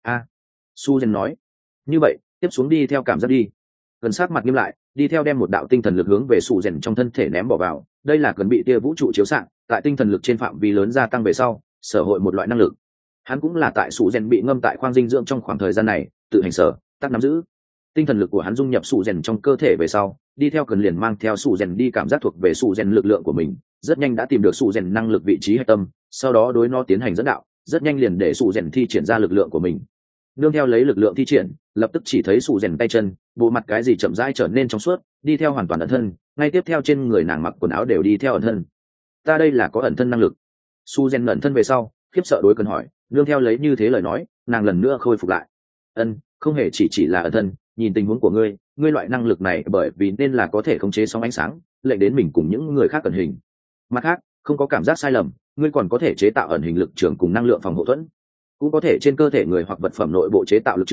Suzen nói. Như vậy, tiếp xuống đi theo cảm giác đi. Cần sát mặt nghiêm lại, đi theo đem một đạo tinh thần lực hướng về Suzen trong thân thể ném bỏ vào. Đây là cần bị tia vũ trụ chiếu xạ, tại tinh thần lực trên phạm vi lớn gia tăng về sau, sở hội một loại năng lực. Hắn cũng là tại Suzen bị ngâm tại khoang dinh dưỡng trong khoảng thời gian này, tự hành sở, tác nắm giữ. Tinh thần lực của hắn dung nhập sụ rèn trong cơ thể về sau, đi theo Cần liền mang theo sụ rèn đi cảm giác thuộc về sụ rèn lực lượng của mình, rất nhanh đã tìm được sụ rèn năng lực vị trí hạch tâm, sau đó đối nó tiến hành dẫn đạo, rất nhanh liền để sụ rèn thi triển ra lực lượng của mình. Nương theo lấy lực lượng thi triển, lập tức chỉ thấy sụ rèn tay chân, bộ mặt cái gì chậm rãi trở nên trong suốt, đi theo hoàn toàn ẩn thân, ngay tiếp theo trên người nàng mặc quần áo đều đi theo ẩn thân. Ta đây là có ẩn thân năng lực. Sụ rèn ẩn thân về sau, khiếp sợ đối Cần hỏi, nương theo lấy như thế lời nói, nàng lần nữa khôi phục lại. Ân, không hề chỉ là ẩn thân, nhìn tình huống của ngươi loại năng lực này bởi vì nên là có thể khống chế sóng ánh sáng, lệnh đến mình cùng những người khác ẩn hình. Mặt khác, không có cảm giác sai lầm, ngươi còn có thể chế tạo ẩn hình lực trường cùng năng lượng phòng hộ thuẫn, cũng có thể trên cơ thể người hoặc vật phẩm nội bộ chế tạo lực trường,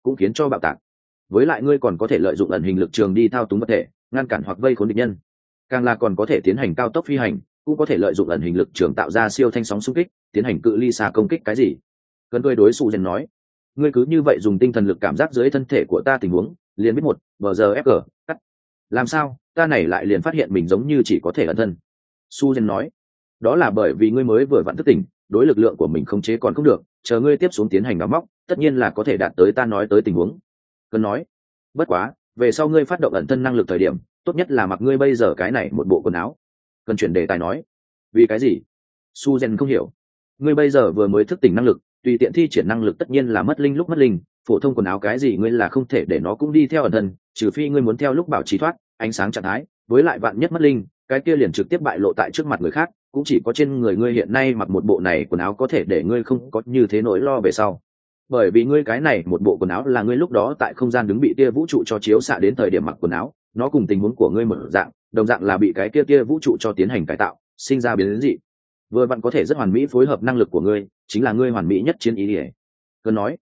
cũng khiến cho bạo tạc. Với lại ngươi còn có thể lợi dụng ẩn hình lực trường đi thao túng vật thể, ngăn cản hoặc vây khốn địch nhân. Càng là còn có thể tiến hành cao tốc phi hành, cũng có thể lợi dụng ẩn hình lực trường tạo ra siêu thanh sóng xung kích, tiến hành cự ly xa công kích cái gì. Cần cười đối Sụ Gen nói, ngươi cứ như vậy dùng tinh thần lực cảm giác dưới thân thể của ta tình huống, liền biết một giờ fg cắt. Làm sao ta này lại liền phát hiện mình giống như chỉ có thể ẩn thân? Su Gen nói, đó là bởi vì ngươi mới vừa vặn thức tỉnh, đối lực lượng của mình khống chế còn không được, chờ ngươi tiếp xuống tiến hành đào móc, tất nhiên là có thể đạt tới ta nói tới tình huống. Cần nói, bất quá về sau ngươi phát động ẩn thân năng lực thời điểm, tốt nhất là mặc ngươi bây giờ cái này một bộ quần áo. Cần chuyển đề tài nói, vì cái gì? Su Gen không hiểu. Ngươi bây giờ vừa mới thức tỉnh năng lực, tùy tiện thi triển năng lực tất nhiên là mất linh lúc mất linh, phổ thông quần áo cái gì ngươi là không thể để nó cũng đi theo ẩn thân, trừ phi ngươi muốn theo lúc bảo trì thoát ánh sáng trạng thái, với lại vạn nhất mất linh, cái kia liền trực tiếp bại lộ tại trước mặt người khác, cũng chỉ có trên người ngươi hiện nay mặc một bộ này quần áo có thể để ngươi không có như thế nỗi lo về sau. Bởi vì ngươi cái này một bộ quần áo là ngươi lúc đó tại không gian đứng bị tia vũ trụ cho chiếu xạ đến thời điểm mặc quần áo, nó cùng tình huống của ngươi mở dạng, đồng dạng là bị cái kia tia vũ trụ cho tiến hành cải tạo, sinh ra biến dị. Vừa vặn có thể rất hoàn mỹ phối hợp năng lực của ngươi, chính là ngươi hoàn mỹ nhất chiến ý ỉa. Cơn nói,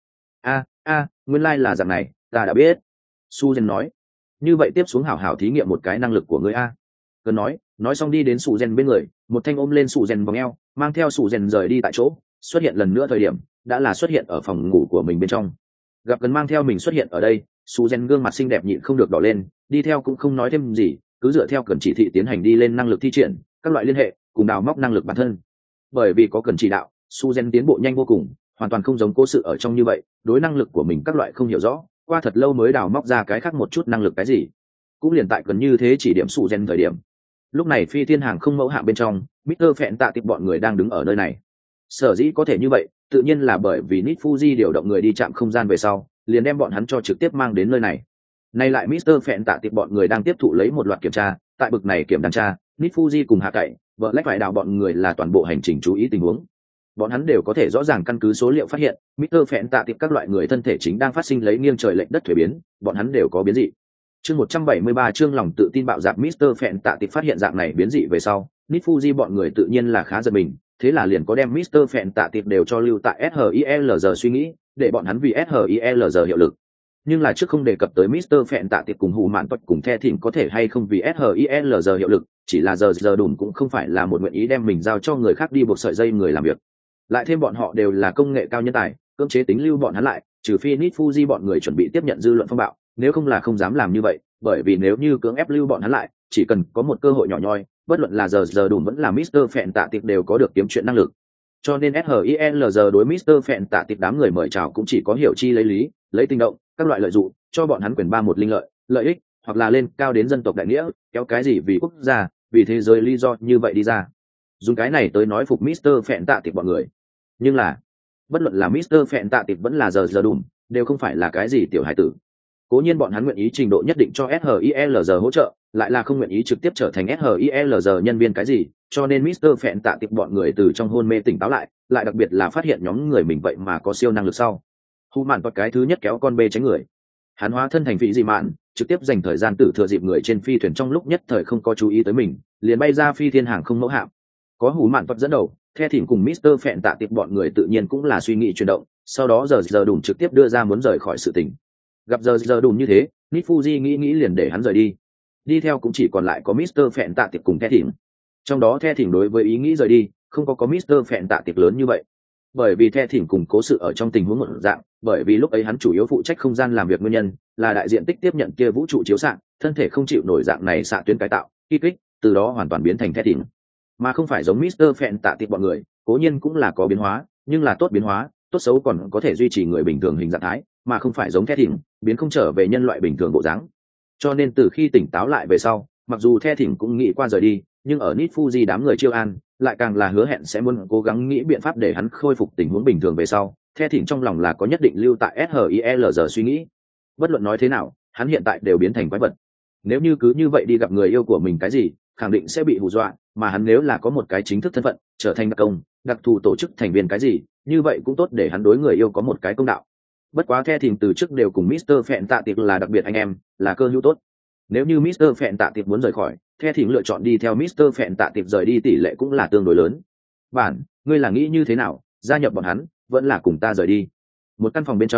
nguyên lai là dạng này, ta đã biết. Su Gen nói, như vậy tiếp xuống hảo hảo thí nghiệm một cái năng lực của ngươi a. Cơn nói xong đi đến Su Gen bên người, một thanh ôm lên Su Gen vòng eo, mang theo Su Gen rời đi tại chỗ. Xuất hiện lần nữa thời điểm đã là xuất hiện ở phòng ngủ của mình bên trong. Gặp Cơn mang theo mình xuất hiện ở đây, Su Gen gương mặt xinh đẹp nhịn không được đỏ lên, đi theo cũng không nói thêm gì, cứ dựa theo Cơn chỉ thị tiến hành đi lên năng lực thi triển các loại liên hệ cùng đào móc năng lực bản thân. Bởi vì có Cơn chỉ đạo, Su Gen tiến bộ nhanh vô cùng, hoàn toàn không giống cố sự ở trong như vậy, đối năng lực của mình các loại không hiểu rõ, qua thật lâu mới đào móc ra cái khác một chút năng lực cái gì. Cũng liền tại Cơn như thế chỉ điểm Su Gen thời điểm. Lúc này phi thiên hàng không mẫu hạm bên trong, Mr. Phẹn Tạ Tiệp bọn người đang đứng ở nơi này. Sở dĩ có thể như vậy, tự nhiên là bởi vì Nit Fuji điều động người đi chạm không gian về sau, liền đem bọn hắn cho trực tiếp mang đến nơi này. Nay lại Mr. Phẹn Tạ Tiệp bọn người đang tiếp thụ lấy một loạt kiểm tra, tại bực này kiểm đàn tra, Nit Fuji cùng hạ cậy, vợ lách phải đào bọn người là toàn bộ hành trình chú ý tình huống. Bọn hắn đều có thể rõ ràng căn cứ số liệu phát hiện, Mr. Phẹn Tạ Tiệp các loại người thân thể chính đang phát sinh lấy nghiêng trời lệch đất thuế biến, bọn hắn đều có biến dị. Chương 173 chương lòng tự tin bạo dạn Mr. Phẹn Tạ Tiệp phát hiện dạng này biến dị về sau, Nit Fuji bọn người tự nhiên là khá giật mình, thế là liền có đem Mr. Phẹn Tạ Tiệp đều cho lưu tại SHILZ suy nghĩ, để bọn hắn vì SHILZ hiệu lực. Nhưng là trước không đề cập tới Mr. Phẹn Tạ Tiệp cùng Hù Mạn Tuật cùng The Thỉnh có thể hay không vì SHILZ hiệu lực, chỉ là giờ đùn cũng không phải là một nguyện ý đem mình giao cho người khác đi buộc sợi dây người làm việc. Lại thêm bọn họ đều là công nghệ cao nhân tài, cưỡng chế tính lưu bọn hắn lại, trừ phi Nit Fuji bọn người chuẩn bị tiếp nhận dư luận phong bạo, nếu không là không dám làm như vậy, bởi vì nếu như cưỡng ép lưu bọn hắn lại, chỉ cần có một cơ hội nhỏ nhoi, bất luận là giờ đùn vẫn là Mr. Phẹn Tạ Tiệp đều có được kiếm chuyện năng lực. Cho nên SHILZ đối Mr. Phẹn Tạ Tiệp đám người mời chào cũng chỉ có hiểu chi lấy lý, lấy tinh động, các loại lợi dụng, cho bọn hắn quyền 3-1 linh lợi ích, hoặc là lên cao đến dân tộc đại nghĩa, kéo cái gì vì quốc gia, vì thế giới lý do như vậy đi ra. Dùng cái này tới nói phục Mr. Phẹn Tạ Tiệp bọn người. Nhưng là, bất luận là Mr. Phẹn Tạ Tiệp vẫn là giờ đùn, đều không phải là cái gì tiểu hải tử. Cố nhiên bọn hắn nguyện ý trình độ nhất định cho SHILZ hỗ trợ, lại là không nguyện ý trực tiếp trở thành SHILZ nhân viên cái gì, cho nên Mr. Phẹn Tạ Tiệp bọn người từ trong hôn mê tỉnh táo lại đặc biệt là phát hiện nhóm người mình vậy mà có siêu năng lực sau. Hù Mạn Tuật cái thứ nhất kéo con bê tránh người. Hắn hóa thân thành Phỉ Dị Mạn, trực tiếp dành thời gian tử thừa dịp người trên phi thuyền trong lúc nhất thời không có chú ý tới mình, liền bay ra phi thiên hàng không mẫu hạm. Có Hù Mạn Tuật dẫn đầu, The Thỉnh cùng Mr. Phẹn Tạ Tiệp bọn người tự nhiên cũng là suy nghĩ chuyển động, sau đó giờ đùn trực tiếp đưa ra muốn rời khỏi sự tình. Gặp giờ đùn như thế, Nit Fuji nghĩ liền để hắn rời đi theo cũng chỉ còn lại có Mr. Phẹn Tạ Tiệp cùng The Thỉnh. Trong đó The Thỉnh đối với ý nghĩ rời đi không có Mr. Phẹn Tạ Tiệp lớn như vậy, bởi vì The Thỉnh cùng cố sự ở trong tình huống một dạng, bởi vì lúc ấy hắn chủ yếu phụ trách không gian làm việc nguyên nhân là đại diện tích tiếp nhận kia vũ trụ chiếu xạ, thân thể không chịu nổi dạng này xạ tuyến cải tạo kích, từ đó hoàn toàn biến thành The Thỉnh, mà không phải giống Mr. Phẹn Tạ Tiệp bọn người, cố nhiên cũng là có biến hóa, nhưng là tốt biến hóa, tốt xấu còn có thể duy trì người bình thường hình dạng thái, mà không phải giống The Thỉnh, biến không trở về nhân loại bình thường bộ dáng. Cho nên từ khi tỉnh táo lại về sau, mặc dù The Thỉnh cũng nghĩ qua rời đi, nhưng ở Nit Fuji đám người chiêu an, lại càng là hứa hẹn sẽ muốn cố gắng nghĩ biện pháp để hắn khôi phục tình huống bình thường về sau. The Thỉnh trong lòng là có nhất định lưu tại SHILZ suy nghĩ. Bất luận nói thế nào, hắn hiện tại đều biến thành quái vật. Nếu như cứ như vậy đi gặp người yêu của mình cái gì, khẳng định sẽ bị hù dọa, mà hắn nếu là có một cái chính thức thân phận, trở thành đặc công, đặc thù tổ chức thành viên cái gì, như vậy cũng tốt để hắn đối người yêu có một cái công đạo. Bất quá The Thỉnh từ trước đều cùng Mr. Phẹn Tạ Tiệp là đặc biệt anh em, là cơ hữu tốt. Nếu như Mr. Phẹn Tạ Tiệp muốn rời khỏi, The Thỉnh lựa chọn đi theo Mr. Phẹn Tạ Tiệp rời đi tỷ lệ cũng là tương đối lớn. Ngươi là nghĩ như thế nào, gia nhập bọn hắn, vẫn là cùng ta rời đi? Một căn phòng bên trong,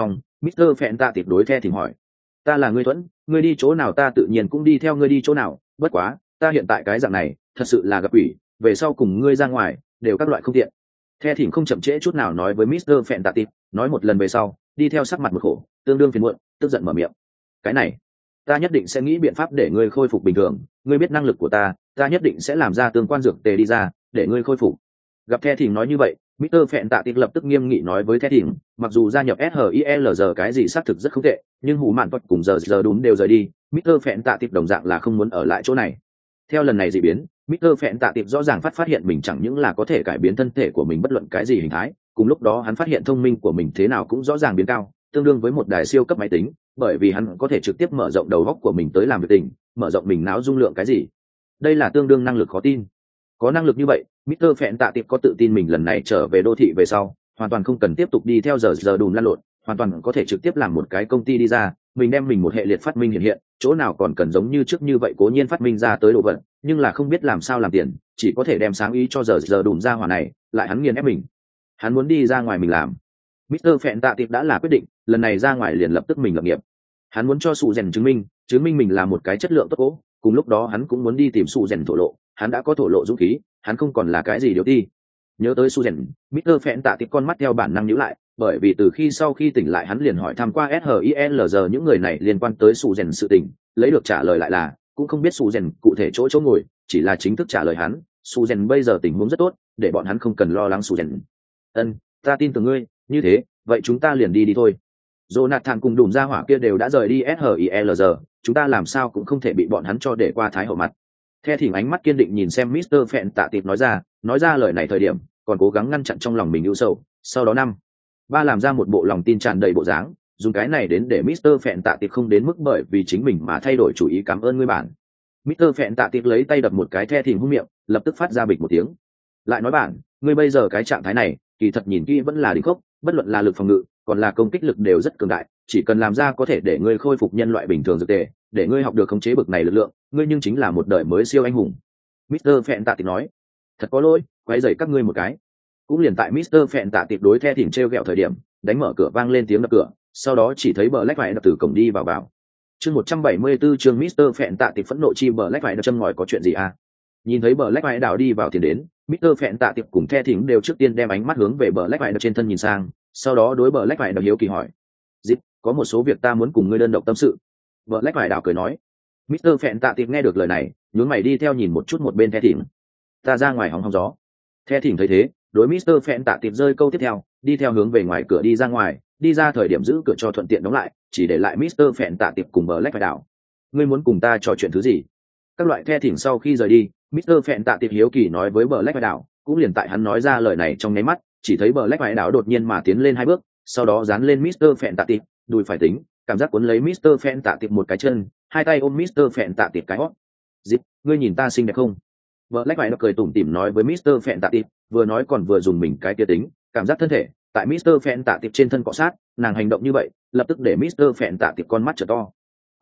Mr. Phẹn tạ tiệp đối The Thỉnh hỏi. Ta là ngươi Thuẫn, ngươi đi chỗ nào ta tự nhiên cũng đi theo ngươi đi chỗ nào, bất quá ta hiện tại cái dạng này thật sự là gặp quỷ, về sau cùng ngươi ra ngoài đều các loại không tiện. The Thỉnh không chậm trễ chút nào nói với Mr. Phẹn tạ tiệp, nói một lần về sau đi theo sắc mặt một khổ, tương đương phiền muộn, tức giận mở miệng. Cái này ta nhất định sẽ nghĩ biện pháp để ngươi khôi phục bình thường, ngươi biết năng lực của ta nhất định sẽ làm ra tương quan dược tề đi ra để ngươi khôi phục. Gặp The Thỉnh nói như vậy, Mr. Phẹn tạ tiệp lập tức nghiêm nghị nói với The Thỉnh, mặc dù gia nhập SHILG cái gì xác thực rất không tệ, nhưng hủ mạn thuật cùng giờ đúng đều rời đi, Mr. Phẹn tạ tiệp đồng dạng là không muốn ở lại chỗ này. Theo lần này dị biến, Mr. Phẹn tạ tiệp rõ ràng phát hiện mình chẳng những là có thể cải biến thân thể của mình bất luận cái gì hình thái, cùng lúc đó hắn phát hiện thông minh của mình thế nào cũng rõ ràng biến cao, tương đương với một đài siêu cấp máy tính, bởi vì hắn có thể trực tiếp mở rộng đầu óc của mình tới làm việc tình, mở rộng mình não dung lượng cái gì. Đây là tương đương năng lực khó tin. Có năng lực như vậy, Mr. Phẹn tạ tiệp có tự tin mình lần này trở về đô thị về sau, hoàn toàn không cần tiếp tục đi theo giờ đùn lăn lộn, hoàn toàn có thể trực tiếp làm một cái công ty đi ra, mình đem mình một hệ liệt phát minh hiện, chỗ nào còn cần giống như trước như vậy cố nhiên phát minh ra tới đồ vật, nhưng là không biết làm sao làm tiền, chỉ có thể đem sáng ý cho giờ đùn ra hỏa này, lại hắn nghiền ép mình. Hắn muốn đi ra ngoài mình làm. Mr. Phẹn tạ tiệp đã là quyết định, lần này ra ngoài liền lập tức mình lập nghiệp. Hắn muốn cho Sụ Rèn chứng minh mình là một cái chất lượng tốt cố, cùng lúc đó hắn cũng muốn đi tìm Sụ Rèn thổ lộ, hắn đã có thổ lộ dũng khí, hắn không còn là cái gì điều ti. Nhớ tới Sụ Rèn, Mr. Phẹn tạ tiệp con mắt theo bản năng nhíu lại, bởi vì từ khi sau khi tỉnh lại hắn liền hỏi thăm qua SHILG những người này liên quan tới Sụ Rèn sự tình, lấy được trả lời lại là cũng không biết Sụ Rèn cụ thể chỗ ngồi, chỉ là chính thức trả lời hắn, Sụ Rèn bây giờ tình huống rất tốt, để bọn hắn không cần lo lắng Sụ Rèn. Ân, ta tin tưởng ngươi, như thế, vậy chúng ta liền đi thôi. Jonathan cùng đùm ra hỏa kia đều đã rời đi SHILG, chúng ta làm sao cũng không thể bị bọn hắn cho để qua thái hậu mặt. The Thỉnh ánh mắt kiên định nhìn xem Mr. Phẹn tạ tiệp nói ra lời này thời điểm, còn cố gắng ngăn chặn trong lòng mình ưu sầu, sau đó ba làm ra một bộ lòng tin tràn đầy bộ dáng, dùng cái này đến để Mr. Phẹn tạ tiệp không đến mức bởi vì chính mình mà thay đổi chủ ý. Cảm ơn ngươi bạn. Mr. Phẹn tạ tiệp lấy tay đập một cái The Thỉnh hung miệng, lập tức phát ra bịch một tiếng. Lại nói bạn, ngươi bây giờ cái trạng thái này, kỳ thật nhìn kỹ vẫn là đỉnh cấp, bất luận là lực phòng ngự, còn là công kích lực đều rất cường đại, chỉ cần làm ra có thể để ngươi khôi phục nhân loại bình thường dược tề, để ngươi học được khống chế bực này lực lượng, ngươi nhưng chính là một đời mới siêu anh hùng. Mr. Phẹn tạ tiệp nói. Thật có lỗi, quấy rầy các ngươi một cái. Cũng liền tại Mr. Phẹn tạ tiệp đối The Thỉnh treo gẹo thời điểm, đánh mở cửa vang lên tiếng đập cửa, sau đó chỉ thấy Black White từ cổng đi vào. Chương 174 chương Mr. Phẹn tạ tiệp phẫn nộ chi Black White châm ngòi có chuyện gì à? Nhìn thấy Black White đảo đi vào tiền đến, Mr. Phẹn tạ tiệp cùng The Thỉnh đều trước tiên đem ánh mắt hướng về Black White trên thân nhìn sang, sau đó đối Black White hiếu kỳ hỏi: "Dịp, có một số việc ta muốn cùng ngươi đơn độc tâm sự." Black White đảo cười nói. Mr. Phẹn tạ tiệp nghe được lời này, nhướng mày đi theo nhìn một chút một bên The Thỉnh. "Ta ra ngoài hóng gió." The Thỉnh thấy thế, đối Mr. Phẹn tạ tiệp rơi câu tiếp theo, đi theo hướng về ngoài cửa đi ra ngoài, đi ra thời điểm giữ cửa cho thuận tiện đóng lại, chỉ để lại Mr. Phẹn tạ tiệp cùng Black White đảo. "Ngươi muốn cùng ta trò chuyện thứ gì?" Các loại The Thỉnh sau khi rời đi, Mr. Phẹn tạ tiệp hiếu kỳ nói với Black White đảo, cũng liền tại hắn nói ra lời này trong nháy mắt, chỉ thấy Black White đảo đột nhiên mà tiến lên 2 bước, sau đó dán lên Mr. Phẹn tạ tiệp, đùi phải tính, cảm giác cuốn lấy Mr. Phẹn tạ tiệp một cái chân, hai tay ôm Mr. Phẹn tạ tiệp cái hót. "Dịp, ngươi nhìn ta xinh đẹp không?" Black White cười tủm tỉm nói với Mr. Phẹn tạ tiệp, vừa nói còn vừa dùng mình cái kia tính, cảm giác thân thể tại Mr. Phẹn tạ tiệp trên thân cọ sát, nàng hành động như vậy, lập tức để Mr. Phẹn tạ tiệp con mắt trở to.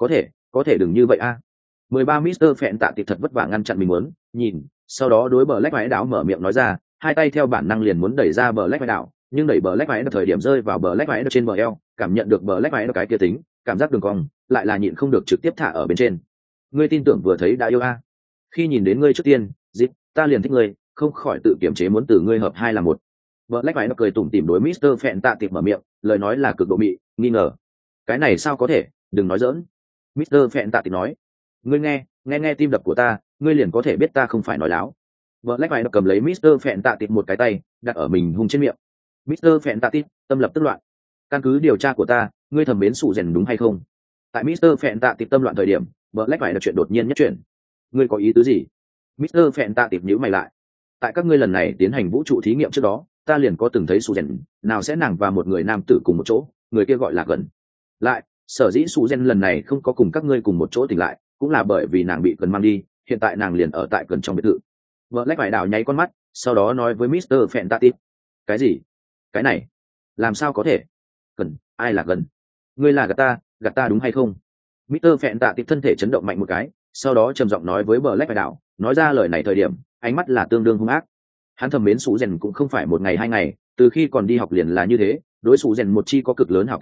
Có thể đừng như vậy a. 13 Mr. Phẹn tạ tiệp thật vất vả ngăn chặn mình muốn nhìn, sau đó đối Black White đảo mở miệng nói ra, hai tay theo bản năng liền muốn đẩy ra Black White đảo, nhưng đẩy Black White thời điểm rơi vào Black White trên bờ eo, cảm nhận được Black White cái kia tính, cảm giác đường cong, lại là nhịn không được trực tiếp thả ở bên trên. "Ngươi tin tưởng vừa thấy đã yêu a. Khi nhìn đến ngươi trước tiên, Dịp, ta liền thích ngươi, không khỏi tự kiểm chế muốn từ ngươi hợp hai là một." Black White cười tủm tỉm đối Mr. Phẹn tạ tiệp mở miệng, lời nói là cực độ mị, nghi ngờ. "Cái này sao có thể, đừng nói giỡn." Mr. Phẹn tạ tiệp nói. "Ngươi nghe tim đập của ta, ngươi liền có thể biết ta không phải nói láo." Black White cầm lấy Mr. Phẹn tạ tiệp một cái tay, đặt ở mình hung trên miệng. Mr. Phẹn tạ tiệp tâm lập tức loạn. "Căn cứ điều tra của ta, ngươi thầm mến Sụ Rèn đúng hay không?" Tại Mr. Phẹn tạ tiệp tâm loạn thời điểm, Black White chuyện đột nhiên nhất chuyển. "Ngươi có ý tứ gì?" Mr. Phẹn tạ tiệp nhíu mày lại. "Tại các ngươi lần này tiến hành vũ trụ thí nghiệm trước đó, ta liền có từng thấy Sụ Rèn, nào sẽ nàng và một người nam tử cùng một chỗ, người kia gọi là Gần. Lại, sở dĩ Sụ Rèn lần này không có cùng các ngươi cùng một chỗ tỉnh lại, cũng là bởi vì nàng bị Gần mang đi, hiện tại nàng liền ở tại Gần trong biệt thự." Black White đảo nháy con mắt, sau đó nói với Mr. Phẹn tạ tiệp. "Cái gì? Cái này làm sao có thể? Gần, ai là Gần? Ngươi là gạt ta đúng hay không?" Mr. Phẹn tạ tiệp thân thể chấn động mạnh một cái, sau đó trầm giọng nói với Black White đảo, nói ra lời này thời điểm, ánh mắt là tương đương hung ác. Hắn thầm mến Sụ Rèn cũng không phải một ngày hai ngày, từ khi còn đi học liền là như thế, đối Sụ Rèn một chi có cực lớn hảo cảm,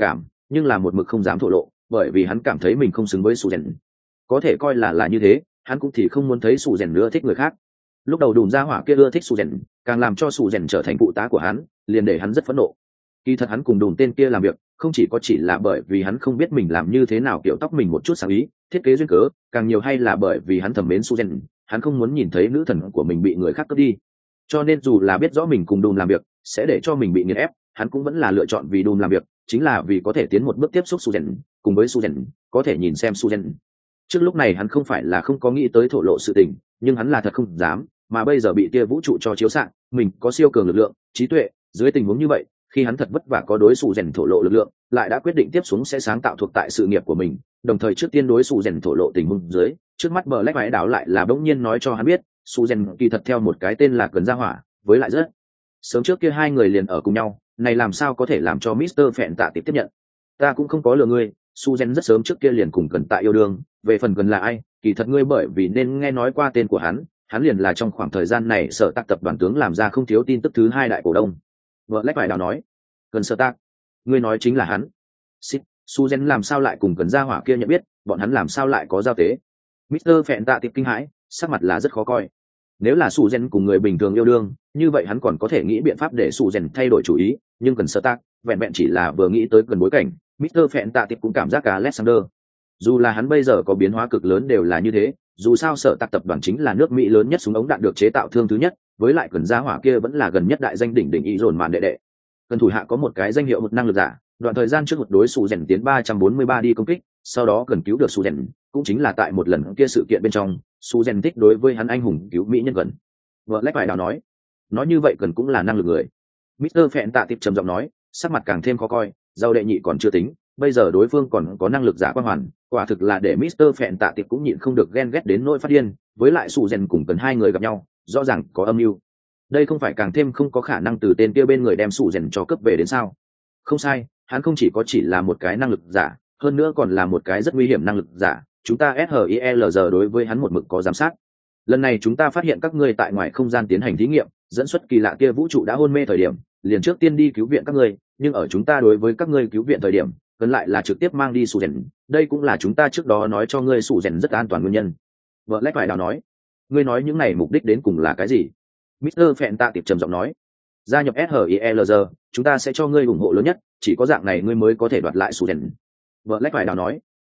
nhưng là một mực không dám thổ lộ, bởi vì hắn cảm thấy mình không xứng với sủ rèn. Có thể coi là như thế, hắn cũng thì không muốn thấy sủ rèn nữa thích người khác. Lúc đầu đùm ra hỏa kia ưa thích sủ rèn, càng làm cho sủ rèn trở thành phụ tá của hắn, liền để hắn rất phẫn nộ. Kỳ thật hắn cùng đùm tên kia làm việc không chỉ là bởi vì hắn không biết mình làm như thế nào kiểu tóc mình một chút sáng ý thiết kế duyên cớ, càng nhiều hay là bởi vì hắn thầm mến sủ rèn, hắn không muốn nhìn thấy nữ thần của mình bị người khác cướp đi. Cho nên dù là biết rõ mình cùng đùm làm việc sẽ để cho mình bị nghiền ép, hắn cũng vẫn là lựa chọn vì đùm làm việc, chính là vì có thể tiến một bước tiếp xúc sủ rèn, cùng với sủ rèn có thể nhìn xem sủ rèn. Trước lúc này hắn không phải là không có nghĩ tới thổ lộ sự tình, nhưng hắn là thật không dám, mà bây giờ bị tia vũ trụ cho chiếu xạ, mình có siêu cường lực lượng, trí tuệ, dưới tình huống như vậy, khi hắn thật vất vả có đối sủ rèn thổ lộ lực lượng, lại đã quyết định tiếp xuống sẽ sáng tạo thuộc tại sự nghiệp của mình, đồng thời trước tiên đối sủ rèn thổ lộ tình huống dưới, trước mắt bờ lách vải đảo lại là bỗng nhiên nói cho hắn biết, sủ rèn kỳ thật theo một cái tên là Cần Gia Hỏa, với lại rất sớm trước kia hai người liền ở cùng nhau, này làm sao có thể làm cho Mister Phẹn Tạ tiếp nhận. Ta cũng không có lừa ngươi, su gen rất sớm trước kia liền cùng Cần Tạ yêu đương, về phần Cần là ai, kỳ thật ngươi bởi vì nên nghe nói qua tên của hắn liền là trong khoảng thời gian này Sở Tác tập đoàn tướng làm ra không thiếu tin tức thứ hai đại cổ đông. Vợ lách vải đào nói, Cần Sở Tác, ngươi nói chính là hắn. Xích, su gen làm sao lại cùng Cần Gia Hỏa kia nhận biết, bọn hắn làm sao lại có giao tế. Mister Phẹn Tạ tiếp kinh hãi, sắc mặt là rất khó coi. Nếu là su gen cùng người bình thường yêu đương, như vậy hắn còn có thể nghĩ biện pháp để su gen thay đổi chủ ý, nhưng Cần Sở Tác vẹn vẹn chỉ là vừa nghĩ tới gần bối cảnh, Mister Phẹn Tạ tiếp cũng cảm giác cả Alexander. Dù là hắn bây giờ có biến hóa cực lớn đều là như thế, dù sao Sở Tác tập đoàn chính là nước Mỹ lớn nhất súng ống đạn được chế tạo thương thứ nhất, với lại Cần Gia Hỏa kia vẫn là gần nhất đại danh đỉnh đỉnh y dồn màn đệ đệ. Cần thủ hạ có một cái danh hiệu một năng lực giả, đoạn thời gian trước một đối sủ rèn tiến 343 đi công kích, sau đó cần cứu được sủ rèn, cũng chính là tại một lần kia sự kiện bên trong, sủ rèn thích đối với hắn anh hùng cứu mỹ nhân gần. Vợ lách vải đào nói như vậy cần cũng là năng lực người. Mister Phẹn Tạ tiếp trầm giọng nói, sắc mặt càng thêm khó coi, giao đệ nhị còn chưa tính, bây giờ đối phương còn có năng lực giả quan hoàn, quả thực là để Mister Phẹn Tạ tiếp cũng nhịn không được ghen ghét đến nỗi phát điên, với lại sủ rèn cùng cần hai người gặp nhau, rõ ràng có âm mưu. Đây không phải càng thêm không có khả năng từ tên kia bên người đem sủ rèn cho cướp về đến sao? Không sai, hắn không chỉ là một cái năng lực giả, hơn nữa còn là một cái rất nguy hiểm năng lực giả, chúng ta SHIELR đối với hắn một mực có giám sát. Lần này chúng ta phát hiện các ngươi tại ngoài không gian tiến hành thí nghiệm, dẫn xuất kỳ lạ kia vũ trụ đã hôn mê thời điểm, liền trước tiên đi cứu viện các ngươi, nhưng ở chúng ta đối với các ngươi cứu viện thời điểm, cần lại là trực tiếp mang đi sủ rèn, đây cũng là chúng ta trước đó nói cho ngươi sủ rèn rất an toàn nguyên nhân. Vợ lách phải đào nói, ngươi nói những này mục đích đến cùng là cái gì? Mister Phẹn Tạ tiệp trầm giọng nói, gia nhập SHIELR, chúng ta sẽ cho ngươi ủng hộ lớn nhất, chỉ có dạng này ngươi mới có thể đoạt lại sủ rèn. Vợ lách phải đào nói,